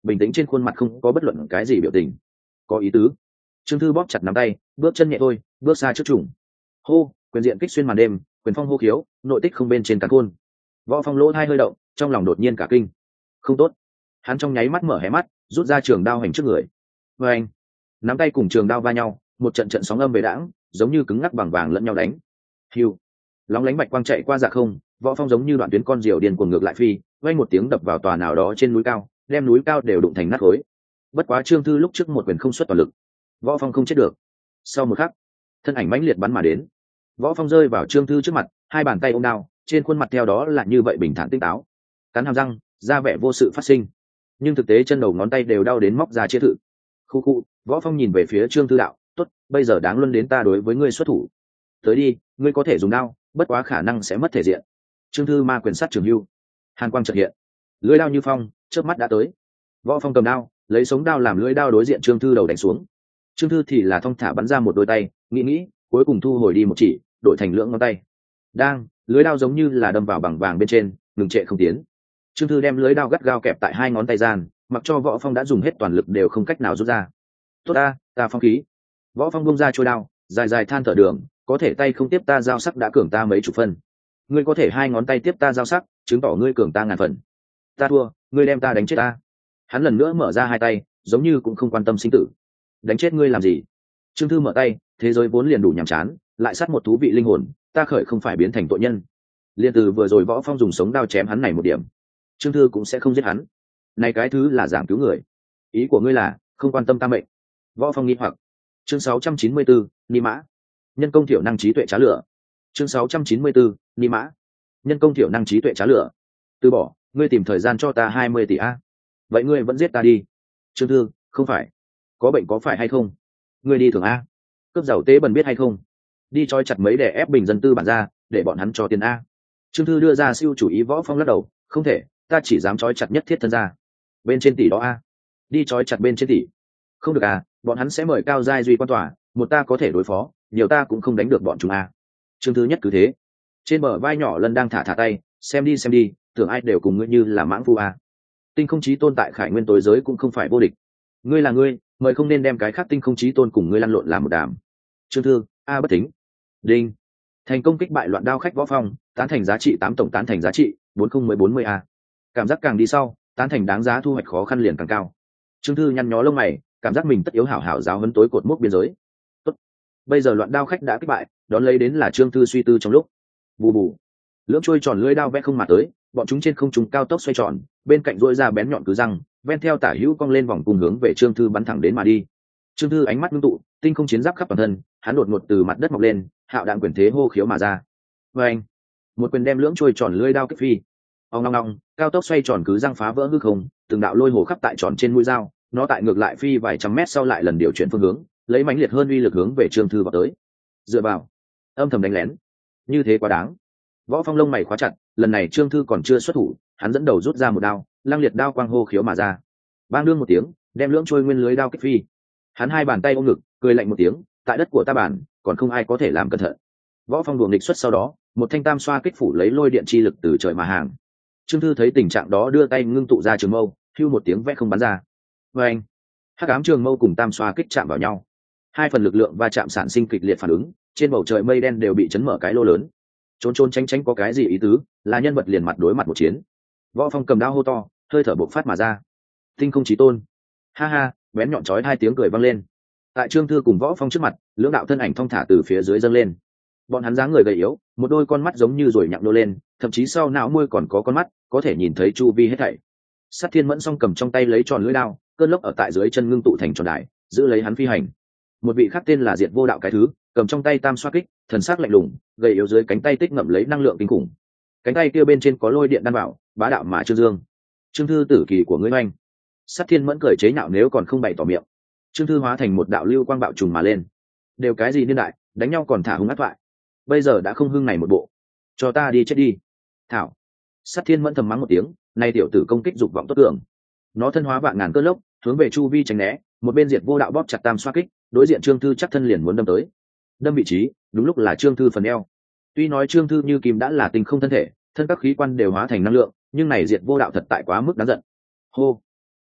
bình tĩnh trên khuôn mặt không có bất luận cái gì biểu tình. Có ý tứ. Trương Thư bóp chặt nắm tay, bước chân nhẹ thôi, bước xa trước trùng. Hô, quyền diện kích xuyên màn đêm, quyền phong hô khiếu, nội tích không bên trên cả khuôn. Võ Phong lỗ hai hơi động, trong lòng đột nhiên cả kinh. Không tốt. Hắn trong nháy mắt mở hé mắt, rút ra trường đao hành trước người. Và anh, nắm tay cùng trường đao va nhau, một trận trận sóng âm về đãng, giống như cứng ngắc bằng vàng lẫn nhau đánh. Hiu, lóng lánh bạch quang chạy qua dạ không, Võ Phong giống như đoạn tuyến con diều điên cuồng ngược lại phi, vang một tiếng đập vào tòa nào đó trên núi cao, đem núi cao đều đụng thành nát khối. Bất quá Trương Thư lúc trước một quyền không xuất toàn lực, Võ Phong không chết được. Sau một khắc, thân ảnh mãnh liệt bắn mà đến. Võ Phong rơi vào Trương Thư trước mặt, hai bàn tay ôm đao, trên khuôn mặt theo đó là như vậy bình thản tinh táo. Cắn hàm răng, ra vẻ vô sự phát sinh. Nhưng thực tế chân đầu ngón tay đều đau đến móc ra chia thử. Khu khu, Võ Phong nhìn về phía Trương Thư đạo, tốt, bây giờ đáng luân đến ta đối với ngươi xuất thủ. Tới đi, ngươi có thể dùng đao, bất quá khả năng sẽ mất thể diện. Trương Thư ma quyền sát trường hưu. Hàn quang chợt hiện, lưỡi đao như phong, chớp mắt đã tới. Võ Phong cầm đao, lấy sống đao làm lưỡi đao đối diện Trương Thư đầu đánh xuống. Trương Thư thì là thong thả bắn ra một đôi tay, nghĩ nghĩ, cuối cùng thu hồi đi một chỉ, đổi thành lưỡng ngón tay. Đang, lưỡi đao giống như là đâm vào bằng vàng bên trên, ngừng trệ không tiến. Trương Thư đem lưỡi đao gắt gao kẹp tại hai ngón tay gian, mặc cho Võ Phong đã dùng hết toàn lực đều không cách nào rút ra. Tốt ta, ta phong khí. Võ Phong bung ra trôi đao, dài dài than thở đường, có thể tay không tiếp ta giao sắc đã cường ta mấy chục phân. Ngươi có thể hai ngón tay tiếp ta giao sắc, chứng tỏ ngươi cường ta ngàn phần. Ta thua, ngươi đem ta đánh chết ta. Hắn lần nữa mở ra hai tay, giống như cũng không quan tâm sinh tử. Đánh chết ngươi làm gì? Trương Thư mở tay, thế giới vốn liền đủ nhàm chán, lại sát một thú vị linh hồn, ta khởi không phải biến thành tội nhân. Liên từ vừa rồi Võ Phong dùng sống đao chém hắn này một điểm, Trương Thư cũng sẽ không giết hắn. Này cái thứ là giảng cứu người. Ý của ngươi là không quan tâm ta mệnh? Võ Phong nghi hoặc. Chương sáu trăm chín mươi bốn, Ni Mã. Nhân công thiểu năng trí tuệ trá lửa. Chương sáu trăm chín mươi bốn, Ni Mã. Nhân công thiểu năng trí tuệ trá lửa. Từ bỏ, ngươi tìm thời gian cho ta hai mươi tỷ a. Vậy ngươi vẫn giết ta đi. Trương Thư, không phải. Có bệnh có phải hay không? Ngươi đi thường a. Cướp giàu tế bần biết hay không? Đi trói chặt mấy để ép bình dân tư bản ra, để bọn hắn cho tiền a. Trương Thư đưa ra siêu chủ ý. Võ Phong lắc đầu, không thể, ta chỉ dám trói chặt nhất thiết thân ra. Bên trên tỷ đó a. Đi trói chặt bên trên tỷ. Không được à, bọn hắn sẽ mời cao giai duy quan tòa, một ta có thể đối phó, nhiều ta cũng không đánh được bọn chúng a. Trương Thư nhất cứ thế. Trên bờ vai nhỏ Lân đang thả thả tay, xem đi xem đi, tưởng ai đều cùng ngươi như là mãng phu a. Tinh không chí tôn tại Khải Nguyên tối giới cũng không phải vô địch. Ngươi là ngươi, mời không nên đem cái khác tinh không chí tôn cùng ngươi lăn lộn làm một đàm. Trương Thư, a bất tính. Đinh. Thành công kích bại loạn đao khách Võ Phong, tán thành giá trị tám tổng tán thành giá trị bốn không mười bốn mươi a. Cảm giác càng đi sau, tán thành đáng giá thu hoạch khó khăn liền càng cao. Trương Thư nhăn nhó lông mày, cảm giác mình tất yếu hảo hảo giáo huấn tối cột mốc biên giới. Tốt. Bây giờ loạn đao khách đã kích bại, đón lấy đến là Trương Thư suy tư trong lúc. Bù bù. Lưỡng trôi tròn lưỡi đao vẽ không mà tới, bọn chúng trên không trung cao tốc xoay tròn, bên cạnh rũa ra bén nhọn cứ răng, ven theo tả hữu cong lên vòng cùng hướng về Trương Thư bắn thẳng đến mà đi. Trương Thư ánh mắt ngưng tụ, tinh không chiến giáp khắp toàn thân, hắn đột ngột từ mặt đất mọc lên, hạo đạn quyền thế hô khiếu mà ra. Và anh, một quyền đem lưỡng trôi tròn lưỡi đao kích phi. Ong long long, cao tốc xoay tròn cứ răng phá vỡ hư không, từng đạo lôi hồ khắp tại tròn trên mũi dao, nó tại ngược lại phi vài trăm mét sau lại lần điều chuyển phương hướng, lấy mãnh liệt hơn uy lực hướng về Trương Thư vào tới. Dựa vào, âm thầm đánh lén, như thế quá đáng. Võ Phong lông mày khóa chặt, lần này Trương Thư còn chưa xuất thủ, hắn dẫn đầu rút ra một đao, lăng liệt đao quang hô khiếu mà ra. Bang đương một tiếng, đem lưỡng trôi nguyên lưới đao kích phi. Hắn hai bàn tay ôm ngực, cười lạnh một tiếng, tại đất của ta bản, còn không ai có thể làm cẩn thận. Võ Phong đuổi nghịch xuất sau đó, một thanh tam xoa kích phủ lấy lôi điện chi lực từ trời mà hàng. Trương Thư thấy tình trạng đó đưa tay ngưng tụ ra trường mâu, hưu một tiếng vẽ không bắn ra. Và anh, hắc ám trường mâu cùng tam xoa kích chạm vào nhau, hai phần lực lượng va chạm sản sinh kịch liệt phản ứng, trên bầu trời mây đen đều bị chấn mở cái lô lớn. Trốn trốn tránh tránh có cái gì ý tứ, là nhân vật liền mặt đối mặt một chiến. Võ Phong cầm đao hô to, hơi thở bộc phát mà ra. Tinh không chí tôn. Ha ha, bén nhọn chói hai tiếng cười vang lên. Tại Trương Thư cùng Võ Phong trước mặt, lưỡng đạo thân ảnh thong thả từ phía dưới dâng lên. Bọn hắn dáng người gầy yếu, một đôi con mắt giống như rồi nhặng đô lên, thậm chí sau não môi còn có con mắt, có thể nhìn thấy chu vi hết thảy. Sát Thiên Mẫn song cầm trong tay lấy tròn lưỡi đao, cơn lốc ở tại dưới chân ngưng tụ thành tròn đài, giữ lấy hắn phi hành. Một vị khác tên là Diệt Vô Đạo cái thứ, cầm trong tay tam xoa kích, thần sắc lạnh lùng, gầy yếu dưới cánh tay tích ngậm lấy năng lượng kinh khủng. Cánh tay kia bên trên có lôi điện đan bảo, bá đạo mà Trương Dương. Trương Thư tử kỳ của ngươi oanh. Sát Thiên Mẫn cười chế nhạo nếu còn không bày tỏ miệng. Trương Thư hóa thành một đạo lưu quang bạo trùng mà lên. Đều cái gì niên đại, đánh nhau còn thả hung ác thoại. Bây giờ đã không hưng này một bộ, cho ta đi chết đi. Thảo. Sát Thiên Mẫn thầm mắng một tiếng, nay tiểu tử công kích dục vọng tốt tưởng. Nó thân hóa vạn ngàn cơn lốc, hướng về chu vi tránh né, một bên Diệt Vô Đạo bóp chặt tam xoa kích, đối diện Trương Thư chắc thân liền muốn đâm tới. Đâm vị trí, đúng lúc là Trương Thư phần eo. Tuy nói Trương Thư như kim đã là tinh không thân thể, thân các khí quan đều hóa thành năng lượng, nhưng này Diệt Vô Đạo thật tại quá mức đáng giận. Hô.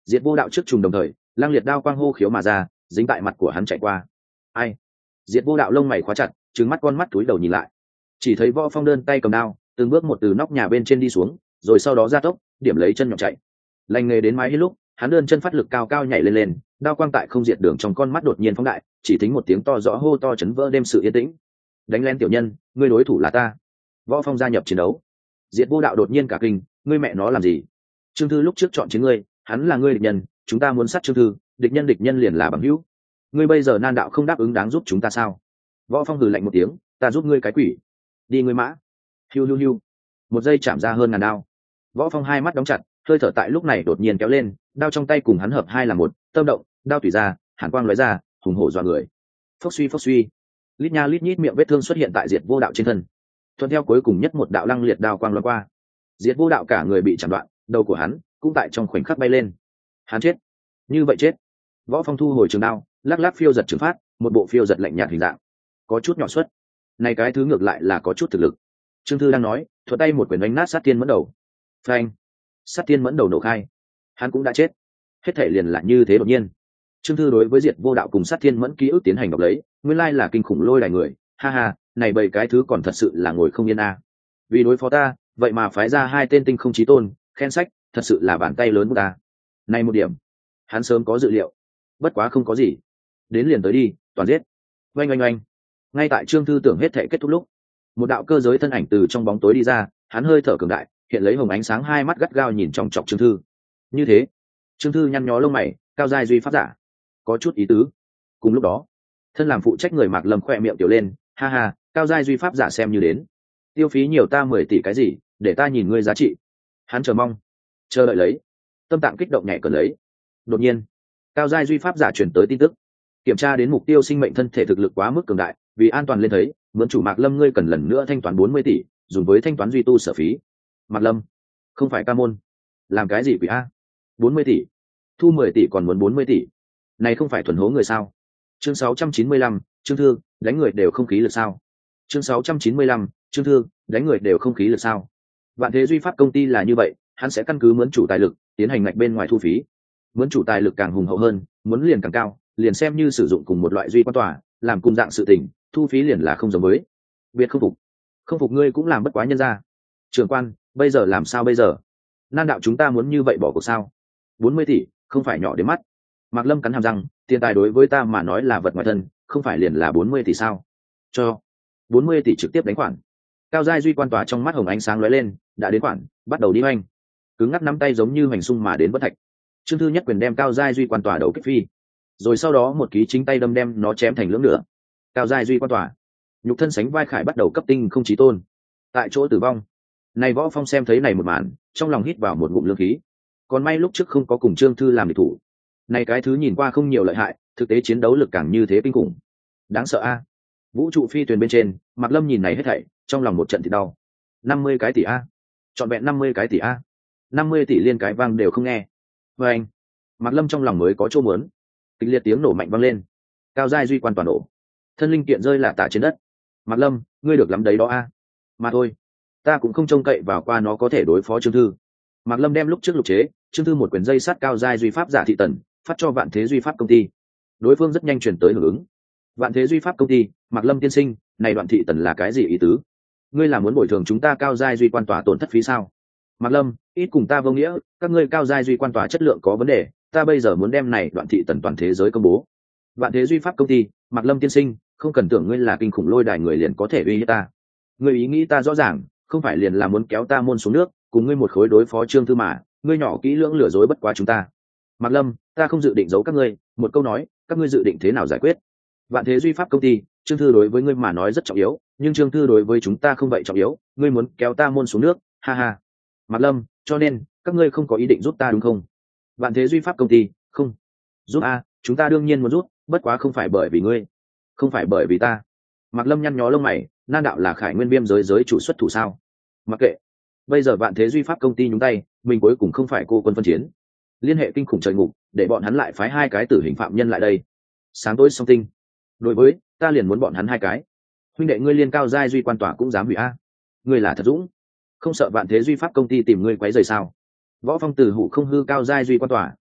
Diệt Vô Đạo trước trùng đồng thời, lang liệt đao quang hô khiếu mà ra, dính tại mặt của hắn chạy qua. Ai? Diệt Vô Đạo lông mày khóa chặt, trừng mắt con mắt túi đầu nhìn lại, chỉ thấy Võ Phong đơn tay cầm đao, từng bước một từ nóc nhà bên trên đi xuống, rồi sau đó ra tốc, điểm lấy chân nhọn chạy. Lành nghề đến mái hít lúc, hắn đơn chân phát lực cao cao nhảy lên lên, đao quang tại không diệt đường trong con mắt đột nhiên phóng đại, chỉ tính một tiếng to rõ hô to chấn vỡ đêm sự yên tĩnh. Đánh lên tiểu nhân, ngươi đối thủ là ta. Võ Phong gia nhập chiến đấu. Diệt Vô Đạo đột nhiên cả kinh, ngươi mẹ nó làm gì? Trương Thư lúc trước chọn chiến ngươi, hắn là ngươi địch nhân, chúng ta muốn sát Trương Thư, địch nhân địch nhân liền là bằng hữu. Ngươi bây giờ nan đạo không đáp ứng đáng giúp chúng ta sao? Võ Phong hừ lạnh một tiếng, ta giúp ngươi cái quỷ. Đi ngươi mã. Hiu hiu hiu. Một giây chạm ra hơn ngàn đao. Võ Phong hai mắt đóng chặt, hơi thở tại lúc này đột nhiên kéo lên, đao trong tay cùng hắn hợp hai là một, tâm động, đao tùy ra, hàn quang lóe ra, hùng hổ dọa người. Phốc suy phốc suy, lít nha lít nhít miệng vết thương xuất hiện tại Diệt Vô Đạo trên thân. Thuận theo cuối cùng nhất một đạo lăng liệt đao quang lướt qua, Diệt Vô Đạo cả người bị chặn đoạn, đầu của hắn cũng tại trong khoảnh khắc bay lên. Hắn chết, như vậy chết. Võ Phong thu hồi trường đao, lắc lắc phiêu giật trường phát, một bộ phiêu giật lạnh nhạt hình dạng, có chút nhỏ suất. Này cái thứ ngược lại là có chút thực lực. Trương Thư đang nói, thuận tay một quyền đánh nát Sát Thiên Mẫn đầu. Phanh! Sát Thiên Mẫn đầu nổ khai, hắn cũng đã chết. Hết thể liền lại như thế đột nhiên. Trương Thư đối với Diệt Vô Đạo cùng Sát Thiên Mẫn ký ức tiến hành đọc lấy, nguyên lai là kinh khủng lôi đài người, ha ha, này bầy cái thứ còn thật sự là ngồi không yên a. À. Vì đối phó ta, vậy mà phái ra hai tên tinh không chí tôn, khen sách, thật sự là bàn tay lớn của ta. Này một điểm, hắn sớm có dự liệu, bất quá không có gì. Đến liền tới đi, toàn giết. Oanh oanh oanh. Ngay tại Trương Thư tưởng hết thể kết thúc lúc, một đạo cơ giới thân ảnh từ trong bóng tối đi ra, hắn hơi thở cường đại, hiện lấy hồng ánh sáng, hai mắt gắt gao nhìn chòng chọc Trương Thư. Như thế, Trương Thư nhăn nhó lông mày, cao giai duy pháp giả, có chút ý tứ. Cùng lúc đó, thân làm phụ trách người Mạc Lâm khỏe miệng tiểu lên, ha ha, cao giai duy pháp giả xem như đến, tiêu phí nhiều ta mười tỷ cái gì, để ta nhìn ngươi giá trị. Hắn chờ mong, chờ đợi lấy, tâm tạng kích động nhẹ cờ lấy. Đột nhiên, cao giai duy pháp giả truyền tới tin tức, kiểm tra đến mục tiêu sinh mệnh thân thể thực lực quá mức cường đại, vì an toàn lên thấy, mướn chủ Mạc Lâm ngươi cần lần nữa thanh toán bốn mươi tỷ, dùng với thanh toán duy tu sở phí. Mạc Lâm, không phải ca môn, làm cái gì quỷ a? bốn mươi tỷ, thu mười tỷ còn muốn bốn mươi tỷ, này không phải thuần hố người sao? Chương sáu trăm chín mươi lăm, Trương Thư, đánh người đều không khí lực sao? Chương sáu trăm chín mươi lăm, Trương Thư, đánh người đều không khí lực sao? Vạn Thế Duy Pháp công ty là như vậy, hắn sẽ căn cứ mướn chủ tài lực, tiến hành ngạch bên ngoài thu phí. Mướn chủ tài lực càng hùng hậu hơn, muốn liền càng cao, liền xem như sử dụng cùng một loại duy quan tòa, làm cùng dạng sự tình, thu phí liền là không giống với. Biệt không phục, không phục ngươi cũng làm bất quá nhân ra. Trưởng quan, bây giờ làm sao bây giờ? Nan đạo chúng ta muốn như vậy bỏ cuộc sao? bốn mươi tỷ, không phải nhỏ đến mắt. Mạc Lâm cắn hàm răng, tiền tài đối với ta mà nói là vật ngoài thân, không phải liền là bốn mươi tỷ sao? Cho bốn mươi tỷ trực tiếp đánh khoản. Cao giai duy quan tòa trong mắt hồng ánh sáng lóe lên, đã đến khoản, bắt đầu đi hoành. Cứng ngắc nắm tay giống như hoành sung mà đến bất thạch. Trương Thư nhất quyền đem cao giai duy quan tòa đầu kích phi, rồi sau đó một ký chính tay đâm đem nó chém thành lưỡng nửa. Cao giai duy quan tòa, nhục thân sánh vai khải bắt đầu cấp tinh không chí tôn, tại chỗ tử vong. Này Võ Phong xem thấy này một màn, trong lòng hít vào một ngụm lương khí. Còn may lúc trước không có cùng Trương Thư làm địch thủ. Này cái thứ nhìn qua không nhiều lợi hại, thực tế chiến đấu lực càng như thế kinh khủng. Đáng sợ a. Vũ trụ phi thuyền bên trên, Mạc Lâm nhìn này hết thảy, trong lòng một trận thì đau. năm mươi cái tỷ a. Trọn vẹn năm mươi cái tỷ a. năm mươi tỷ liên cái vang đều không nghe. Và anh, Mạc Lâm trong lòng mới có chỗ muốn. Kịch liệt tiếng nổ mạnh vang lên. Cao giai duy quan toàn nổ. Thân linh kiện rơi lả tả trên đất. Mạc Lâm, ngươi được lắm đấy đó a. Mà thôi, ta cũng không trông cậy vào qua nó có thể đối phó Trương Thư. Mạc Lâm đem lúc trước lục chế, Trương Thư một quyền dây sát cao giai duy pháp giả thị tần, phát cho Vạn Thế Duy Pháp công ty. Đối phương rất nhanh chuyển tới hưởng ứng. Vạn Thế Duy Pháp công ty, Mạc Lâm tiên sinh, này đoạn thị tần là cái gì ý tứ? Ngươi là muốn bồi thường chúng ta cao giai duy quan tòa tổn thất phí sao? Mạc Lâm, ít cùng ta vô nghĩa, các ngươi cao giai duy quan tòa chất lượng có vấn đề, ta bây giờ muốn đem này đoạn thị tần toàn thế giới công bố. Vạn Thế Duy Pháp công ty, Mạc Lâm tiên sinh, không cần tưởng ngươi là kinh khủng lôi đài người liền có thể uy hiếp ta. Ngươi ý nghĩ ta rõ ràng, không phải liền là muốn kéo ta môn xuống nước, cùng ngươi một khối đối phó Trương Thư mà, ngươi nhỏ kỹ lưỡng lừa dối bất quá chúng ta. Mạc Lâm, ta không dự định giấu các ngươi, một câu nói, các ngươi dự định thế nào giải quyết? Vạn Thế Duy Pháp công ty, Trương Thư đối với ngươi mà nói rất trọng yếu, nhưng Trương Thư đối với chúng ta không vậy trọng yếu, ngươi muốn kéo ta môn xuống nước, ha ha. Mạc Lâm, cho nên các ngươi không có ý định giúp ta đúng không? Vạn Thế Duy Pháp công ty, không giúp a, chúng ta đương nhiên muốn giúp, bất quá không phải bởi vì ngươi, không phải bởi vì ta. Mạc Lâm nhăn nhó lông mày, nan đạo là Khải Nguyên Viêm giới giới chủ xuất thủ sao? Mặc kệ, bây giờ Vạn Thế Duy Pháp công ty nhúng tay, mình cuối cùng không phải cô quân phân chiến. Liên hệ kinh khủng trời ngục, để bọn hắn lại phái hai cái tử hình phạm nhân lại đây. Sáng tối song tinh, đối với ta liền muốn bọn hắn hai cái. Huynh đệ ngươi liên cao giai duy quan tòa cũng dám hủy a? Ngươi là thật dũng, không sợ Vạn Thế Duy Pháp công ty tìm ngươi quấy rầy sao? Võ Phong từ hủ không hư cao giai duy quan tòa,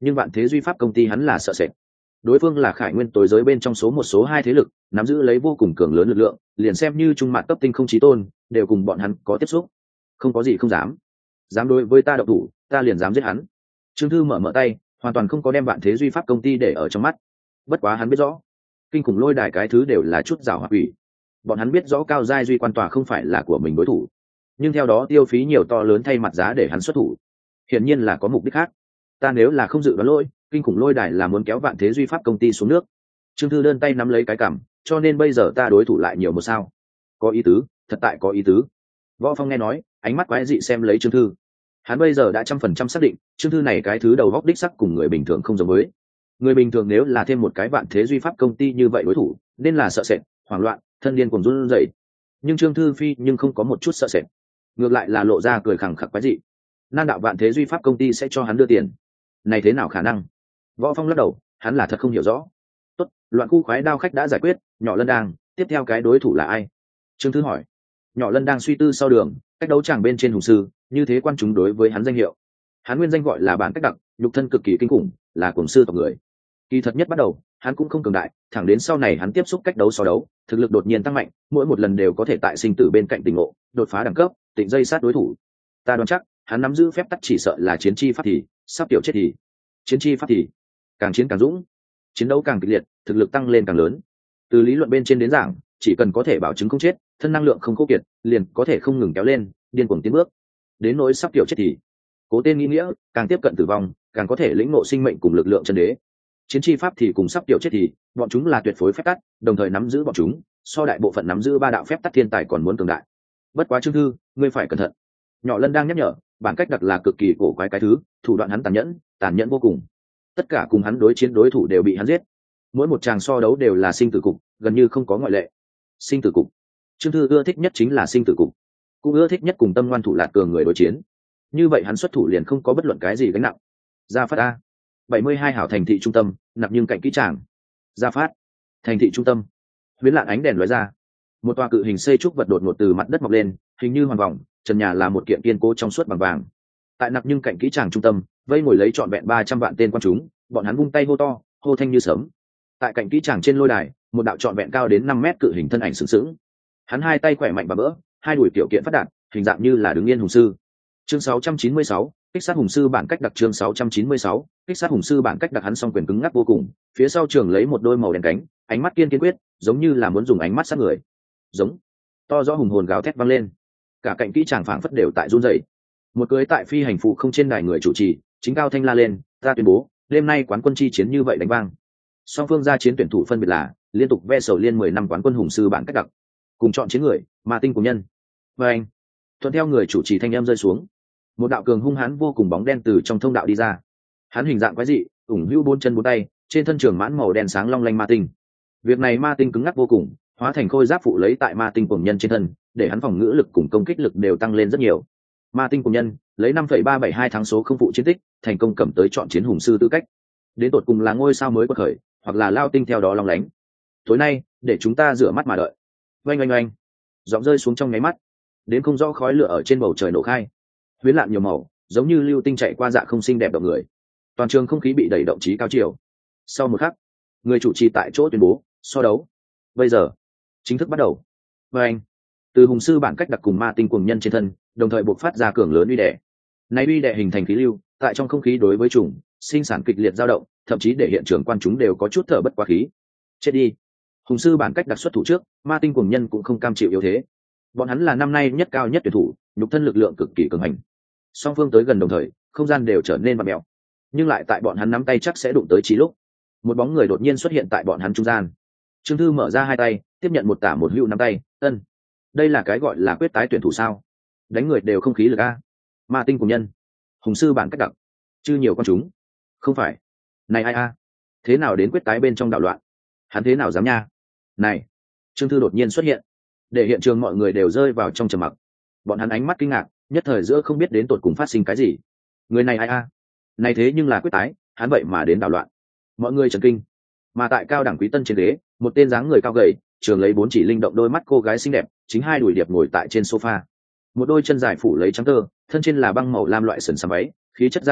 nhưng vạn thế duy pháp công ty hắn là sợ sệt. Đối phương là khải nguyên tối giới bên trong số một số hai thế lực, nắm giữ lấy vô cùng cường lớn lực lượng, liền xem như trung mạn cấp tinh không chí tôn đều cùng bọn hắn có tiếp xúc. Không có gì không dám, dám đối với ta độc thủ ta liền dám giết hắn. Trương Thư mở mở tay, hoàn toàn không có đem vạn thế duy pháp công ty để ở trong mắt. Bất quá hắn biết rõ kinh khủng lôi đài cái thứ đều là chút giảo hoạt quỷ, bọn hắn biết rõ cao giai duy quan tòa không phải là của mình đối thủ, nhưng theo đó tiêu phí nhiều to lớn thay mặt giá để hắn xuất thủ, hiển nhiên là có mục đích khác. Ta nếu là không dự đoán lỗi, kinh khủng lôi đài là muốn kéo vạn thế duy pháp công ty xuống nước. Trương Thư đơn tay nắm lấy cái cằm, cho nên bây giờ ta đối thủ lại nhiều một sao. Có ý tứ, thật tại có ý tứ. Võ Phong nghe nói, ánh mắt quái dị xem lấy Trương Thư. Hắn bây giờ đã trăm phần trăm xác định Trương Thư này cái thứ đầu góc đích sắc cùng người bình thường không giống với. Người bình thường nếu là thêm một cái vạn thế duy pháp công ty như vậy đối thủ nên là sợ sệt, hoảng loạn, thân điên cuồng run rẩy. Nhưng Trương Thư Phi nhưng không có một chút sợ sệt, ngược lại là lộ ra cười khẳng khặc quái dị. Nan đạo vạn thế duy pháp công ty sẽ cho hắn đưa tiền, này thế nào khả năng? Võ Phong lắc đầu, hắn là thật không hiểu rõ. Tốt, loạn khu khoái đao khách đã giải quyết, nhỏ Lân đang, tiếp theo cái đối thủ là ai? Trương Thư hỏi. Nhỏ Lân đang suy tư sau đường, cách đấu tràng bên trên hùng sư, như thế quan chúng đối với hắn danh hiệu. Hắn nguyên danh gọi là Bản Cách Đặc, nhục thân cực kỳ kinh khủng, là cuồng sư tộc người. Kỳ thật nhất bắt đầu, hắn cũng không cường đại, thẳng đến sau này hắn tiếp xúc cách đấu so đấu, thực lực đột nhiên tăng mạnh, mỗi một lần đều có thể tại sinh tử bên cạnh tình ngộ, đột phá đẳng cấp, tịnh dây sát đối thủ. Ta đoán chắc, hắn nắm giữ phép tắc chỉ sợ là chiến chi pháp thì, sắp tiểu chết thì. Chiến chi pháp thì, càng chiến càng dũng, chiến đấu càng kịch liệt, thực lực tăng lên càng lớn. Từ lý luận bên trên đến giảng, chỉ cần có thể bảo chứng không chết, thân năng lượng không khô kiệt, liền có thể không ngừng kéo lên, điên cuồng tiến bước. Đến nỗi sắp tiểu chết thì, cố tên nghĩ nghĩa, càng tiếp cận tử vong, càng có thể lĩnh ngộ sinh mệnh cùng lực lượng chân đế. Chiến chi pháp thì cùng sắp tiểu chết thì, bọn chúng là tuyệt phối phép tắc, đồng thời nắm giữ bọn chúng, so đại bộ phận nắm giữ ba đạo phép tắc thiên tài còn muốn cường đại. Bất quá Trương Thư, ngươi phải cẩn thận. Nhỏ Lân đang nhắc nhở, Bản Cách Đặc là cực kỳ cổ quái cái thứ, thủ đoạn hắn tàn nhẫn, tàn nhẫn vô cùng. Tất cả cùng hắn đối chiến đối thủ đều bị hắn giết. Mỗi một tràng so đấu đều là sinh tử cục, gần như không có ngoại lệ. Sinh tử cục. Trương Thư ưa thích nhất chính là sinh tử cục, cũng ưa thích nhất cùng tâm ngoan thủ lạt cường người đối chiến. Như vậy hắn xuất thủ liền không có bất luận cái gì gánh nặng. Gia Phát a. bảy mươi hai hảo thành thị trung tâm, nạp nhưng cạnh kỹ tràng. Gia Phát. Thành thị trung tâm. Huyễn lạn ánh đèn lóe ra. Một tòa cự hình xây trúc vật đột ngột từ mặt đất mọc lên, hình như hoàn vòng, trần nhà là một kiện kiên cố trong suốt bằng vàng. Tại nạp nhưng cạnh kỹ tràng trung tâm, vây ngồi lấy trọn vẹn ba trăm vạn tên quan chúng, bọn hắn vung tay hô to, hô thanh như sấm. Tại cạnh kỹ tràng trên lôi đài, một đạo trọn vẹn cao đến năm mét cự hình thân ảnh sừng sững. Hắn hai tay khỏe mạnh và vỡ, hai đùi tiểu kiện phát đạt, hình dạng như là đứng yên hùng sư. Chương sáu trăm chín mươi sáu, kích sát hùng sư Bản Cách Đặc. Chương sáu trăm chín mươi sáu, kích sát hùng sư Bản Cách Đặc. Hắn song quyền cứng ngắc vô cùng, phía sau trường lấy một đôi màu đen cánh, ánh mắt kiên kiên quyết, giống như là muốn dùng ánh mắt sát người. Giống. To rõ hùng hồn gào thét vang lên, cả cạnh kỹ tràng phảng phất đều tại run rẩy. Một cưới tại phi hành phụ không trên đài người chủ trì, chính cao thanh la lên, ta tuyên bố, đêm nay quán quân chi chiến như vậy đánh vang. Song phương ra chiến tuyển thủ phân biệt là liên tục ve sầu liên mười năm quán quân hùng sư Bản Cách Đặc, cùng chọn chiến người Ma Tinh cùng nhân. Và anh, thuận theo người chủ trì thanh em rơi xuống, một đạo cường hung hãn vô cùng bóng đen từ trong thông đạo đi ra. Hắn hình dạng quái dị, ủng hữu bốn chân bốn tay, trên thân trường mãn màu đen sáng long lanh Ma Tinh. Việc này Ma Tinh cứng ngắc vô cùng, hóa thành khôi giáp phụ lấy tại Ma Tinh cùng nhân trên thân, để hắn phòng ngự lực cùng công kích lực đều tăng lên rất nhiều. Ma Tinh cùng nhân lấy năm phẩy ba bảy hai tháng số không phụ chiến tích, thành công cầm tới chọn chiến hùng sư tư cách. Đến tột cùng là ngôi sao mới quật khởi, hoặc là lao tinh theo đó long lánh. Tối nay, để chúng ta rửa mắt mà đợi. Oanh oanh oanh, giọng rơi xuống trong nháy mắt, đến không rõ khói lửa ở trên bầu trời nổ khai. Huyễn lạn nhiều màu, giống như lưu tinh chạy qua dạ không xinh đẹp động người. Toàn trường không khí bị đẩy động chí cao chiều. Sau một khắc, người chủ trì tại chỗ tuyên bố, so đấu bây giờ chính thức bắt đầu. Oanh, từ hùng sư Bản Cách Đặc cùng Ma Tinh cuồng nhân trên thân, đồng thời buộc phát ra cường lớn uy đè. Này uy đè hình thành khí lưu, tại trong không khí đối với chủng sinh sản kịch liệt dao động, thậm chí để hiện trường quan chúng đều có chút thở bất quá khí. Chết đi. Hùng sư Bản Cách Đặc xuất thủ trước, Ma Tinh cuồng nhân cũng không cam chịu yếu thế. Bọn hắn là năm nay nhất cao nhất tuyển thủ, nhục thân lực lượng cực kỳ cường hành. Song phương tới gần đồng thời, không gian đều trở nên vặn mèo. Nhưng lại tại bọn hắn nắm tay chắc sẽ đụng tới chí lúc, một bóng người đột nhiên xuất hiện tại bọn hắn trung gian. Trương Thư mở ra hai tay, tiếp nhận một tả một hữu nắm tay, ân. Đây là cái gọi là quyết tái tuyển thủ sao? Đánh người đều không khí lực a. Ma Tinh cùng nhân, hùng sư Bản Cách Đặc, chứ nhiều con chúng. Không phải. Này ai a? Thế nào đến quyết tái bên trong đạo loạn? Hắn thế nào dám nha? Này. Trương Thư đột nhiên xuất hiện, để hiện trường mọi người đều rơi vào trong trầm mặc. Bọn hắn ánh mắt kinh ngạc, nhất thời giữa không biết đến tột cùng phát sinh cái gì. Người này ai a? Này thế nhưng là quyết tái, hắn vậy mà đến đạo loạn. Mọi người chấn kinh. Mà tại cao đẳng quý tân trên ghế, một tên dáng người cao gầy, trường lấy bốn chỉ linh động đôi mắt cô gái xinh đẹp, chính hai đùi điệp ngồi tại trên sofa. Một đôi chân dài phủ lấy trắng tơ, thân trên là băng màu lam loại sườn xám váy, khí chất da trần,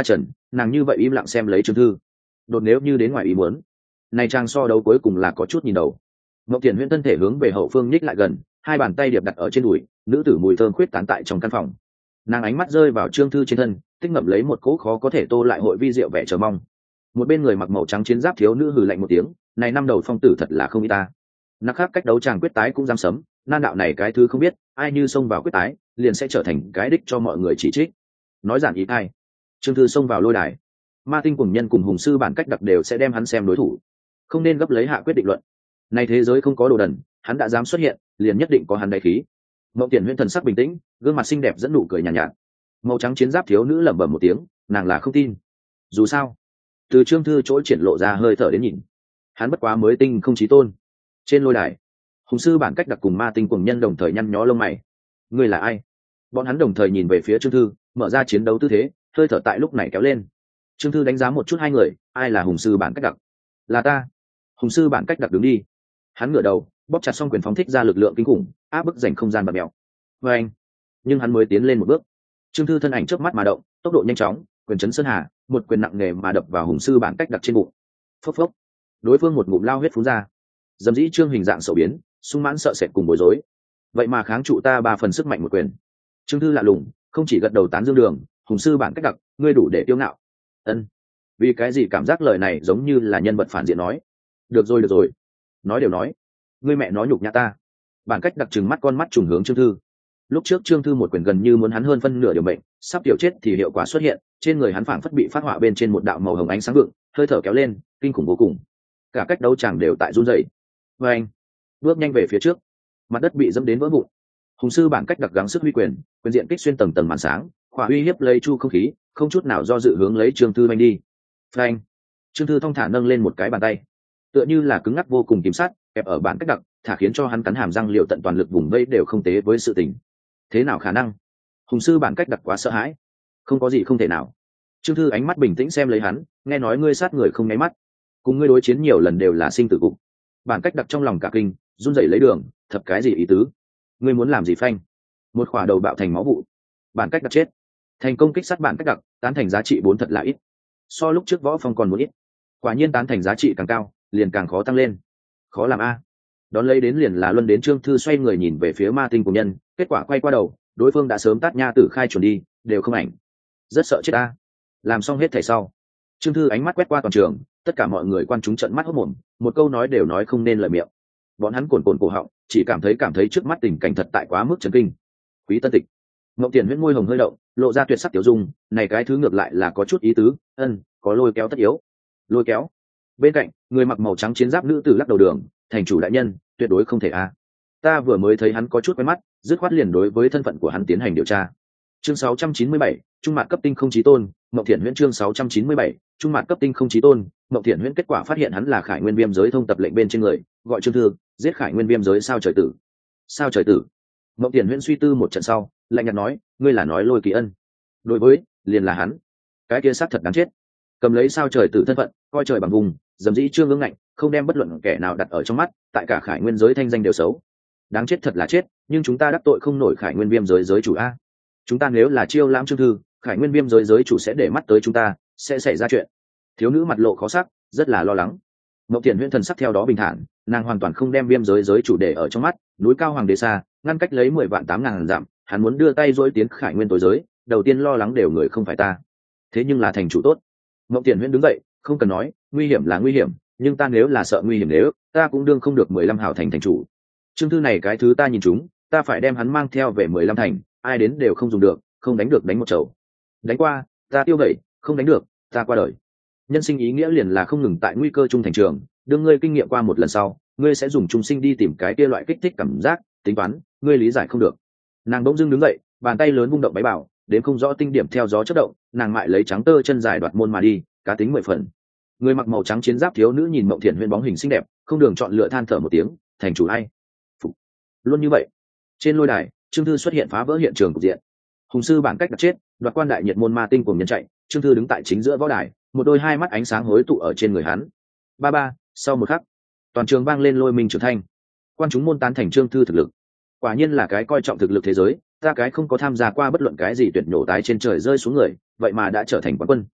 nàng như vậy im lặng xem lấy Trương Thư. Đột nếu như đến ngoài ý muốn, này trang so đấu cuối cùng là có chút nhìn đầu. Mộng Tiền Huyễn thân thể hướng về hậu phương nhích lại gần, hai bàn tay điệp đặt ở trên đùi, nữ tử mùi thơm khuyết tán tại trong căn phòng. Nàng ánh mắt rơi vào Trương Thư trên thân, tích ngậm lấy một cỗ khó có thể tô lại hội vi diệu vẻ chờ mong. Một bên người mặc màu trắng chiến giáp thiếu nữ hừ lạnh một tiếng, này năm đầu phong tử thật là không y ta. Nặc khác cách đấu tràng quyết tái cũng dám sấm, nan đạo này cái thứ không biết, ai như xông vào quyết tái, liền sẽ trở thành cái đích cho mọi người chỉ trích. Nói giản ý ai. Trương Thư xông vào lôi đài, ma tinh cùng nhân cùng hùng sư bản cách đặc đều sẽ đem hắn xem đối thủ, không nên gấp lấy hạ quyết định luận. Này thế giới không có đồ đần, hắn đã dám xuất hiện, liền nhất định có hắn đại khí. Mộng Tiền Huyễn thần sắc bình tĩnh, gương mặt xinh đẹp dẫn nụ cười nhàn nhạt, nhạt. Màu trắng chiến giáp thiếu nữ lẩm bẩm một tiếng, nàng là không tin. Dù sao, từ Trương Thư chỗ triển lộ ra hơi thở đến nhìn, hắn bất quá mới tinh không chí tôn. Trên lôi đài, hùng sư bản cách đặc cùng ma tinh cùng nhân đồng thời nhăn nhó lông mày. Ngươi là ai? Bọn hắn đồng thời nhìn về phía Trương Thư, mở ra chiến đấu tư thế, hơi thở tại lúc này kéo lên. Trương Thư đánh giá một chút hai người, ai là hùng sư bản cách đặc? Là ta. Hùng sư bản cách đặc đứng đi. Hắn ngửa đầu, bóp chặt xong quyền phóng thích ra lực lượng kinh khủng, áp bức giành không gian bạt mèo. Và anh, nhưng hắn mới tiến lên một bước, Trương Thư thân ảnh trước mắt mà động, tốc độ nhanh chóng, quyền chấn sơn hà, một quyền nặng nề mà đập vào hùng sư bản cách đặc trên bụng. Phốc phốc, đối phương một ngụm lao huyết phun ra. Dầm dĩ Trương hình dạng sầu biến, sung mãn sợ sệt cùng bối rối. Vậy mà kháng trụ ta ba phần sức mạnh một quyền. Trương Thư lạ lùng, không chỉ gật đầu tán dương đường, hùng sư bản cách đặc, ngươi đủ để tiêu ngạo. Ân. Vì cái gì cảm giác lời này giống như là nhân vật phản diện nói. Được rồi được rồi, nói đều nói, ngươi mẹ nói nhục nhã ta. Bản cách đặc trừng mắt con mắt trùng hướng Trương Thư. Lúc trước Trương Thư một quyền gần như muốn hắn hơn phân nửa điều mệnh, sắp tiểu chết thì hiệu quả xuất hiện, trên người hắn phảng phất bị phát họa bên trên một đạo màu hồng ánh sáng vượng, hơi thở kéo lên, kinh khủng vô cùng. Cả cách đấu tràng đều tại run rẩy. Và anh bước nhanh về phía trước, mặt đất bị dẫm đến vỡ vụn. Hùng sư bản cách đặc gắng sức huy quyền, quyền diện kích xuyên tầng tầng màn sáng, khỏa uy hiếp lấy chu không khí, không chút nào do dự hướng lấy Trương Thư bay đi. Phanh! Trương Thư thong thả nâng lên một cái bàn tay, tựa như là cứng ngắc vô cùng kiểm sát, kẹp ở bản cách đặc, thả khiến cho hắn cắn hàm răng liệu tận toàn lực vùng vây đều không tế với sự tình. Thế nào khả năng? Hùng sư bản cách đặc quá sợ hãi. Không có gì không thể nào. Trương Thư ánh mắt bình tĩnh xem lấy hắn, nghe nói ngươi sát người không nháy mắt, cùng ngươi đối chiến nhiều lần đều là sinh tử cục. Bản cách đặc trong lòng cả kinh, run rẩy lấy đường, thập cái gì ý tứ? Ngươi muốn làm gì phanh? Một khỏa đầu bạo thành máu vụ. Bản cách đặc chết. Thành công kích sát bản cách đặc, tán thành giá trị bốn thật là ít. So lúc trước võ phong còn muốn ít. Quả nhiên tán thành giá trị càng cao, liền càng khó tăng lên. Khó làm a. Đón lấy đến liền là luân đến Trương Thư xoay người nhìn về phía ma tinh cùng nhân, kết quả quay qua đầu, đối phương đã sớm tát nha tử khai chuẩn đi, đều không ảnh. Rất sợ chết a. Làm xong hết thảy sau, Trương Thư ánh mắt quét qua toàn trường, tất cả mọi người quan chúng trợn mắt hốt mồm, một câu nói đều nói không nên lời miệng. Bọn hắn cuồn cuộn cổ họng, chỉ cảm thấy cảm thấy trước mắt tình cảnh thật tại quá mức chấn kinh. Quý Tân Tịch, Mộng Tiền Huyễn môi hồng hơi động, lộ ra tuyệt sắc tiểu dung, này cái thứ ngược lại là có chút ý tứ, ân, có lôi kéo tất yếu. Lôi kéo. Bên cạnh, người mặc màu trắng chiến giáp nữ tử lắc đầu đường, thành chủ đại nhân, tuyệt đối không thể a. Ta vừa mới thấy hắn có chút quen mắt, dứt khoát liền đối với thân phận của hắn tiến hành điều tra. Chương sáu trăm chín mươi bảy, trung mạn cấp tinh không chí tôn, Mộng Thiện Huyễn chương sáu trăm chín mươi bảy, trung mạn cấp tinh không chí tôn, Mộng Thiện Huyễn kết quả phát hiện hắn là Khải Nguyên Viêm giới thông tập lệnh bên trên người, gọi Trương Thư, giết Khải Nguyên Viêm giới sao trời tử. Sao trời tử? Mộng Thiện Huyễn suy tư một trận sau, lạnh nhạt nói, ngươi là nói Lôi Kỳ Ân? Đối với, liền là hắn. Cái kia xác thật đáng chết. Cầm lấy sao trời tử thân phận, coi trời bằng vùng, dầm dĩ trương ngưỡng ngạnh, không đem bất luận kẻ nào đặt ở trong mắt, tại cả Khải Nguyên giới thanh danh đều xấu. Đáng chết thật là chết, nhưng chúng ta đắc tội không nổi Khải Nguyên Viêm giới giới chủ a. Chúng ta nếu là chiêu lãm Trương Thư, Khải Nguyên Viêm giới giới chủ sẽ để mắt tới chúng ta, sẽ xảy ra chuyện. Thiếu nữ mặt lộ khó sắc, rất là lo lắng. Mộng Thiện Huyễn thần sắc theo đó bình thản, nàng hoàn toàn không đem Viêm giới giới chủ để ở trong mắt, núi cao hoàng đế xa, ngăn cách lấy mười vạn tám ngàn dặm, hắn muốn đưa tay dối tiến Khải Nguyên tối giới, đầu tiên lo lắng đều người không phải ta. Thế nhưng là thành chủ tốt. Mộng Thiện Huyễn đứng dậy, không cần nói, nguy hiểm là nguy hiểm, nhưng ta nếu là sợ nguy hiểm nếu, ta cũng đương không được mười lăm hào thành thành chủ. Trương Thư này cái thứ ta nhìn chúng, ta phải đem hắn mang theo về mười lăm thành, ai đến đều không dùng được, không đánh được đánh một chầu. Đánh qua, ta tiêu gậy, không đánh được, ta qua đời. Nhân sinh ý nghĩa liền là không ngừng tại nguy cơ trung thành trường, đương ngươi kinh nghiệm qua một lần sau, ngươi sẽ dùng trung sinh đi tìm cái kia loại kích thích cảm giác, tính toán, ngươi lý giải không được. Nàng bỗng dưng đứng dậy, bàn tay lớn vung động váy bảo, đến không rõ tinh điểm theo gió chớp động, nàng mại lấy trắng tơ chân dài đoạt môn mà đi, cá tính mười phần. Người mặc màu trắng chiến giáp thiếu nữ nhìn Mộng Thiện Huyễn bóng hình xinh đẹp, không đường chọn lựa than thở một tiếng, thành chủ ai? Phục. Luôn như vậy. Trên lôi đài, Trương Thư xuất hiện phá vỡ hiện trường cục diện. Hùng sư bản cách đặt chết, đoạt quan đại nhiệt môn ma tinh cùng nhân chạy, Trương Thư đứng tại chính giữa võ đài, một đôi hai mắt ánh sáng hối tụ ở trên người hắn. Ba ba, sau một khắc, toàn trường vang lên lôi minh trưởng thanh. Quan chúng môn tán thành Trương Thư thực lực. Quả nhiên là cái coi trọng thực lực thế giới, ta cái không có tham gia qua bất luận cái gì tuyển nhổ tái trên trời rơi xuống người, vậy mà đã trở thành quán quân.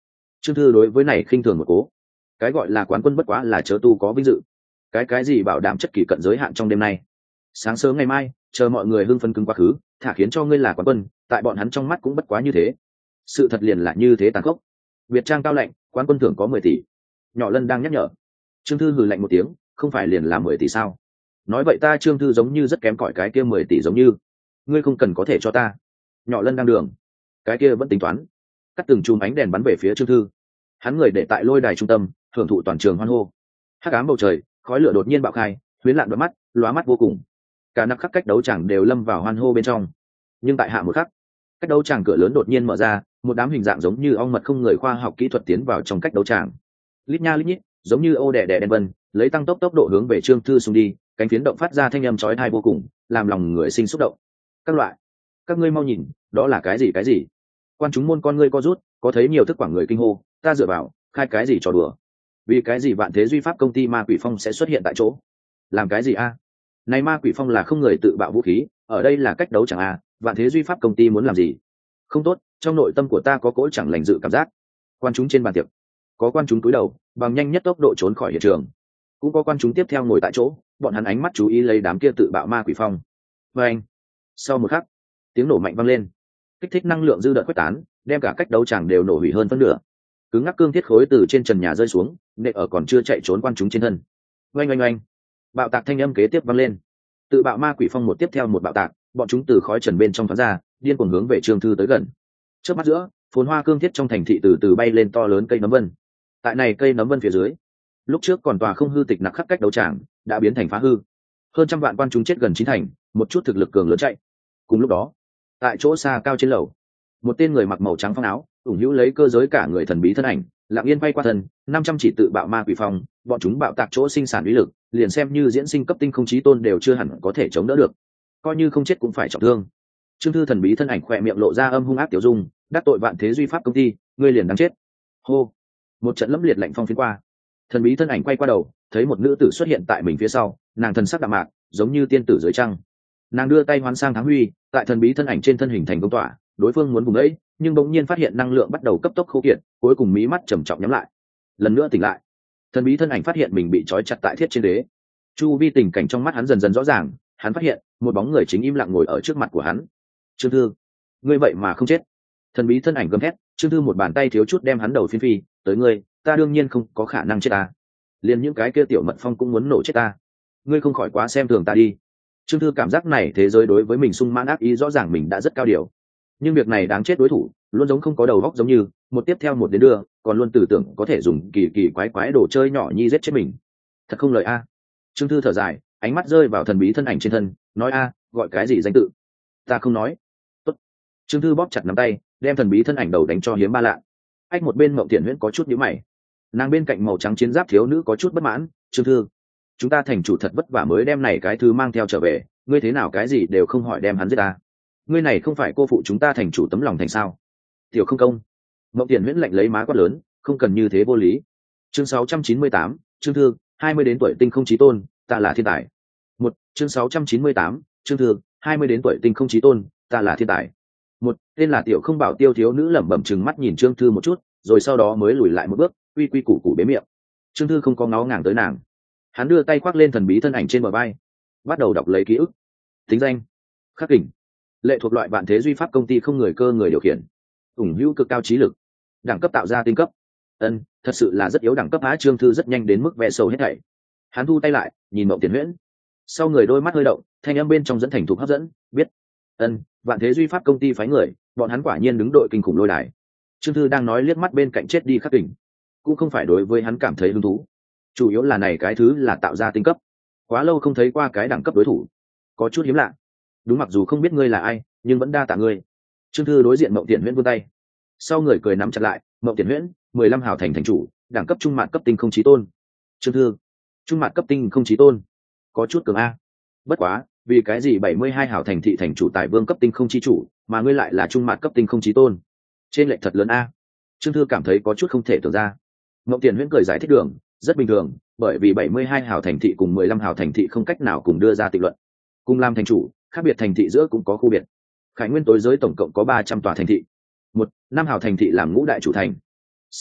Trương Thư đối với này khinh thường một cố. Cái gọi là quán quân bất quá là chớ tu có vinh dự. Cái cái gì bảo đảm chất kỷ cận giới hạn trong đêm nay. Sáng sớm ngày mai, chờ mọi người hưng phấn cứng quá khứ, thả khiến cho ngươi là quán quân, tại bọn hắn trong mắt cũng bất quá như thế. Sự thật liền là như thế tàn khốc. Việt Trang cao lạnh, quán quân thưởng có mười tỷ. Nhỏ Lân đang nhắc nhở. Trương Thư hừ lạnh một tiếng, không phải liền là mười tỷ sao? Nói vậy ta Trương Thư giống như rất kém cỏi cái kia mười tỷ giống như. Ngươi không cần có thể cho ta. Nhỏ Lân đang đường. Cái kia vẫn tính toán. Cắt từng chùm ánh đèn bắn về phía Trương Thư. Hắn người để tại lôi đài trung tâm, hưởng thụ toàn trường hoan hô. Hắc ám bầu trời, khói lửa đột nhiên bạo khai, huyến lạn đôi mắt, lóa mắt vô cùng. Cả nắp khắc cách đấu chẳng đều lâm vào hoan hô bên trong. Nhưng tại hạ một khắc, cách đấu tràng cửa lớn đột nhiên mở ra, một đám hình dạng giống như ong mật không người khoa học kỹ thuật tiến vào trong cách đấu tràng. Lít nha lít nhít, giống như ô đẻ đẻ đen vân, lấy tăng tốc tốc độ hướng về Trương Thư xung đi, cánh phiến động phát ra thanh âm chói tai vô cùng, làm lòng người sinh xúc động. Các loại, các ngươi mau nhìn, đó là cái gì cái gì? Quan chúng môn con ngươi co rút, có thấy nhiều thức quảng người kinh hô, ta dựa vào, khai cái gì trò đùa? Vì cái gì Vạn Thế Duy Pháp công ty Ma Quỷ Phong sẽ xuất hiện tại chỗ? Làm cái gì a? Này Ma Quỷ Phong là không người tự bạo vũ khí, ở đây là cách đấu chẳng a, Vạn Thế Duy Pháp công ty muốn làm gì? Không tốt, trong nội tâm của ta có cỗ chẳng lành dự cảm giác. Quan chúng trên bàn tiệc, có quan chúng cúi đầu, bằng nhanh nhất tốc độ trốn khỏi hiện trường. Cũng có quan chúng tiếp theo ngồi tại chỗ, bọn hắn ánh mắt chú ý lấy đám kia tự bạo Ma Quỷ Phong. Và anh, sau một khắc, tiếng nổ mạnh vang lên, kích thích năng lượng dư đợt quét tán, đem cả cách đấu tràng đều nổ hủy hơn phân nửa. Cứng ngắc cương thiết khối từ trên trần nhà rơi xuống, nệ ở còn chưa chạy trốn quan chúng trên thân. Oanh oanh oanh, bạo tạc thanh âm kế tiếp vang lên. Tự bạo Ma Quỷ Phong một tiếp theo một bạo tạc, bọn chúng từ khói trần bên trong thoát ra, điên cuồng hướng về Trương Thư tới gần. Trước mắt giữa, phồn hoa cương thiết trong thành thị từ từ bay lên to lớn cây nấm vân. Tại này cây nấm vân phía dưới, lúc trước còn tòa không hư tịch nặc khắc cách đấu tràng đã biến thành phá hư. Hơn trăm vạn quan chúng chết gần chín thành, một chút thực lực cường lớn chạy. Cùng lúc đó, tại chỗ xa cao trên lầu, một tên người mặc màu trắng phong áo, ủng hữu lấy cơ giới cả người thần bí thân ảnh, lặng yên bay qua thân, năm trăm chỉ tự bạo Ma Quỷ Phong, bọn chúng bạo tạc chỗ sinh sản uy lực, liền xem như diễn sinh cấp tinh không chí tôn đều chưa hẳn có thể chống đỡ được. Coi như không chết cũng phải trọng thương. Trương Thư thần bí thân ảnh khỏe miệng lộ ra âm hung ác tiểu dung, đắc tội Vạn Thế Duy Pháp công ty, ngươi liền đáng chết. Hô, một trận lẫm liệt lạnh phong phiến qua. Thần bí thân ảnh quay qua đầu, thấy một nữ tử xuất hiện tại mình phía sau, nàng thần sắc đạm mạc, giống như tiên tử dưới trăng. Nàng đưa tay hoán sang thắng huy, tại thần bí thân ảnh trên thân hình thành công tỏa, đối phương muốn vùng ấy, nhưng bỗng nhiên phát hiện năng lượng bắt đầu cấp tốc khô kiệt, cuối cùng mí mắt trầm trọng nhắm lại. Lần nữa tỉnh lại, thần bí thân ảnh phát hiện mình bị trói chặt tại thiết trên đế. Chu vi tình cảnh trong mắt hắn dần dần rõ ràng, hắn phát hiện một bóng người chính im lặng ngồi ở trước mặt của hắn. Trương Thư, ngươi vậy mà không chết? Thần bí thân ảnh gầm thét. Trương Thư một bàn tay thiếu chút đem hắn đầu phiến phi, tới ngươi, ta đương nhiên không có khả năng chết ta. Liền những cái kia tiểu mật phong cũng muốn nổ chết ta. Ngươi không khỏi quá xem thường ta đi. Trương Thư cảm giác này thế giới đối với mình sung mãn ác ý rõ ràng mình đã rất cao điều, nhưng việc này đáng chết đối thủ luôn giống không có đầu óc giống như một tiếp theo một đến đưa, còn luôn tưởng tưởng có thể dùng kỳ kỳ quái quái đồ chơi nhỏ nhi giết chết mình. Thật không lợi a. Trương Thư thở dài, ánh mắt rơi vào thần bí thân ảnh trên thân, nói a, gọi cái gì danh tự? Ta không nói. Tốt. Trương Thư bóp chặt nắm tay, đem thần bí thân ảnh đầu đánh cho hiếm ba lạ. Ách một bên Mộng Tiện Huyễn có chút nhíu mày. Nàng bên cạnh màu trắng chiến giáp thiếu nữ có chút bất mãn. Trương Thư, chúng ta thành chủ thật vất vả mới đem này cái thứ mang theo trở về, ngươi thế nào cái gì đều không hỏi đem hắn giết ta? Ngươi này không phải cô phụ chúng ta thành chủ tấm lòng thành sao? Tiểu không công. Mộng Tiện Huyễn lạnh lấy má quát lớn, không cần như thế vô lý. Chương sáu trăm chín mươi tám, Trương Thư, hai mươi đến tuổi tinh không chí tôn, ta là thiên tài. Một, chương sáu trăm chín mươi tám, Trương Thư, hai mươi đến tuổi tinh không chí tôn, ta là thiên tài. Một, tên là Tiểu Không Bảo Tiêu thiếu nữ lẩm bẩm trừng mắt nhìn Trương Thư một chút, rồi sau đó mới lùi lại một bước, quy quy củ củ bế miệng. Trương Thư không có ngó ngàng tới nàng, hắn đưa tay khoác lên thần bí thân ảnh trên bờ vai, bắt đầu đọc lấy ký ức. Tính danh: Khắc Kình, lệ thuộc loại Vạn Thế Duy Pháp công ty không người cơ người điều khiển, ủng hữu cực cao trí lực, đẳng cấp tạo ra tinh cấp. Ân, thật sự là rất yếu đẳng cấp á. Trương Thư rất nhanh đến mức vẽ sầu hết thảy. Hắn thu tay lại, nhìn Mộng Tiện Huyễn, sau người đôi mắt hơi động, thanh âm bên trong dẫn thành thục hấp dẫn, biết. Ân, Vạn Thế Duy Pháp công ty phái người, bọn hắn quả nhiên đứng đội kinh khủng lôi đài. Trương Thư đang nói liếc mắt bên cạnh chết đi Khắc Kình, cũng không phải đối với hắn cảm thấy hứng thú, chủ yếu là này cái thứ là tạo ra tinh cấp, quá lâu không thấy qua cái đẳng cấp đối thủ, có chút hiếm lạ. Đúng, mặc dù không biết ngươi là ai, nhưng vẫn đa tạ ngươi. Trương Thư đối diện Mộng Tiện Huyễn vươn tay, sau người cười nắm chặt lại. Mộng Tiện Huyễn, mười lăm hào thành thành chủ, đẳng cấp trung mạn cấp tinh không chí tôn. Trương Thư, trung mạn cấp tinh không chí tôn, có chút cường a. Bất quá, vì cái gì bảy mươi hai hào thành thị thành chủ tại vương cấp tinh không chí chủ, mà ngươi lại là trung mạn cấp tinh không chí tôn? Trên lệch thật lớn a. Trương Thư cảm thấy có chút không thể tưởng ra. Mộng Tiện Huyễn cười giải thích đường, rất bình thường, bởi vì bảy mươi hai hào thành thị cùng mười lăm hào thành thị không cách nào cùng đưa ra tịnh luận. Cùng làm thành chủ, khác biệt thành thị giữa cũng có khu biệt. Khải Nguyên tối giới tổng cộng có ba trăm tòa thành thị. Một, năm hào thành thị làm ngũ đại chủ thành. Sáu,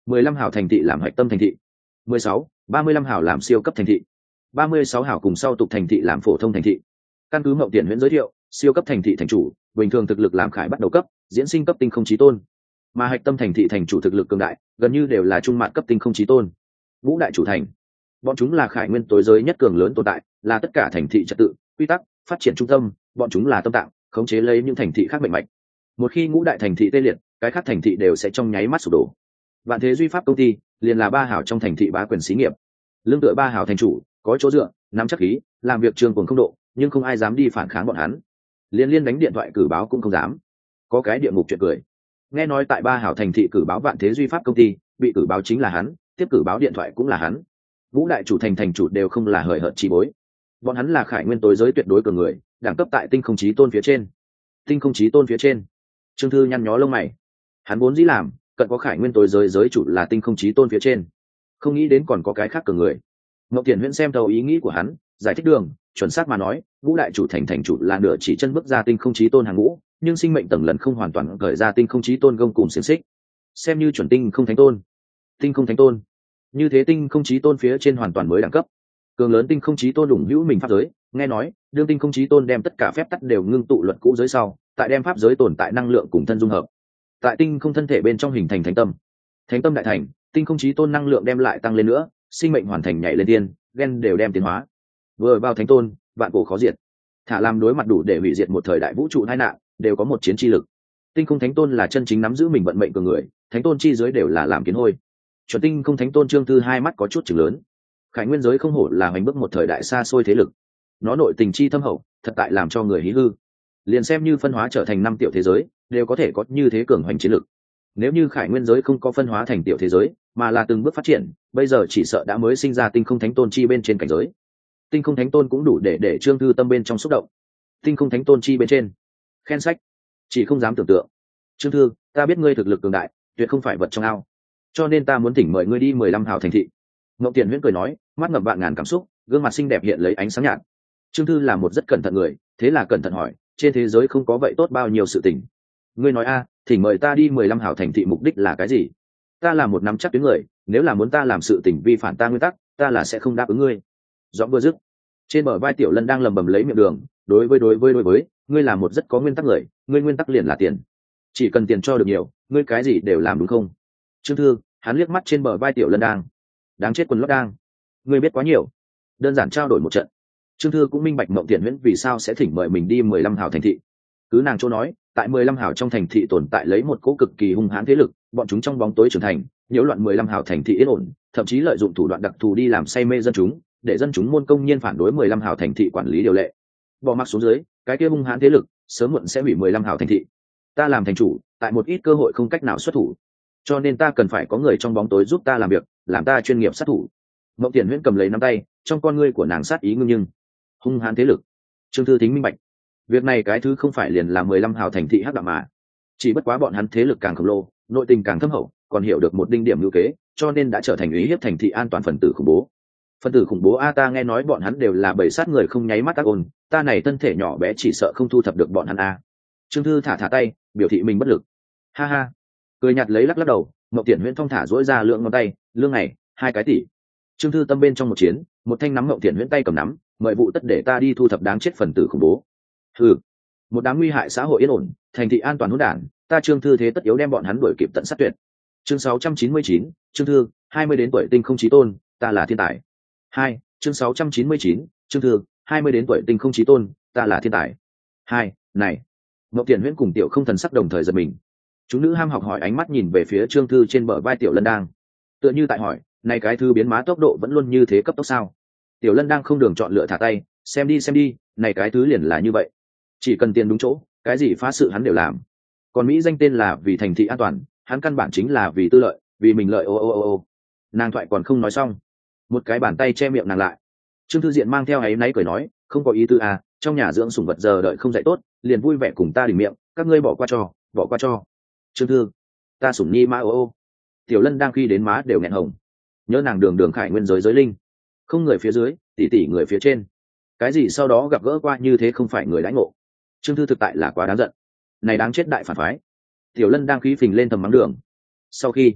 mười lăm hào thành thị làm hạch tâm thành thị. mười sáu, ba mươi lăm hào làm siêu cấp thành thị. ba mươi sáu hào cùng sau tục thành thị làm phổ thông thành thị. Căn cứ Mộng Tiền Huyễn giới thiệu, siêu cấp thành thị thành chủ bình thường thực lực làm khải bắt đầu cấp, diễn sinh cấp tinh không chí tôn, mà hạch tâm thành thị thành chủ thực lực cường đại gần như đều là trung mạn cấp tinh không chí tôn. Ngũ đại chủ thành, bọn chúng là khải nguyên tối giới nhất cường lớn tồn tại, là tất cả thành thị trật tự, quy tắc, phát triển trung tâm, bọn chúng là tâm tạng, khống chế lấy những thành thị khác mạnh mạnh. Một khi ngũ đại thành thị tê liệt, cái khác thành thị đều sẽ trong nháy mắt sụp đổ. Vạn Thế Duy Pháp công ty liền là ba hảo trong thành thị bá quyền xí nghiệp, lương tựa ba hảo thành chủ, có chỗ dựa, nắm chắc khí, làm việc trường cuồng không độ, nhưng không ai dám đi phản kháng bọn hắn. Liên liên đánh điện thoại cử báo cũng không dám. Có cái địa ngục chuyện cười. Nghe nói tại ba hảo thành thị cử báo Vạn Thế Duy Pháp công ty, bị cử báo chính là hắn, tiếp cử báo điện thoại cũng là hắn. Vũ đại chủ thành thành chủ đều không là hời hợt chi bối. Bọn hắn là khải nguyên tối giới tuyệt đối cường người, đẳng cấp tại tinh không chí tôn phía trên. Tinh không chí tôn phía trên. Trương Thư nhăn nhó lông mày. Hắn vốn dĩ làm, cận có khải nguyên tối giới giới chủ là tinh không chí tôn phía trên, không nghĩ đến còn có cái khác cường người. Ngọc Tiền Huyễn xem thấu ý nghĩ của hắn, giải thích đường, chuẩn xác mà nói, Vũ đại chủ thành thành chủ là nửa chỉ chân bước ra tinh không chí tôn hàng ngũ, nhưng sinh mệnh tầng lần không hoàn toàn cởi ra tinh không chí tôn gông cùng xiềng xích, xem như chuẩn tinh không thánh tôn. Tinh không thánh tôn, như thế tinh không chí tôn phía trên hoàn toàn mới đẳng cấp. Cường lớn tinh không chí tôn đủng hữu mình pháp giới, nghe nói, đương tinh không chí tôn đem tất cả phép tắc đều ngưng tụ luật cũ giới sau, tại đem pháp giới tồn tại năng lượng cùng thân dung hợp, tại tinh không thân thể bên trong hình thành thánh tâm. Thánh tâm đại thành, tinh không chí tôn năng lượng đem lại tăng lên nữa, sinh mệnh hoàn thành nhảy lên tiên, gen đều đem tiến hóa. Vừa vào thánh tôn, vạn cổ khó diệt. Thả làm đối mặt đủ để hủy diệt một thời đại vũ trụ tai nạn, đều có một chiến chi lực. Tinh không thánh tôn là chân chính nắm giữ mình vận mệnh của người, thánh tôn chi giới đều là làm kiến hôi. Chuẩn tinh không thánh tôn Trương Tư hai mắt có chút chừng lớn. Khải nguyên giới không hổ là hoành bước một thời đại xa xôi thế lực, nó nội tình chi thâm hậu, thật tại làm cho người hí hư. Liền xem như phân hóa trở thành năm tiểu thế giới, đều có thể có như thế cường hoành chiến lực. Nếu như khải nguyên giới không có phân hóa thành tiểu thế giới, mà là từng bước phát triển, bây giờ chỉ sợ đã mới sinh ra tinh không thánh tôn chi bên trên cảnh giới. Tinh không thánh tôn cũng đủ để để Trương Thư tâm bên trong xúc động. Tinh không thánh tôn chi bên trên, khen sách, chỉ không dám tưởng tượng. Trương Thư, ta biết ngươi thực lực cường đại, tuyệt không phải vật trong ao, cho nên ta muốn thỉnh mời ngươi đi mười lăm hào thành thị. Ngộng Tiền Huyễn cười nói, mắt ngập vạn ngàn cảm xúc, gương mặt xinh đẹp hiện lấy ánh sáng nhạt. Trương Thư là một rất cẩn thận người, thế là cẩn thận hỏi, trên thế giới không có vậy tốt bao nhiêu sự tình. Ngươi nói a, thỉnh mời ta đi mười lăm hào thành thị mục đích là cái gì? Ta là một nắm chắc tuyến người, nếu là muốn ta làm sự tình vi phản ta nguyên tắc, ta là sẽ không đáp ứng ngươi. Giọng vừa dứt, trên bờ vai Tiểu Lân đang lầm bầm lấy miệng đường, đối với đối với đối với, ngươi là một rất có nguyên tắc người, ngươi nguyên tắc liền là tiền. Chỉ cần tiền cho được nhiều, ngươi cái gì đều làm đúng không? Trương Thư, hắn liếc mắt trên bờ vai Tiểu Lân đang, đáng chết quần lót đang, ngươi biết quá nhiều. Đơn giản trao đổi một trận, Trương Thư cũng minh bạch Mộng Tiền Huyễn vì sao sẽ thỉnh mời mình đi mười lăm hào thành thị. Cứ nàng chỗ nói, tại mười lăm hào trong thành thị tồn tại lấy một cỗ cực kỳ hung hãn thế lực, bọn chúng trong bóng tối trưởng thành, nhiễu loạn mười lăm hào thành thị yên ổn, thậm chí lợi dụng thủ đoạn đặc thù đi làm say mê dân chúng, để dân chúng môn công nhiên phản đối mười lăm hào thành thị quản lý điều lệ. Bỏ mặc xuống dưới, cái kia hung hãn thế lực sớm muộn sẽ hủy mười lăm hào thành thị. Ta làm thành chủ, tại một ít cơ hội không cách nào xuất thủ, cho nên ta cần phải có người trong bóng tối giúp ta làm việc, làm ta chuyên nghiệp sát thủ. Mộng Tiền Huyễn cầm lấy nắm tay, trong con ngươi của nàng sát ý ngưng nhưng. Hung hãn thế lực. Trương Thư Thính minh bạch, việc này cái thứ không phải liền là mười lăm hào thành thị hắc đạo mà, chỉ bất quá bọn hắn thế lực càng khổng lồ, nội tình càng thâm hậu, còn hiểu được một đinh điểm lưu kế, cho nên đã trở thành uy hiếp thành thị an toàn phần tử khủng bố. Phần tử khủng bố a, ta nghe nói bọn hắn đều là bầy sát người không nháy mắt ác ôn, ta này thân thể nhỏ bé chỉ sợ không thu thập được bọn hắn a. Trương Thư thả thả tay, biểu thị mình bất lực. Ha ha, cười nhạt lấy lắc lắc đầu. Mộng Tiền Huyễn thong thả duỗi ra lượng ngón tay, lương này hai cái tỷ. Trương Thư tâm bên trong một chiến, một thanh nắm Mộng Tiền Huyễn tay cầm nắm, mời vụ tất để ta đi thu thập đáng chết phần tử khủng bố. Hừ, một đám nguy hại xã hội yên ổn, thành thị an toàn hỗn đản, ta Trương Thư thế tất yếu đem bọn hắn đuổi kịp tận sát tuyệt. Chương sáu trăm chín mươi chín, Trương Thư, hai mươi đến tuổi tinh không chí tôn, ta là thiên tài. Hai, chương sáu trăm chín mươi chín, Trương Thư, hai mươi đến tuổi tinh không chí tôn, ta là thiên tài. Hai, này. Mộng Tiền Huyễn cùng Tiểu Không thần sắc đồng thời giật mình. Chúng nữ ham học hỏi ánh mắt nhìn về phía Trương Thư trên bờ vai Tiểu Lân đang, tựa như tại hỏi, này cái thư biến má tốc độ vẫn luôn như thế cấp tốc sao? Tiểu Lân đang không đường chọn lựa thả tay, xem đi xem đi, này cái thứ liền là như vậy, chỉ cần tiền đúng chỗ, cái gì phá sự hắn đều làm. Còn Mỹ danh tên là vì thành thị an toàn, hắn căn bản chính là vì tư lợi, vì mình lợi. Ô ô ô ô. Nàng thoại còn không nói xong, một cái bàn tay che miệng nàng lại. Trương Thư Diện mang theo áy náy cười nói, không có ý tư à, trong nhà dưỡng sủng vật giờ đợi không dạy tốt, liền vui vẻ cùng ta đỉnh miệng, các ngươi bỏ qua cho, bỏ qua cho. Trương Thư, ta sủng nhi má ô ô. Tiểu Lân đang khi đến má đều nghẹn hồng, nhớ nàng đường đường khải nguyên giới giới linh, không người phía dưới, tỷ tỷ người phía trên, cái gì sau đó gặp gỡ qua như thế không phải người đãi ngộ. Trương Thư thực tại là quá đáng giận, này đáng chết đại phản phái. Tiểu Lân đang khí phình lên thầm mắng đường. Sau khi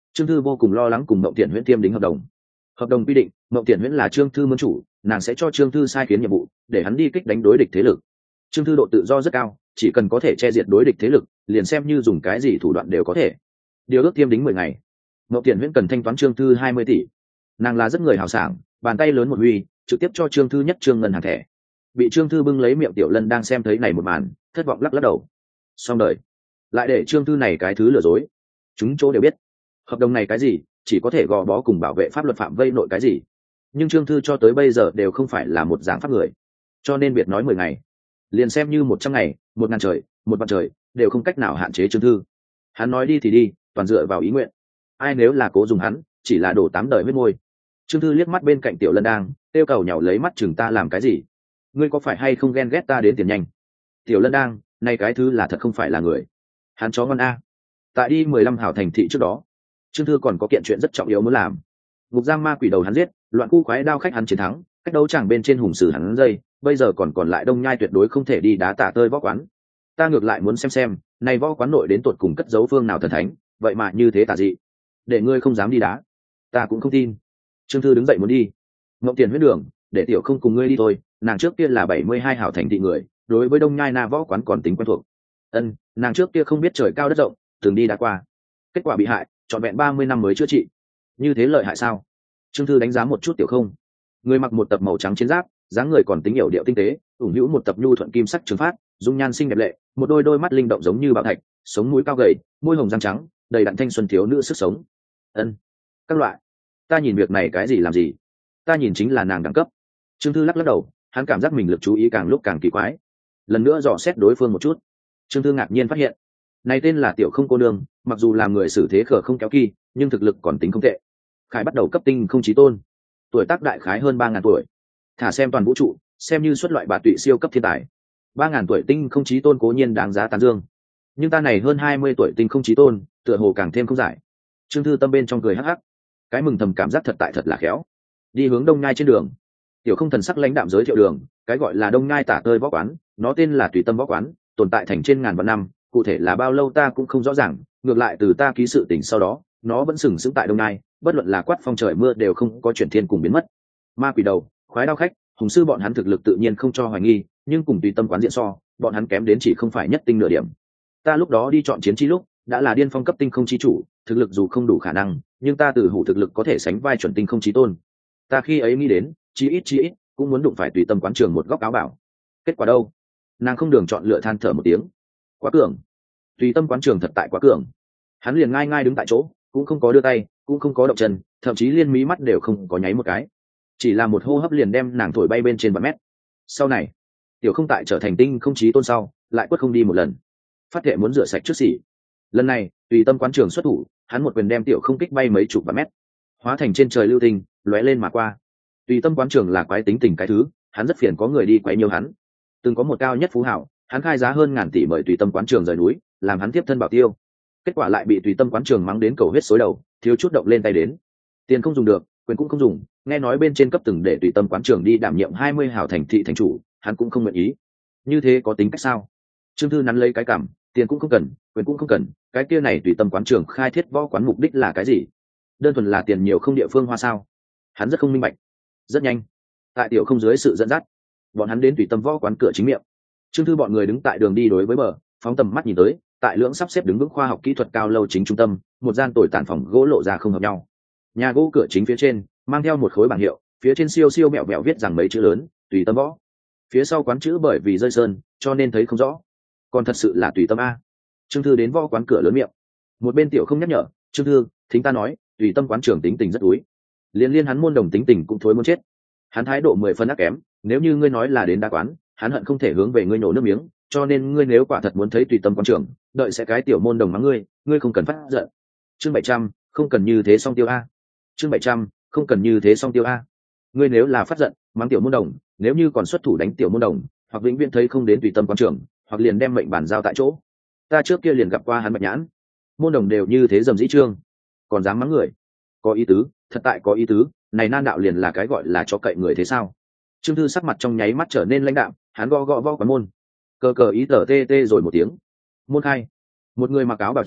Trương Thư vô cùng lo lắng cùng Mộng Tiễn Huyễn tiêm đính hợp đồng. Hợp đồng quy định, Mộng Tiễn Huyễn là Trương Thư môn chủ, nàng sẽ cho Trương Thư sai khiến nhiệm vụ, để hắn đi kích đánh đối địch thế lực. Trương Thư độ tự do rất cao, chỉ cần có thể che diệt đối địch thế lực, liền xem như dùng cái gì thủ đoạn đều có thể. Điều ước tiêm đính mười ngày. Mộng Tiễn Huyễn cần thanh toán Trương Thư hai mươi tỷ. Nàng là rất người hào sảng, bàn tay lớn một huy, trực tiếp cho Trương Thư nhất trương ngân hàng thẻ. Bị Trương Thư bưng lấy miệng Tiểu Lân đang xem thấy này một màn, thất vọng lắc lắc đầu. Xong đời, lại để Trương Thư này cái thứ lừa dối. Chúng chỗ đều biết, hợp đồng này cái gì, chỉ có thể gò bó cùng bảo vệ pháp luật phạm vây nội cái gì. Nhưng Trương Thư cho tới bây giờ đều không phải là một dạng pháp người, cho nên biệt nói mười ngày, liền xem như một trăm ngày, một ngàn trời, một vạn trời, đều không cách nào hạn chế Trương Thư. Hắn nói đi thì đi, toàn dựa vào ý nguyện. Ai nếu là cố dùng hắn, chỉ là đổ tám đời huyết môi. Trương Thư liếc mắt bên cạnh Tiểu Lân đang tiêu cầu nhào lấy mắt chừng ta làm cái gì? Ngươi có phải hay không ghen ghét ta đến tiền nhanh? Tiểu Lân đang, nay cái thứ là thật không phải là người. Hắn chó ngon a. Tại đi mười lăm hảo thành thị trước đó, Trương Thư còn có kiện chuyện rất trọng yếu muốn làm. Ngục giam ma quỷ đầu hắn giết, loạn khu khoái đao khách hắn chiến thắng, cách đấu chẳng bên trên hùng sử hắn dây, bây giờ còn còn lại Đông Nhai tuyệt đối không thể đi đá tả tơi võ quán. Ta ngược lại muốn xem xem, này võ quán nội đến tột cùng cất giấu phương nào thần thánh, vậy mà như thế tà dị, để ngươi không dám đi đá, ta cũng không tin. Trương Thư đứng dậy muốn đi. Ngộng Tiền huyết đường, để tiểu không cùng ngươi đi thôi, nàng trước kia là bảy mươi hai hảo thành thị người, đối với Đông Nhai na võ quán còn tính quen thuộc. Ân, nàng trước kia không biết trời cao đất rộng, từng đi đã qua. Kết quả bị hại, trọn vẹn ba mươi năm mới chữa trị. Như thế lợi hại sao? Trương Thư đánh giá một chút tiểu không. Người mặc một tập màu trắng chiến giáp, dáng người còn tính hiểu điệu tinh tế, ủng hữu một tập nhu thuận kim sắc trường phát, dung nhan xinh đẹp lệ, một đôi đôi mắt linh động giống như bảo thạch, sống mũi cao gầy, môi hồng răng trắng, đầy đặn thanh xuân thiếu nữ sức sống. Ân, các loại. Ta nhìn việc này cái gì làm gì? Ta nhìn chính là nàng đẳng cấp. Trương Thư lắc lắc đầu, hắn cảm giác mình lực chú ý càng lúc càng kỳ quái. Lần nữa dò xét đối phương một chút, Trương Thư ngạc nhiên phát hiện, này tên là tiểu không cô nương, mặc dù làm người xử thế khờ không kéo kỳ, nhưng thực lực còn tính không tệ. Khải bắt đầu cấp tinh không chí tôn, tuổi tác đại khái hơn ba ngàn tuổi, thả xem toàn vũ trụ, xem như xuất loại bà tụy siêu cấp thiên tài. Ba ngàn tuổi tinh không chí tôn cố nhiên đáng giá tán dương, nhưng ta này hơn hai mươi tuổi tinh không chí tôn, tựa hồ càng thêm không giải. Trương Thư tâm bên trong cười hắc hắc, cái mừng thầm cảm giác thật tại thật là khéo. Đi hướng Đông Nhai trên đường, tiểu không thần sắc lãnh đạm giới thiệu đường, cái gọi là Đông Nhai tả tơi võ quán, nó tên là Tùy Tâm võ quán, tồn tại thành trên ngàn vạn năm, cụ thể là bao lâu ta cũng không rõ ràng, ngược lại từ ta ký sự tình sau đó, nó vẫn sừng sững tại Đông Nhai, bất luận là quát phong trời mưa đều không có chuyển thiên cùng biến mất. Ma quỷ đầu, khoái đao khách, hùng sư bọn hắn thực lực tự nhiên không cho hoài nghi, nhưng cùng Tùy Tâm quán diện so, bọn hắn kém đến chỉ không phải nhất tinh nửa điểm. Ta lúc đó đi chọn chiến chi lúc, đã là điên phong cấp tinh không chi chủ, thực lực dù không đủ khả năng, nhưng ta từ hủ thực lực có thể sánh vai chuẩn tinh không chí tôn. Ta khi ấy nghĩ đến, chí ít chí ít cũng muốn đụng phải Tùy Tâm quán trường một góc áo bảo. Kết quả đâu? Nàng không đường chọn lựa than thở một tiếng. Quá cường. Tùy Tâm quán trường thật tại quá cường. Hắn liền ngai ngai đứng tại chỗ, cũng không có đưa tay, cũng không có động chân, thậm chí liên mí mắt đều không có nháy một cái, chỉ là một hô hấp liền đem nàng thổi bay bên trên vạn mét. Sau này, tiểu không tại trở thành tinh không chí tôn sau, lại quất không đi một lần, phát thệ muốn rửa sạch trước xỉ. Lần này, Tùy Tâm quán trường xuất thủ, hắn một quyền đem tiểu không kích bay mấy chục vạn mét, hóa thành trên trời lưu tinh, lóe lên mà qua. Tùy Tâm quán trường là quái tính tình cái thứ, hắn rất phiền có người đi quấy nhiều hắn. Từng có một cao nhất phú hảo, hắn khai giá hơn ngàn tỷ mời Tùy Tâm quán trường rời núi, làm hắn tiếp thân bảo tiêu. Kết quả lại bị Tùy Tâm quán trường mắng đến cầu huyết xối đầu, thiếu chút động lên tay đến. Tiền không dùng được, quyền cũng không dùng, nghe nói bên trên cấp từng để Tùy Tâm quán trường đi đảm nhiệm hai mươi hảo thành thị thành chủ, hắn cũng không nguyện ý. Như thế có tính cách sao? Trương Thư nắn lấy cái cảm, tiền cũng không cần, quyền cũng không cần, cái kia này Tùy Tâm quán trường khai thiết võ quán mục đích là cái gì? Đơn thuần là tiền nhiều không địa phương hoa sao? Hắn rất không minh bạch. Rất nhanh, tại tiểu không dưới sự dẫn dắt, bọn hắn đến Tùy Tâm võ quán cửa chính miệng. Trương Thư bọn người đứng tại đường đi đối với bờ, phóng tầm mắt nhìn tới, tại lưỡng sắp xếp đứng vững khoa học kỹ thuật cao lâu chính trung tâm, một gian tồi tàn phòng gỗ lộ ra không hợp nhau. Nhà gỗ cửa chính phía trên mang theo một khối bảng hiệu, phía trên siêu siêu mẹo mẹo viết rằng mấy chữ lớn, Tùy Tâm võ. Phía sau quán chữ bởi vì rơi sơn, cho nên thấy không rõ. Còn thật sự là Tùy Tâm a. Trương Thư đến võ quán cửa lớn miệng. Một bên tiểu không nhắc nhở, Trương Thư, thính ta nói, Tùy Tâm quán trưởng tính tình rất úi. Liên liên hắn môn đồng tính tình cũng thối muốn chết. Hắn thái độ mười phân ác kém, nếu như ngươi nói là đến đa quán, hắn hận không thể hướng về ngươi nổ nước miếng, cho nên ngươi nếu quả thật muốn thấy Tùy Tâm quán trưởng, đợi sẽ cái tiểu môn đồng mắng ngươi, ngươi không cần phát giận. Chương bảy trăm, không cần như thế song tiêu a. Chương bảy trăm, không cần như thế song tiêu a. Ngươi nếu là phát giận, mắng tiểu môn đồng, nếu như còn xuất thủ đánh tiểu môn đồng, hoặc vĩnh viễn thấy không đến Tùy Tâm quán trưởng, hoặc liền đem mệnh bản giao tại chỗ. Ta trước kia liền gặp qua hắn Bạch Nhãn, môn đồng đều như thế dầm dĩ trương, còn dám mắng người, có ý tứ, thật tại có ý tứ, này nan đạo liền là cái gọi là cho cậy người thế sao? Trương Thư sắc mặt trong nháy mắt trở nên lãnh đạm, hắn gõ gõ võ quán môn, cờ cờ ý tờ tê tê rồi một tiếng, môn khai. Một người mặc áo bào trắng,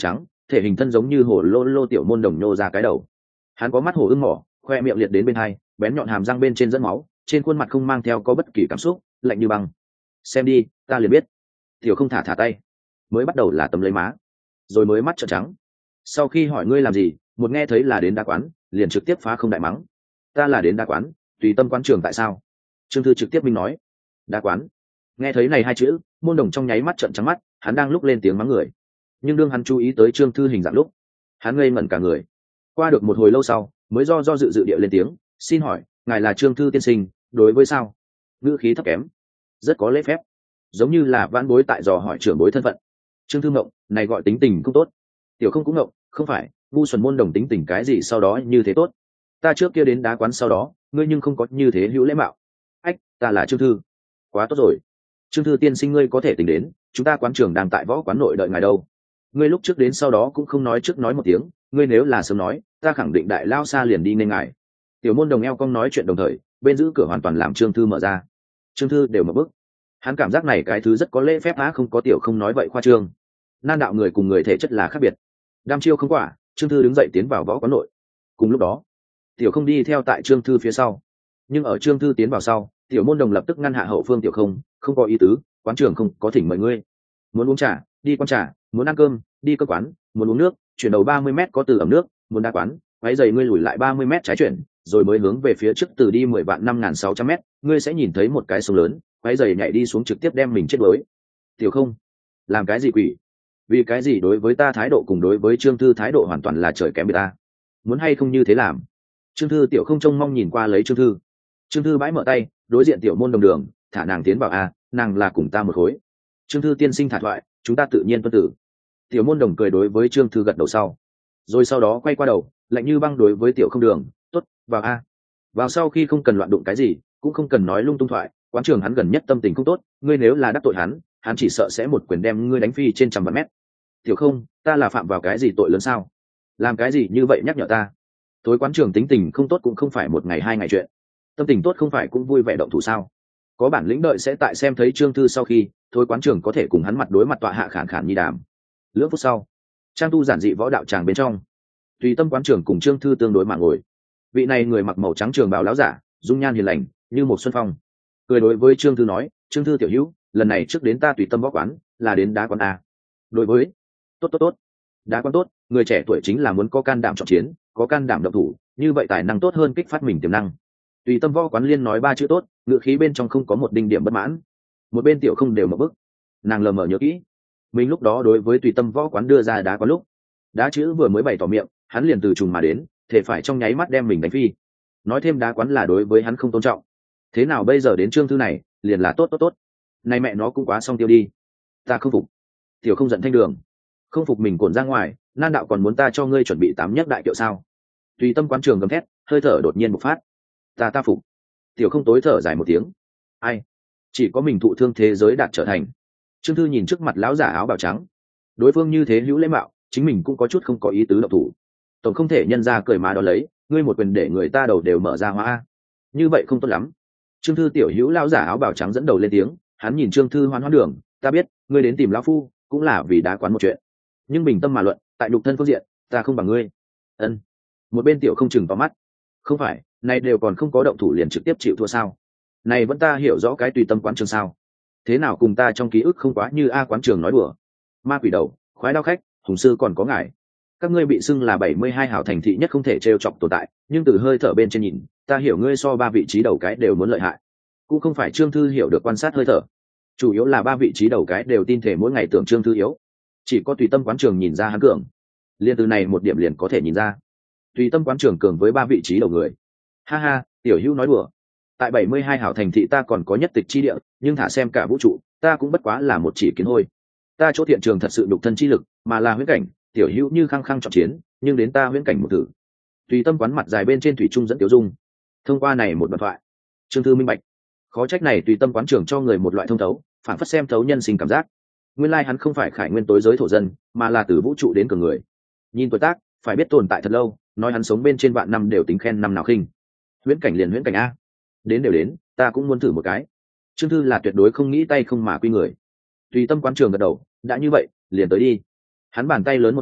thể hình thân giống như hổ lô lô tiểu môn đồng nhô ra cái đầu. Hắn có mắt hổ ưng mỏ, khoe miệng liệt đến bên hai, bén nhọn hàm răng bên trên dẫn máu, trên khuôn mặt không mang theo có bất kỳ cảm xúc, lạnh như băng. Xem đi, ta liền biết. Tiểu không thả thả tay, mới bắt đầu là tấm lấy má, rồi mới mắt trợn trắng. Sau khi hỏi ngươi làm gì, một nghe thấy là đến đá quán, liền trực tiếp phá không đại mắng. Ta là đến đá quán, tùy tâm quán trường tại sao? Trương Thư trực tiếp minh nói. Đá quán. Nghe thấy này hai chữ, môn đồng trong nháy mắt trợn trắng mắt, hắn đang lúc lên tiếng mắng người, nhưng đương hắn chú ý tới Trương Thư hình dạng lúc, hắn ngây ngẩn cả người. Qua được một hồi lâu sau, mới do do dự dự địa lên tiếng, xin hỏi ngài là Trương Thư tiên sinh? Đối với sao? Ngữ khí thấp kém, rất có lễ phép, giống như là vãn bối tại dò hỏi trưởng bối thân phận. Trương Thư ngộng, này gọi tính tình không tốt. Tiểu không cũng ngộng, không phải ngu xuẩn môn đồng tính tình cái gì sau đó như thế tốt. Ta trước kia đến đá quán sau đó, ngươi nhưng không có như thế hữu lễ mạo. Ách, ta là Trương Thư. Quá tốt rồi. Trương Thư tiên sinh ngươi có thể tính đến, chúng ta quán trưởng đang tại võ quán nội đợi ngài đâu. Ngươi lúc trước đến sau đó cũng không nói trước nói một tiếng, ngươi nếu là sớm nói, ta khẳng định đại lao xa liền đi nên ngài. Tiểu môn đồng eo cong nói chuyện đồng thời, bên giữ cửa hoàn toàn làm Trương Thư mở ra. Trương Thư đều mở bức. Hắn cảm giác này cái thứ rất có lễ phép á, không có tiểu không nói vậy khoa trương. Nan đạo người cùng người thể chất là khác biệt. Đam chiêu không quả, Trương Thư đứng dậy tiến vào võ quán nội. Cùng lúc đó, tiểu không đi theo tại Trương Thư phía sau. Nhưng ở Trương Thư tiến vào sau, tiểu môn đồng lập tức ngăn hạ hậu phương tiểu không, không có ý tứ, quán trưởng không có thỉnh mời ngươi. Muốn uống trà, đi quán trà, muốn ăn cơm, đi cơ quán, muốn uống nước, chuyển đầu ba mươi mét có từ ẩm nước, muốn đá quán, váy giày ngươi lùi lại ba mươi mét trái chuyển, rồi mới hướng về phía trước từ đi mười vạn năm ngàn sáu trăm mét, ngươi sẽ nhìn thấy một cái sông lớn, váy giày nhảy đi xuống trực tiếp đem mình chết đuối. Tiểu không, làm cái gì quỷ? Vì cái gì đối với ta thái độ cùng đối với Trương Thư thái độ hoàn toàn là trời kém biệt ta? Muốn hay không như thế làm? Trương Thư tiểu không trông mong nhìn qua lấy Trương Thư. Trương Thư bãi mở tay, đối diện tiểu môn đồng đường, thả nàng tiến vào a, nàng là cùng ta một khối. Trương Thư tiên sinh thả thoại, chúng ta tự nhiên tuân tử. Tiểu môn đồng cười đối với Trương Thư gật đầu sau, rồi sau đó quay qua đầu, lạnh như băng đối với tiểu không đường, tốt, vào a. Vào sau khi không cần loạn đụng cái gì, cũng không cần nói lung tung thoại, quán trường hắn gần nhất tâm tình không tốt, ngươi nếu là đắc tội hắn, hắn chỉ sợ sẽ một quyền đem ngươi đánh phi trên trăm vạn mét. Tiểu không, ta là phạm vào cái gì tội lớn sao? Làm cái gì như vậy nhắc nhở ta? Tối quán trường tính tình không tốt cũng không phải một ngày hai ngày chuyện, tâm tình tốt không phải cũng vui vẻ động thủ sao? Có bản lĩnh đợi sẽ tại xem thấy Trương Thư sau khi, thôi quán trường có thể cùng hắn mặt đối mặt tọa hạ khản khản nhi đàm. Lưỡng phút sau, trang tu giản dị võ đạo tràng bên trong, tùy tâm quán trường cùng Trương Thư tương đối mà ngồi. Vị này người mặc màu trắng trường bào láo giả, dung nhan hiền lành như một xuân phong, cười đối với Trương Thư nói, Trương Thư tiểu hữu, lần này trước đến ta tùy tâm võ quán, là đến đá quán a. Đối với tốt tốt tốt, đá quán tốt, người trẻ tuổi chính là muốn có can đảm chọn chiến, có can đảm động thủ, như vậy tài năng tốt hơn kích phát mình tiềm năng. Tùy tâm võ quán liên nói ba chữ tốt, ngựa khí bên trong không có một đinh điểm bất mãn. Một bên tiểu không đều mở bức, nàng lờ mờ nhớ kỹ, mình lúc đó đối với tùy tâm võ quán đưa ra đá quán lúc, đá chữ vừa mới bày tỏ miệng, hắn liền từ trùng mà đến, thể phải trong nháy mắt đem mình đánh phi. Nói thêm đá quán là đối với hắn không tôn trọng. Thế nào bây giờ đến Trương Thư này, liền là tốt tốt tốt. Này mẹ nó cũng quá xong tiêu đi. Ta không phục. Tiểu không giận thanh đường, không phục mình cuộn ra ngoài, nan đạo còn muốn ta cho ngươi chuẩn bị tám nhất đại kiệu sao? Tùy tâm quán trường gầm thét, hơi thở đột nhiên bộc phát. Ta ta phục. Tiểu không tối thở dài một tiếng. Ai? Chỉ có mình thụ thương thế giới đạt trở thành. Trương Thư nhìn trước mặt lão giả áo bào trắng, đối phương như thế hữu lễ mạo, chính mình cũng có chút không có ý tứ động thủ. Tổng không thể nhân ra cười má đó lấy, ngươi một quyền để người ta đầu đều mở ra hóa, như vậy không tốt lắm. Trương Thư tiểu hữu lão giả áo bào trắng dẫn đầu lên tiếng, hắn nhìn Trương Thư hoan hoan đường, ta biết ngươi đến tìm lão phu cũng là vì đá quán một chuyện, nhưng bình tâm mà luận, tại nhục thân phương diện ta không bằng ngươi. Ân. Một bên tiểu không chừng vào mắt, không phải này đều còn không có động thủ liền trực tiếp chịu thua sao? Này vẫn ta hiểu rõ cái tùy tâm quán trường sao? Thế nào cùng ta trong ký ức không quá như a quán trường nói đùa. Ma quỷ đầu, khoái đao khách, hùng sư còn có ngài, các ngươi bị xưng là bảy mươi hai hảo thành thị nhất không thể trêu chọc tồn tại, nhưng từ hơi thở bên trên nhìn, ta hiểu ngươi so ba vị trí đầu cái đều muốn lợi hại. Cũng không phải Trương Thư hiểu được quan sát hơi thở, chủ yếu là ba vị trí đầu cái đều tin thể mỗi ngày tưởng Trương Thư yếu, chỉ có tùy tâm quán trường nhìn ra hắn cường. Liên từ này một điểm liền có thể nhìn ra, tùy tâm quán trường cường với ba vị trí đầu người. Ha ha, tiểu hữu nói đùa. Tại bảy mươi hai hảo thành thị ta còn có nhất tịch chi địa, nhưng thả xem cả vũ trụ, ta cũng bất quá là một chỉ kiến hôi. Ta chỗ thiện trường thật sự đục thân chi lực, mà là huyễn cảnh, tiểu hữu như khăng khăng chọn chiến, nhưng đến ta huyễn cảnh một thử. Tùy tâm quán mặt dài bên trên thủy trung dẫn tiểu dung. Thông qua này một đoạn thoại, Trương Thư minh bạch, khó trách này tùy tâm quán trường cho người một loại thông thấu, phản phất xem thấu nhân sinh cảm giác. Nguyên lai hắn không phải khải nguyên tối giới thổ dân, mà là từ vũ trụ đến cường người. Nhìn tuổi tác, phải biết tồn tại thật lâu, nói hắn sống bên trên vạn năm đều tính khen năm nào khinh. Huyễn cảnh liền huyễn cảnh a, đến đều đến, ta cũng muốn thử một cái. Trương Thư là tuyệt đối không nghĩ tay không mà quy người. Tùy tâm quán trường gật đầu, đã như vậy, liền tới đi. Hắn bàn tay lớn một huy,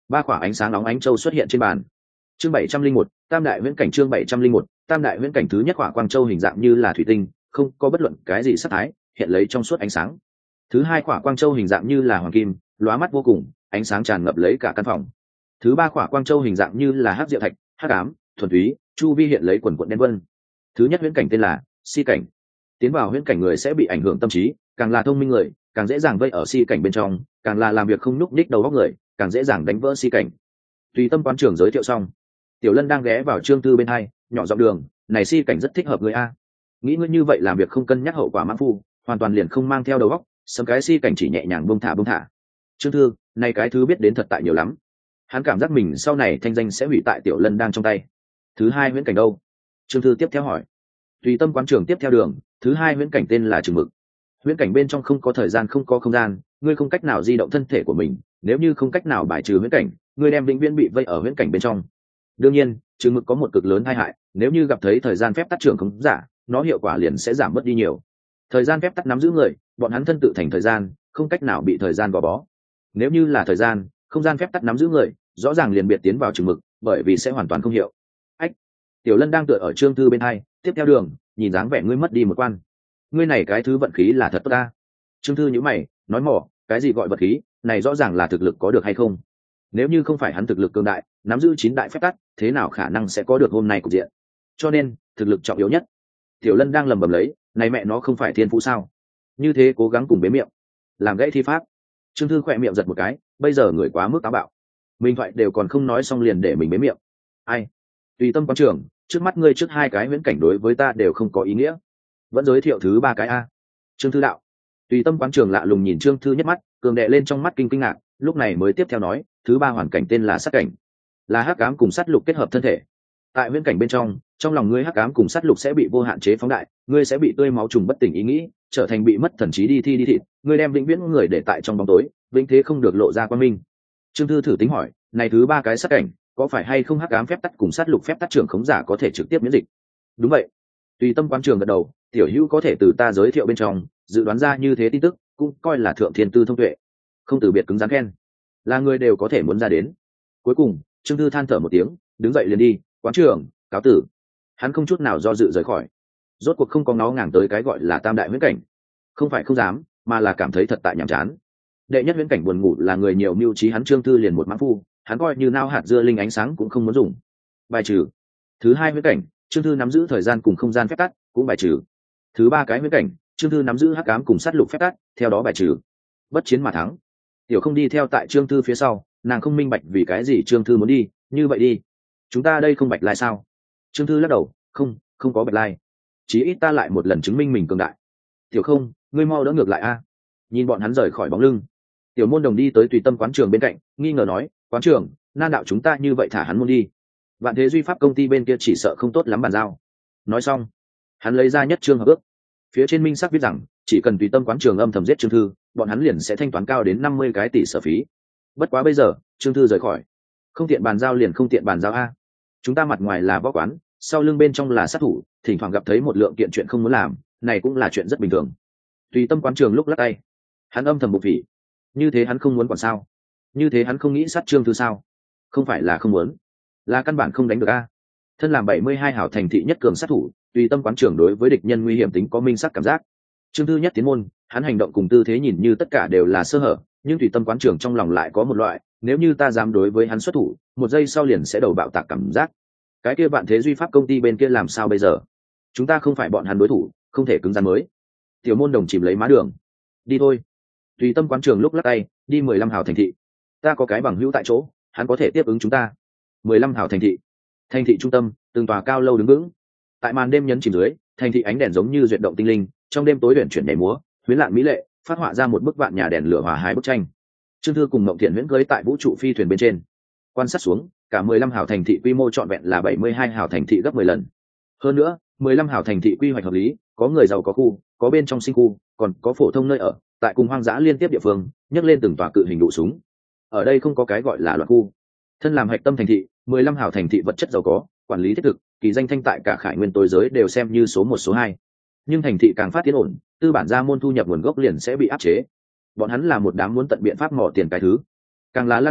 ba quả ánh sáng nóng ánh châu xuất hiện trên bàn. Chương bảy trăm linh một, tam đại huyễn cảnh. Chương bảy trăm linh một, tam đại huyễn cảnh. Thứ nhất quả quang châu hình dạng như là thủy tinh, không có bất luận cái gì sắc thái, hiện lấy trong suốt ánh sáng. Thứ hai quả quang châu hình dạng như là hoàng kim, lóa mắt vô cùng, ánh sáng tràn ngập lấy cả căn phòng. Thứ ba quả quang châu hình dạng như là hắc diệu thạch, hắc ám, thuần túy, chu vi hiện lấy quần quần đen vân. Thứ nhất huyễn cảnh tên là si cảnh. Tiến vào huyễn cảnh người sẽ bị ảnh hưởng tâm trí, càng là thông minh người, càng dễ dàng vây ở si cảnh bên trong, càng là làm việc không nhúc nhích đầu óc người, càng dễ dàng đánh vỡ si cảnh. Tùy Tâm quán trưởng giới thiệu xong, Tiểu Lân đang ghé vào Trương Tư bên hai, nhỏ giọng đường, này si cảnh rất thích hợp người a. Nghĩ ngươi như vậy làm việc không cân nhắc hậu quả mãng phu, hoàn toàn liền không mang theo đầu óc, sớm cái si cảnh chỉ nhẹ nhàng buông thả buông thả. Trương Thư, này cái thứ biết đến thật tại nhiều lắm. Hắn cảm giác mình sau này thanh danh sẽ hủy tại Tiểu Lân đang trong tay. Thứ hai huyễn cảnh đâu? Trương Thư tiếp theo hỏi. Tùy Tâm quán trưởng tiếp theo đường, thứ hai huyễn cảnh tên là Trừng Mực. Huyễn cảnh bên trong không có thời gian không có không gian, ngươi không cách nào di động thân thể của mình, nếu như không cách nào bài trừ huyễn cảnh, ngươi đem vĩnh viễn bị vây ở huyễn cảnh bên trong. Đương nhiên, Trừng Mực có một cực lớn tai hại, nếu như gặp thấy thời gian phép tắt trưởng không giả, nó hiệu quả liền sẽ giảm mất đi nhiều. Thời gian phép tắt nắm giữ người, bọn hắn thân tự thành thời gian, không cách nào bị thời gian gò bó. Nếu như là thời gian, không gian phép tắt nắm giữ người, rõ ràng liền biệt tiến vào Trừng Mực, bởi vì sẽ hoàn toàn không hiệu. Ách. Tiểu Lân đang tựa ở Trương Thư bên hai, tiếp theo đường, nhìn dáng vẻ ngươi mất đi một quan. Ngươi này cái thứ vận khí là thật tốt ta. Trương Thư nhíu mày, nói mỏ, cái gì gọi vận khí, này rõ ràng là thực lực có được hay không? Nếu như không phải hắn thực lực cường đại, nắm giữ chín đại phép tắc, thế nào khả năng sẽ có được hôm nay cục diện? Cho nên, thực lực trọng yếu nhất. Tiểu Lân đang lầm bầm lấy, này mẹ nó không phải thiên phú sao? Như thế cố gắng cùng bế miệng, làm gãy thi pháp. Trương Thư khỏe miệng giật một cái, bây giờ người quá mức táo bạo. Mình thoại đều còn không nói xong liền để mình bế miệng. Ai? Tùy Tâm quán trưởng, trước mắt ngươi trước hai cái huyễn cảnh đối với ta đều không có ý nghĩa. Vẫn giới thiệu thứ ba cái a. Trương Thư đạo. Tùy Tâm quán trưởng lạ lùng nhìn Trương Thư nhất mắt, cường đệ lên trong mắt kinh kinh ngạc, lúc này mới tiếp theo nói, thứ ba hoàn cảnh tên là sát cảnh, là hắc ám cùng sát lục kết hợp thân thể. Tại huyễn cảnh bên trong, trong lòng ngươi hắc ám cùng sát lục sẽ bị vô hạn chế phóng đại, ngươi sẽ bị tươi máu trùng bất tỉnh ý nghĩ, trở thành bị mất thần trí đi thi đi thịt, ngươi đem vĩnh viễn người để tại trong bóng tối, vĩnh thế không được lộ ra quang minh. Trương Thư thử tính hỏi, này thứ ba cái sát cảnh, có phải hay không hắc ám phép tắc cùng sát lục phép tắc trưởng khống giả có thể trực tiếp miễn dịch? Đúng vậy. Tùy Tâm quán trường gật đầu, tiểu hữu có thể từ ta giới thiệu bên trong dự đoán ra như thế tin tức, cũng coi là thượng thiên tư thông tuệ, không từ biệt cứng rắn khen, là người đều có thể muốn ra đến. Cuối cùng, Trương Thư than thở một tiếng, đứng dậy liền đi, quán trưởng, cáo tử. Hắn không chút nào do dự rời khỏi. Rốt cuộc không có ngó ngàng tới cái gọi là tam đại huyễn cảnh, không phải không dám, mà là cảm thấy thật tại nhàm chán. Đệ nhất huyễn cảnh buồn ngủ là người nhiều mưu trí, hắn Trương Thư liền một mãng phu, hắn coi như nao hạt dưa linh ánh sáng cũng không muốn dùng, bài trừ. Thứ hai huyễn cảnh, Trương Thư nắm giữ thời gian cùng không gian phép tắc, cũng bài trừ. Thứ ba cái huyễn cảnh, Trương Thư nắm giữ hắc ám cùng sát lục phép tắc, theo đó bài trừ. Bất chiến mà thắng. Tiểu Không đi theo tại Trương Thư phía sau, nàng không minh bạch vì cái gì Trương Thư muốn đi, như vậy đi, chúng ta đây không bạch lai sao? Trương Thư lắc đầu, không, không có bạch lai, chí ít ta lại một lần chứng minh mình cường đại. Tiểu Không, ngươi mau đỡ ngược lại a. Nhìn bọn hắn rời khỏi bóng lưng, Tiểu Môn Đồng đi tới Tùy Tâm quán trường bên cạnh, nghi ngờ nói, quán trưởng, nan đạo chúng ta như vậy thả hắn môn đi, Vạn Thế Duy Pháp công ty bên kia chỉ sợ không tốt lắm bàn giao. Nói xong, hắn lấy ra nhất trương hợp ước, phía trên minh sắc viết rằng chỉ cần Tùy Tâm quán trường âm thầm giết Trương Thư, bọn hắn liền sẽ thanh toán cao đến năm mươi cái tỷ sở phí. Bất quá bây giờ Trương Thư rời khỏi, không tiện bàn giao liền không tiện bàn giao a. Chúng ta mặt ngoài là võ quán, sau lưng bên trong là sát thủ, thỉnh thoảng gặp thấy một lượng kiện chuyện không muốn làm, này cũng là chuyện rất bình thường. Tùy Tâm quán trường lúc lắc tay, hắn âm thầm bục phỉ, như thế hắn không muốn còn sao? Như thế hắn không nghĩ sát Trương Thư sao? Không phải là không muốn, là căn bản không đánh được a. Thân làm bảy mươi hai hảo thành thị nhất cường sát thủ, Tùy Tâm quán trưởng đối với địch nhân nguy hiểm tính có minh sắc cảm giác. Trương Thư nhất tiến môn, hắn hành động cùng tư thế nhìn như tất cả đều là sơ hở, nhưng Tùy Tâm quán trưởng trong lòng lại có một loại, nếu như ta dám đối với hắn xuất thủ, một giây sau liền sẽ đầu bạo tạc cảm giác. Cái kia Vạn Thế Duy Pháp công ty bên kia làm sao bây giờ? Chúng ta không phải bọn hắn đối thủ, không thể cứng rắn mới. Tiểu Môn Đồng chìm lấy má đường, đi thôi. Tùy Tâm quán trưởng lúc lắc tay, đi mười lăm hảo thành thị. Ta có cái bằng hữu tại chỗ, hắn có thể tiếp ứng chúng ta. mười lăm hảo thành thị. Thành thị trung tâm, từng tòa cao lâu đứng vững. Tại màn đêm nhấn chìm dưới, thành thị ánh đèn giống như duyệt động tinh linh, trong đêm tối huyền chuyển nhảy múa, huyễn lạn mỹ lệ, phát họa ra một bức vạn nhà đèn lửa hòa hai bức tranh. Trương Thư cùng Mộng Thiện Huyễn cưỡi tại vũ trụ phi thuyền bên trên, quan sát xuống, cả mười lăm hảo thành thị quy mô trọn vẹn là bảy mươi hai hảo thành thị gấp mười lần. Hơn nữa, mười lăm hảo thành thị quy hoạch hợp lý, có người giàu có khu, có bên trong sinh khu, còn có phổ thông nơi ở, tại cùng hoang dã liên tiếp địa phương, nhấc lên từng tòa cự hình đụ súng. Ở đây không có cái gọi là loạt khu. Thân làm hạch tâm thành thị, mười lăm hảo thành thị vật chất giàu có, quản lý thiết thực, kỳ danh thanh tại cả khải nguyên tối giới đều xem như số một số hai. Nhưng thành thị càng phát tiến ổn, tư bản gia môn thu nhập nguồn gốc liền sẽ bị áp chế. Bọn hắn là một đám muốn tận biện pháp mò tiền cái thứ, càng là lăn lộn loạn,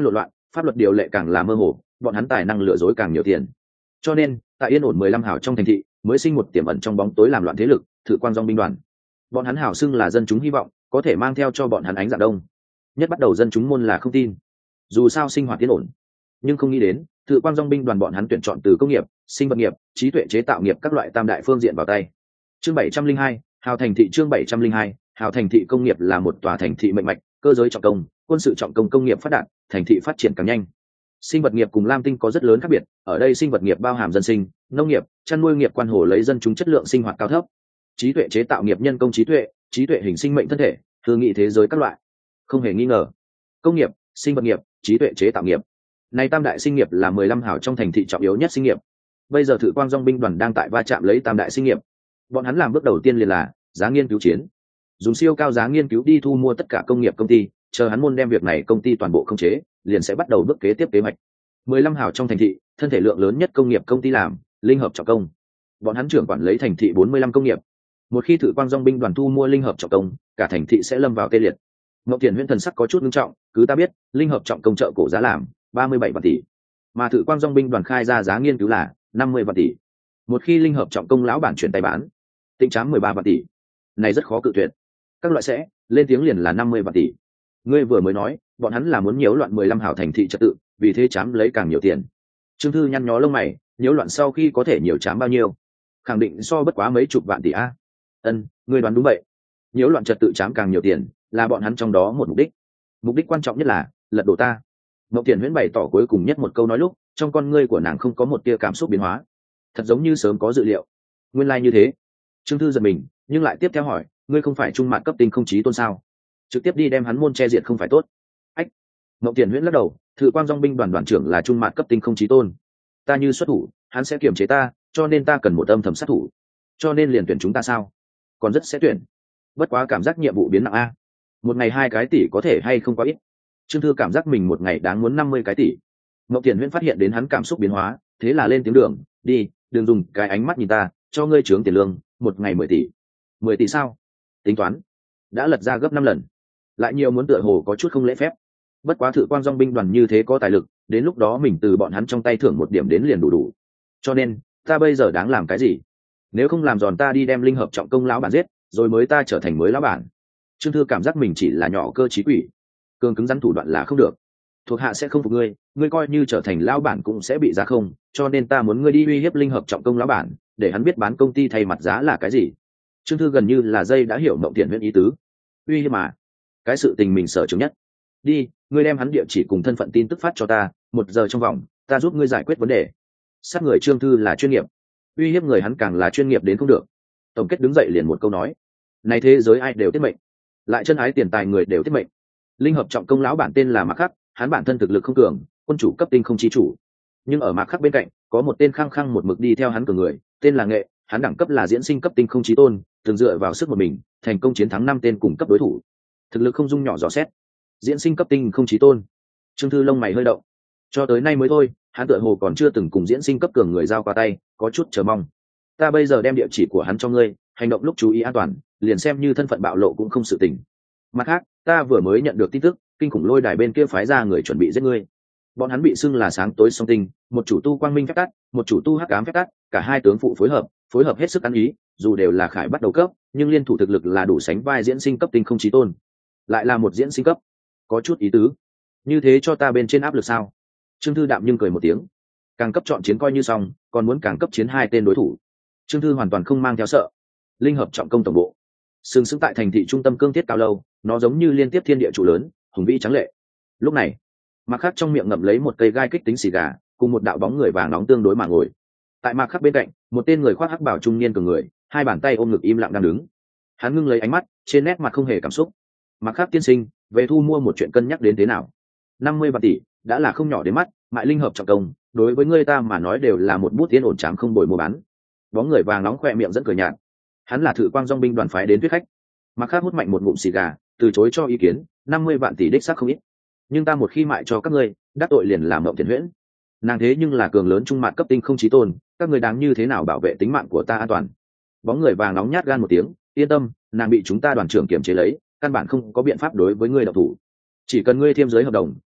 pháp luật điều lệ càng là mơ hồ, bọn hắn tài năng lừa dối càng nhiều tiền. Cho nên tại yên ổn mười lăm hào trong thành thị mới sinh một tiềm ẩn trong bóng tối làm loạn thế lực, Thử Quang Dong binh đoàn. Bọn hắn hào xưng là dân chúng hy vọng, có thể mang theo cho bọn hắn ánh dạng đông. Nhất bắt đầu dân chúng môn là không tin, dù sao sinh hoạt yên ổn, nhưng không nghĩ đến Thử Quang Dong binh đoàn bọn hắn tuyển chọn từ công nghiệp, sinh vật nghiệp, trí tuệ chế tạo nghiệp các loại tam đại phương diện vào tay. Chương bảy trăm linh hai, hào thành thị. Chương bảy trăm linh hai, hào thành thị. Công nghiệp là một tòa thành thị mệnh mạch, cơ giới trọng công, quân sự trọng công, công nghiệp phát đạt, thành thị phát triển càng nhanh. Sinh vật nghiệp cùng lam tinh có rất lớn khác biệt, ở đây sinh vật nghiệp bao hàm dân sinh, nông nghiệp, chăn nuôi nghiệp quan hồ lấy dân chúng chất lượng sinh hoạt cao thấp. Trí tuệ chế tạo nghiệp nhân công trí tuệ, trí tuệ hình sinh mệnh thân thể, thương nghị thế giới các loại. Không hề nghi ngờ, công nghiệp, sinh vật nghiệp, trí tuệ chế tạo nghiệp, này tam đại sinh nghiệp là mười lăm hào trong thành thị trọng yếu nhất sinh nghiệp. Bây giờ Thử Quang Dong binh đoàn đang tại va chạm lấy tam đại sinh nghiệp. Bọn hắn làm bước đầu tiên liền là giá nghiên cứu chiến, dùng siêu cao giá nghiên cứu đi thu mua tất cả công nghiệp công ty, chờ hắn môn đem việc này công ty toàn bộ khống chế, liền sẽ bắt đầu bước kế tiếp kế hoạch. mười lăm hào trong thành thị, thân thể lượng lớn nhất công nghiệp công ty làm linh hợp trọng công. Bọn hắn trưởng quản lấy thành thị bốn mươi lăm công nghiệp. Một khi Thử Quang Dong binh đoàn thu mua linh hợp trọng công, cả thành thị sẽ lâm vào tê liệt. Mộng Tiền Huyễn thần sắc có chút nghiêm trọng, cứ ta biết, linh hợp trọng công trợ cổ giá làm ba mươi bảy vạn tỷ, mà Thử Quang Dong binh đoàn khai ra giá nghiên cứu là năm mươi vạn tỷ. Một khi linh hợp trọng công lão bản chuyển tay bán, Tịnh Trám mười ba vạn tỷ, này rất khó cự tuyệt. Các loại sẽ lên tiếng liền là năm mươi vạn tỷ. Ngươi vừa mới nói, bọn hắn là muốn nhiễu loạn mười lăm hào thành thị trật tự, vì thế Trám lấy càng nhiều tiền. Trương Thư nhăn nhó lông mày, nhiễu loạn sau khi có thể nhiều Trám bao nhiêu? Khẳng định so bất quá mấy chục vạn tỷ a. Ân, ngươi đoán đúng vậy. Nhiễu loạn trật tự Trám càng nhiều tiền, là bọn hắn trong đó một mục đích. Mục đích quan trọng nhất là lật đổ ta. Mộng Tiền Huyễn bày tỏ cuối cùng nhất một câu nói lúc, trong con ngươi của nàng không có một tia cảm xúc biến hóa, thật giống như sớm có dự liệu. Nguyên lai like như thế. Trương Thư giật mình, nhưng lại tiếp theo hỏi, ngươi không phải trung mạn cấp tinh không chí tôn sao? Trực tiếp đi đem hắn môn che diệt không phải tốt? Ách. Mộng Tiền Huyễn lắc đầu, Thử Quang Dong binh đoàn đoàn trưởng là trung mạn cấp tinh không chí tôn, ta như xuất thủ, hắn sẽ kiềm chế ta, cho nên ta cần một âm thầm sát thủ. Cho nên liền tuyển chúng ta sao? Còn rất sẽ tuyển. Bất quá cảm giác nhiệm vụ biến nặng a. Một ngày hai cái tỷ có thể hay không quá ít. Trương Thư cảm giác mình một ngày đáng muốn năm mươi cái tỷ. Mộng Tiền Huyễn phát hiện đến hắn cảm xúc biến hóa, thế là lên tiếng đường, đi, đừng dùng cái ánh mắt nhìn ta, cho ngươi trướng tiền lương, một ngày mười tỷ. Mười tỷ sao? Tính toán đã lật ra gấp năm lần, lại nhiều muốn tựa hồ có chút không lễ phép. Bất quá Thử Quang Dong binh đoàn như thế có tài lực, đến lúc đó mình từ bọn hắn trong tay thưởng một điểm đến liền đủ đủ. Cho nên ta bây giờ đáng làm cái gì? Nếu không làm giòn ta đi đem linh hợp trọng công lão bản giết, rồi mới ta trở thành mới lão bản. Trương Thư cảm giác mình chỉ là nhỏ cơ trí quỷ, cường cứng rắn thủ đoạn là không được. Thuộc hạ sẽ không phục ngươi, ngươi coi như trở thành lão bản cũng sẽ bị giá không, cho nên ta muốn ngươi đi uy hiếp linh hợp trọng công lão bản, để hắn biết bán công ty thay mặt giá là cái gì. Trương Thư gần như là dây đã hiểu Mộng Tiền Huyễn ý tứ. Uy hiếp mà, cái sự tình mình sở trường nhất. Đi, ngươi đem hắn địa chỉ cùng thân phận tin tức phát cho ta, một giờ trong vòng, ta giúp ngươi giải quyết vấn đề. Sát người Trương Thư là chuyên nghiệp, uy hiếp người hắn càng là chuyên nghiệp đến không được. Tổng kết đứng dậy liền một câu nói, này thế giới ai đều tiết mệnh, lại chân ái tiền tài người đều tiết mệnh. Linh hợp trọng công lão bản tên là Mạc Khắc, hắn bản thân thực lực không cường, quân chủ cấp tinh không chi chủ, nhưng ở Mạc Khắc bên cạnh có một tên khăng khăng một mực đi theo hắn cường người, tên là Nghệ, hắn đẳng cấp là diễn sinh cấp tinh không chí tôn, từng dựa vào sức một mình thành công chiến thắng năm tên cùng cấp đối thủ, thực lực không dung nhỏ dò xét. Diễn sinh cấp tinh không chí tôn. Trương Thư lông mày hơi động, cho tới nay mới thôi, hắn tựa hồ còn chưa từng cùng diễn sinh cấp cường người giao qua tay, có chút chờ mong. Ta bây giờ đem địa chỉ của hắn cho ngươi, hành động lúc chú ý an toàn, liền xem như thân phận bạo lộ cũng không sự tình. Mặt khác, ta vừa mới nhận được tin tức, kinh khủng lôi đài bên kia phái ra người chuẩn bị giết ngươi. Bọn hắn bị xưng là sáng tối song tinh, một chủ tu quang minh phép tắt, một chủ tu hắc ám phép tắt, cả hai tướng phụ phối hợp, phối hợp hết sức ăn ý, dù đều là khải bắt đầu cấp, nhưng liên thủ thực lực là đủ sánh vai diễn sinh cấp tinh không chí tôn, lại là một diễn sinh cấp, có chút ý tứ. Như thế cho ta bên trên áp lực sao? Trương Thư đạm nhưng cười một tiếng, càng cấp chọn chiến coi như xong, còn muốn càng cấp chiến hai tên đối thủ. Trương Thư hoàn toàn không mang theo sợ. Linh hợp trọng công tổng bộ, sừng sững tại thành thị trung tâm cương thiết cao lâu, nó giống như liên tiếp thiên địa trụ lớn, hùng vĩ trắng lệ. Lúc này, Mạc Khắc trong miệng ngậm lấy một cây gai kích tính xì gà, cùng một đạo bóng người vàng nóng tương đối mà ngồi. Tại Mạc Khắc bên cạnh, một tên người khoác hắc bào trung niên cường người, hai bàn tay ôm ngực im lặng đang đứng. Hắn ngưng lấy ánh mắt, trên nét mặt không hề cảm xúc. Mạc Khắc tiên sinh, về thu mua một chuyện cân nhắc đến thế nào? năm mươi vạn tỷ, đã là không nhỏ đến mắt, mại linh hợp trọng công, đối với ngươi ta mà nói đều là một bút tiến ổn trám không bồi mua bán. Bóng người vàng nóng khỏe miệng dẫn cười nhạt. Hắn là Thử Quang Dong binh đoàn phái đến thuyết khách. Mạc Khắc hút mạnh một ngụm xì gà, từ chối cho ý kiến, năm mươi vạn tỷ đích xác không ít, nhưng ta một khi mại cho các ngươi, đắc tội liền làm Mộng Tiền Huyễn. Nàng thế nhưng là cường lớn trung mạn cấp tinh không chí tôn, các ngươi đáng như thế nào bảo vệ tính mạng của ta an toàn? Bóng người vàng nóng nhát gan một tiếng, yên tâm, nàng bị chúng ta đoàn trưởng kiểm chế lấy, căn bản không có biện pháp đối với ngươi động thủ. Chỉ cần ngươi thêm giới hợp đồng,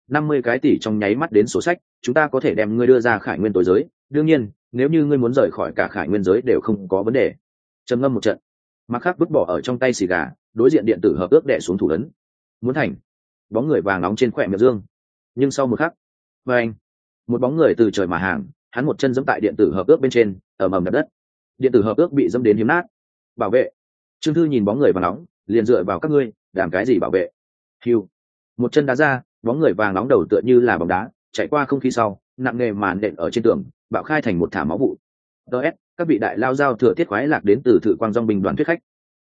năm mươi cái tỷ trong nháy mắt đến sổ sách, chúng ta có thể đem ngươi đưa ra khải nguyên tối giới, đương nhiên nếu như ngươi muốn rời khỏi cả khải nguyên giới đều không có vấn đề. Trầm ngâm một trận, Mặc Khắc vứt bỏ ở trong tay xì gà, đối diện điện tử hợp ước đè xuống thủ ấn. Muốn thành. Bóng người vàng nóng trên khỏe miệng dương. Nhưng sau một khắc, anh, một bóng người từ trời mà hàng, hắn một chân giẫm tại điện tử hợp ước bên trên, ầm ầm đập đất. Điện tử hợp ước bị dẫm đến hiếm nát. Bảo vệ. Trương Thư nhìn bóng người vàng nóng, liền dựa vào các ngươi, làm cái gì bảo vệ? Hưu. Một chân đá ra, bóng người vàng nóng đầu tựa như là bóng đá, chạy qua không khí sau, nặng nề màn đện ở trên tường, bạo khai thành một thả máu vụ. ds các vị đại lao giao thừa tiết khoái lạc đến từ thử quang dong bình đoàn thuyết khách.